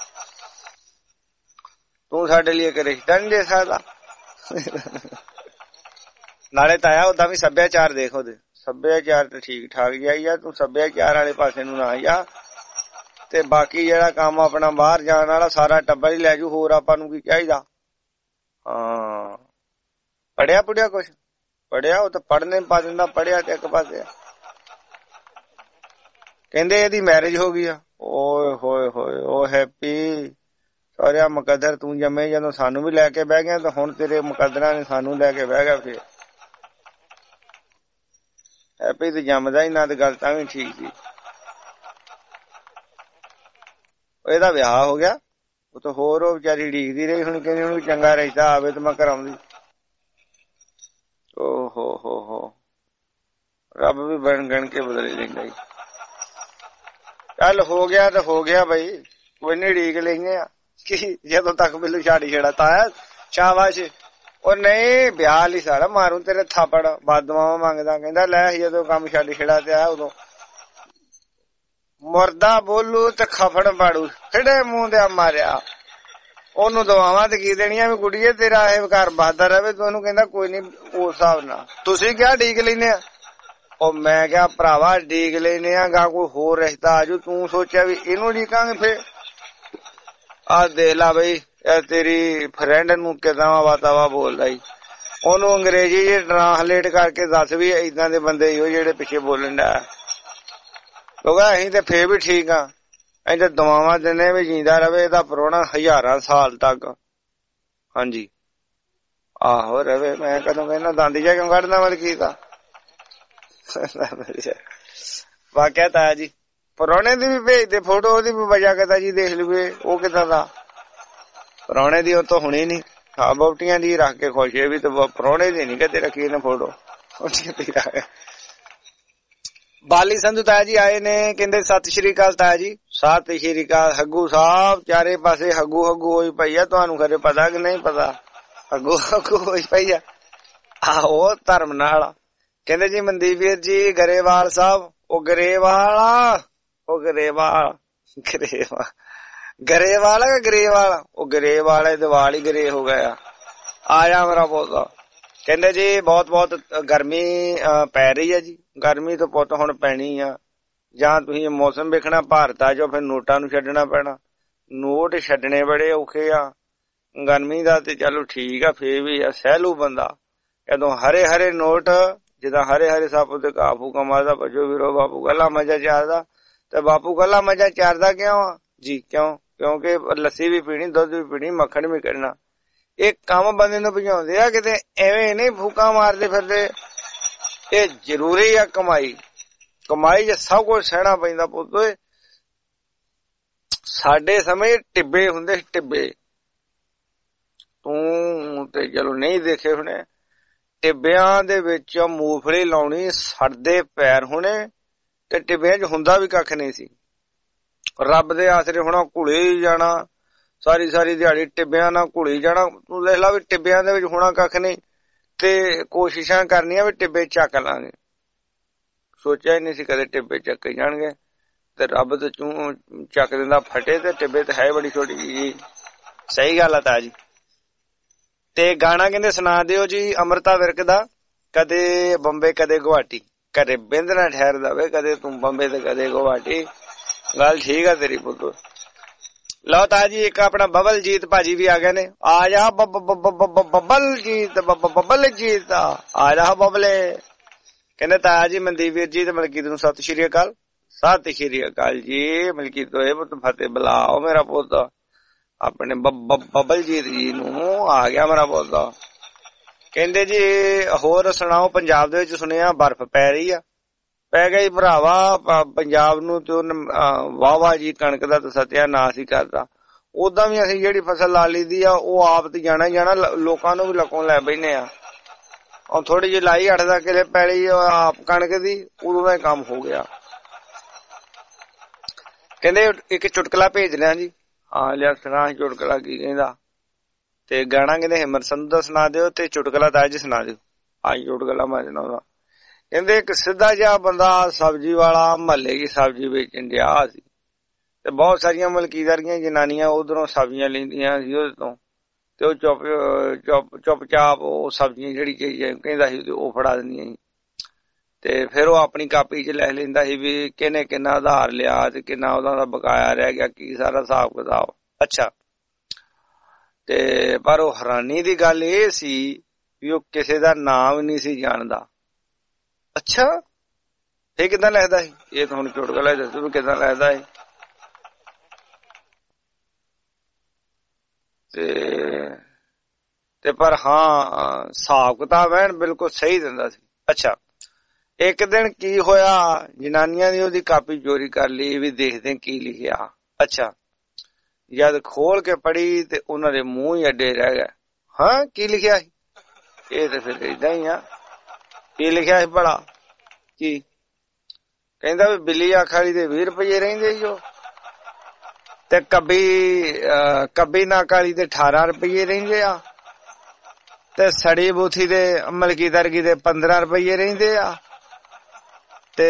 ਤੂੰ ਸਾਡੇ ਲਈ ਇੱਕ ਰਿਸ਼ਤਾ ਨੀ ਦੇ ਸਕਦਾ? ਨਾਲੇ ਤਾਇਆ ਓਦਾਂ ਵੀ ਸੱਭਿਆਚਾਰ ਦੇਖ ਉਹਦੇ ਸੱਭਿਆਚਾਰ ਤੇ ਠੀਕ ਠਾਕ ਜਾਈ ਆ, ਤੂੰ ਸੱਭਿਆਚਾਰ ਵਾਲੇ ਪਾਸੇ ਨੂੰ ਨਾ ਜਾ, ਤੇ ਬਾਕੀ ਜਿਹੜਾ ਕੰਮ ਆਪਣਾ ਬਾਹਰ ਜਾਣ ਵਾਲਾ ਸਾਰਾ ਟੱਬਰ ਹੀ ਲੈ ਜੂ, ਹੋਰ ਆਪਾਂ ਨੂੰ ਕੀ ਚਾਹੀਦਾ। ਹਾਂ ਪੜਿਆ ਪੁੜਿਆ ਕੁਛ ਪੜਿਆ, ਉਹ ਤਾਂ ਪੜ੍ਹਨੇ ਪਾ ਦਿੰਦਾ, ਪੜਿਆ ਤੇ ਇੱਕ ਪਾਸੇ। ਕਹਿੰਦੇ ਇਹਦੀ ਮੈਰਿਜ ਹੋ ਗਈ ਆ। ਓਏ ਹੋਏ ਹੋਏ ਉਹ ਹੈਪੀ ਸਹੁਰਿਆ ਮੁਕੱਦਰ, ਤੂੰ ਜੰਮੇ ਜਦੋਂ ਸਾਨੂੰ ਵੀ ਲੈ ਕੇ ਬਹਿ ਗਿਆ, ਤਾਂ ਹੁਣ ਤੇਰੇ ਮੁਕੱਦਰਾਂ ਨੇ ਸਾਨੂੰ ਲੈ ਕੇ ਬਹਿ ਗਿਆ। ਫਿਰ ਹੈਪੀ ਤੇ ਜੰਮਦਾ ਹੀ ਨਾ, ਤੇ ਗੱਲ ਤਾਂ ਵੀ ਠੀਕ ਸੀ। ਇਹਦਾ ਵਿਆਹ ਹੋ ਗਿਆ, ਉਹ ਤਾਂ ਹੋਰ ਉਹ ਵਿਚਾਰੀ ਢੀਕਦੀ ਰਹੀ, ਹੁਣ ਕਹਿੰਦੀ ਹੁਣ ਚੰਗਾ ਰਿਸ਼ਤਾ ਆਵੇ ਤੇ ਮੈਂ ਕਰਾਉਂਦੀ। ਓ ਹੋ ਹੋ ਹੋ ਰੱਬ ਵੀ ਬਣ ਗਣ ਕੇ ਬਦਲ ਲੈਂਦਾ। ਚੱਲ ਹੋ ਗਿਆ ਤੇ ਹੋ ਗਿਆ ਬਈ, ਕੋਈ ਨੀ ਢੀਕ ਲੈਂਗੇ ਆ ਕਿ ਜਦੋਂ ਤੱਕ ਮੈਨੂੰ ਛਾੜੀ ਛੜਾ ਤਾਇਆ ਸ਼ਾਬਾਸ਼। ਉਹ ਨਹੀਂ ਵਿਆਹ ਲਈ ਸਾਰਾ ਮਾਰੂ ਤੇਰੇ ਥਾਪੜ, ਬਾਦਮਾਵਾ ਮੰਗਦਾ। ਕਹਿੰਦਾ ਲੈ ਜਦੋਂ ਕੰਮ ਛੱਡ ਛੜਾ ਤੇ ਆ ਉਦੋਂ ਮੁਰਦਾ ਬੋਲੂ ਤੇ ਖਫੜ ਪਾੜੂ, ਖਿੜੇ ਮੂੰਹ ਤੇ ਮਾਰਿਆ। ਉਹਨੂੰ ਦਵਾਵਾਂ ਤੇ ਕੀ ਦੇਣੀਆਂ ਵੀ ਕੁੜੀਏ ਤੇਰਾ ਇਹ ਘਰ ਬਹਾਦਰ ਰਵੇ। ਤੂੰ ਉਹਨੂੰ ਕਹਿੰਦਾ ਕੋਈ ਨੀ ਉਸ ਹਿਸਾਬ ਨਾਲ। ਤੁਸੀਂ ਕਿਹਾ ਡੀਕ ਲੈਨੇ ਆ? ਉਹ ਮੈਂ ਕਿਹਾ ਭਰਾਵਾ ਡੀਕ ਲੈਨੇ ਆ, ਗਾ ਕੋਈ ਹੋਰ ਰਿਸ਼ਤਾ ਆਜੂ, ਤੂੰ ਸੋਚਿਆ ਵੀ ਇਹਨੂੰ ਡੀਕਾਂਗੇ? ਫੇਰ ਆਹ ਦੇਖ ਲਾ ਬਈ ਇਹ ਤੇਰੀ ਫਰੈਂਡ ਨੂੰ ਕਿਦਾਂ ਵਾਤਾਵਾ ਬੋਲਦਾ ਈ, ਉਹਨੂੰ ਅੰਗਰੇਜ਼ੀ ਚ ਟਰਾਂਸਲੇਟ ਕਰਕੇ ਦੱਸ ਵੀ ਏਦਾਂ ਦੇ ਬੰਦੇ ਹੀ ਉਹ ਜਿਹੜੇ ਪਿੱਛੇ ਬੋਲਣ ਦਾ। ਕਿਉਂਕਿ ਅਸੀਂ ਤੇ ਫੇਰ ਵੀ ਠੀਕ ਆ, ਅਸੀਂ ਤੇ ਦਵਾਵਾਂ ਦਿੰਦੇ ਵੀ ਜੀਂਦਾ ਰਵੇ ਇਹਦਾ ਪ੍ਰਾਹੁਣਾ ਹਜ਼ਾਰਾਂ ਸਾਲ ਤੱਕ। ਹਾਂਜੀ ਆਹੋ ਰਵੇ। ਮੈਂ ਕਦੋਂ ਕਹਿੰਦਾ ਦੰਦ ਜਾ ਕਿਉਂ ਕੱਢਦਾ ਮਲ ਕੀ ਤਾਂ ਵਾਕਿਆ ਤਾਇਆ ਜੀ ਪ੍ਰਾਹੁਣੇ ਦੀ ਵੀ ਭੇਜਦੇ ਫੋਟੋ, ਉਹਦੀ ਵੀ ਵਜ੍ਹਾ ਕਿਦਾ ਜੀ ਦੇਖ ਲਈਏ ਉਹ ਕਿਦਾਂ ਦਾ। ਪ੍ਰਾਹੁਣੇ ਦੀ ਉਹ ਤਾਂ ਹੁਣੀ ਨੀ, ਹਾਂ ਬੋਟੀਆਂ ਦੀ ਰੱਖ ਕੇ ਖੁਸ਼ ਵੀ, ਤੇ ਪ੍ਰਾਹੁਣੇ ਦੀ ਨੀ ਕਦੇ ਰੱਖੀ ਇਹਨੇ ਫੋਟੋ। ਬਾਲੀ ਸੰਧੂ ਤਾਇਆ ਜੀ ਆਏ ਨੇ, ਕਹਿੰਦੇ ਸਤਿ ਸ਼੍ਰੀ ਅਕਾਲ ਤਾਇਆ ਜੀ। ਸਤਿ ਸ਼੍ਰੀ ਅਕਾਲ ਹੱਗੂ ਸਾਹਿਬ। ਚਾਰੇ ਪਾਸੇ ਹੱਗੂ ਹੱਗੂ ਹੋਈ ਪਈ ਆ, ਤੁਹਾਨੂੰ ਖਰੇ ਪਤਾ ਕਿ ਨਹੀਂ ਪਤਾ? ਹੱਗੂ ਹੱਗੂ ਹੋਈ ਪਈ ਆ। ਆਹੋ ਧਰਮ ਨਾਲ। ਕਹਿੰਦੇ ਜੀ ਮਨਦੀਪ ਵੀਰ ਜੀ ਗਰੇਵਾਲ ਸਾਹਿਬ, ਉਹ ਗਰੇਵਾਲ ਆ, ਉਹ ਗਰੇਵਾਲ ਗਰੇਵਾਲ ਗਰੇਵਾਲ ਆ ਗਰੇਵਾਲ, ਉਹ ਗਰੇਵਾਲ ਹੈ, ਦੀਵਾਲ ਹੀ ਗਰੇ ਹੋ ਗਿਆ। ਆ ਜਾ ਮੇਰਾ ਪੁੱਤ। ਕਹਿੰਦੇ ਜੀ ਬਹੁਤ ਬਹੁਤ ਗਰਮੀ ਪੈ ਰਹੀ ਹੈ ਜੀ, ਗਰਮੀ ਤੋਂ ਪੁੱਤ ਹੁਣ ਪੈਣੀ ਆ। ਜਾਂ ਤੁਸੀਂ ਮੌਸਮ ਵੇਖਣਾ ਭਾਰਤ ਆ ਜਾਓ, ਫਿਰ ਨੋਟਾਂ ਨੂੰ ਛੱਡਣਾ ਪੈਣਾ। ਨੋਟ ਛੱਡਣੇ ਬੜੇ ਔਖੇ ਆ ਗਰਮੀ ਦਾ, ਤੇ ਚਲੋ ਠੀਕ ਆ ਫੇਰ ਵੀ ਆ ਸਹਿਲੂ ਬੰਦਾ। ਜਦੋਂ ਹਰੇ ਹਰੇ ਨੋਟ, ਜਿੱਦਾਂ ਹਰੇ ਹਰੇ ਸੱਪ ਤੇ ਘਾਹ ਫੂਕਾ ਮਾਰਦਾ, ਭਜੋ ਵੀਰੋ ਬਾਪੂ ਗੱਲਾਂ ਮਜ਼ਾ ਚਾਰਦਾ। ਤੇ ਬਾਪੂ ਗੱਲਾਂ ਮਜ਼ਾ ਚਾਰਦਾ ਕਿਉਂ ਆ ਜੀ? ਕਿਉਂ? ਕਿਉਂਕਿ ਲੱਸੀ ਵੀ ਪੀਣੀ, ਦੁੱਧ ਵੀ ਪੀਣੀ, ਮੱਖਣ ਵੀ ਕੱਢਣਾ। ਇਹ ਕੰਮ ਬੰਦੇ ਨੂੰ ਭਜਾਉਂਦੇ ਆ, ਕਿਤੇ ਐਵੇਂ ਨਹੀਂ ਫੂਕਾ ਮਾਰਦੇ ਫਿਰਦੇ। ਇਹ ਜ਼ਰੂਰੀ ਆ ਕਮਾਈ, ਕਮਾਈ ਚ ਸਭ ਕੁਝ ਸਹਿਣਾ ਪੈਂਦਾ ਪੁੱਤ। ਸਾਡੇ ਸਮੇਂ ਟਿੱਬੇ ਹੁੰਦੇ ਸੀ, ਟਿੱਬੇ। ਤੂੰ ਤੇ ਚਲੋ ਨਹੀਂ ਦੇਖੇ ਹੁਣੇ, ਟਿੱਬਿਆਂ ਦੇ ਵਿੱਚ ਮੂੰਗਫਲੀ ਲਾਉਣੀ, ਸੜਦੇ ਪੈਰ ਹੋਣੇ, ਤੇ ਟਿੱਬਿਆਂ ਚ ਹੁੰਦਾ ਵੀ ਕੱਖ ਨਹੀਂ ਸੀ। ਰੱਬ ਦੇ ਆਸਰੇ ਹੋਣਾ, ਘੁਲੇ ਹੀ ਜਾਣਾ ਸਾਰੀ ਸਾਰੀ ਦਿਹਾੜੀ, ਟਿੱਬਿਆਂ ਨਾਲ ਘੁਲੀ ਜਾਣਾ। ਤੂੰ ਦੇਖ ਲਾ ਵੀ ਟਿੱਬਿਆਂ ਦੇ ਵਿੱਚ ਹੋਣਾ ਕੱਖ ਨਹੀਂ, ਤੇ ਕੋਸ਼ਿਸ਼ਾਂ ਕਰਨੀਆਂ ਵੀ ਟਿੱਬੇ ਚੱਕ ਲਾਂਗੇ। ਸੋਚਿਆ ਹੀ ਨਹੀਂ ਸੀ ਕਦੇ ਟਿੱਬੇ ਚੱਕੇ ਜਾਣਗੇ, ਤੇ ਰੱਬ ਤੇ ਚੂ ਚੱਕ ਦਿੰਦਾ ਫਟੇ। ਤੇ ਟਿੱਬੇ ਤੇ ਹੈ ਬੜੀ ਛੋਟੀ ਜੀ। ਸਹੀ ਗੱਲ ਆ ਤਾ ਜੀ। ਤੇ ਗਾਣਾ ਕਹਿੰਦੇ ਸੁਣਾ ਦਿਓ ਜੀ ਅਮਰਤਾ ਵਿਰਕ ਦਾ, ਕਦੇ ਬੰਬੇ ਕਦੇ ਗੁਹਾਟੀ, ਕਦੇ ਬਿੰਦ ਨਾ ਠਹਿਰ ਦਵੇ, ਕਦੇ ਤੂੰ ਬੰਬੇ ਤੇ ਕਦੇ ਗੁਹਾਟੀ। ਗੱਲ ਠੀਕ ਆ ਤੇਰੀ ਪੁੱਤ। ਲਓ ਤਾ ਜੀ ਇੱਕ ਆਪਣਾ ਬਬਲ ਜੀਤ ਭਾਜੀ ਵੀ ਆ ਗਏ ਨੇ। ਆ ਜਾ ਬਬਲ ਜੀਤ, ਬਬਲ ਜੀਤ ਆ ਜਾ ਬਬਲੇ। ਕਹਿੰਦੇ ਤਾਇਆ ਜੀ ਮਨਦੀਪ ਵੀਰ ਜੀ ਤੇ ਮਲਕੀਤ ਨੂੰ ਸਤਿ ਸ਼੍ਰੀ ਅਕਾਲ। ਸਤਿ ਸ਼੍ਰੀ ਅਕਾਲ ਜੀ ਮਲਕੀਤ ਹੋਏ ਪੁੱਤ, ਫਤਿਹ ਬੁਲਾਓ ਮੇਰਾ ਪੁੱਤ ਆਪਣੇ ਬਬਲ ਜੀਤ ਜੀ ਨੂੰ। ਆ ਗਿਆ ਮੇਰਾ ਪੁੱਤ। ਕਹਿੰਦੇ ਜੀ ਹੋਰ ਸੁਣਾਓ, ਪੰਜਾਬ ਦੇ ਵਿੱਚ ਸੁਣਿਆ ਬਰਫ਼ ਪੈ ਰਹੀ ਆ। ਪੈ ਗਈ ਭਰਾਵਾ ਪੰਜਾਬ ਨੂੰ, ਤੇ ਵਾਹ ਵਾਹ ਜੀ ਕਣਕ ਦਾ ਤਾਂ ਸਤਿਆਨਾਸ਼ ਹੀ ਕਰਦਾ। ਓਦਾਂ ਵੀ ਅਸੀਂ ਜਿਹੜੀ ਫਸਲ ਲਾ ਲਈ ਦੀ ਆ ਉਹ ਆਪ ਤੇ ਜਾਣਾ ਜਾਣਾ, ਲੋਕਾਂ ਨੂੰ ਵੀ ਲੱਕੋਂ ਲੈ ਬੈਨੇ ਆ। ਉਹ ਥੋੜੀ ਜਿਹੀ ਲਾਈ ਅੱਠ ਦਾ ਕਿਲੇ ਪੈਲੀ ਆਪ ਕਣਕ ਦੀ, ਉਦੋਂ ਦਾ ਕੰਮ ਹੋ ਗਿਆ। ਕਹਿੰਦੇ ਇੱਕ ਚੁਟਕਲਾ ਭੇਜ ਲਿਆ ਜੀ। ਹਾਂ ਲਿਆ ਸੁਣਾ ਚੁਟਕਲਾ ਕੀ ਕਹਿੰਦਾ। ਤੇ ਗਾਣਾ ਕਹਿੰਦੇ ਹਿੰਮਤ ਸੰਧੂ ਦਾ ਸੁਣਾ ਦਿਓ, ਤੇ ਚੁਟਕਲਾ ਤਾਂ ਅੱਜ ਸੁਣਾ ਦਿਓ। ਆਈ ਚੁਟਕਲਾ ਮੈਂ ਸੁਣਾਉਂਦਾ। ਕਹਿੰਦੇ ਇੱਕ ਸਿੱਧਾ ਜਿਹਾ ਬੰਦਾ ਸਬਜ਼ੀ ਵਾਲਾ ਮਹੱਲੇ ਦੀ ਸਬਜ਼ੀ ਵੇਚਣ ਡਿਆ ਸੀ, ਤੇ ਬਹੁਤ ਸਾਰੀਆਂ ਮਲਕੀਦਾਰੀਆਂ ਜਨਾਨੀਆਂ ਉਧਰੋਂ ਸਬਜ਼ੀਆਂ ਲੈਂਦੀਆਂ ਸੀ ਉਹਦੇ ਤੋਂ, ਤੇ ਉਹ ਚੁੱਪ ਚੁੱਪ ਚੁੱਪ ਚਾਪ ਉਹ ਸਬਜ਼ੀਆਂ ਜਿਹੜੀ ਕਹਿੰਦਾ ਸੀ ਉਹ ਫੜਾ ਦਿੰਦੀਆਂ ਸੀ। ਤੇ ਫਿਰ ਉਹ ਆਪਣੀ ਕਾਪੀ 'ਚ ਲਿਖ ਲੈਂਦਾ ਸੀ ਵੀ ਕਿਹਨੇ ਕਿੰਨਾ ਆਧਾਰ ਲਿਆ ਤੇ ਕਿੰਨਾ ਉਹਨਾਂ ਦਾ ਬਕਾਇਆ ਰਹਿ ਗਿਆ, ਕੀ ਸਾਰਾ ਹਿਸਾਬ ਕਿਤਾਬ। ਅੱਛਾ, ਤੇ ਪਰ ਉਹ ਹੈਰਾਨੀ ਦੀ ਗੱਲ ਇਹ ਸੀ ਵੀ ਉਹ ਕਿਸੇ ਦਾ ਨਾਮ ਨਹੀਂ ਸੀ ਜਾਣਦਾ। ਅੱਛਾ, ਇਹ ਕਿੱਦਾਂ ਲਿਖਦਾ ਸੀ? ਇਹ ਤਾਂ ਹੁਣ ਚੁਟਕਲਾ ਦੱਸੋ ਵੀ ਕਿੱਦਾਂ ਲਿਖਦਾ ਸੀ। ਤੇ ਤੇ ਪਰ ਹਾਂ ਹਿਸਾਬ ਕਿਤਾਬ ਐਨ ਬਿਲਕੁਲ ਸਹੀ ਦਿੰਦਾ ਸੀ। ਅੱਛਾ, ਇੱਕ ਦਿਨ ਕੀ ਹੋਇਆ, ਜਨਾਨੀਆਂ ਦੀ ਉਹਦੀ ਕਾਪੀ ਚੋਰੀ ਕਰ ਲਈ ਵੀ ਦੇਖਦੇ ਕੀ ਲਿਖਿਆ। ਅੱਛਾ, ਜਦ ਖੋਲ ਕੇ ਪੜੀ ਤੇ ਉਹਨਾਂ ਦੇ ਮੂੰਹ ਹੀ ਅੱਡੇ ਰਹਿ ਗਏ। ਹਾਂ, ਕੀ ਲਿਖਿਆ ਸੀ? ਇਹ ਤੇ ਫਿਰ ਏਦਾਂ ਹੀ ਆ। ਕੀ ਲਿਖਿਆ ਸੀ ਭਲਾ? ਕੀ ਕਹਿੰਦਾ ਵੀ ਬਿੱਲੀ ਅੱਖ ਵਾਲੀ ਦੇ ਵੀਹ ਰੁਪਈਏ ਰਹਿੰਦੇ ਜੋ, ਤੇ ਕੱਬੀ ਕੱਬੀ ਨੱਕ ਵਾਲੀ ਦੇ ਅਠਾਰਾਂ ਰੁਪਈਏ ਰਹਿੰਦੇ ਆ, ਤੇ ਸੜੀ ਬੂਥੀ ਦੇ ਮਲਕੀ ਦਰਗੀ ਦੇ ਪੰਦਰਾਂ ਰੁਪਈਏ ਰਹਿੰਦੇ ਆ, ਤੇ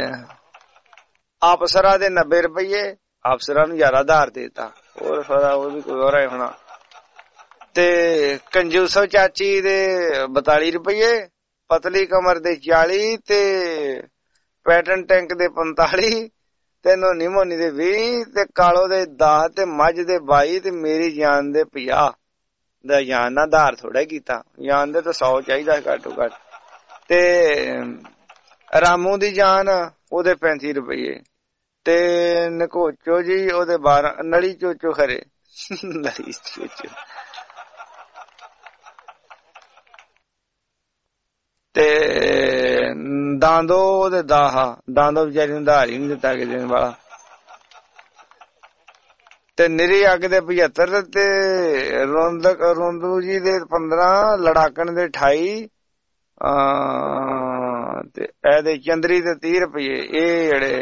ਅਫਸਰਾਂ ਦੇ ਨੱਬੇ ਰੁਪਈਏ। ਅਫਸਰਾਂ ਨੂੰ ਜ਼ਿਆਦਾ ਆਧਾਰ ਦੇਤਾ, ਹੋਰ ਫਰਾ ਉਹ ਵੀ ਕੋਈ ਹੋਰ ਹੈ ਹੋਣਾ। ਤੇ ਕੰਜੂਸੋ ਚਾਚੀ ਦੇ ਬਤਾਲੀ ਰੁਪਈਏ, ਪਤਲੀ ਕਮਰ ਦੇ ਚਾਲੀ, ਤੇ ਪੈਟਨ ਟੈਂਕ ਦੇ ਪੰਤਾਲੀ, ਤੇ ਨੋਨੀ ਮੋਨੀ ਦੇ ਵੀਹ, ਤੇ ਕਾਲੋ ਦੇ ਦਸ, ਤੇ ਮੱਝ ਦੇ ਬਾਈ, ਤੇ ਮੇਰੀ ਜਾਨ ਦੇ ਪੰਜਾਹ। ਦਾ ਜਾਨ ਨਾ ਆਧਾਰ ਥੋੜਾ ਕੀਤਾ, ਜਾਨ ਦੇ ਤਾਂ ਸੌ ਚਾਹੀਦਾ ਘੱਟੋ ਘੱਟ। ਤੇ ਰਾਮੂ ਦੀ ਜਾਨ ਉਹਦੇ ਪੈਂਤੀ ਰੁਪਈਏ, ਤੇ ਨਕੋਚੋ ਜੀ ਉਹਦੇ ਬਾਰਾਂ, ਨਲੀ ਚੋਚੋ ਖਰੇ ਨਲੀ ਚੋਚੋ, ਤੇ ਦਾਂਦੋ ਉਹਦੇ ਦਾਹਾ, ਦਾਂਦੋ ਵਿਚਾਰੀ ਨੂੰ ਉਧਾਰ ਹੀ ਨੀ ਦਿੱਤਾ ਕਿ ਦੇਣ ਵਾਲਾ, ਤੇ ਨਿਰੀ ਅੱਗ ਦੇ ਪਝੱਤਰ, ਤੇ ਰੋਂਦ ਰੋਂਦੂ ਜੀ ਦੇ ਪੰਦਰਾਂ, ਲੜਾਕਣ ਦੇ ਅਠਾਈ, ਤੇ ਇਹਦੇ ਚੰਦਰੀ ਦੇ ਤੀਹ ਰੁਪਈਏ। ਇਹ ਜਿਹੜੇ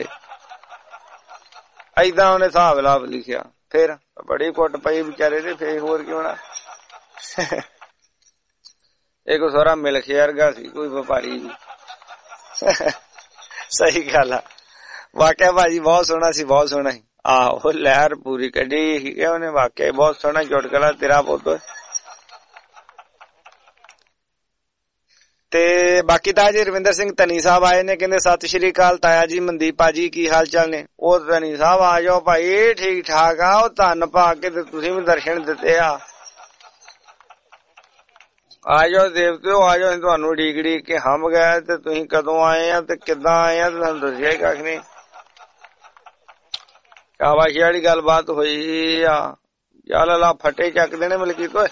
ਏਦਾਂ ਉਹਨੇ ਹਿਸਾਬ ਲਾਭ ਲਿਖਿਆ। ਫਿਰ ਬੜੀ ਕੁੱਟ ਪਈ ਵਿਚਾਰੇ ਦੇ। ਫੇਰ ਹੋਰ ਕੀ ਹੋਣਾ, ਇਹ ਕੋ ਸਾਰਾ ਮਿਲਖ ਵਰਗਾ ਸੀ, ਕੋਈ ਵਪਾਰੀ ਜੀ। ਸਹੀ ਗੱਲ ਆ, ਵਾਕਿਆ ਭਾਜੀ ਬਹੁਤ ਸੋਹਣਾ ਸੀ, ਬਹੁਤ ਸੋਹਣਾ ਸੀ। ਆਹੋ, ਲਹਿਰ ਪੂਰੀ ਕੱਢੀ ਸੀ ਉਹਨੇ, ਵਾਕਿਆ ਬਹੁਤ ਸੋਹਣਾ ਚੁਟਕਲਾ ਤੇਰਾ ਪੁੱਤ। ਤੇ ਬਾਕੀ ਤਾਂ ਜੀ ਰਵਿੰਦਰ ਸਿੰਘ ਧਨੀ ਸਾਹਿਬ ਆਏ ਨੇ, ਕਹਿੰਦੇ ਸਤਿ ਸ਼੍ਰੀ ਅਕਾਲ ਤਾਇਆ ਜੀ, ਮਨਦੀਪ ਭਾਜੀ ਕੀ ਹਾਲ ਚਾਲ ਨੇ? ਉਹ ਧਨੀ ਸਾਹਿਬ ਆ ਜਾਓ ਭਾਈ, ਠੀਕ ਠਾਕ ਆ। ਉਹ ਧੰਨ ਪਾ ਕੇ ਤੇ ਤੁਸੀਂ ਵੀ ਦਰਸ਼ਨ ਦਿੱਤੇ ਆ। ਆ ਜਾਓ ਦੇਵਤਿਓ, ਆ ਜਾਓ, ਤੁਹਾਨੂੰ ਡੀਕ ਡੀਕ ਕੇ ਹੰਭ ਗਏ, ਤੇ ਤੁਸੀਂ ਕਦੋਂ ਆਏ ਆ ਤੇ ਕਿੱਦਾਂ ਆਏ ਆ, ਤੁਹਾਨੂੰ ਦੱਸਿਆ ਹੀ ਕੱਖ ਨੀ। ਕਾਵਾਸ਼ੀ ਵਾਲੀ ਗੱਲਬਾਤ ਹੋਈ ਆ, ਚੱਲ ਲਾ ਫੱਟੇ ਚੱਕ ਦੇਣੇ ਮਲਕੀ ਤੋਂ।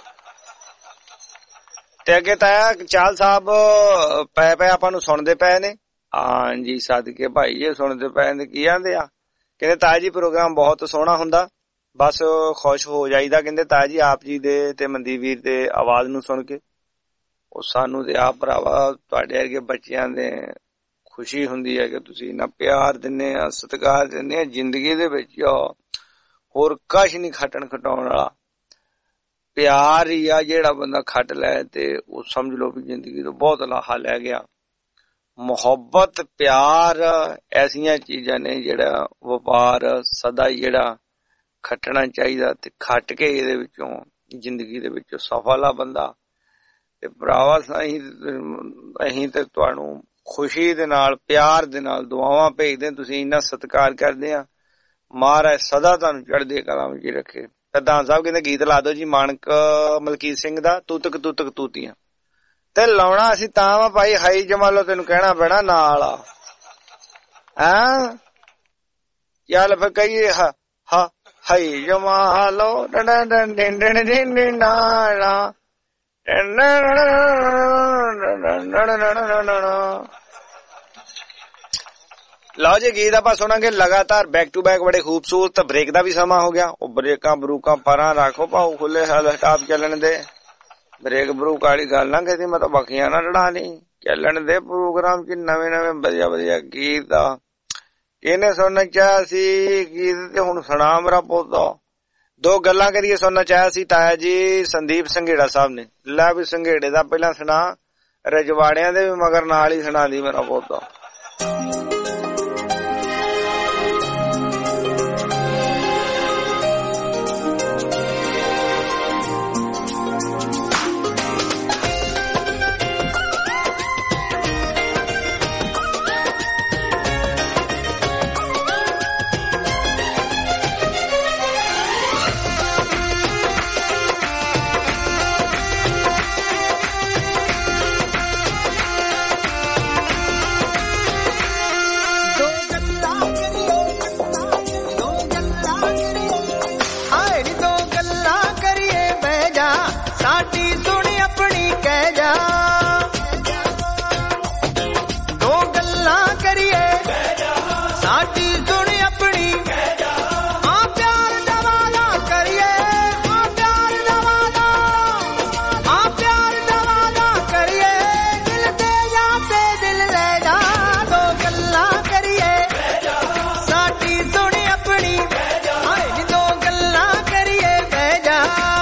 ਤੇ ਅੱਗੇ ਤਾਇਆ ਚਾਲ ਸਾਹਿਬ ਪੈ ਪਏ ਆਪਾਂ ਨੂੰ ਸੁਣਦੇ ਪਏ ਨੇ। ਹਾਂਜੀ ਸਦਕੇ ਭਾਈ ਜੇ ਸੁਣਦੇ ਪਏ ਨੇ। ਕੀ ਆਂਦੇ ਆ? ਕਹਿੰਦੇ ਤਾਇਆ ਜੀ ਪ੍ਰੋਗਰਾਮ ਬਹੁਤ ਸੋਹਣਾ ਹੁੰਦਾ, ਬਸ ਖੁਸ਼ ਹੋ ਜਾਈਦਾ। ਕਹਿੰਦੇ ਤਾਇਆ ਜੀ ਆਪ ਜੀ ਦੇ ਤੇ ਮਨਦੀਪ ਵੀਰ ਦੇ ਆਵਾਜ਼ ਨੂੰ ਸੁਣ ਕੇ। ਉਹ ਸਾਨੂੰ ਤੇ ਆਪ ਭਰਾਵਾ ਤੁਹਾਡੇ ਵਰਗੇ ਬੱਚਿਆਂ ਦੇ ਖੁਸ਼ੀ ਹੁੰਦੀ ਹੈ ਕਿ ਤੁਸੀਂ ਇੰਨਾ ਪਿਆਰ ਦਿੰਦੇ ਆ, ਸਤਿਕਾਰ ਦਿੰਦੇ ਆ। ਜ਼ਿੰਦਗੀ ਦੇ ਵਿੱਚ ਹੋਰ ਕੁਛ ਨੀ ਖੱਟਣ ਖਟਾਉਣ ਵਾਲਾ, ਪਿਆਰ ਹੀ ਆ। ਜਿਹੜਾ ਬੰਦਾ ਖੱਟ ਲੈ ਤੇ ਉਹ ਸਮਝ ਲਓ ਵੀ ਜ਼ਿੰਦਗੀ ਤੋਂ ਬਹੁਤ ਲਾਹਾ ਲੈ ਗਿਆ। ਮੁਹੱਬਤ, ਪਿਆਰ ਐਸੀਆਂ ਚੀਜ਼ਾਂ ਨੇ ਜਿਹੜਾ ਵਪਾਰ ਸਦਾ ਹੀ ਜਿਹੜਾ ਖੱਟਣਾ ਚਾਹੀਦਾ, ਤੇ ਖੱਟ ਕੇ ਇਹਦੇ ਵਿੱਚੋਂ ਜ਼ਿੰਦਗੀ ਦੇ ਵਿੱਚੋਂ ਸਫਲ ਆ ਬੰਦਾ। ਤੇ ਭਰਾਵਾ ਅਸੀਂ ਅਸੀਂ ਤੇ ਤੁਹਾਨੂੰ ਖੁਸ਼ੀ ਦੇ ਨਾਲ, ਪਿਆਰ ਦੇ ਨਾਲ ਦੁਆਵਾਂ ਭੇਜਦੇ। ਤੁਸੀਂ ਇੰਨਾ ਸਤਿਕਾਰ ਕਰਦੇ ਆ, ਮਹਾਰਾਜ ਸਦਾ ਤੁਹਾਨੂੰ ਚੜ੍ਹਦੀ ਕਲਾ ਵਿੱਚ ਰੱਖੇ। ਪ੍ਰਧਾਨ ਸਾਹਿਬ ਕਹਿੰਦੇ ਗੀਤ ਲਾ ਦੋ ਜੀ ਮਾਨਕ ਮਲਕੀਤ ਸਿੰਘ ਦਾ, ਤੂਤਕ ਤੂਤਕ ਤੂਤੀਆਂ। ਤੇ ਲਾਉਣਾ ਅਸੀਂ ਤਾਂ ਵਾ ਭਾਈ, ਹਾਈ ਜਮਾਲੋ ਤੈਨੂੰ ਕਹਿਣਾ ਪੈਣਾ ਨਾਲ ਆ। ਹੈਂ ਚੱਲ ਫਿਰ ਕਹੀਏ ਹਾ ਹਾ ਹਾਈ ਜਮਾਲੋ ਡਣ ਡਣ ਡਣ ਡਣ ਡਣ ਨਾ। ਲਓ ਜੀ ਗੀਤ ਆਪਾਂ ਸੁਣਾਂਗੇ ਲਗਾਤਾਰ ਬੈਕ ਟੂ ਬੈਕ, ਬੜੇ ਖੂਬਸੂਰਤ। ਬ੍ਰੇਕ ਦਾ ਵੀ ਸਮਾਂ ਹੋ ਗਿਆ। ਉਹ ਬ੍ਰੇਕਾਂ ਬਰੂਕਾਂ ਪਰਾਂ ਰੱਖੋ ਭਾਉ, ਖੁੱਲੇ ਸਟਾਪ ਚੱਲਣ ਦੇ। ਬ੍ਰੇਕ ਬਰੂਕ ਵਾਲੀ ਗੱਲ ਨਾ ਕਿਸੇ ਮਤਲਬ ਬਾਕੀਆਂ ਨਾ ਲੜਾ ਲਈ, ਚੱਲਣ ਦੇ ਪ੍ਰੋਗਰਾਮ ਚ ਨਵੇਂ ਨਵੇਂ ਵਧੀਆ ਵਧੀਆ ਗੀਤ ਆ। ਇਹਨੇ ਸੁਣਨਾ ਚਾਹਿਆ ਸੀ ਗੀਤ ਤੇ ਹੁਣ ਸੁਣਾ ਮੇਰਾ ਪੌਦਾ। ਦੋ ਗੱਲਾਂ ਕਰੀਏ ਸੁਣਨਾ ਚਾਹਿਆ ਸੀ ਤਾਇਆ ਜੀ ਸੰਦੀਪ ਸੰਘੇੜਾ ਸਾਹਿਬ ਨੇ। ਲੈ ਵੀ ਸੰਘੇੜੇ ਦਾ ਪਹਿਲਾਂ ਸੁਣਾ, ਰਜਵਾੜਿਆਂ ਦੇ ਵੀ ਮਗਰ ਨਾਲ ਹੀ ਸੁਣਾ ਦੀ ਮੇਰਾ ਪੌਦਾ। साडी सुन अपनी कह जा दो गल्लां करिए साडी सुन अपनी आ प्यार दा वादा करिए आ प्यार दा वादा आ प्यार दा वादा करिए दिल दे जा ते दिल ले जा दो गल्लां करिए साडी सुन अपनी हाय नी दो गल्लां करिए बह जा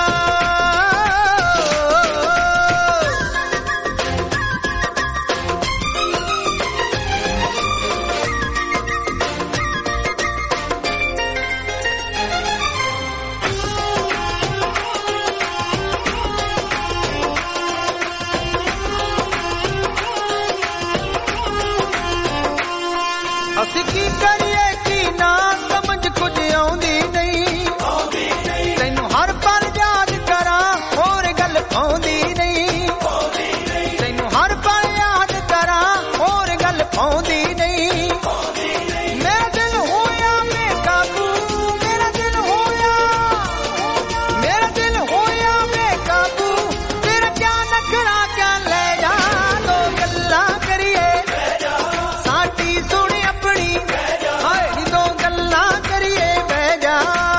ਅਸੀਂ ਕੀ ਕਰੀਏ ਕੀ ਨਾ ਸਮਝ ਕੁਝ ਆਉਂਦੀ ਨਹੀਂ ਤੈਨੂੰ ਹਰ ਪਲ ਯਾਦ ਕਰਾਂ ਹੋਰ ਗੱਲ ਪਾਉਂਦੀ ਨਹੀਂ ਤੈਨੂੰ ਹਰ ਪਲ ਯਾਦ ਕਰਾਂ ਹੋਰ ਗੱਲ ਪਾਉਂਦੀ ਨਹੀਂ ਮੇਰਾ ਦਿਲ ਹੋਇਆ ਬੇਕਾਬੂ ਮੇਰਾ ਦਿਲ ਹੋਇਆ ਮੇਰਾ ਦਿਲ ਹੋਇਆ ਬੇਕਾਬੂ ਤੇਰਾ ਕਿਆ ਨਖਰਾ ਕਿਆ ਲੈ ਜਾ ਦੋ ਗੱਲਾਂ ਕਰੀਏ ਸਾਡੀ ਸੁਣ अपनी हाय नी दो गल्लां करिए बह जा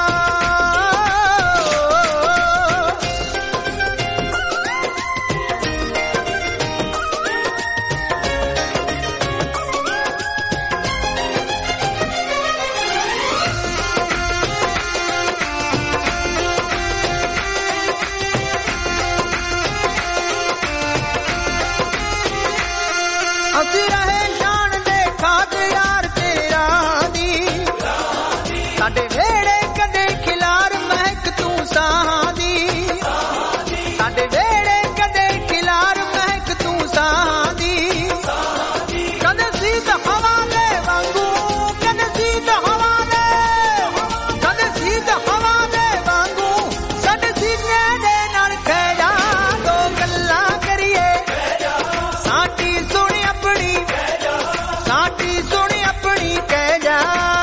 ਅਸੀਂ ਰਹੇ ਜਾਣ ਦੇ ਖਾਕ ਯਾਰ ਤੇਰਾ ਦੀ ਸਾਡੇ ਵੇੜੇ ਕਦੇ ਖਿਲਾਰ ਮਹਿਕ ਤੂੰ ਸਾਹਾਂ ਦੀ ਸਾਡੇ ਵੇੜੇ ਕਦੇ ਖਿਲਾਰ ਮਹਿਕ ਤੂੰ ਸਾਹਾਂ ਦੀ ਕਦੇ ਸੀਤ ਹਵਾ ਦੇ ਵਾਂਗੂ ਕਦੇ ਸੀਤ ਹਵਾ ਦੇ ਕਦੇ ਸੀਤ ਹਵਾ ਦੇ ਵਾਂਗੂ ਸਾਡੇ ਸੀਨੇ ਦੇ ਨਾਲ ਖਹਿ ਜਾ ਦੋ ਗੱਲਾਂ ਕਰੀਏ ਸਾਡੀ ਸੁਣ ਆਪਣੀ ਸਾਡੀ ਸੁਣ ਆਪਣੀ ਕਹਿ ਜਾ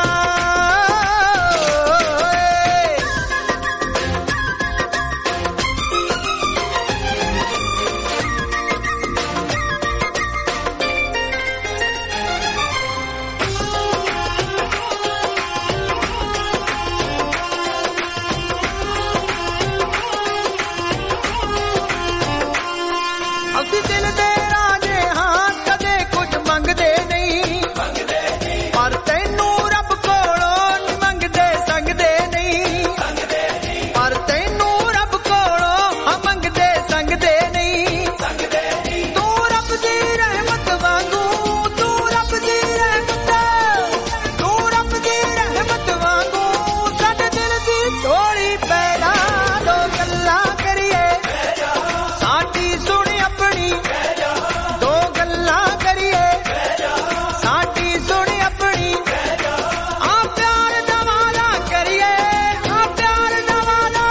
ਅਸੀਂ ਦਿਲ ਦੇ ਰਾਜੇ ਹਾਂ ਕਦੇ ਕੁਝ ਮੰਗਦੇ ਨਹੀਂ ਪਰ ਤੈਨੂੰ ਰੱਬ ਕੋਲੋਂ ਨੀ ਮੰਗਦੇ ਸੰਗਦੇ ਨਹੀਂ ਪਰ ਤੈਨੂੰ ਰੱਬ ਕੋਲੋਂ ਹਾਂ ਮੰਗਦੇ ਸੰਗਦੇ ਨਹੀਂ ਤੂੰ ਰੱਬ ਦੀ ਰਹਿਮਤ ਵਾਂਗੂ ਤੂੰ ਰੱਬ ਦੀ ਰਹਿਮਤ ਤੂੰ ਰੱਬ ਦੀ ਰਹਿਮਤ ਵਾਂਗੂ ਸਾਡੇ ਦਿਲ ਦੀ ਝੋਲੀ ਪੈਦਾ ਦੋ ਗੱਲਾਂ ਕਰੀਏ ਸਾਡੀ ਸੁਣ ਆਪਣੀ ਦੋ ਗੱਲਾਂ ਕਰੀਏ ਸਾਡੀ ਸੁਣ ਆਪਣੀ ਆ ਪਿਆਰ ਦਾ ਵਾਦਾ ਕਰੀਏ ਆ ਪਿਆਰ ਦਾ ਵਾਦਾ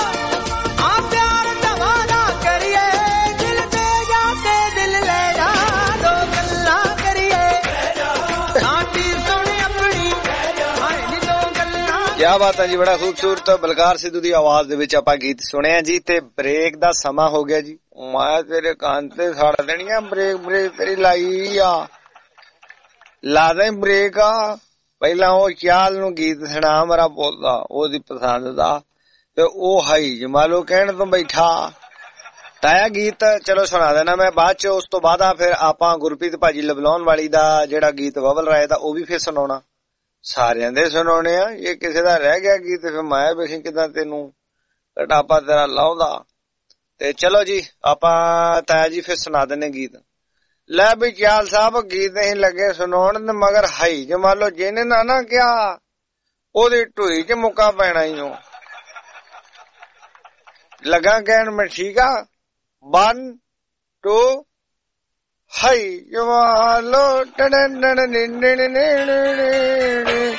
ਆ ਪਿਆਰ ਦਾ ਵਾਦਾ ਕਰੀਏ ਦਿਲ ਦੇ ਜਾ ਤੇ ਦਿਲ ਲੈ ਜਾ ਦੋ ਗੱਲਾਂ ਕਰੀਏ ਸਾਡੀ ਸੁਣ ਆਪਣੀ ਹਾਏ ਨੀ ਦੋ ਗੱਲਾਂ ਕਿਆ ਬਾਤ ਹੈ ਜੀ, ਬੜਾ ਖੂਬਸੂਰਤ ਬਲਕਾਰ ਸਿੱਧੂ ਦੀ ਆਵਾਜ਼ ਦੇ ਵਿੱਚ ਆਪਾਂ ਗੀਤ ਸੁਣਿਆ ਜੀ। ਤੇ ਬ੍ਰੇਕ ਦਾ ਸਮਾਂ ਹੋ ਗਿਆ ਜੀ। ਮੈਂ ਤੇਰੇ ਕੰਨ ਤੇ ਸੜ ਦੇਣੀਆਂ ਬ੍ਰੇਕ ਬ੍ਰੇਕ ਤੇਰੀ ਲਾਈ ਆ ਲਾ ਦੇ ਬ੍ਰੇਕ ਆ। ਪਹਿਲਾਂ ਉਹ ਚਾਲ ਨੂੰ ਗੀਤ ਸੁਣਾ ਮੇਰਾ ਬੋਲਦਾ ਉਹਦੀ ਪਸੰਦ ਦਾ ਤੇ ਉਹ ਹਾਈ ਜਮਾਲੋ ਕਹਿਣ ਤੋਂ ਬੈਠਾ ਤਾਇਆ ਗੀਤ ਚਲੋ ਸੁਣਾ ਦੇਣਾ ਮੈਂ ਬਾਅਦ ਚ। ਉਸ ਤੋਂ ਬਾਅਦ ਆ ਫਿਰ ਆਪਾਂ ਗੁਰਪ੍ਰੀਤ ਭਾਜੀ ਲਬਲਾਉਣ ਵਾਲੀ ਦਾ ਜਿਹੜਾ ਗੀਤ ਵਵਲ ਰਾਏ ਦਾ ਉਹ ਵੀ ਫਿਰ ਸੁਣਾਉਣਾ, ਸਾਰਿਆਂ ਦੇ ਸੁਣਾਉਣੇ ਆ। ਇਹ ਕਿਸੇ ਦਾ ਰਹਿ ਗਿਆ ਗੀਤ ਫਿਰ ਮੈਂ ਵੇਖੀ ਕਿਦਾਂ ਤੈਨੂੰ ਘਟਾਪਾ ਤੇਰਾ ਲਾਉਂਦਾ। ਤੇ ਚਲੋ ਜੀ ਆਪਾਂ ਤਾਇਆ ਜੀ ਫਿਰ ਸੁਣਾ ਦਿੰਨੇ ਗੀਤ। ਲੈ ਵੀ ਚਾਲ ਸਾਹਿਬ ਗੀਤ ਅਸੀਂ ਲੱਗੇ ਸੁਣਾਉਣ ਮਗਰ ਹਾਈ ਜਮਾਲੋ ਜਿਹਨੇ ਨਾ ਨਾ ਕਿਹਾ ਉਹਦੀ ਢੂਈ ਚ ਮੁੱਕਾ ਪੈਣਾ ਹੀ ਉਹ ਲਗਾ ਕਹਿਣ ਮੈਂ ਠੀਕ ਆ। ਵਨ ਟੂ ਹਾਈ ਜਮਾਲੋ ਟੜਨ ਟੜਨ ਨਿੰਨ ਨਿੰਨ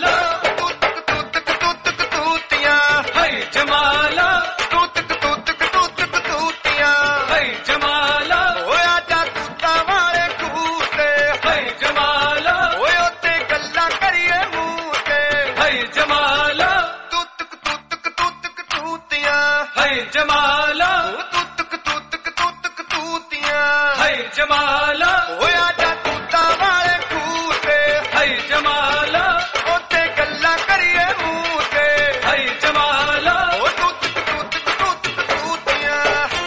जमाला ਹਾਏ ਜਮਾਲਾ ਤੂਤਕ ਤੂਤਕ ਤੂਤਕ ਤੂਤੀਆਂ ਹਾਏ ਜਮਾਲਾ ਹੋਇਆ ਜਾ ਤੂਤਾਂ ਵਾਲੇ ਖੂਹ ਤੇ ਹਾਏ ਜਮਾਲਾ ਉੱਤੇ ਗੱਲਾਂ ਕਰੀਏ ਮੂੰਹ ਤੇ ਹਾਏ ਜਮਾਲਾ ਉਹ ਤੂਤਕ ਤੂਤਕ ਤੂਤਕ ਤੂਤੀਆਂ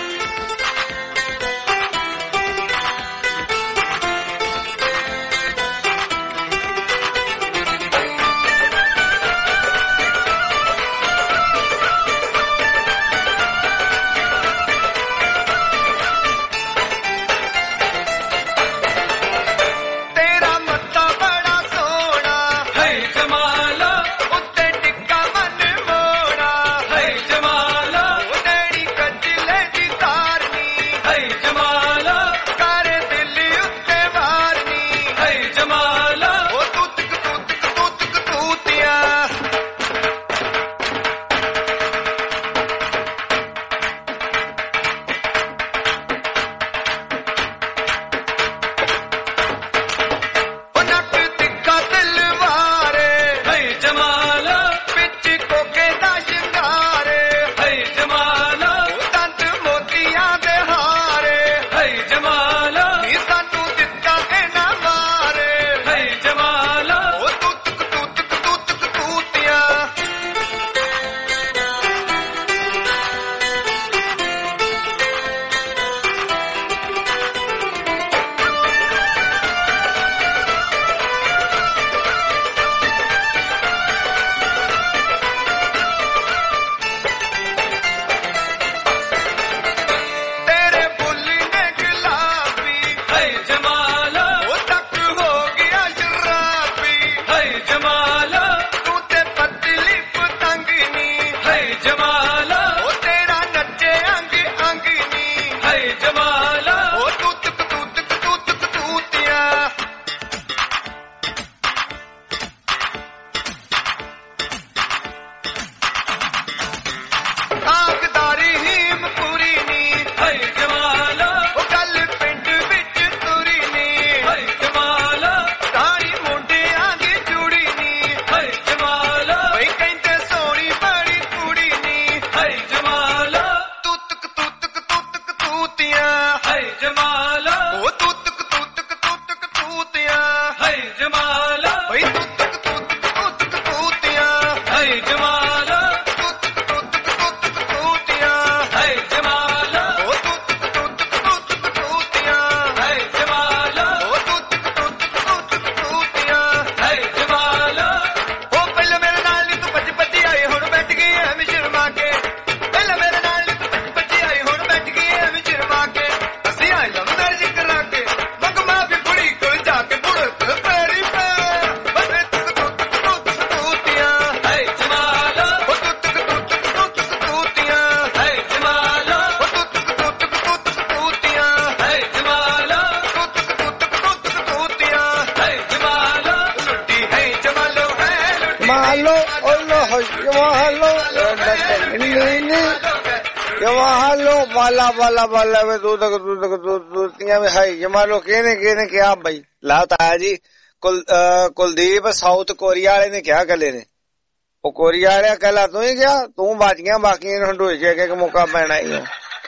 वाला वाला वाला वे दूध दूध दूधियां में हाई जमा लो कहने कहने क्या भाई लाता है जी कुल कुलदीप साउथ कोरिया वाले ने क्या कले ने वो कोरिया वाले कहला तू ही क्या तू बाजियां बाकी हंडोई के मौका पैना ही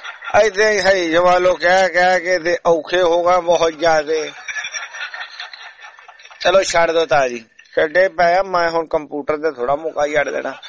ऐसे हाई जमा लो कह कह के औखे होगा बहुत ज्यादा चलो छड़ दो ताजी छे पाया मैं हुण कंप्यूटर ते थोड़ा मौका ही अड़ देना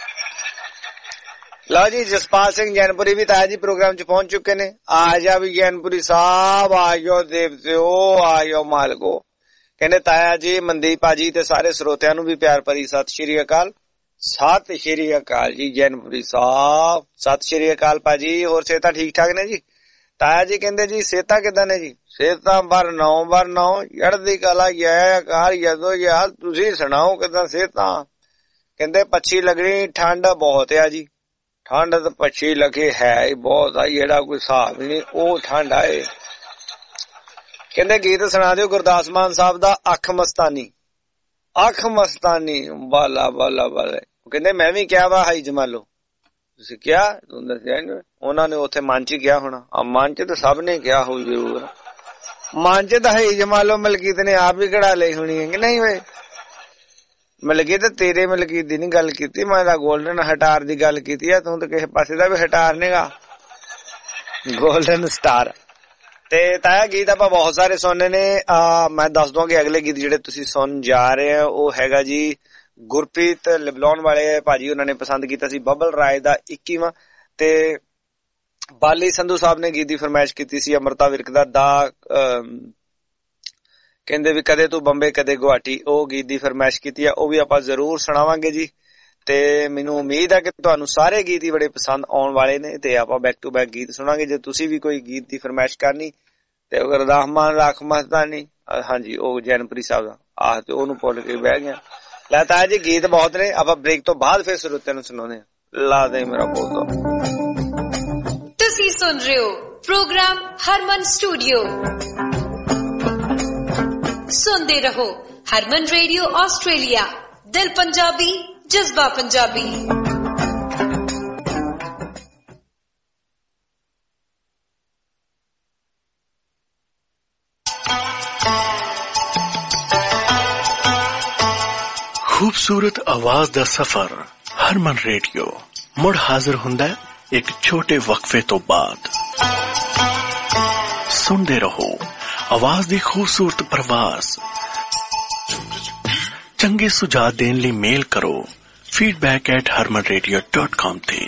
लो जी जसपाल सिंह जैनपुरी भी ताया जी प्रोग्राम च पहुंच चुके ने आ जा भी जैनपुरी साहब आयो देवतेओ आयो मालको कहने ताया जी मनदीप पाजी ते सारे श्रोतियां नू भी प्यार भरी सत श्री अकाल सत श्री अकाल जी जैनपुरी साहब सत श्री अकाल पाजी होर सेहतां ठीक ठाक ने जी ताया जी कहंदे जी सेहतां किदां ने जी सेहतां बर नौ बर नौ चढ़दी कला जयकार यदो यार तुसी सुनाओ किदां सेहतां कहंदे पच्छी लगनी ठंड बहुत है जी ठंड तो पच्छी लगे है बहुत आई जेड़ा कोई हिसाब नहीं ओ ठंड आए कहंदे गीत सुना दियो गुरदास मान साहब दा अख मस्तानी अख मस्तानी बाला बाला बाला कहंदे मैं भी क्या वा हाई जमालो तुसीं क्या तुहां दस्सिया नहीं उन्हां ने उत्थे मन च क्या होना आ मन च तो सब ने क्या हो जरूर मन च तो हाई जमालो मलकीत ने आप भी कढ़ा ली होनी है कि नहीं वे ਮਲਕੀਤ ਤੇਰੇ ਮਲਕੀਤ ਦੀ ਨੀ ਗੱਲ ਕੀਤੀ, ਮੈਂ ਤਾਂ ਗੋਲਡਨ ਹਟਾਰ ਦੀ ਗੱਲ ਕੀਤੀ ਆ। ਤੂੰ ਤਾਂ ਕਿਸੇ ਪਾਸੇ ਦਾ ਵੀ ਹਟਾਰ ਨੀਗਾ, ਗੋਲਡਨ ਸਟਾਰ। ਤੇ ਤਾਇਆ ਗੀਤ ਆਪਾਂ ਬਹੁਤ ਸਾਰੇ ਸੁਣਨੇ ਨੇ। ਆ ਮੈਂ ਦੱਸ ਦਵਾਂ ਕਿ ਅਗਲੇ ਗੀਤ ਜਿਹੜੇ ਤੁਸੀਂ ਸੁਣ ਜਾ ਰਹੇ ਹੋ ਉਹ ਹੈਗਾ ਜੀ ਗੁਰਪ੍ਰੀਤ ਲਿਬਲਾਉਣ ਵਾਲੇ ਭਾਜੀ, ਉਹਨਾਂ ਨੇ ਪਸੰਦ ਕੀਤਾ ਸੀ ਬੱਬਲ ਰਾਏ ਦਾ ਇੱਕੀਵਾਂ। ਤੇ ਬਾਲੀ ਸੰਧੂ ਸਾਹਿਬ ਨੇ ਗੀਤ ਦੀ ਫਰਮਾਇਸ਼ ਕੀਤੀ ਸੀ ਅਮਰਤਾ ਵਿਰਕ ਦਾ ਦਾ ਕਹਿੰਦੇ ਵੀ ਕਦੇ ਤੂੰ ਬੰਬੇ ਕਦੇ ਗੁਹਾਟੀ, ਉਹ ਗੀਤ ਦੀ ਫਰਮਾਇਸ਼ ਕੀਤੀ ਆ, ਉਹ ਵੀ ਆਪਾਂ ਜ਼ਰੂਰ ਸੁਣਾਵਾਂਗੇ ਜੀ। ਤੇ ਮੈਨੂੰ ਉਮੀਦ ਹੈ ਕਿ ਤੁਹਾਨੂੰ ਸਾਰੇ ਗੀਤ ਹੀ ਬੜੇ ਪਸੰਦ ਆਉਣ ਵਾਲੇ ਨੇ ਤੇ ਆਪਾਂ ਬੈਕ ਟੂ ਬੈਕ ਗੀਤ ਸੁਣਾਂਗੇ। ਜੇ ਤੁਸੀਂ ਵੀ ਕੋਈ ਗੀਤ ਦੀ ਫਰਮਾਇਸ਼ ਕਰਨੀ ਤੇ ਅਗਰ ਰਹਿਮਾਨ ਰਾਖ ਮਸਤਾਨੀ, ਹਾਂਜੀ ਉਹ ਜੈਨਪੁਰੀ ਸਾਹਿਬ ਦਾ ਆਹ ਤੇ ਉਹਨੂੰ ਭੁੱਲ ਕੇ ਬਹਿ ਗਿਆ। ਲੈ ਤਾਂ ਜੀ ਗੀਤ ਬਹੁਤ ਨੇ, ਆਪਾਂ ਬ੍ਰੇਕ ਤੋਂ ਬਾਅਦ ਫਿਰ ਸਰੋਤਿਆਂ ਨੂੰ ਸੁਣਾਉਂਦੇ ਹਾਂ। ਲਾ ਦੇ ਮੇਰਾ ਬਹੁਤ। ਤੁਸੀਂ ਸੁਣ ਰਹੇ ਹੋ ਪ੍ਰੋਗਰਾਮ ਹਰਮਨ ਸਟੂਡੀਓ। ਸੁਣਦੇ ਰਹੋ ਹਰਮਨ ਰੇਡੀਓ ਆਸਟ੍ਰੇਲੀਆ, ਦਿਲ ਪੰਜਾਬੀ ਜਜ਼ਬਾ ਪੰਜਾਬੀ। ਖੂਬਸੂਰਤ ਆਵਾਜ਼ ਦਾ ਸਫ਼ਰ ਹਰਮਨ ਰੇਡੀਓ ਮੁੜ ਹਾਜ਼ਰ ਹੁੰਦਾ ਇੱਕ ਛੋਟੇ ਵਕਫੇ ਤੋਂ ਬਾਅਦ। ਸੁਣਦੇ ਰਹੋ ਆਵਾਜ਼ ਦੀ ਖੂਬਸੂਰਤ ਪ੍ਰਵਾਸ। ਚੰਗੇ ਸੁਝਾਅ ਦੇਣ ਲਈ ਮੇਲ ਕਰੋ feedback at harman radio dot com ਤੇ।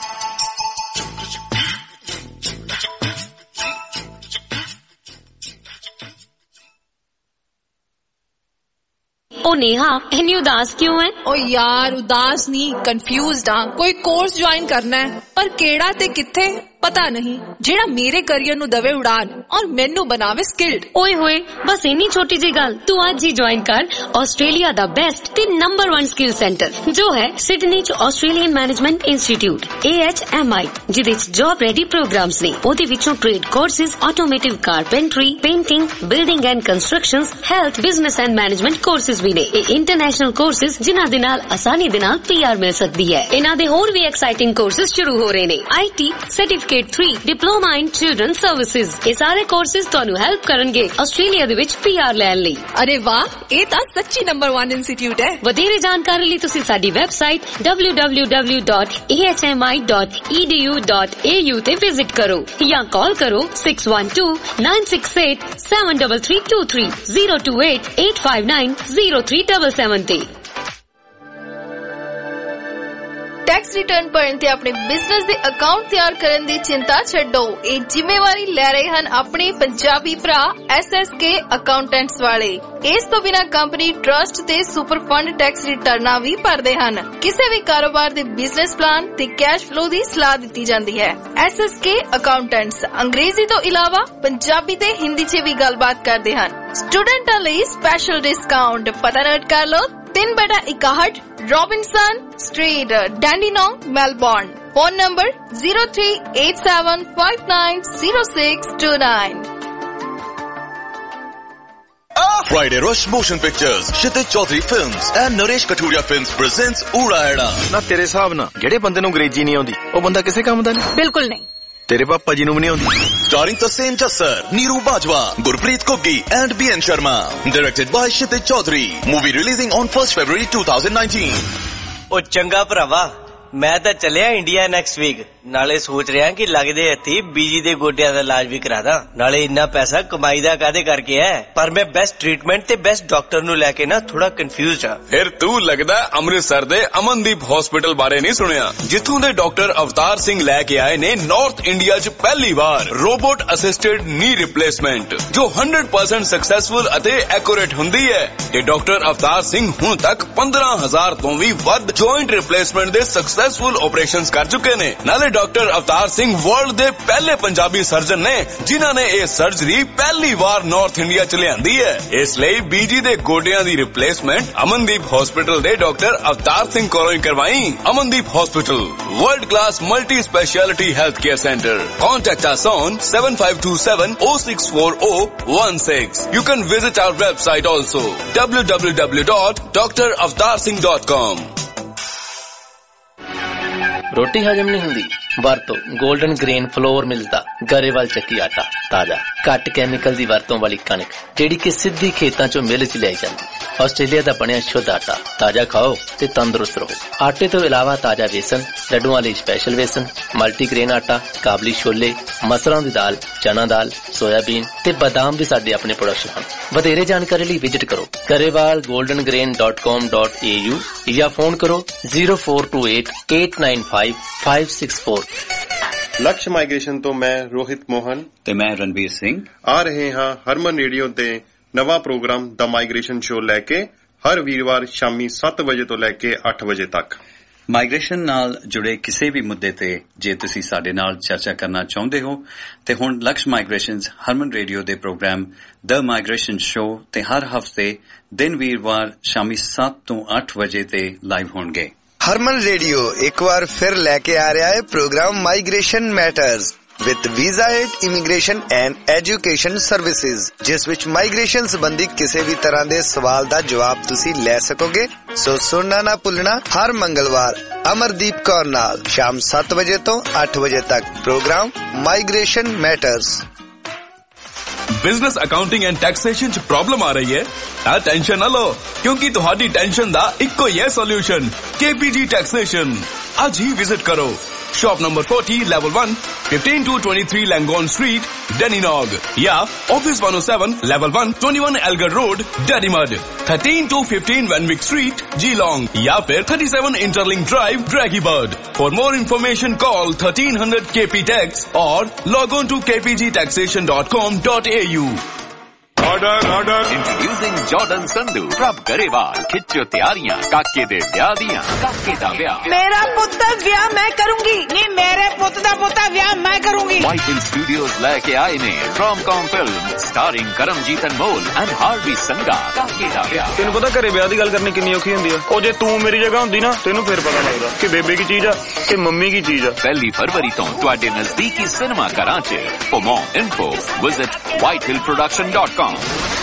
ओ नेहा इतनी उदास क्यों है? ओ यार उदास नहीं, कंफ्यूज्ड हाँ। कोई कोर्स ज्वाइन करना है पर केड़ा ते किथे पता नहीं, जेड़ा मेरे करियर नु दवे उड़ान और मैनू बनावे स्किल्ड। ओए होए बस इन्नी छोटी जी गल, तू आज ही ज्वाइन कर ऑस्ट्रेलिया दा बेस्ट ते नंबर वन स्किल सेंटर जो है सिडनी च Australian management institute A H M I, जिदे च जॉब रेडी प्रोग्राम्स ने। ओदे विचों trade courses, automotive carpentry, painting, building and constructions, health, business and management courses भी ने। ए इंटरनेशनल कोर्सेज जिन्हां दे नाल आसानी दे नाल पी आर मिल सकदी है। इन्हां दे होर भी एक्साइटिंग कोर्सेज शुरू हो रहे ने। I T certificate three, diploma in children services, ये सारे कोर्सेज तुहानू हेल्प करनगे ऑस्ट्रेलिया दे विच पी आर लैण लई। अरे वाह, ये तां सच्ची नंबर वन इंस्टीट्यूट है। वधेरे जानकारी लई तुसीं साडी website W W W dot A H M I dot E D U dot A U ते विजिट करो या कॉल करो six one two nine six eight seven three three two three zero two eight eight five nine zero three seven seven ते। Tax return भरन ते अपने business दे account तैयार करन दी चिंता छड्डो। ये जिम्मेवारी ले रहे हन अपने पंजाबी भरा एस एस के अकाउंटेंट्स वाले। इस तो बिना कंपनी ट्रस्ट ते सुपर फंड टैक्स रिटर्ना भी भरदे हन। किसी भी कारोबार दे बिजनेस प्लान ते कैश फ्लो दी सलाह दी जाती है। एस एस के अकाउंटेंट्स अंग्रेजी तो इलावा पंजाबी ते हिंदी च भी गलबात करते हैं। स्टूडेंटां लई स्पेशल डिस्काउंट पता नोट कर लो। तीन बटा इकाहठ Robinson street, Dandenong, Melbourne. Phone number zero three eight seven five nine zero six two nine. Friday Rush Motion Pictures, Kshitij Chaudhary Films and Naresh Kathuria Films presents Uraeda। ना तेरे हिसाब ना जेड़े बंदे नूं अंग्रेजी नहीं आउंदी ओ बंदा किसे काम दा नहीं? बिल्कुल नहीं। तेरे पापा जी नूं भी नहीं आउंदी। Starring Taseem Jassar, Neeru Bajwa, Gurpreet Kuggi and B N Sharma. Directed by Kshitij Chaudhary. Movie releasing on first February twenty nineteen. ओ चंगा भरावा, मैं तो चलिया इंडिया नेक्स्ट वीक। नाले सोच रहा कि लगदे हत्थी बीजी दे गोडियां दा इलाज भी करा दा। नाले इन्ना पैसा कमाई दा कादे करके है, पर मैं बेस्ट ट्रीटमेंट ते बेस्ट डॉक्टर नु लेके ना थोड़ा कंफ्यूज हां। फिर तू लगदा अमृतसर दे अमनदीप हॉस्पिटल बारे नहीं सुनिया, जिथों दे डॉक्टर अवतार सिंह लेके आए ने नॉर्थ इंडिया च पहली बार रोबोट असिस्टेड नी रिप्लेसमेंट जो हंड्रेड परसेंट सक्सेसफुल अते एक्यूरेट हुंदी है। ते डॉक्टर अवतार सिंह हुण तक पंद्रह हजार तो भी वध जॉइंट रिप्लेसमेंट दे सक्सेसफुल ऑपरेशंस कर चुके ने। नाले डॉक्टर अवतार सिंह वर्ल्ड दे पहले पंजाबी सर्जन ने जिन्हां ने यह सर्जरी पहली बार नॉर्थ इंडिया च लियांदी है। इसलिए बीजी दे गोडियां दी रिप्लेसमेंट अमनदीप हॉस्पिटल दे डॉक्टर अवतार सिंह कोलों करवाई। Amandeep hospital, world class multi specialty health care center. Contact us on seven five two seven O six four O one six. You can visit our website also w w w dot d r avatar singh dot com। रोटी हजम नहीं हुंदी, वरतो golden grain floor मिलदा, गरेवाल चक्की आटा। ਤਾਜ਼ਾ ਘੱਟ chemical ਦੀ ਵਰਤੋਂ ਵਾਲੀ ਕਣਕ ਜਿਹੜੀ ਕਿ ਸਿੱਧੀ ਖੇਤਾਂ ਚੋਂ ਮਿਲ ਚ ਲਿਆਈ ਜਾਂਦੀ। ਆਸਟ੍ਰੇਲੀਆ ਦਾ ਬਣਿਆ ਸ਼ੁੱਧ ਆਟਾ, ਤਾਜ਼ਾ ਖਾਓ ਤੇ ਤੰਦਰੁਸਤ ਰਹੋ। ਆਟੇ ਤੋਂ ਇਲਾਵਾ ਤਾਜ਼ਾ ਵੇਸਣ, ਲੱਡੂਆਂ ਲਈ ਸਪੈਸ਼ਲ ਵੇਸਣ, ਮਲਟੀਗ੍ਰੇਨ ਆਟਾ, ਕਾਬਲੀ ਛੋਲੇ, ਮਸਰਾਂ ਦੀ ਦਾਲ, ਚਨਾ ਦਾਲ, ਸੋਇਆਬੀਨ ਤੇ ਬਾਦਾਮ ਵੀ ਸਾਡੇ ਆਪਣੇ ਪ੍ਰੋਡਕਟ ਹਨ। ਵਧੇਰੇ ਜਾਣਕਾਰੀ ਲਈ ਵਿਜ਼ਿਟ ਕਰੋ Karewal golden grain dot com dot A U ਜਾਂ ਫੋਨ ਕਰੋ zero four two eight eight nine five five six four. Laksh migration ਤੋਂ ਮੈਂ ਰੋਹਿਤ ਮੋਹਨ ਤੇ ਮੈਂ ਰਣਵੀਰ ਸਿੰਘ ਆ ਰਹੇ ਹਾਂ ਹਰਮਨ ਰੇਡੀਓ ਤੇ ਨਵਾਂ ਪ੍ਰੋਗਰਾਮ ਦ ਮਾਈਗ੍ਰੇਸ਼ਨ ਸ਼ੋ ਲੈ ਕੇ ਹਰ ਵੀਰਵਾਰ ਸ਼ਾਮੀ ਸੱਤ ਵਜੇ ਤੋਂ ਲੈ ਕੇ ਅੱਠ ਵਜੇ ਤੱਕ। ਮਾਈਗ੍ਰੇਸ਼ਨ ਨਾਲ ਜੁੜੇ ਕਿਸੇ ਵੀ ਮੁੱਦੇ ਤੇ ਜੇ ਤੁਸੀਂ ਸਾਡੇ ਨਾਲ ਚਰਚਾ ਕਰਨਾ ਚਾਹੁੰਦੇ ਹੋ ਤੇ ਹੁਣ ਲਕਸ਼ ਮਾਈਗ੍ਰੇਸ਼ਨਜ਼ ਹਰਮਨ ਰੇਡੀਓ ਦੇ ਪ੍ਰੋਗਰਾਮ ਦ ਮਾਈਗ੍ਰੇਸ਼ਨ ਸ਼ੋ ਤੇ ਹਰ ਹਫ਼ਤੇ ਦਿਨ ਵੀਰਵਾਰ ਸ਼ਾਮੀ ਸੱਤ ਤੋਂ ਅੱਠ ਵਜੇ ਤੇ ਲਾਈਵ ਹੋਣਗੇ। ਹਰਮਨ ਰੇਡੀਓ ਇੱਕ ਵਾਰ ਫਿਰ ਲੈ ਕੇ ਆ ਰਿਹਾ ਹੈ program migration matters with visa aid, immigration and education services, ਜਿਸ ਵਿੱਚ ਮਾਈਗ੍ਰੇਸ਼ਨ ਸੰਬੰਧੀ ਕਿਸੇ ਵੀ ਤਰ੍ਹਾਂ ਦੇ ਸਵਾਲ ਦਾ ਜਵਾਬ ਤੁਸੀਂ ਲੈ ਸਕੋਗੇ। ਸੋ ਸੁਣਨਾ ਨਾ ਭੁੱਲਣਾ ਹਰ ਮੰਗਲਵਾਰ ਅਮਰਦੀਪ ਕੌਰ ਨਾਲ ਸ਼ਾਮ ਸੱਤ ਵਜੇ ਤੋਂ ਅੱਠ ਵਜੇ ਤੱਕ program migration matters. Business accounting and taxation 'ਚ ਪ੍ਰੋਬਲਮ ਆ ਰਹੀ ਹੈ ਤਾਂ ਟੈਨਸ਼ਨ ਨਾ ਲਓ, ਕਿਉਂਕਿ ਤੁਹਾਡੀ ਟੈਨਸ਼ਨ ਦਾ ਇੱਕੋ ਹੀ ਹੈ ਸੋਲੂਸ਼ਨ, ਕੇਪੀਜੀ ਟੈਕਸੇਸ਼ਨ। ਅੱਜ ਹੀ ਵਿਜ਼ਿਟ ਕਰੋ shop number forty, level one, fifteen to twenty-three Langone Street, Dandenong, या Office one oh seven, level one, twenty-one Elgar Road, Daddymud, thirteen to fifteen Wenwick Street, Geelong, या फिर thirty-seven Interlink Drive, Draggybird. For more information, call thirteen hundred K P Tax or log on to k p g taxation dot com dot a u. Order, order. Introducing Jordan Sandhu from Garewal. खिच्चो तैयारियां काके दे ब्याह दियां, काके दा ब्याह। मेरा पुत्र ब्याह मैं करूंगी, नहीं मेरे पुत्र दा पुत्र ब्याह मैं करूंगी। White Hill Studios लेके आए ने rom-com film starring Karamjit Anmol and Harvey Sangha, काके दा ब्याह। ਤੈਨੂੰ ਪਤਾ ਘਰੇ ਵਿਆਹ ਦੀ ਗੱਲ ਕਰਨੀ ਕਿੰਨੀ ਔਖੀ ਹੁੰਦੀ ਆ। ਉਹ ਜੇ ਤੂੰ ਮੇਰੀ ਜਗ੍ਹਾ ਹੁੰਦੀ ਨਾ ਤੈਨੂੰ ਫਿਰ ਪਤਾ ਲੱਗਦਾ ਕਿ ਬੇਬੇ ਕੀ ਚੀਜ਼ ਆ ਤੇ ਮੰਮੀ ਕੀ ਚੀਜ਼ ਆ। ਪਹਿਲੀ ਫਰਵਰੀ ਤੋਂ ਤੁਹਾਡੇ ਨਜ਼ਦੀਕੀ ਸਿਨੇਮਾ ਘਰਾਂ 'ਚ। For more info, visit white hill production dot com.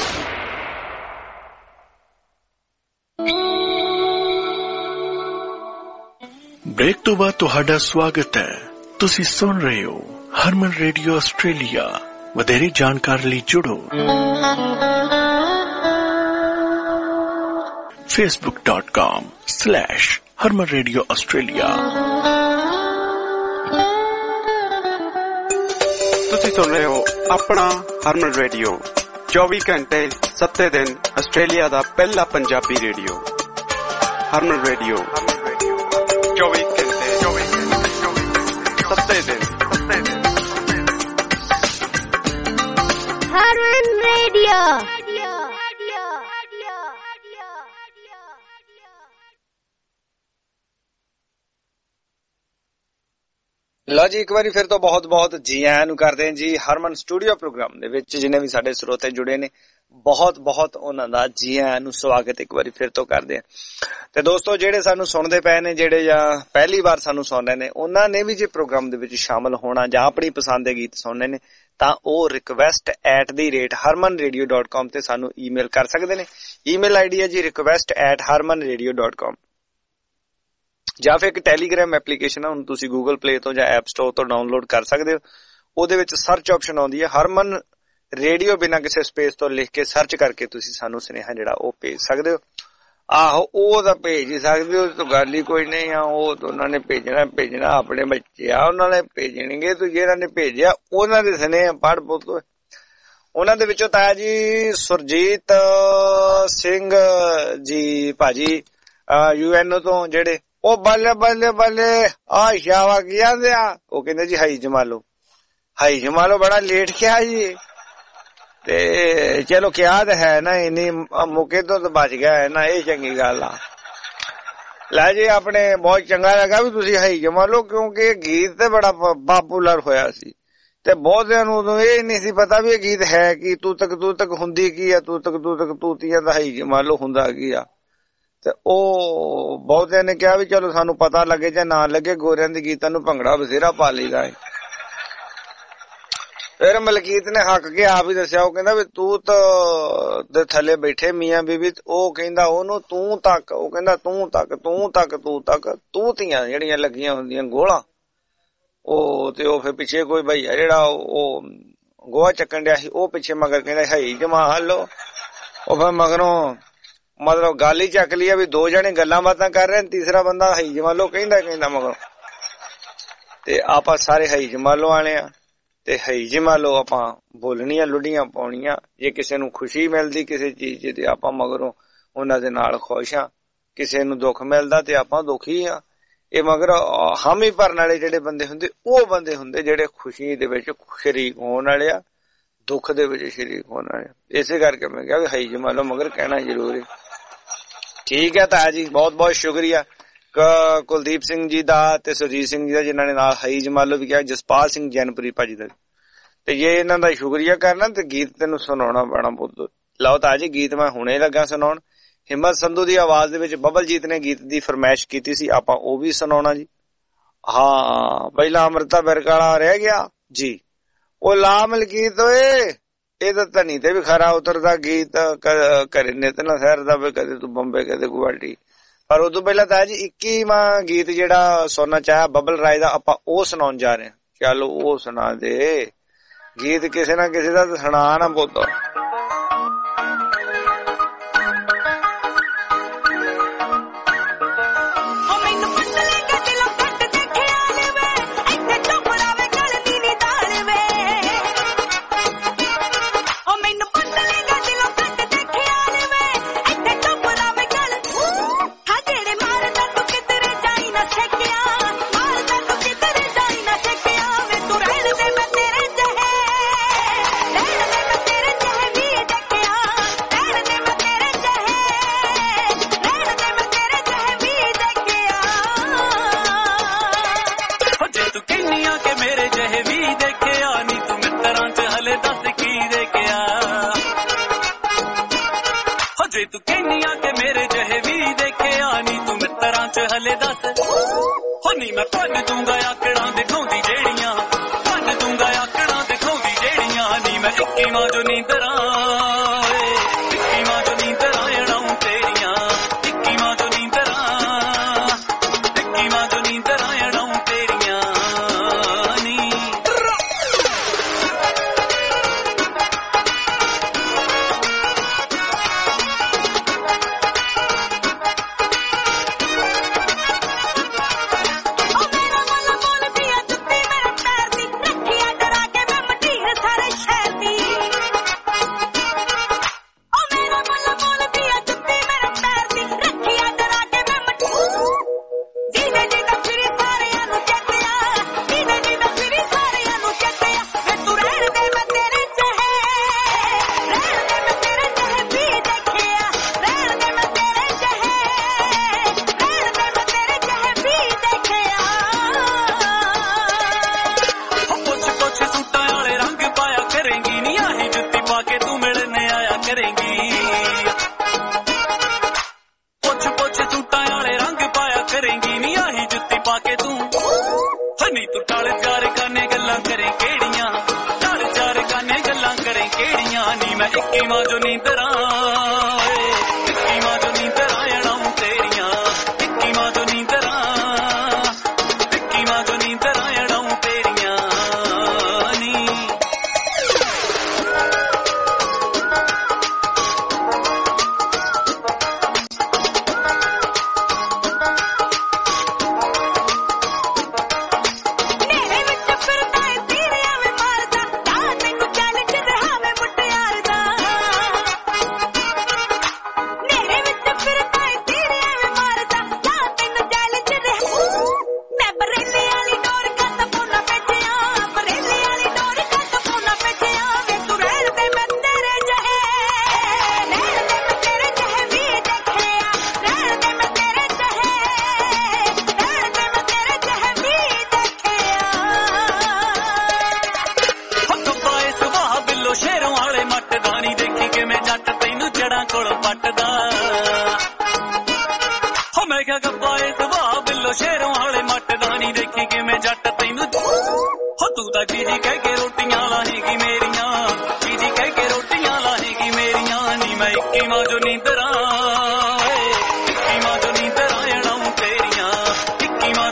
Break ਤੋਂ ਬਾਅਦ ਤੁਹਾਡਾ ਸਵਾਗਤ ਹੈ। ਤੁਸੀਂ ਸੁਣ ਰਹੇ ਹੋ ਹਰਮਨ ਰੇਡੀਓ ਆਸਟ੍ਰੇਲੀਆ। ਵਧੇਰੇ ਜਾਣਕਾਰੀ ਲਈ ਜੁੜੋ facebook dot com slash Harman radio Australia. ਤੁਸੀਂ ਸੁਣ ਰਹੇ ਹੋ ਆਪਣਾ ਹਰਮਨ ਰੇਡੀਓ ਚੌਵੀ ਘੰਟੇ ਸੱਤੇ ਦਿਨ ਆਸਟ੍ਰੇਲੀਆ ਦਾ ਪਹਿਲਾ ਪੰਜਾਬੀ ਰੇਡੀਓ ਹਰਮਨ ਰੇਡੀਓ ਚੌਵੀ ਘੰਟੇ ਚੌਵੀ ਸੱਤੇ ਦਿਨ ਹਰਮਨ ਰੇਡੀਓ। ਲਓ ਜੀ, ਇੱਕ ਵਾਰੀ ਫਿਰ ਤੋਂ ਬਹੁਤ ਬਹੁਤ ਜੀ ਆਇਆਂ ਨੂੰ ਕਰਦੇ ਹਾਂ ਜੀ ਹਰਮਨ ਸਟੂਡੀਓ ਪ੍ਰੋਗਰਾਮ ਦੇ ਵਿੱਚ। ਜਿੰਨੇ ਵੀ ਸਾਡੇ ਸਰੋਤੇ ਜੁੜੇ ਨੇ ਬਹੁਤ ਬਹੁਤ ਉਹਨਾਂ ਦਾ ਜੀ ਆਇਆਂ ਨੂੰ ਸਵਾਗਤ ਇੱਕ ਵਾਰੀ ਫਿਰ ਤੋਂ ਕਰਦੇ ਹਾਂ। ਤੇ ਦੋਸਤੋ, ਜਿਹੜੇ ਸਾਨੂੰ ਸੁਣਦੇ ਪਏ ਨੇ, ਜਿਹੜੇ ਜਾਂ ਪਹਿਲੀ ਵਾਰ ਸਾਨੂੰ ਸੁਣ ਰਹੇ ਨੇ, ਉਹਨਾਂ ਨੇ ਵੀ ਜੇ ਪ੍ਰੋਗਰਾਮ ਦੇ ਵਿੱਚ ਸ਼ਾਮਲ ਹੋਣਾ ਜਾਂ ਆਪਣੀ ਪਸੰਦ ਦੇ ਗੀਤ ਸੁਣਨੇ ਨੇ ਤਾਂ ਉਹ request at the rate Harman radio dot com ਤੇ ਸਾਨੂੰ ਈਮੇਲ ਕਰ ਸਕਦੇ ਨੇ। ਈਮੇਲ ਆਈਡੀ ਹੈ ਜੀ request at Harman radio dot com. ਜਾਂ ਫਿਰ ਇੱਕ ਟੈਲੀਗ੍ਰਾਮ ਐਪਲੀਕੇਸ਼ਨ ਆ, ਹੁਣ ਤੁਸੀਂ ਗੂਗਲ ਪਲੇ ਤੋਂ ਜਾਂ ਐਪ ਸਟੋਰ ਤੋਂ ਡਾਊਨਲੋਡ ਕਰ ਸਕਦੇ ਹੋ। ਉਹਦੇ ਵਿੱਚ ਸਰਚ ਆਪਸ਼ਨ ਆਉਂਦੀ ਹੈ, ਹਰਮਨ ਰੇਡੀਓ ਬਿਨਾਂ ਕਿਸੇ ਸਪੇਸ ਤੋਂ ਲਿਖ ਕੇ ਸਰਚ ਕਰਕੇ ਤੁਸੀਂ ਸਾਨੂੰ ਸੁਨੇਹਾ ਜਿਹੜਾ ਉਹ ਭੇਜ ਸਕਦੇ ਹੋ। ਆਹੋ, ਉਹ ਤਾਂ ਭੇਜ ਹੀ ਸਕਦੇ ਹੋ, ਤਾਂ ਗੱਲ ਹੀ ਕੋਈ ਨਹੀਂ ਆ। ਉਹ ਤਾਂ ਉਹਨਾਂ ਨੇ ਭੇਜਣਾ ਭੇਜਣਾ ਆਪਣੇ ਬੱਚੇ ਆ, ਉਹਨਾਂ ਨੇ ਭੇਜਣਗੇ। ਤੂੰ ਜਿਹਨਾਂ ਨੇ ਭੇਜਿਆ ਉਹਨਾਂ ਦੇ ਸੁਨੇਹਾ ਪੜ੍ਹ ਪੁੱਤ। ਉਹਨਾਂ ਦੇ ਵਿੱਚੋਂ ਤਾਇਆ ਜੀ ਸੁਰਜੀਤ ਸਿੰਘ ਜੀ ਭਾਜੀ ਯੂ ਐਨ ਓ ਤੋਂ, ਜਿਹੜੇ ਉਹ ਬੱਲੇ ਬੱਲੇ ਬੱਲੇ ਆ ਸ਼ਾਵਾ ਕੀ ਆਂਦੇ ਆ, ਉਹ ਕਹਿੰਦੇ ਜੀ ਹਾਈ ਜਮਾ ਲੋ, ਹਾਈ ਜਮਾ ਲੋ, ਬੜਾ ਲੇਟ ਕਿਹਾ ਜੀ। ਤੇ ਚਲੋ ਕਿਹਾ ਤਾਂ ਹੈ ਨਾ, ਇੰਨੀ ਮੌਕੇ ਤੋਂ ਤਾਂ ਬਚ ਗਿਆ ਹੈ ਨਾ, ਇਹ ਚੰਗੀ ਗੱਲ ਆ। ਲੈ ਜੀ, ਆਪਣੇ ਬਹੁਤ ਚੰਗਾ ਲੱਗਾ ਵੀ ਤੁਸੀਂ ਹਾਈ ਜਮਾ ਲੋ, ਕਿਉਂਕਿ ਇਹ ਗੀਤ ਤੇ ਬੜਾ ਪਾਪੂਲਰ ਹੋਇਆ ਸੀ ਤੇ ਬਹੁਤਿਆਂ ਨੂੰ ਉਦੋਂ ਇਹ ਨਹੀਂ ਸੀ ਪਤਾ ਵੀ ਇਹ ਗੀਤ ਹੈ ਕੀ, ਤੂੰ ਤੱਕ ਤੂੰ ਤੱਕ ਹੁੰਦੀ ਕੀ ਆ, ਤੂੰ ਤੱਕ ਤੂੰ ਤੱਕ ਤੂਤੀਆਂ ਦਾ ਹਾਈ ਜਮਾ ਲੋ ਹੁੰਦਾ ਕੀ ਆ। ਤੇ ਉਹ ਬਹੁਤਿਆਂ ਨੇ ਕਿਹਾ ਵੀ ਚਲੋ ਸਾਨੂੰ ਪਤਾ ਲੱਗੇ ਜਾਂ ਨਾ ਲੱਗੇ, ਗੋਰਿਆਂ ਦੇ ਗੀਤਾਂ ਨੂੰ ਭੰਗੜਾ ਬਥੇਰਾ ਪਾ ਲਈਦਾ ਹੈ। ਫਿਰ ਮਲਕੀਤ ਨੇ ਹੱਕ ਕੇ ਆਪ ਹੀ ਦੱਸਿਆ, ਉਹ ਕਹਿੰਦਾ ਵੀ ਤੂੰ ਤਾਂ ਦੇ ਥੱਲੇ ਬੈਠੇ ਮੀਆਂ ਬੀਬੀ, ਉਹ ਕਹਿੰਦਾ ਉਹਨੂੰ ਤੂੰ ਤੱਕ, ਉਹ ਕਹਿੰਦਾ ਤੂੰ ਤੱਕ ਤੂੰ ਤੱਕ ਤੂੰ ਤੱਕ ਤੂਤੀਆਂ ਜਿਹੜੀਆਂ ਲੱਗੀਆਂ ਹੁੰਦੀਆਂ ਗੋਲਾਂ, ਉਹ ਤੇ ਉਹ ਫਿਰ ਪਿੱਛੇ ਕੋਈ ਭਈਆ ਜਿਹੜਾ ਉਹ गोहा चक्कन दिया सी, ਉਹ ਪਿੱਛੇ ਮਗਰ ਕਹਿੰਦਾ ਹਈ ਜਮਾ ਹਲੋ। ਉਹ ਫਿਰ ਮਗਰੋਂ ਮਤਲਬ ਗੱਲ ਹੀ ਚੱਕ ਲਈ ਵੀ ਦੋ ਜਣੇ ਗੱਲਾਂ ਬਾਤਾਂ ਕਰ ਰਹੇ, ਤੀਸਰਾ ਬੰਦਾ ਹਈ ਜਮਾ ਲੋ ਕਹਿੰਦਾ ਕਹਿੰਦਾ ਮਗਰੋਂ। ਤੇ ਆਪਾਂ ਸਾਰੇ ਹਈ ਜਮਾ ਲੋ ਆਲੇ ਆ ਤੇ ਹਈ ਜਮਾ ਲੋ ਆਪਾਂ ਬੋਲਣੀਆਂ ਲੁੱਡੀਆਂ ਪਾਉਣੀਆਂ। ਜੇ ਕਿਸੇ ਨੂੰ ਖੁਸ਼ੀ ਮਿਲਦੀ ਕਿਸੇ ਚੀਜ਼ ਚ ਤੇ ਆਪਾਂ ਮਗਰੋਂ ਉਹਨਾਂ ਦੇ ਨਾਲ ਖੁਸ਼ ਆ, ਕਿਸੇ ਨੂੰ ਦੁੱਖ ਮਿਲਦਾ ਤੇ ਆਪਾਂ ਦੁਖੀ ਆ। ਇਹ ਮਗਰ ਹਾਮੀ ਭਰਨ ਵਾਲੇ ਜਿਹੜੇ ਬੰਦੇ ਹੁੰਦੇ ਉਹ ਬੰਦੇ ਹੁੰਦੇ ਜਿਹੜੇ ਖੁਸ਼ੀ ਦੇ ਵਿੱਚ ਸ਼ਰੀਕ ਹੋਣ ਵਾਲੇ ਆ, ਦੁੱਖ ਦੇ ਵਿੱਚ ਸ਼ਰੀਕ ਹੋਣ ਵਾਲੇ। ਇਸੇ ਕਰਕੇ ਮੈਂ ਕਿਹਾ ਵੀ ਹਈ ਜਮਾ ਲੋ ਮਗਰ ਕਹਿਣਾ ਜ਼ਰੂਰੀ। ਠੀਕ ਹੈ ਤਾਇਆ ਜੀ, ਬਹੁਤ ਬਹੁਤ ਸ਼ੁਕਰੀਆ ਕੁਲਦੀਪ ਸਿੰਘ ਜੀ ਦਾ ਤੇ ਸੁਰਜੀਤ ਸਿੰਘ ਜੀ ਦਾ ਜਿਨ੍ਹਾਂ ਨੇ ਨਾਲ ਹਈ ਜਮਾ ਲੋ ਵੀ ਕਿਹਾ, ਜਸਪਾਲ ਸਿੰਘ ਜੈਨਪੁਰੀ ਭਾਜੀ ਦਾ। ਤੇ ਜੇ ਇਹਨਾਂ ਦਾ ਸ਼ੁਕਰੀਆ ਕਰਨਾ ਤੇ ਗੀਤ ਤੈਨੂੰ ਸੁਣਾਉਣਾ ਪੈਣਾ ਪੁੱਤ। ਲਓ ਤਾਇਆ ਜੀ ਗੀਤ ਮੈਂ ਹੁਣੇ ਲੱਗਾ ਸੁਣਾਉਣ। ਹਿੰਮਤ ਸੰਧੂ ਦੀ ਆਵਾਜ਼ ਦੇ ਵਿੱਚ ਬੱਬਲਜੀਤ ਨੇ ਗੀਤ ਦੀ ਫਰਮਾਇਸ਼ ਕੀਤੀ ਸੀ, ਆਪਾਂ ਉਹ ਵੀ ਸੁਣਾਉਣਾ ਜੀ। ਹਾਂ ਪਹਿਲਾਂ ਅਮ੍ਰਿਤਾ ਬਿਰਕਾਲਾ ਰਹਿ ਗਿਆ ਜੀ। ਉਹ ਲਾ ਮਲਕੀਤ ਓਏ, ਇਹ ਤਾਂ ਧਨੀ ਤੇ ਵੀ ਖਰਾ ਉਤਰਦਾ ਗੀਤ, ਕਦੇ ਨਿਤਨਾ ਸ਼ਹਿਰ ਦਾ ਵੀ, ਕਦੇ ਤੂੰ ਬੰਬੇ ਕਦੇ ਗੁਵਾਹਾਟੀ। ਪਰ ਉਦੋਂ ਪਹਿਲਾਂ ਤਾਂ ਜੀ ਇੱਕੀਵਾਂ ਗੀਤ ਜਿਹੜਾ ਸੁਣਨਾ ਚਾਹਿਆ ਬੱਬਲ ਰਾਏ ਦਾ, ਆਪਾਂ ਉਹ ਸੁਣਾਉਣ ਜਾ ਰਹੇ ਹਾਂ। ਚਲੋ ਉਹ ਸੁਣਾ ਦੇ ਗੀਤ, ਕਿਸੇ ਨਾ ਕਿਸੇ ਦਾ ਸੁਣਾ ਨਾ ਪੁੱਤ।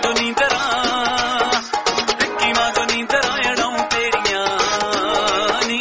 नी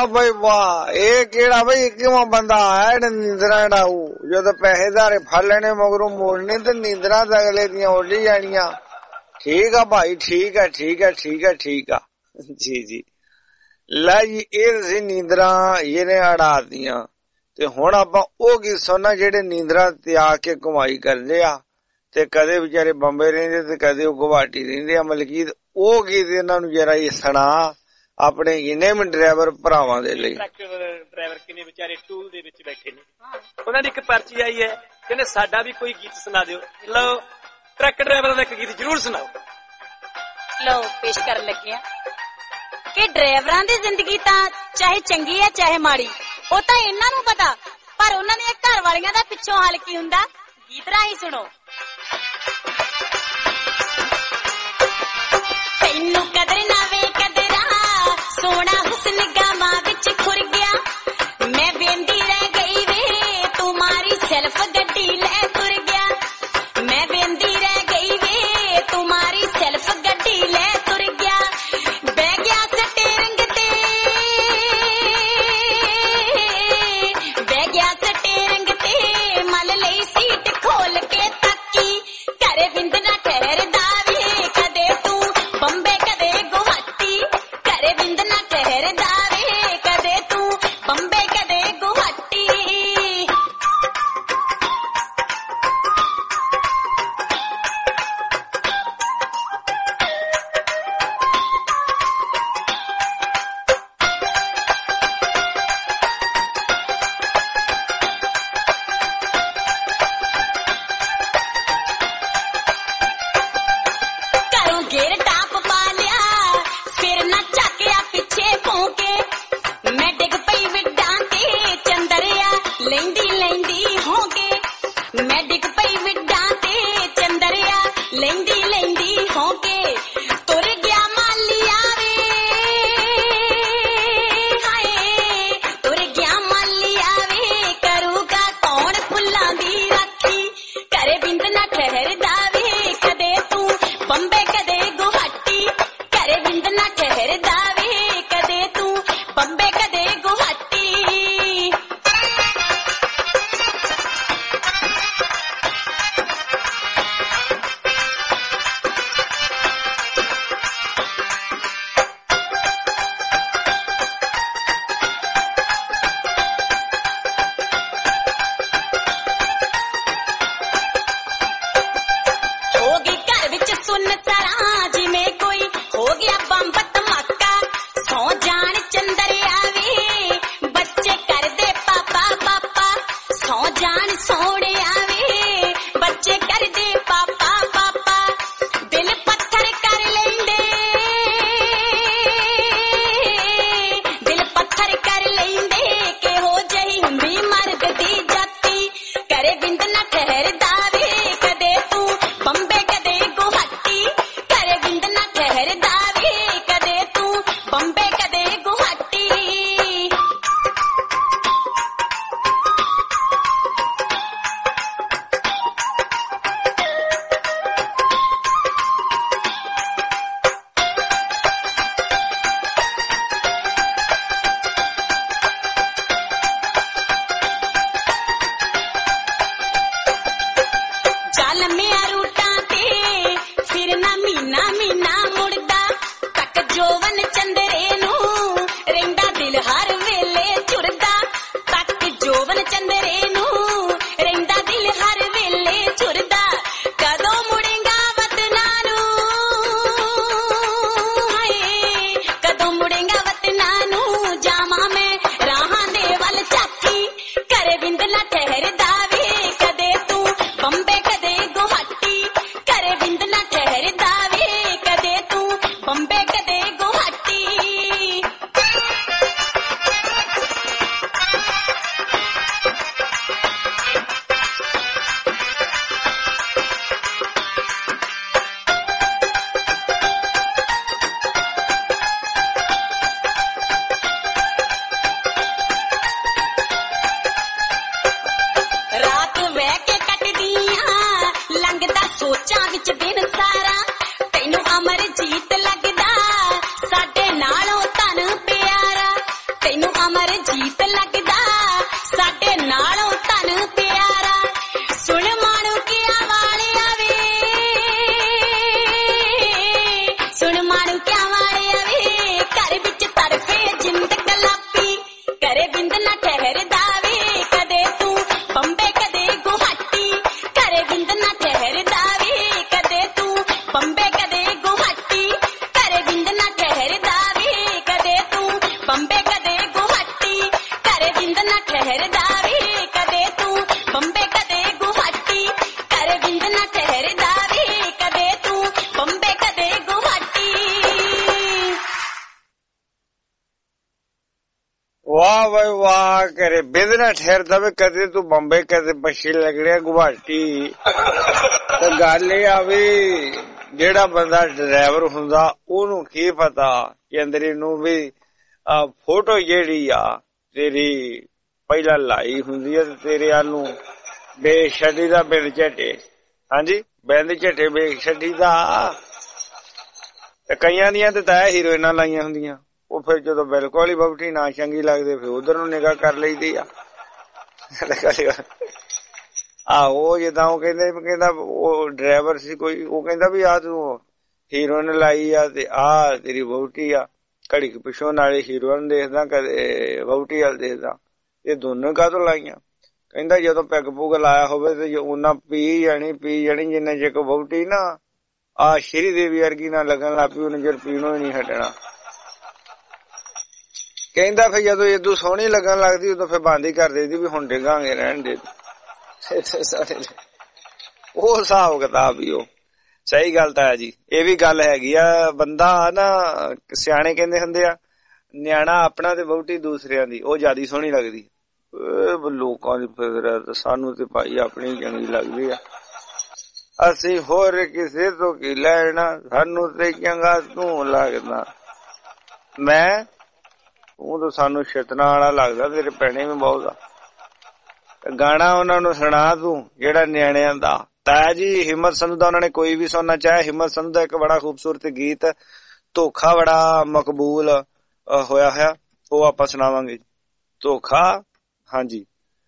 वाह भाई वाह, ये केड़ा भाई किवां बंदा है नींदरा डाऊ, जो पैसे धारे फल लेने मगरों मोड़ने तो नींदरा अगले दियां उड़ी जानियां। ठीक है भाई, ठीक है ठीक है ठीक है ठीक है जी जी। लै जी ये नींदरा ये ने अड़ा दियां ते हुण आपां ओह गीत सुनना जेड़े नींदरा त्याग के कमाई करदे आ ते कदे बेचारे बंबे रहिंदे ते कदे ओह गुवाहाटी रहिंदे आ। मलकीत ओह गीत इन्हां नूं जरा ये सुणा अपने इन्ने भी ड्राइवर भरावां दे लई। ड्राइवर किने बेचारे टूल दे विच बैठे ने, उन्हां दी एक पर्ची आई है, कहंदे साडा भी कोई गीत सुना दिओ। लो ट्रक ड्राइवर दा एक गीत जरूर सुनाओ। लो पेश कर लगे कि ड्राइवरां दी जिंदगी तां चाहे चंगी है चाहे माड़ी, ਉਹ ਤਾਂ ਇਹਨਾਂ ਨੂੰ ਪਤਾ, ਪਰ ਉਹਨਾਂ ਦੀਆਂ ਘਰ ਵਾਲੀਆਂ ਦਾ ਪਿੱਛੋਂ ਹਾਲ ਕੀ ਹੁੰਦਾ ਗੀਤ ਰਾਹੀਂ ਸੁਣੋ। ਤੈਨੂੰ ਕਦਰ ਨਾ ਵੇ ਕਦਰਾ ਸੋਹਣਾ ਹੁਸਨ ਗਾਵਾਂ ਵਿੱਚ ਖੁਰ ਗਿਆ, ਮੈਂ ਵੇਂਦੀ ਰਹਿ ਗਈ ਵੇ ਤੂੰ ਮਾਰੀ ਸੈਲਫ ਗੱਡੀ ਲੈ ਤੁਰ ਗਿਆ, ਮੈਂ ਵੇਂਦੀ ਰਹਿ ਗਈ ਵੇ ਤੂੰ ਮਾਰੀ ਸੈਲਫ ਗੱਡੀ ਲੈ ਤੁਰ ਗਿਆ, ਬਹਿ ਗਿਆ ਸਟੀਅਰਿੰਗ ਤੇ ਸਟੀਅਰਿੰਗ ਤੇ ਮਲ ਲਈ ਸੀਟ ਖੋਲ ਕੇ ਤੱਕੀ, ਘਰੇ ਬਿੰਦ ਨਾ ਠਹਿਰਦਾ ਵੇ ਕਦੇ ਤੂੰ ਬੰਬੇ ਕਦੇ ਗੁਹਾਟੀ, ਘਰੇ ਬਿੰਦ ਨਾ ਠਹਿਰਦਾ ਵੇ ਕਦੇ ਤੂੰ ਬੰਬੇ ਕਦੇ ਗੁਹਾਟੀ। ठहरदा वे कदे तू बंबे कदे गुवाहाटी। वाह भाई वाह करे बेदना ठहरदा वे कदे तू बंबे कदे पछी लगड़िया गुवाहाटी। तो गल ये आ भी जेड़ा बंदा ड्राइवर हुंदा ओनू की पता कि अंदर नू भी फोटो जेड़ी आ तेरी पहला लाई हुंदी है तेरे आलू बेछड़ी दा बिंद झटे। हाँ जी बिंद झटे बेछड़ी दा कईयां दियां ते तां हीरोइना लाइयां हुंदियां ਉਹ ਫਿਰ ਜਦੋਂ ਬਿਲਕੁਲ ਹੀ ਬੌਟੀ ਨਾ ਚੰਗੀ ਲੱਗਦੇ ਫਿਰ ਉਧਰ ਨੂੰ ਨਿਗਾਹ ਕਰ ਲਈਦੀ ਆ। ਆਹੋ ਜਿੱਦਾਂ ਉਹ ਕਹਿੰਦੇ ਕਹਿੰਦਾ ਉਹ ਡਰਾਈਵਰ ਸੀ ਕੋਈ ਉਹ ਕਹਿੰਦਾ ਵੀ ਆ ਤੂੰ ਹੀਰੋਇਨ ਲਾਈ ਆ ਤੇ ਆ ਤੇਰੀ ਬੌਟੀ ਆ ਘੜੀ ਕੁ ਪਿੱਛੋਂ ਨਾਲੇ ਹੀਰੋਇਨ ਦੇਖਦਾ ਕਦੇ ਬੌਟੀ ਵਾਲ ਦੇਖਦਾ ਇਹ ਦੋਨੋਂ ਕਾਹਤੋਂ ਲਾਈਆਂ। ਕਹਿੰਦਾ ਜਦੋਂ ਪੈਗ ਪੁਗ ਲਾਇਆ ਹੋਵੇ ਤੇ ਉਹਨਾਂ ਪੀ ਜਾਣੀ ਪੀ ਜਾਣੀ ਜਿੰਨਾ ਜੇ ਕੋ ਬੌਟੀ ਨਾ ਆ ਸ਼੍ਰੀ ਦੇਵੀ ਵਰਗੀ ਨਾ ਲੱਗਣ ਲੱਗ ਪਈ ਉਹਨੇ ਜਰ ਪੀਣੋਂ ਹੀ ਨਹੀਂ ਹਟਣਾ। ਕਹਿੰਦਾ ਫਿਰ ਜਦੋਂ ਇਦੋਂ ਸੋਹਣੀ ਲੱਗਣ ਲੱਗਦੀ ਉਦੋਂ ਫਿਰ ਬੰਦ ਹੀ ਕਰ ਦੇਦੀ ਵੀ ਹੁਣ ਡਿੱਗਾਂਗੇ ਰਹਿਣ ਦੇ। ਉਹ ਹਿਸਾਬ ਕਿਤਾਬ ਹੀ ਉਹ ਸਹੀ ਗੱਲ ਤਾਂ ਹੈ ਜੀ। ਇਹ ਵੀ ਗੱਲ ਹੈਗੀ ਆ ਬੰਦਾ ਨਾ ਸਿਆਣੇ ਕਹਿੰਦੇ ਹੁੰਦੇ ਆ ਨਿਆਣਾ ਆਪਣਾ ਤੇ ਵਹੁਟੀ ਦੂਸਰਿਆਂ ਦੀ ਉਹ ਜਿਆਦਾ ਸੋਹਣੀ ਲੱਗਦੀ। ਲੋਕਾਂ ਦੀ ਫਿਕਰ ਸਾਨੂੰ ਤੇ ਭਾਈ ਆਪਣੀ ਚੰਗੀ ਲੱਗਦੀ ਆ ਅਸੀਂ ਹੋਰ ਕਿਸੇ ਤੋਂ ਕੀ ਲੈਣਾ ਸਾਨੂੰ ਤੇ ਚੰਗਾ ਤੂੰ ਲੱਗਦਾ। ਮੈਂ ਉਹ ਤਾਂ ਸਾਨੂੰ ਛਿਤਨਾ ਵਾਲਾ ਲੱਗਦਾ ਤੇਰੇ ਪੈਣੇ ਵੀ ਬਹੁਤ ਆ। ਗਾਣਾ ਉਹਨਾਂ ਨੂੰ ਸੁਣਾ ਤੂੰ ਜਿਹੜਾ ਨਿਆਣਿਆਂ ਦਾ। ਤਾਇਆ ਜੀ ਹਿੰਮਤ ਸੰਧੂ ਦਾ ਉਹਨਾਂ ਨੇ ਕੋਈ ਵੀ ਸੁਣਨਾ ਚਾਹਿਆ। ਹਿੰਮਤ ਸੰਧੂ ਦਾ ਇੱਕ ਬੜਾ ਖੂਬਸੂਰਤ ਗੀਤ ਧੋਖਾ ਬੜਾ ਮਕਬੂਲ ਹੋਇਆ ਹੋਇਆ ਉਹ ਆਪਾਂ ਸੁਣਾਵਾਂਗੇ। ਧੋਖਾ ਹਾਂਜੀ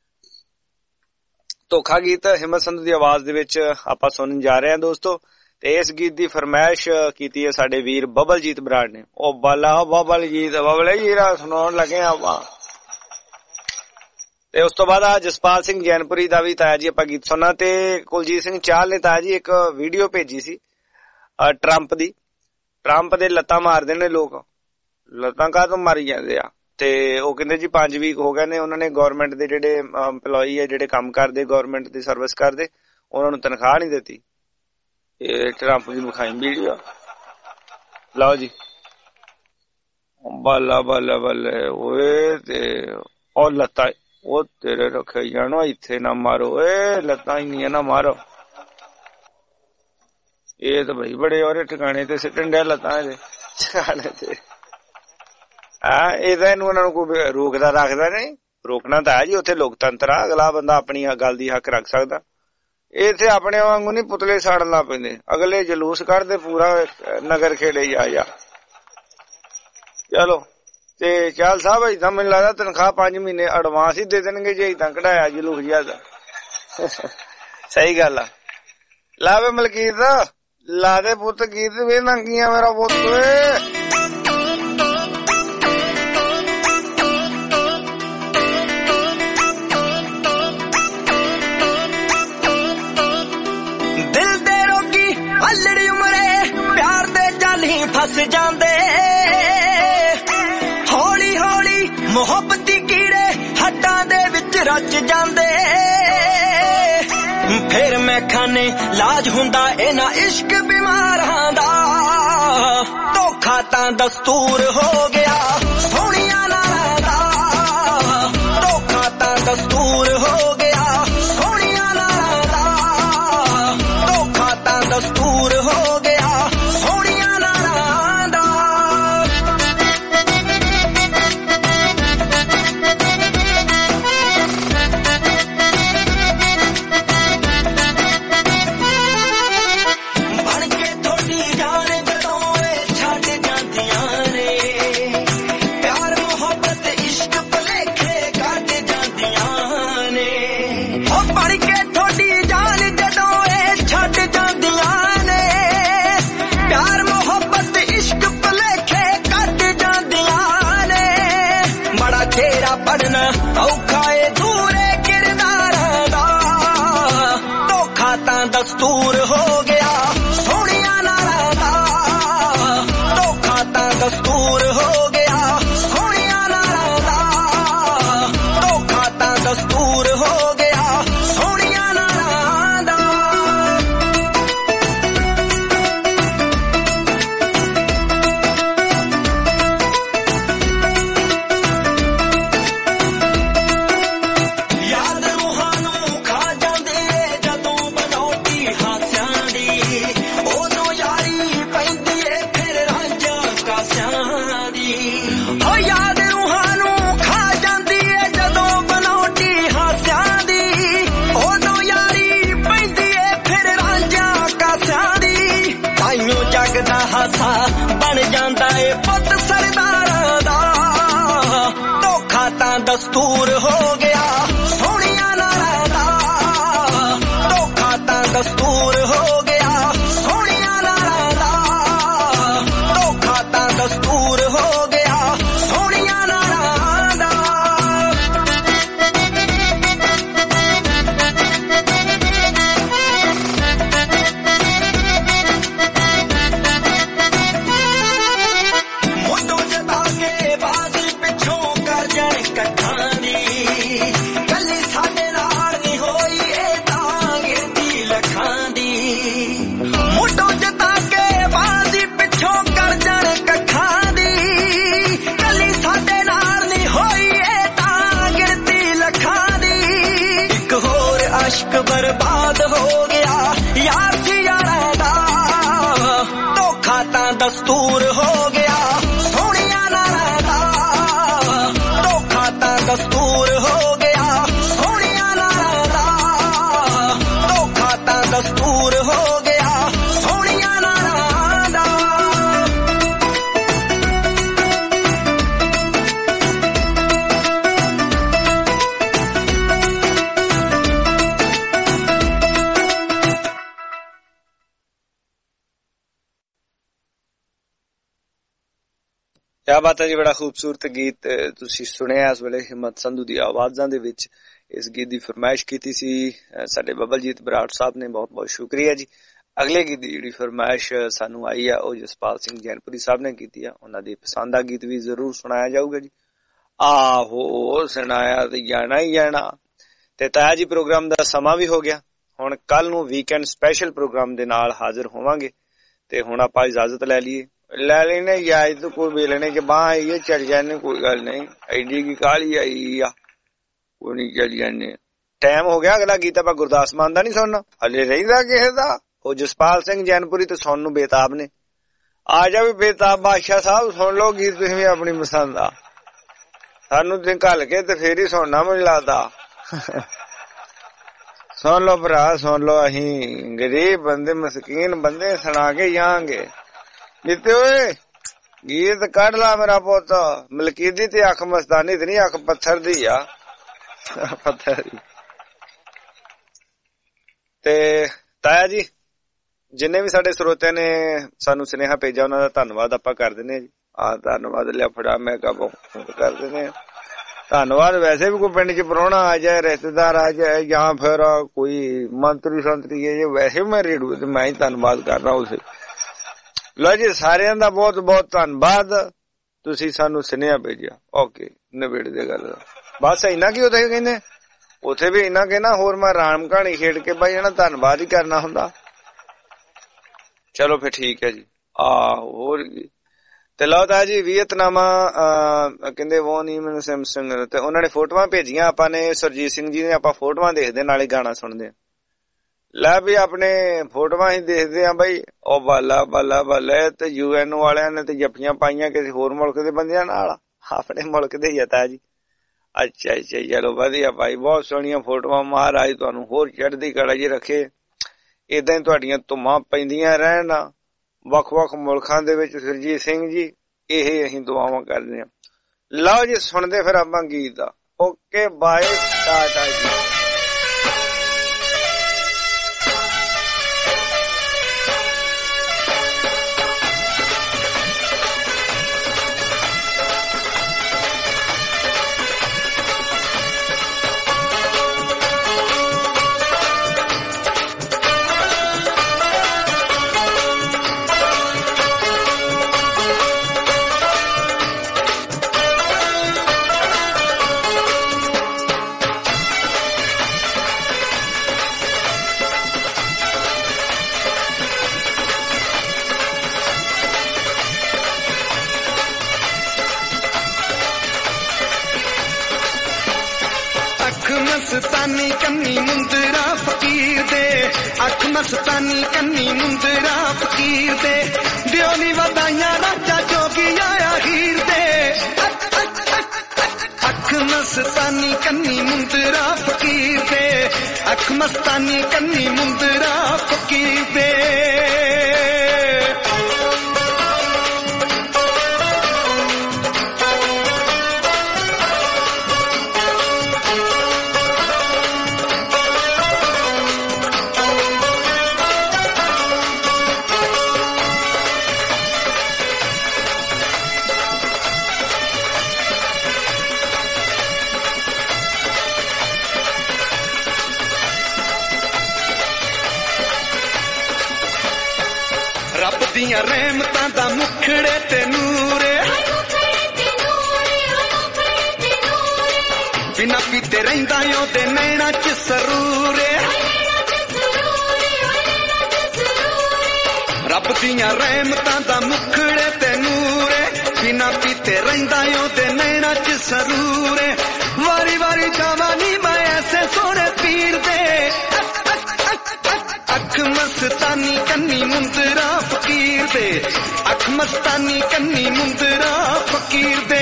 ਧੋਖਾ ਗੀਤ ਹਿੰਮਤ ਸੰਧੂ ਦੀ ਆਵਾਜ਼ ਦੇ ਵਿੱਚ ਆਪਾਂ ਸੁਣਨ ਜਾ ਰਹੇ ਹਾਂ ਦੋਸਤੋ। ਤੇ ਇਸ ਗੀਤ ਦੀ ਫਰਮਾਇਸ਼ ਕੀਤੀ ਹੈ ਸਾਡੇ ਵੀਰ ਬਬਲਜੀਤ ਬਰਾੜ ਨੇ। ਉਹ ਬਾਲਾ ਬਬਲਜੀਤ ਬਬਲੇ ਜੀ ਸੁਣਾਉਣ ਲੱਗੇ ਆਪਾਂ। ਤੇ ਉਸ ਤੋਂ ਬਾਅਦ ਆ ਜਸਪਾਲ ਸਿੰਘ ਜੈਨਪੁਰੀ ਦਾ ਵੀ ਤਾਇਆ ਜੀ ਆਪਾਂ ਗੀਤ ਸੁਣਨਾ। ਤੇ ਕੁਲਜੀਤ ਸਿੰਘ ਚਾਹਲ ਨੇ ਤਾਇਆ ਜੀ ਇੱਕ ਵੀਡੀਓ ਭੇਜੀ ਸੀ ਟਰੰਪ ਦੀ। ਟਰੰਪ ਦੇ ਲੱਤਾਂ ਮਾਰਦੇ ਨੇ ਲੋਕ ਲੱਤਾਂ ਕਾਹਤੋਂ ਮਾਰੀ ਜਾਂਦੇ ਆ। ਤੇ ਉਹ ਕਹਿੰਦੇ ਜੀ ਪੰਜ ਵੀਕ ਹੋ ਗਏ ਨੇ ਉਹਨਾਂ ਨੇ ਗੌਰਮੈਂਟ ਦੇ ਜਿਹੜੇ ਐਮਪਲੋਈ ਆ ਜਿਹੜੇ ਕੰਮ ਕਰਦੇ ਗੌਰਮੈਂਟ ਦੀ ਸਰਵਿਸ ਕਰਦੇ ਉਹਨਾਂ ਨੂੰ ਤਨਖਾਹ ਨਹੀਂ ਦਿੱਤੀ। ਇਹ ਟਰੰਪ ਦੀ ਵਿਖਾਈ ਵੀਡੀਓ ਲਓ ਜੀ। ਬੱਲਾ ਬੱਲਾ ਬੱਲੇ ਓਏ ਤੇ ਉਹ ਲੱਤਾਂ ਉਹ ਤੇਰੇ ਰੱਖੇ ਜਾਣੋ ਇੱਥੇ ਨਾ ਮਾਰੋ ਏ ਲੱਤਾਂ ਇੰਨੀਆਂ ਨਾ ਮਾਰੋ। ਇਹ ਤਾਂ ਬਈ ਬੜੇ ਔਰੇ ਟਿਕਾਣੇ ਤੇ ਸਿੱਟਣ ਡਿਆ ਲੱਤਾਂ ਇਹਦੇ ਟਿਕਾਣੇ ਤੇ। ਹਾਂ ਇਹਦਾ ਇਹਨੂੰ ਉਹਨਾਂ ਨੂੰ ਕੋਈ ਰੋਕਦਾ ਰੱਖਦਾ ਨਹੀਂ। ਰੋਕਣਾ ਤਾਂ ਹੈ ਜੀ ਉੱਥੇ ਲੋਕਤੰਤਰ ਆ ਅਗਲਾ ਬੰਦਾ ਆਪਣੀ ਗੱਲ ਦੀ ਹੱਕ ਰੱਖ ਸਕਦਾ। ਇੱਥੇ ਆਪਣੇ ਵਾਂਗੂ ਨੀ ਪੁਤਲੇ ਸਾੜਨ ਲੱਗ ਪੈਂਦੇ ਅਗਲੇ ਜਲੂਸ ਕੱਢਦੇ ਪੂਰਾ ਨਗਰ ਖੇੜੇ ਜਾ ਜਾ। ਚਲੋ ਤੇ ਚਾਲ ਸਾਹਿਬ ਏਦਾਂ ਮੈਨੂੰ ਲੱਗਦਾ ਤਨਖਾਹ ਪੰਜ ਮਹੀਨੇ ਐਡਵਾਂਸ ਹੀ ਦੇ ਦੇਣਗੇ ਜੇ ਏਦਾਂ ਕਢਾਇਆ ਜਲੂਸ ਜਿਆਦਾ। ਸਹੀ ਗੱਲ ਆ। ਲਾ ਵੇ ਮਲਕੀਤ ਲਾ ਦੇ ਪੁੱਤ ਗੀਤ ਵੇ ਨੰਗੀਆਂ ਮੇਰਾ ਪੁੱਤ ਵੇ। ਹੱਲੜੀ ਉਮਰੇ ਪਿਆਰ ਦੇ ਜਾਲੀ ਫਸ ਜਾਂਦੇ ਹੌਲੀ ਹੌਲੀ ਮੁਹੱਬਤੀ ਕੀੜੇ ਹੱਡਾਂ ਦੇ ਵਿੱਚ ਰਚ ਜਾਂਦੇ। ਫਿਰ ਮੈਂ ਖਾਨੇ ਲਾਜ ਹੁੰਦਾ ਇਹਨਾਂ ਇਸ਼ਕ ਬਿਮਾਰਾਂ ਦਾ। ਧੋਖਾ ਤਾਂ ਦਸਤੂਰ ਹੋ ਗਿਆ ਸੋਹਣੀਆਂ ਨਾਲਾਂ ਦਾ। ਧੋਖਾ ਤਾਂ ਦਸਤੂਰ ਹੋ ਗਿਆ ਸੋਹਣੀਆਂ ਨਾਲਾਂ ਦਾ। ਧੋਖਾ ਤਾਂ ਦਸਤੂਰ ਹੋ ਗਿਆ ਸੋਹਣੀਆਂ ਨਾਲਾਂ ਦਾ। ਬਣ ਕੇ ਥੋੜੀ ਜਾਨ ਜਦੋਂ ਇਹ ਛੱਡ ਜਾਂਦੀਆਂ ਨੇ ਪਿਆਰ ਮੁਹੱਬਤ ਇਸ਼ਕ ਭੁਲੇਖੇ ਕੱਢ ਜਾਂਦੀਆਂ ਨੇ। ਉਹ ਬਣ ਕੇ ਥੋੜੀ ਜਾਨ ਜਦੋਂ ਇਹ ਛੱਡ ਜਾਂਦੀਆਂ ਨੇ ਪਿਆਰ ਮੁਹੱਬਤ ਇਸ਼ਕ ਭੁਲੇਖੇ ਕੱਢ ਜਾਂਦੀਆਂ ਨੇ। ਬੜਾ ਚਿਹਰਾ ਪੜਨਾ ਔਖਾ ਏ ਦੂਰੇ ਕਿਰਦਾਰਾਂ ਦਾ। ਧੋਖਾ ਤਾਂ ਦਸਤੂਰ ਹੋ ਗਿਆ ਸੋਹਣੀਆਂ ਨਾਲਾਂ ਦਾ। ਧੋਖਾ ਤਾਂ ਦਸਤੂਰ ਹੋ ਗਿਆ ਸੋਹਣੀਆਂ ਨਾਲਾਂ ਦਾ। ਧੋਖਾ ਤਾਂ ਦਸਤੂਰ ਹੋ ਗਿਆ ਸੋਹਣੀਆਂ ਨਾਲਾਂ ਦਾ। ਜਾਂਦਾ ਏ ਪੁੱਤ ਸਰਦਾਰਾਂ ਦਾ ਧੋਖਾ ਤਾਂ ਦਸਤੂਰ ਹੋ ਗਿਆ ਸੋਹਣੀਆਂ ਨਾਲਾਂ ਦਾ ਧੋਖਾ ਤਾਂ ਦਸਤੂਰ ਹੋ ਗਿਆ ਸੋਹਣੀਆਂ ਨਾਲਾਂ ਦਾ ਧੋਖਾ ਤਾਂ ਦਸਤੂਰ ਹੋ ਗਿਆ ਸੋਹਣੀਆਂ ਨਾਲਾਂ ਦਾ ਮੁੱਢੋਂ ਜਤਾ ਕੇ ਬਾਜ਼ ਪਿੱਛੋਂ ਕਰ ਜਾਣ ਕੱਠਾਂ ਦੀ ਕੱਲੀ ਸਾਡੇ ਨਾਲ ਨਹੀਂ ਹੋਈ ਇਹ ਤਾਂ ਗਿਣਤੀ ਲੱਖਾਂ ਦੀ ਮੁੱਢੋਂ ਜਤਾ ਕੇ ਬਾਜ਼ ਪਿੱਛੋਂ ਕਰ ਜਾਣ ਕੱਠਾਂ ਦੀ ਕੱਲੀ ਸਾਡੇ ਨਾਲ ਨਹੀਂ ਹੋਈ ਇਹ ਤਾਂ ਗਿਣਤੀ ਲੱਖਾਂ ਦੀ ਇੱਕ ਹੋਰ ਅਸ਼ਕ ਬਰਬਾਦ ਹੋ ਗਿਆ ਯਾਰ ਸੀ ਯਾਰਾਂ ਦਾ ਧੋਖਾ ਤਾਂ ਦਸਤੂਰ ਹੋ ਗਿਆ ਸੋਹਣੀਆਂ ਨਾਲਾਂ ਦਾ ਧੋਖਾ ਤਾਂ ਦਸਤੂਰ ਹੋ ਗਿਆ ਸੋਹਣੀਆਂ ਨਾਲਾਂ ਦਾ ਧੋਖਾ ਤਾਂ ਦਸਤੂਰ ਹੋ ਗਿਆ ਸੋਹਣੀਆਂ ਨਾਲਾਂ ਦਾ ਕਿਆ ਬਾਤ ਹੈ ਜੀ। ਬੜਾ ਖੂਬਸੂਰਤ ਗੀਤ ਤੁਸੀਂ ਸੁਣਿਆ ਇਸ ਵੇਲੇ ਹਿੰਮਤ ਸੰਧੂ ਦੀ ਆਵਾਜ਼ਾਂ ਦੇ ਵਿੱਚ। ਇਸ ਗੀਤ ਦੀ ਫਰਮਾਇਸ਼ ਕੀਤੀ ਸੀ ਸਾਡੇ ਬਬਲਜੀਤ ਬਰਾੜ ਸਾਹਿਬ ਨੇ, ਬਹੁਤ ਬਹੁਤ ਸ਼ੁਕਰੀਆ ਜੀ। ਅਗਲੇ ਗੀਤ ਦੀ ਜਿਹੜੀ ਫਰਮਾਇਸ਼ ਸਾਨੂੰ ਆਈ ਆ ਉਹ ਜਸਪਾਲ ਸਿੰਘ ਜੈਨਪੁਰੀ ਸਾਹਿਬ ਨੇ ਕੀਤੀ ਆ, ਉਹਨਾਂ ਦੀ ਪਸੰਦ ਦਾ ਗੀਤ ਵੀ ਜ਼ਰੂਰ ਸੁਣਾਇਆ ਜਾਊਗਾ ਜੀ। ਆਹੋ ਸੁਣਾਇਆ ਤੇ ਜਾਣਾ ਹੀ ਜਾਣਾ। ਤੇ ਤਾਇਆ ਜੀ ਪ੍ਰੋਗਰਾਮ ਦਾ ਸਮਾਂ ਵੀ ਹੋ ਗਿਆ, ਹੁਣ ਕੱਲ ਨੂੰ ਵੀਕਐਂਡ ਸਪੈਸ਼ਲ ਪ੍ਰੋਗਰਾਮ ਦੇ ਨਾਲ ਹਾਜ਼ਰ ਹੋਵਾਂਗੇ ਤੇ ਹੁਣ ਆਪਾਂ ਇਜਾਜ਼ਤ ਲੈ ਲਈਏ। ਲੈ ਲੈਣੇ ਇਜਾਜ਼ਤ ਕੋਈ ਵੀ ਲੈਣੇ ਕਿ ਬਾਹ ਆਈਏ ਚੜ ਜਾਣੇ, ਕੋਈ ਗੱਲ ਨਹੀਂ, ਐਡੀ ਕੀ ਕਾਹਲੀ ਆਈ ਆ, ਕੋਈ ਨਹੀਂ ਚੜ ਜਾਣੇ। ਟਾਈਮ ਹੋ ਗਿਆ, ਅਗਲਾ ਗੀਤ ਆਪਾਂ ਗੁਰਦਾਸ ਮਾਨ ਦਾ ਨਹੀਂ ਸੁਣਨਾ, ਹਲੇ ਰਹਿੰਦਾ ਕਿਸੇ ਦਾ। ਉਹ ਜਸਪਾਲ ਸਿੰਘ ਜੈਨਪੁਰੀ ਤੇ ਸੁਣਨ ਨੂੰ ਬੇਤਾਬ ਨੇ। ਆ ਜਾ ਵੀ ਬੇਤਾਬ ਬਾਦਸ਼ਾਹ ਸਾਹਿਬ ਸੁਣ ਲਓ ਗੀਤ ਤੁਸੀਂ ਵੀ ਆਪਣੀ ਪਸੰਦ ਦਾ, ਸਾਨੂੰ ਤੇ ਘੱਲ ਕੇ ਤੇ ਫੇਰ ਹੀ ਸੁਣਨਾ ਮੈਨੂੰ ਲੱਗਦਾ। ਸੁਣ ਲਓ ਭਰਾ ਸੁਣ ਲਓ, ਅਸੀਂ ਗਰੀਬ ਬੰਦੇ ਮਸਕੀਨ ਬੰਦੇ ਸੁਣਾ ਕੇ ਜਾਵਾਂਗੇ। ਜਿੱਤੇ ਓਏ ਗੀਤ ਕੱਢ ਲਾ ਮੇਰਾ ਪੁੱਤ, ਮਲਕੀਦੀ ਤੇ ਅੱਖ ਮਸਤਾਨੀ ਤੇ ਨਹੀਂ, ਅੱਖ ਪੱਥਰ ਦੀ ਆ, ਪੱਥਰ ਦੀ। ਤੇ ਤਾਇਆ ਜੀ ਜਿੰਨੇ ਵੀ ਸਾਡੇ ਸਰੋਤੇ ਨੇ ਸਾਨੂੰ ਸੁਨੇਹਾ ਭੇਜਿਆ ਉਹਨਾਂ ਦਾ ਧੰਨਵਾਦ ਆਪਾਂ ਕਰ ਦਿੰਦੇ ਜੀ। ਆਹ ਧੰਨਵਾਦ ਲਿਆ ਫੜਾ ਮੈਂ ਕਹੋ ਕਰ ਦਿੰਦੇ ਆ ਧੰਨਵਾਦ। ਵੈਸੇ ਵੀ ਕੋਈ ਪਿੰਡ ਚ ਪ੍ਰਾਹੁਣਾ ਆ ਜਾਏ, ਰਿਸ਼ਤੇਦਾਰ ਆ ਜਾਏ, ਜਾਂ ਫਿਰ ਕੋਈ ਮੰਤਰੀ ਸੰਤਰੀ ਹੈ, ਵੈਸੇ ਮੈਂ ਰੇਡੂ ਤੇ ਮੈਂ ਹੀ ਧੰਨਵਾਦ ਕਰਨਾ ਉਸੇ। ਲੋ ਜੀ ਸਾਰਿਆਂ ਦਾ ਬਹੁਤ ਬਹੁਤ ਧੰਨਵਾਦ, ਤੁਸੀਂ ਸਾਨੂੰ ਸੁਨੇਹਾ ਭੇਜਿਆ। ਓਕੇ ਨਵੇੜ ਦੇ ਗੱਲ ਬਸ ਇੰਨਾ ਕੀ ਉੱਥੇ ਕਹਿੰਦੇ, ਉੱਥੇ ਵੀ ਇੰਨਾ ਕਹਿਣਾ, ਹੋਰ ਮੈਂ ਰਾਮ ਕਹਾਣੀ ਖੇਡ ਕੇ ਬਾਈ ਇਹਨਾਂ ਧੰਨਵਾਦ ਹੀ ਕਰਨਾ ਹੁੰਦਾ। ਚਲੋ ਫਿਰ ਠੀਕ ਹੈ ਜੀ। ਆਹ ਹੋਰ ਤੇ ਲਓ ਤਾਂ ਜੀ ਵੀਅਤਨਾਮਾ ਕਹਿੰਦੇ ਉਹ ਨਹੀਂ ਮੈਨੂੰ ਸੈਮਸੰਗ ਤੇ ਉਹਨਾਂ ਨੇ ਫੋਟੋਆਂ ਭੇਜੀਆਂ ਆਪਾਂ ਨੇ, ਸੁਰਜੀਤ ਸਿੰਘ ਜੀ ਨੇ। ਆਪਾਂ ਫੋਟੋਆਂ ਦੇਖਦੇ ਨਾਲੇ ਗਾਣਾ ਸੁਣਦੇ। ਲੈ ਵੀ ਆਪਣੇ ਫੋਟੋਆਂ ਹੀ ਦੇਖਦੇ ਆ ਬਾਈ। ਉਹ ਬਾਲਾ ਬਾਲਾ ਬਾਲਾ ਤੇ ਯੂਐਨ ਵਾਲਿਆਂ ਨੇ ਤੇ ਜੱਫੀਆਂ ਪਾਈਆਂ ਕਿਸੇ ਹੋਰ ਮੁਲਕ ਦੇ ਬੰਦਿਆਂ ਨਾਲ, ਆਪਣੇ ਮੁਲਕ ਦੇ ਹੀ ਆ ਤਾ ਜੀ। ਅੱਛਾ ਅੱਛਾ ਚਲੋ ਵਧੀਆ ਭਾਈ, ਬਹੁਤ ਸੋਹਣੀਆਂ ਫੋਟੋਆਂ। ਮਹਾਰਾਜ ਤੁਹਾਨੂੰ ਹੋਰ ਚੜ੍ਹਦੀ ਕਲਾ ਜੀ ਰੱਖੇ, ਏਦਾਂ ਹੀ ਤੁਹਾਡੀਆਂ ਧੁੰਮਾਂ ਪੈਂਦੀਆਂ ਰਹਿਣ ਵੱਖ ਵੱਖ ਮੁਲਕਾਂ ਦੇ ਵਿੱਚ। ਸੁਰਜੀਤ ਸਿੰਘ ਜੀ ਇਹ ਅਸੀਂ ਦੁਆਵਾਂ ਕਰਦੇ ਹਾਂ। ਲਓ ਜੀ ਸੁਣਦੇ ਫਿਰ ਆਪਾਂ ਗੀਤ ਦਾ। ਓਕੇ ਬਾਏ ਟਾਟਾ ਜੀ। ਮਸਤਾਨੀ ਕੰਨੀ ਮੁੰਦਰਾ ਫਕੀਰ ਦੇ, ਅੱਖ ਮਸਤਾਨੀ ਕੰਨੀ ਮੁੰਦਰਾ ਫਕੀਰ ਦੇ, ਦਿਓ ਨੀ ਵਧਾਈਆਂ ਰਾਜਾ ਜੋਗੀ ਆਇਆ ਹੀਰ ਦੇ। ਅੱਖ ਮਸਤਾਨੀ ਕੰਨੀ ਮੁੰਦਰਾ ਫਕੀਰ ਦੇ, ਅੱਖ ਮਸਤਾਨੀ ਕੰਨੀ ਮੁੰਦਰਾ ਫਕੀਰ ਦੇ। रब दियां रहमतां दा मुखड़े ते नूरे बिना पीते रहिंदा ओदे नैना च सरूरे रब दियां रहमतां दा मुखड़े ते नूरे बिना पीते रहिंदा ओदे नैना च सरूरे वारी वारी जावानी मैं ऐसे सोने पीर दे अख मस्तानी कन्नी मुंदरा फकीर दे अख मस्तानी कन्नी मुंदरा फकीर दे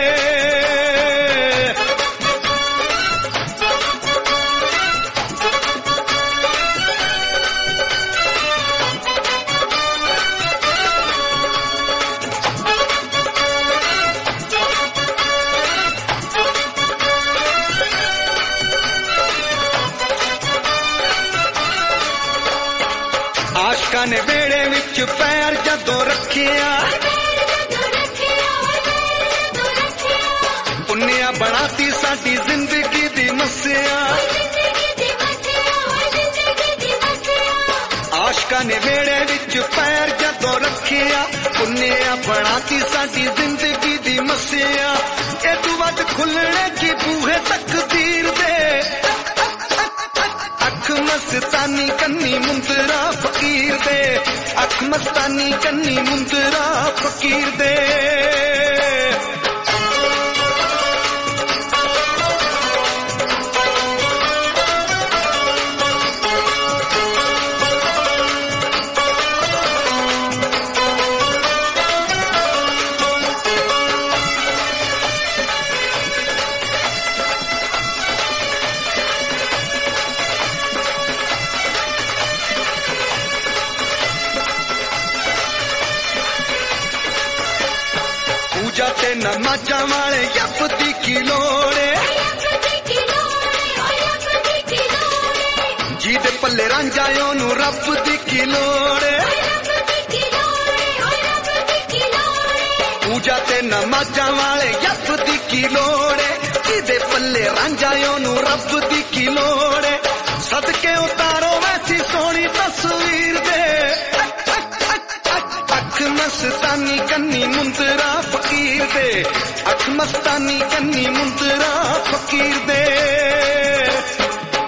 आशका ने बेड़े विच पैर जदों रखिया पुन्निया बनाती साडी जिंदगी दी मस्सिया आशका ने बेड़े विच पैर जदों रखिया पुन्निया बनाती साडी जिंदगी दी मस्सिया ए तू वध खुलने की बूहे तकदीर दे अख मस्तानी कन्नी मुंदरा फकीर दे अख मस्तानी कन्नी मुंदरा फकीर दे जाते नमाजा वाले यपदी की लोड़े जीदे पल्ले रांझायो नू रब दी की लोड़े पूजा ते नमाजा वाले यपदी की लोड़े जीदे पल्ले रांझायो नू रब दी की लोड़े सदके उतारो वैसी सोनी तस्वीर दे अख मस्तानी कन्नी मुंदरा फकीर दे अख मस्तानी कन्नी मुंदरा फकीर दे